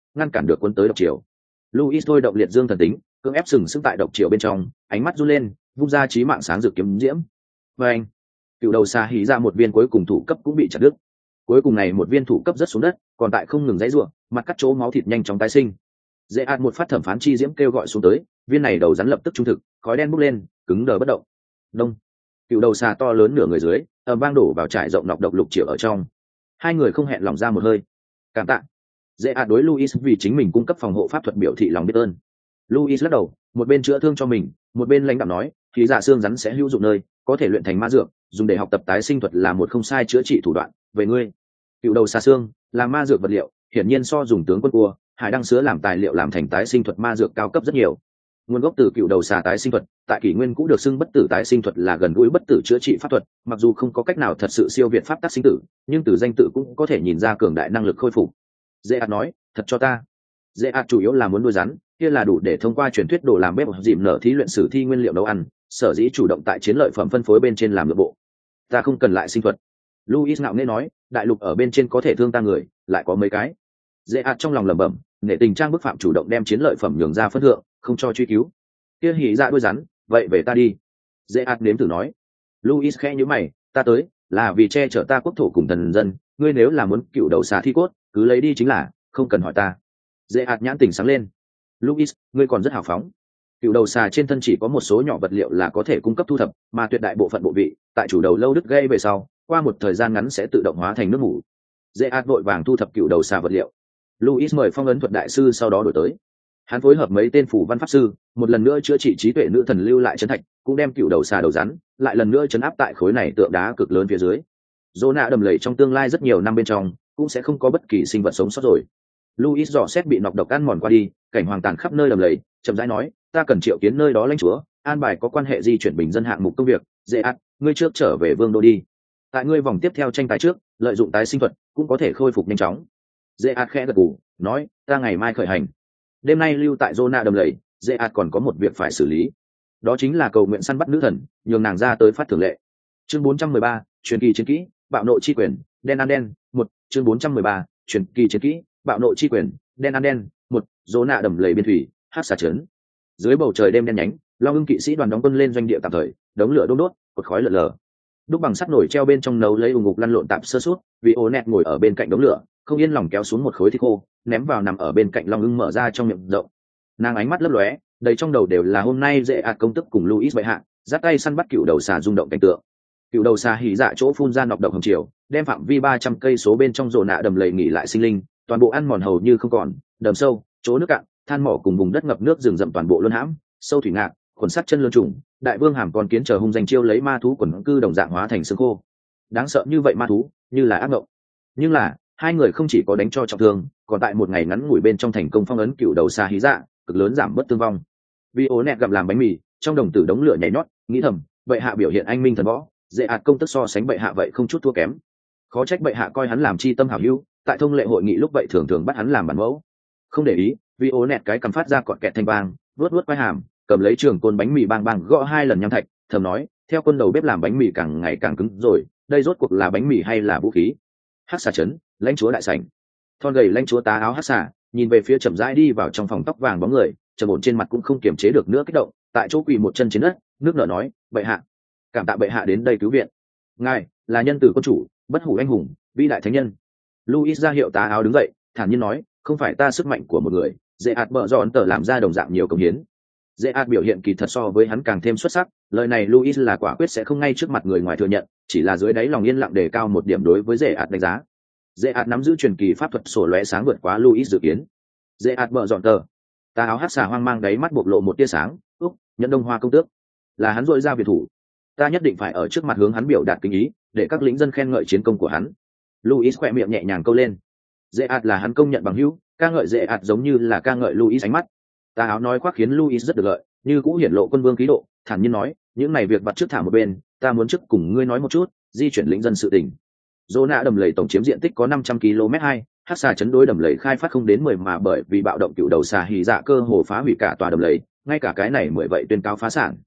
ngăn cản được quân tới độc triều. Luis thôi động liệt dương thần tính, cưỡng ép sừng sững tại độc triều bên trong, ánh mắt run lên, vung ra chí mạng sáng rực kiếm diễm. Và anh, cựu đầu xà hí ra một viên cuối cùng thủ cấp cũng bị chặt đứt. Cuối cùng này một viên thủ cấp rất xuống đất, còn tại không ngừng giãy giụa, mặt cắt chỗ máu thịt nhanh chóng tái sinh. Dễ ạt một phát thẩm phán chi diễm kêu gọi xuống tới, viên này đầu rắn lập tức trung thực, khói đen bốc lên, cứng đờ bất động. Đông, cựu đầu xà to lớn nửa người dưới, ầm vang đổ vào trải rộng nọc độc lục triệu ở trong. Hai người không hẹn lòng ra một hơi. Cảm tạ. Dễ ạt đối Luis vì chính mình cung cấp phòng hộ pháp thuật biểu thị lòng biết ơn. Luis lắc đầu, một bên chữa thương cho mình, một bên lãnh đạo nói, khí dạ xương rắn sẽ hữu dụng nơi, có thể luyện thành ma dược, dùng để học tập tái sinh thuật là một không sai chữa trị thủ đoạn. Về ngươi, cựu đầu xà xương là ma dược vật liệu, hiển nhiên so dùng tướng quân cua, hải đăng sứa làm tài liệu làm thành tái sinh thuật ma dược cao cấp rất nhiều. Nguồn gốc từ cựu đầu xà tái sinh thuật, tại kỷ nguyên cũng được xưng bất tử tái sinh thuật là gần gũi bất tử chữa trị pháp thuật, mặc dù không có cách nào thật sự siêu việt pháp tắc sinh tử, nhưng từ danh tự cũng có thể nhìn ra cường đại năng lực khôi phục. Dễ ạt nói, thật cho ta. Dễ ạt chủ yếu là muốn nuôi rắn, kia là đủ để thông qua truyền thuyết đồ làm bếp dìm nở thí luyện sử thi nguyên liệu nấu ăn, sở dĩ chủ động tại chiến lợi phẩm phân phối bên trên làm nội bộ. Ta không cần lại sinh thuật. Luis ngạo nghễ nói, đại lục ở bên trên có thể thương ta người, lại có mấy cái. Dễ ạt trong lòng lẩm bẩm, nể tình trang bức phạm chủ động đem chiến lợi phẩm nhường ra phân thượng, không cho truy cứu. Kia hỉ dạ đuôi rắn, vậy về ta đi. Dễ ạt nếm thử nói. Luis khẽ nhíu mày, ta tới là vì che chở ta quốc thổ cùng thần dân, ngươi nếu là muốn cựu đầu xà thi cốt, cứ lấy đi chính là, không cần hỏi ta. Dễ ạt nhãn tỉnh sáng lên. Luis, ngươi còn rất hào phóng. Cựu đầu xà trên thân chỉ có một số nhỏ vật liệu là có thể cung cấp thu thập, mà tuyệt đại bộ phận bộ vị tại chủ đầu lâu đứt gây về sau, qua một thời gian ngắn sẽ tự động hóa thành nước ngủ. Dễ ạt vội vàng thu thập cựu đầu xà vật liệu. Luis mời phong ấn thuật đại sư sau đó đổi tới. Hắn phối hợp mấy tên phủ văn pháp sư, một lần nữa chữa trị trí tuệ nữ thần lưu lại trấn thạch, cũng đem cựu đầu xà đầu rắn lại lần nữa chấn áp tại khối này tượng đá cực lớn phía dưới. Zona đầm lầy trong tương lai rất nhiều năm bên trong cũng sẽ không có bất kỳ sinh vật sống sót rồi. Luis dò xét bị nọc độc ăn mòn qua đi, cảnh hoàng tàn khắp nơi đầm lầy, chậm rãi nói, ta cần triệu kiến nơi đó lãnh chúa, an bài có quan hệ di chuyển bình dân hạng mục công việc. Dễ ạt, ngươi trước trở về vương đô đi. Tại ngươi vòng tiếp theo tranh tài trước, lợi dụng tái sinh thuật cũng có thể khôi phục nhanh chóng. Dễ ạt khẽ gật gù, nói, ta ngày mai khởi hành. Đêm nay lưu tại Zona đầm lầy, Dễ ạt còn có một việc phải xử lý, đó chính là cầu nguyện săn bắt nữ thần, nhường nàng ra tới phát thường lệ. Chương 413, truyền kỳ chiến kỹ, bạo nộ chi quyền, đen ăn đen. Một, chương 413, truyền kỳ chiến kỹ, bạo nộ chi quyền, đen ăn đen. Một, Zona đầm lầy biên thủy, hắc xà trấn. Dưới bầu trời đêm đen nhánh, Long Ưng kỵ sĩ đoàn đóng quân lên doanh địa tạm thời, đống lửa đốt đốt, cột khói lờ lờ. Đúc bằng sắt nổi treo bên trong nấu lấy ủng ngục lăn lộn tạm sơ suốt, vì ố nẹt ngồi ở bên cạnh đống lửa, không yên lòng kéo xuống một khối thịt khô, ném vào nằm ở bên cạnh Long Ưng mở ra trong miệng rộng. Nàng ánh mắt lấp lóe, đầy trong đầu đều là hôm nay Dễ ạt công tức cùng Luis bệ hạ giắt tay săn bắt cựu đầu xà rung động cảnh tượng. Cựu đầu xà hỉ dạ chỗ phun ra nọc độc hồng chiều, đem phạm vi 300 cây số bên trong rồ nạ đầm lầy nghỉ lại sinh linh, toàn bộ ăn mòn hầu như không còn, đầm sâu, chỗ nước cạn, than mỏ cùng vùng đất ngập nước rừng rậm toàn bộ luân hãm, sâu thủy ngạc, khuẩn sắt chân lươn trùng, đại vương hàm con kiến chờ hung danh chiêu lấy ma thú quần cư đồng dạng hóa thành xương khô. Đáng sợ như vậy ma thú, như là ác mộng. Nhưng là, hai người không chỉ có đánh cho trọng thương, còn tại một ngày ngắn ngủi bên trong thành công phong ấn cựu đầu xà hí dạ, cực lớn giảm bớt thương vong. Vì ố nẹt gặp làm bánh mì, trong đồng tử đống lửa nhảy nhót, nghĩ thầm, bệ hạ biểu hiện anh minh thần võ, Dễ ạt công tức so sánh bệ hạ vậy không chút thua kém. Khó trách bệ hạ coi hắn làm chi tâm hảo hữu, tại thông lệ hội nghị lúc vậy thường thường bắt hắn làm bản mẫu. Không để ý, vì ố nẹt cái cầm phát ra cọt kẹt thanh vang, vuốt vuốt quai hàm, cầm lấy trường côn bánh mì bang bang gõ 2 lần nham thạch, thầm nói, theo quân đầu bếp làm bánh mì càng ngày càng cứng rồi, đây rốt cuộc là bánh mì hay là vũ khí? Hắc xà trấn, lãnh chúa đại sảnh. Thon gầy lãnh chúa tá áo hắc xà, nhìn về phía chậm rãi đi vào trong phòng tóc vàng bóng người, trầm ổn trên mặt cũng không kiềm chế được nữa kích động, tại chỗ quỳ một chân trên đất, nước nở nói, bệ hạ, cảm tạ bệ hạ đến đây cứu viện. Ngài là nhân từ quân chủ, bất hủ anh hùng, vĩ đại thánh nhân. Luis ra hiệu tá áo đứng dậy, thản nhiên nói, không phải ta sức mạnh của một người, Dễ ạt bợ dọn tờ làm ra đồng dạng nhiều công hiến. Dễ ạt biểu hiện kỳ thật so với hắn càng thêm xuất sắc, lời này Luis là quả quyết sẽ không ngay trước mặt người ngoài thừa nhận, chỉ là dưới đáy lòng yên lặng đề cao một điểm đối với Dễ ạt đánh giá. Dễ ạt nắm giữ truyền kỳ pháp thuật sổ lóe sáng vượt quá Luis dự kiến. Dễ ạt bợ dọn tờ. Tá áo hắc xà hoang mang đáy mắt bộc lộ một tia sáng, úc, nhận đông hoa công tước, là hắn dội ra biệt thủ, ta nhất định phải ở trước mặt hướng hắn biểu đạt kính ý, để các lính dân khen ngợi chiến công của hắn. Luis khỏe miệng nhẹ nhàng câu lên. Dễ ạt là hắn công nhận bằng hữu, ca ngợi Dễ ạt giống như là ca ngợi Luis ánh mắt. Tá áo nói khoác khiến Luis rất được lợi, như cũ hiển lộ quân vương khí độ, thản nhiên nói, những này việc vặt trước thả một bên, ta muốn trước cùng ngươi nói một chút, di chuyển lính dân sự tình. Zona đầm lầy tổng chiếm diện tích có 500 km2, hắc xà chấn đối đầm lầy khai phát không đến 10 mà bởi vì bạo động cựu đầu xà hỉ dạ cơ hồ phá hủy cả tòa đầm lầy, ngay cả cái này 10 vậy tuyên cáo phá sản.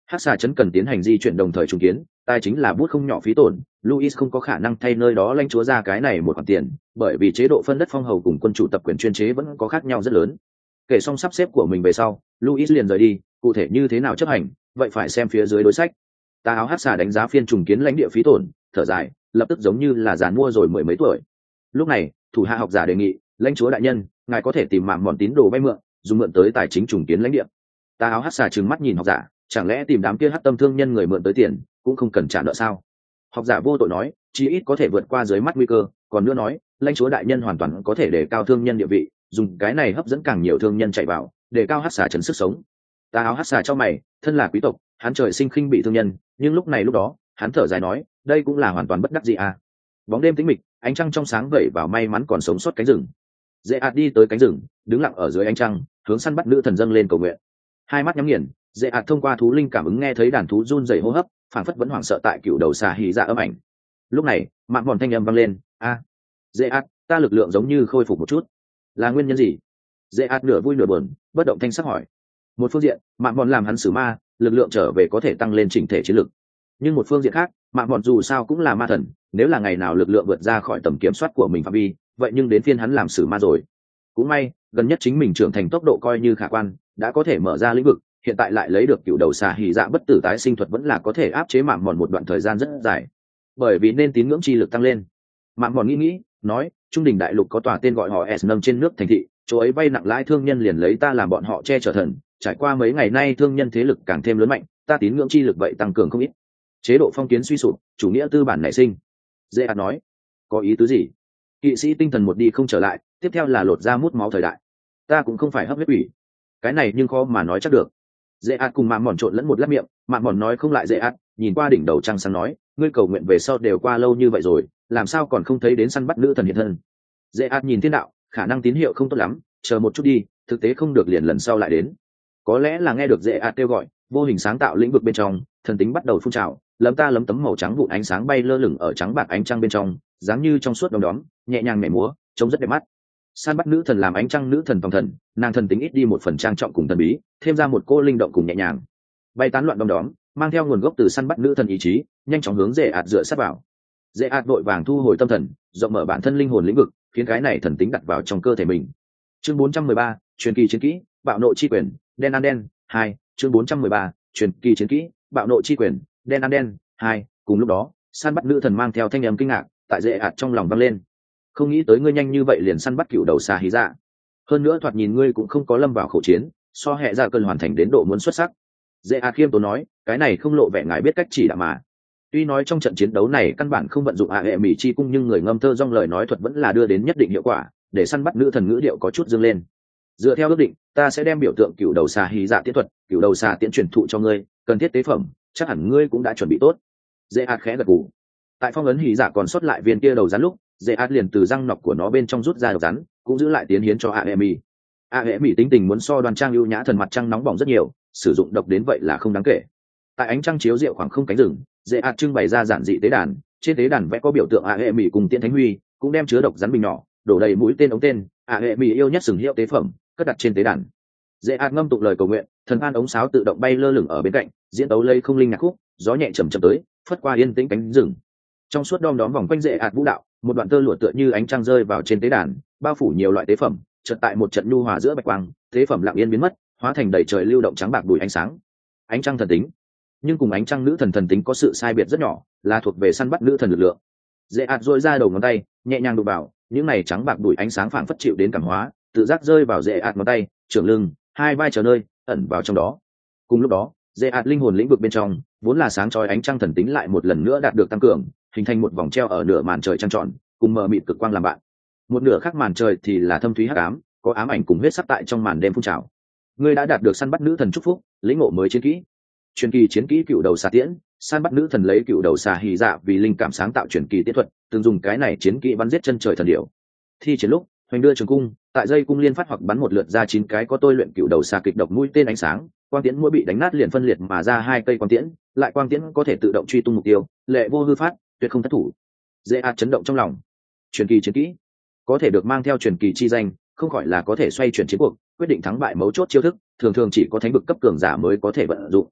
Hắc xà trấn cần tiến hành di chuyển đồng thời trùng kiến, tài chính là bút không nhỏ phí tổn. Louis không có khả năng thay nơi đó lãnh chúa ra cái này một khoản tiền, bởi vì chế độ phân đất phong hầu cùng quân chủ tập quyền chuyên chế vẫn có khác nhau rất lớn. Kể xong sắp xếp của mình về sau, Louis liền rời đi, cụ thể như thế nào chấp hành, vậy phải xem phía dưới đối sách. Tà áo hắc xà đánh giá phiên trùng kiến lãnh địa phí tổn, thở dài, lập tức giống như là giàn mua rồi mười mấy tuổi. Lúc này, thủ hạ học giả đề nghị, lãnh chúa đại nhân, ngài có thể tìm mạm mọn tín đồ vay mượn, dùng mượn tới tài chính trùng kiến lãnh địa. Tà áo hắc xà trừng mắt nhìn học giả, chẳng lẽ tìm đám kia hắc tâm thương nhân người mượn tới tiền cũng không cần trả nợ sao? Học giả vô tội nói, chí ít có thể vượt qua dưới mắt nguy cơ, còn nữa nói, lãnh chúa đại nhân hoàn toàn có thể đề cao thương nhân địa vị, dùng cái này hấp dẫn càng nhiều thương nhân chạy vào, đề cao hắc xà trấn sức sống. Tà áo hắc xà cho mày, thân là quý tộc, hắn trời sinh khinh bị thương nhân, nhưng lúc này lúc đó, hắn thở dài nói, đây cũng là hoàn toàn bất đắc dĩ à. Bóng đêm tĩnh mịch, ánh trăng trong sáng vẩy vào may mắn còn sống sót cánh rừng. Dễ ạt đi tới cánh rừng, đứng lặng ở dưới ánh trăng, hướng săn bắt nữ thần dâng lên cầu nguyện. Hai mắt nhắm nghiền, dễ ạt thông qua thú linh cảm ứng nghe thấy đàn thú run rẩy hô hấp, phảng phất vẫn hoảng sợ tại cựu đầu xà hỉ dạ âm ảnh. Lúc này, mạng mòn thanh âm vang lên, a, dễ ạt, ta lực lượng giống như khôi phục một chút, là nguyên nhân gì? Dễ ạt nửa vui nửa buồn, bất động thanh sắc hỏi. Một phương diện, mạng mòn làm hắn xử ma, lực lượng trở về có thể tăng lên chỉnh thể chiến lực. Nhưng một phương diện khác, mạng mòn dù sao cũng là ma thần, nếu là ngày nào lực lượng vượt ra khỏi tầm kiểm soát của mình phạm vi, vậy nhưng đến phiên hắn làm xử ma rồi. Cũng may, gần nhất chính mình trưởng thành tốc độ coi như khả quan, đã có thể mở ra lĩnh vực, hiện tại lại lấy được cựu đầu xà hỉ dạ bất tử tái sinh thuật vẫn là có thể áp chế mạng mòn một đoạn thời gian rất dài. Bởi vì nên tín ngưỡng chi lực tăng lên. Mạng mòn nghĩ, nói, trung đình đại lục có tòa tên gọi họ S nâng trên nước thành thị, chỗ ấy vay nặng lãi thương nhân liền lấy ta làm bọn họ che chở thần, trải qua mấy ngày nay thương nhân thế lực càng thêm lớn mạnh, ta tín ngưỡng chi lực vậy tăng cường không ít. Chế độ phong kiến suy sụp, chủ nghĩa tư bản nảy sinh. Dễ ạt nói, có ý tứ gì? Kỵ sĩ tinh thần một đi không trở lại, tiếp theo là lột ra mút máu thời đại. Ta cũng không phải hấp huyết ủy, cái này nhưng khó mà nói chắc được. Dễ ạt cùng mạng mòn trộn lẫn một lát miệng, mạng mòn nói không lại dễ ạt, nhìn qua đỉnh đầu trăng sáng nói, ngươi cầu nguyện về sau đều qua lâu như vậy rồi, làm sao còn không thấy đến săn bắt nữ thần hiện thân? Dễ ạt nhìn thiên đạo, khả năng tín hiệu không tốt lắm, chờ một chút đi, thực tế không được liền lần sau lại đến. Có lẽ là nghe được dễ ạt kêu gọi, vô hình sáng tạo lĩnh vực bên trong, thần tính bắt đầu phun trào, lấm ta lấm tấm màu trắng vụn ánh sáng bay lơ lửng ở trắng bạc ánh trăng bên trong, dáng như trong suốt đom đóm, nhẹ nhàng nhảy múa, trông rất đẹp mắt. San bắt nữ thần làm ánh trăng nữ thần tòng thần, nàng thần tính ít đi một phần trang trọng cùng thần bí, thêm ra một cô linh động cùng nhẹ nhàng. Bay tán loạn đom đóm, mang theo nguồn gốc từ săn bắt nữ thần ý chí, nhanh chóng hướng dễ ạt dựa sát vào. Dễ ạt vội vàng thu hồi tâm thần, rộng mở bản thân linh hồn lĩnh vực, khiến cái này thần tính đặt vào trong cơ thể mình. Chương 413, truyền kỳ chiến kỹ, bạo nộ chi quyền, đen ăn đen 2, chương 413, truyền kỳ chiến kỹ, bạo nộ chi quyền, đen ăn đen 2. Cùng lúc đó, săn bắt nữ thần mang theo thanh âm kinh ngạc, tại dễ ạt trong lòng vang lên. Không nghĩ tới ngươi nhanh như vậy liền săn bắt cựu đầu xà hí dạ. Hơn nữa thoạt nhìn ngươi cũng không có lâm vào khẩu chiến, so hệ ra cơn hoàn thành đến độ muốn xuất sắc. Dễ ạt khiêm tốn nói, cái này không lộ vẻ ngài biết cách chỉ đạo mà. Tuy nói trong trận chiến đấu này căn bản không vận dụng hệ mỹ chi cung, nhưng người ngâm thơ trong lời nói thuật vẫn là đưa đến nhất định hiệu quả, để săn bắt nữ thần ngữ điệu có chút dương lên. Dựa theo ước định, ta sẽ đem biểu tượng cựu đầu xà hí dạ tiễn thuật, cựu đầu xà tiễn truyền thụ cho ngươi, cần thiết tế phẩm, chắc hẳn ngươi cũng đã chuẩn bị tốt. Dễ ạt khẽ gật gù. Tại phong ấn hí dạ còn sót lại viên kia đầu rắn lúc, dễ ạt liền từ răng nọc của nó bên trong rút ra đầu rắn, cũng giữ lại tiến hiến cho Aemi. Aemi tính tình muốn so Đoan Trang ưu nhã thần mặt trăng nóng bỏng rất nhiều, sử dụng độc đến vậy là không đáng kể. Tại ánh trăng chiếu rượu khoảng không cánh rừng, dễ ạt trưng bày ra giản dị tế đàn, trên tế đàn vẽ có biểu tượng Aemi cùng Tiễn Thánh Huy, cũng đem chứa độc rắn bình nhỏ, đổ đầy mũi tên ống tên, Aemi yêu nhất sừng hiệu tế phẩm, cất đặt trên tế đàn. Dễ ạt ngâm tụng lời cầu nguyện, thần an ống sáo tự động bay lơ lửng ở bên cạnh, diễn tấu lây không linh nhạc khúc, gió nhẹ chầm chậm tới, phất qua yên tĩnh cánh rừng. Trong suốt đom đóm vòng quanh dễ ạt vũ đạo, một đoạn tơ lụa tựa như ánh trăng rơi vào trên tế đàn, bao phủ nhiều loại tế phẩm, chợt tại một trận nhu hòa giữa bạch quang, tế phẩm lặng yên biến mất, hóa thành đầy trời lưu động trắng bạc bụi ánh sáng. Ánh trăng thần tính, nhưng cùng ánh trăng nữ thần thần tính có sự sai biệt rất nhỏ, là thuộc về săn bắt nữ thần lực lượng. Dễ ạt dội ra đầu ngón tay, nhẹ nhàng đụng vào, những này trắng bạc bụi ánh sáng phảng phất chịu đến cảm hóa, tự giác rơi vào dễ ạt ngón tay, trưởng lưng, hai vai chờ nơi, ẩn vào trong đó. Cùng lúc đó, dễ ạt linh hồn lĩnh vực bên trong, vốn là sáng chói ánh trăng thần tính lại một lần nữa đạt được tăng cường, hình thành một vòng treo ở nửa màn trời trăng tròn, cùng mờ mịt cực quang làm bạn. Một nửa khác màn trời thì là thâm thúy hắc ám, có ám ảnh cùng huyết sắc tại trong màn đêm phun trào. Ngươi đã đạt được săn bắt nữ thần chúc phúc, lĩnh ngộ mới chiến kỹ. Truyền kỳ chiến kỹ cựu đầu xà tiễn, săn bắt nữ thần lấy cựu đầu xà hỉ dạ vì linh cảm sáng tạo truyền kỳ tiễn thuật, từng dùng cái này chiến kỹ bắn giết chân trời thần điểu. Thi chiến lúc, hoành đưa trường cung, tại dây cung liên phát hoặc bắn một lượt ra 9 cái có tôi luyện cựu đầu xà kịch độc mũi tên ánh sáng, quang tiễn mỗi bị đánh nát liền phân liệt mà ra 2 cây quang tiễn, lại quang tiễn có thể tự động truy tung mục tiêu, lệ vô hư phát, tuyệt không thất thủ. Dễ ạt chấn động trong lòng. Truyền kỳ chiến kỹ có thể được mang theo truyền kỳ chi danh, không khỏi là có thể xoay chuyển chiến cuộc, quyết định thắng bại mấu chốt chiêu thức, thường thường chỉ có thánh vực cấp cường giả mới có thể vận dụng.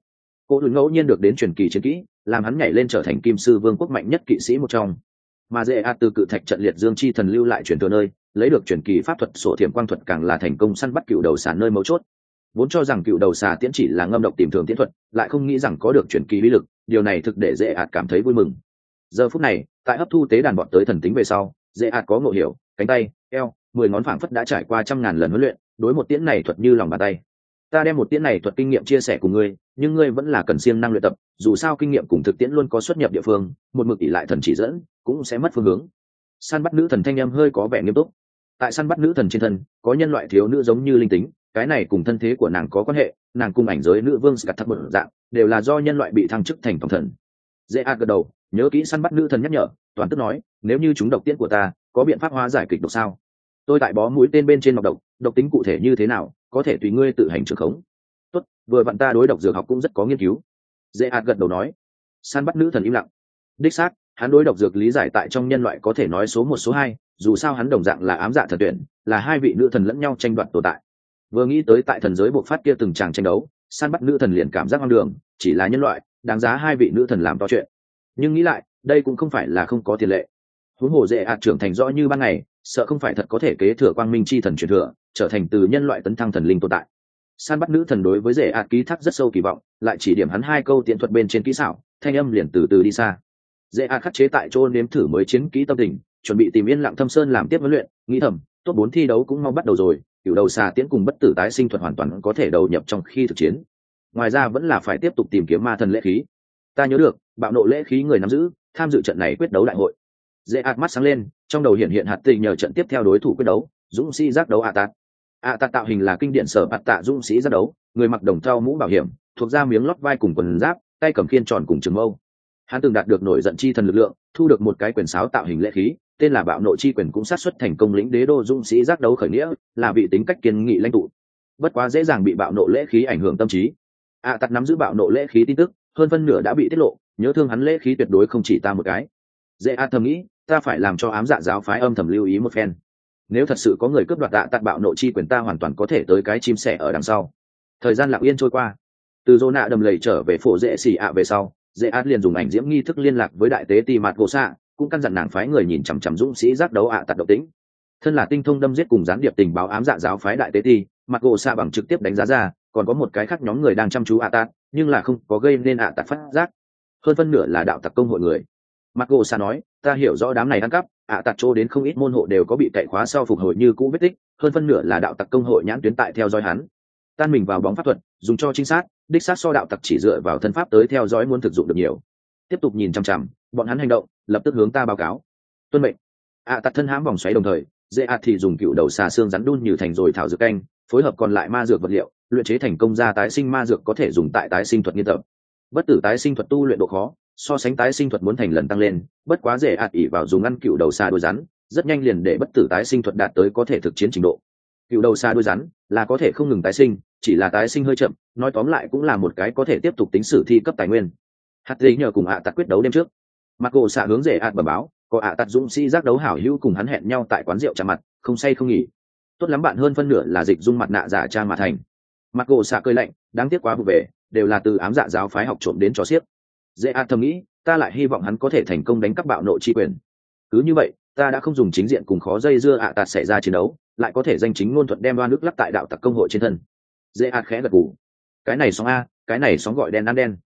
Cô lùn ngẫu nhiên được đến truyền kỳ chiến kỹ, làm hắn nhảy lên trở thành kim sư vương quốc mạnh nhất kỵ sĩ một trong. Mà dễ ạt từ cự thạch trận liệt dương chi thần lưu lại truyền thừa nơi, lấy được truyền kỳ pháp thuật sổ thiểm quang thuật, càng là thành công săn bắt cựu đầu xà nơi mấu chốt. Vốn cho rằng cựu đầu xà tiễn chỉ là ngâm độc tìm thường tiễn thuật, lại không nghĩ rằng có được truyền kỳ uy lực, điều này thực để dễ ạt cảm thấy vui mừng. Giờ phút này, tại hấp thu tế đàn bọn tới thần tính về sau, dễ ạt có ngộ hiểu, cánh tay, eo, 10 ngón phảng phất đã trải qua 100.000 lần huấn luyện, đối một tiễn này thuật như lòng bàn tay. Ta đem một tiễn này thuật kinh nghiệm chia sẻ cùng ngươi, nhưng ngươi vẫn là cần siêng năng luyện tập, dù sao kinh nghiệm cùng thực tiễn luôn có xuất nhập địa phương, một mực ỷ lại thần chỉ dẫn cũng sẽ mất phương hướng. Săn bắt nữ thần thanh âm hơi có vẻ nghiêm túc. Tại săn bắt nữ thần trên thân có nhân loại thiếu nữ giống như linh tính, cái này cùng thân thế của nàng có quan hệ, nàng cùng ảnh giới nữ vương Scat thất một dạng, đều là do nhân loại bị thăng chức thành tổng thần. Dễ gật đầu, nhớ kỹ săn bắt nữ thần nhắc nhở, toàn tức nói, nếu như chúng độc tiễn của ta, có biện pháp hóa giải kịch độc sao? Tôi tại bó mũi tên bên trên nọc độc, độc tính cụ thể như thế nào, có thể tùy ngươi tự hành trường khống. Tốt, vừa vặn ta đối độc dược học cũng rất có nghiên cứu. Dễ gật đầu nói. Săn bắt nữ thần im lặng. Đích xác, hắn đối độc dược lý giải tại trong nhân loại có thể nói số 1 số 2, dù sao hắn đồng dạng là ám dạ thần tuyển, là hai vị nữ thần lẫn nhau tranh đoạt tồn tại. Vừa nghĩ tới tại thần giới bộc phát kia từng tràng tranh đấu, săn bắt nữ thần liền cảm giác hoang đường, chỉ là nhân loại, đáng giá hai vị nữ thần làm to chuyện. Nhưng nghĩ lại, đây cũng không phải là không có tiền lệ. Huống hồ dễ trưởng thành rõ như ban ngày, sợ không phải thật có thể kế thừa quang minh chi thần truyền thừa, trở thành từ nhân loại tấn thăng thần linh tồn tại. Săn bắt nữ thần đối với dễ ký thác rất sâu kỳ vọng, lại chỉ điểm hắn 2 câu tiện thuật bên trên kỹ xảo, thanh âm liền từ từ đi xa. Dễ khắc chế tại chỗ nếm thử mới chiến kỹ tâm tình, chuẩn bị tìm yên lặng thâm sơn làm tiếp huấn luyện, nghĩ thầm, top 4 thi đấu cũng mau bắt đầu rồi, cựu đầu xà tiễn cùng bất tử tái sinh thuật hoàn toàn có thể đầu nhập trong khi thực chiến. Ngoài ra vẫn là phải tiếp tục tìm kiếm ma thần lễ khí. Ta nhớ được, bạo nộ lễ khí người nắm giữ, tham dự trận này quyết đấu đại hội. Dễ mắt sáng lên, trong đầu hiện hiện hạt tình nhờ trận tiếp theo đối thủ quyết đấu, dũng sĩ giác đấu tạt tạo hình là kinh điển sở bạt tạ dũng sĩ giác đấu, người mặc đồng thau mũ bảo hiểm, thuộc ra miếng lót vai cùng quần giáp, tay cầm khiên tròn cùng trường mâu. Hắn từng đạt được nổi giận chi thần lực lượng, thu được một cái quyền sáo tạo hình lễ khí, tên là bạo nộ chi quyền, cũng sát xuất thành công lĩnh đế đô dũng sĩ giác đấu khởi nghĩa, là vị tính cách kiên nghị lãnh tụ. Bất quá dễ dàng bị bạo nộ lễ khí ảnh hưởng tâm trí. Tạt nắm giữ bạo nộ lễ khí tin tức, hơn phân nửa đã bị tiết lộ, nhớ thương hắn lễ khí tuyệt đối không chỉ ta một cái. Dễ thầm nghĩ, ta phải làm cho ám dạ giáo phái âm thầm lưu ý một phen. Nếu thật sự có người cướp đoạt tạt bạo nộ chi quyền, ta hoàn toàn có thể tới cái chim sẻ ở đằng sau. Thời gian lặng yên trôi qua, từ dô nạ đầm lầy trở về phổ dễ xì về sau, dễ liền dùng ảnh diễm nghi thức liên lạc với đại tế ti mạt gỗ xạ, cũng căn dặn nàng phái người nhìn chằm chằm dũng sĩ giác đấu tạt động tĩnh. Thân là tinh thông đâm giết cùng gián điệp tình báo ám dạ giáo phái đại tế ti, mạt gỗ xạ bằng trực tiếp đánh giá ra, còn có một cái khác nhóm người đang chăm chú tạt, nhưng là không có gây nên tạt phát giác. Hơn phân nửa là đạo tặc công hội người. Mạt gỗ xạ nói, ta hiểu rõ đám này ăn cắp, tạt chỗ đến không ít môn hộ đều có bị cậy khóa sau phục hồi như cũ vết tích, hơn phân nửa là đạo tặc công hội nhãn tuyến tại theo dõi hắn. Tan mình vào bóng pháp thuật, dùng cho trinh sát, đích xác so đạo tặc chỉ dựa vào thân pháp tới theo dõi muốn thực dụng được nhiều. Tiếp tục nhìn chằm chằm, bọn hắn hành động, lập tức hướng ta báo cáo. Tuân mệnh. Tạt thân hãm vòng xoáy đồng thời, dễ thì dùng cựu đầu xà xương rắn đun như thành rồi thảo dược canh, phối hợp còn lại ma dược vật liệu, luyện chế thành công ra tái sinh ma dược có thể dùng tại tái sinh thuật nghiên tập. Bất tử tái sinh thuật tu luyện độ khó, so sánh tái sinh thuật muốn thành lần tăng lên, bất quá dễ ỉ vào dùng ăn cựu đầu xà đuôi rắn, rất nhanh liền để bất tử tái sinh thuật đạt tới có thể thực chiến trình độ. Cựu đầu xà đuôi rắn là có thể không ngừng tái sinh, chỉ là tái sinh hơi chậm, nói tóm lại cũng là một cái có thể tiếp tục tính sử thi cấp tài nguyên. Hạt lý nhờ cùng tạt quyết đấu đêm trước, mặc gỗ xạ hướng dễ bẩm báo, có tạt dũng sĩ giác đấu hảo hữu cùng hắn hẹn nhau tại quán rượu chạm mặt, không say không nghỉ. Tốt lắm, bạn hơn phân nửa là dịch dung mặt nạ giả trang mà thành. Mặc gỗ xạ cười lạnh, đáng tiếc quá vụ về, đều là từ ám dạ giáo phái học trộm đến cho xiếc. Dễ thầm nghĩ, ta lại hy vọng hắn có thể thành công đánh cắp bạo nộ chi quyền. Cứ như vậy, ta đã không dùng chính diện cùng khó dây dưa tạt xảy ra chiến đấu, lại có thể danh chính ngôn thuận đem đoan nước lắp tại đạo tặc công hội trên thân. Dễ khẽ gật gù. Cái này sóng cái này sóng gọi đen ăn đen.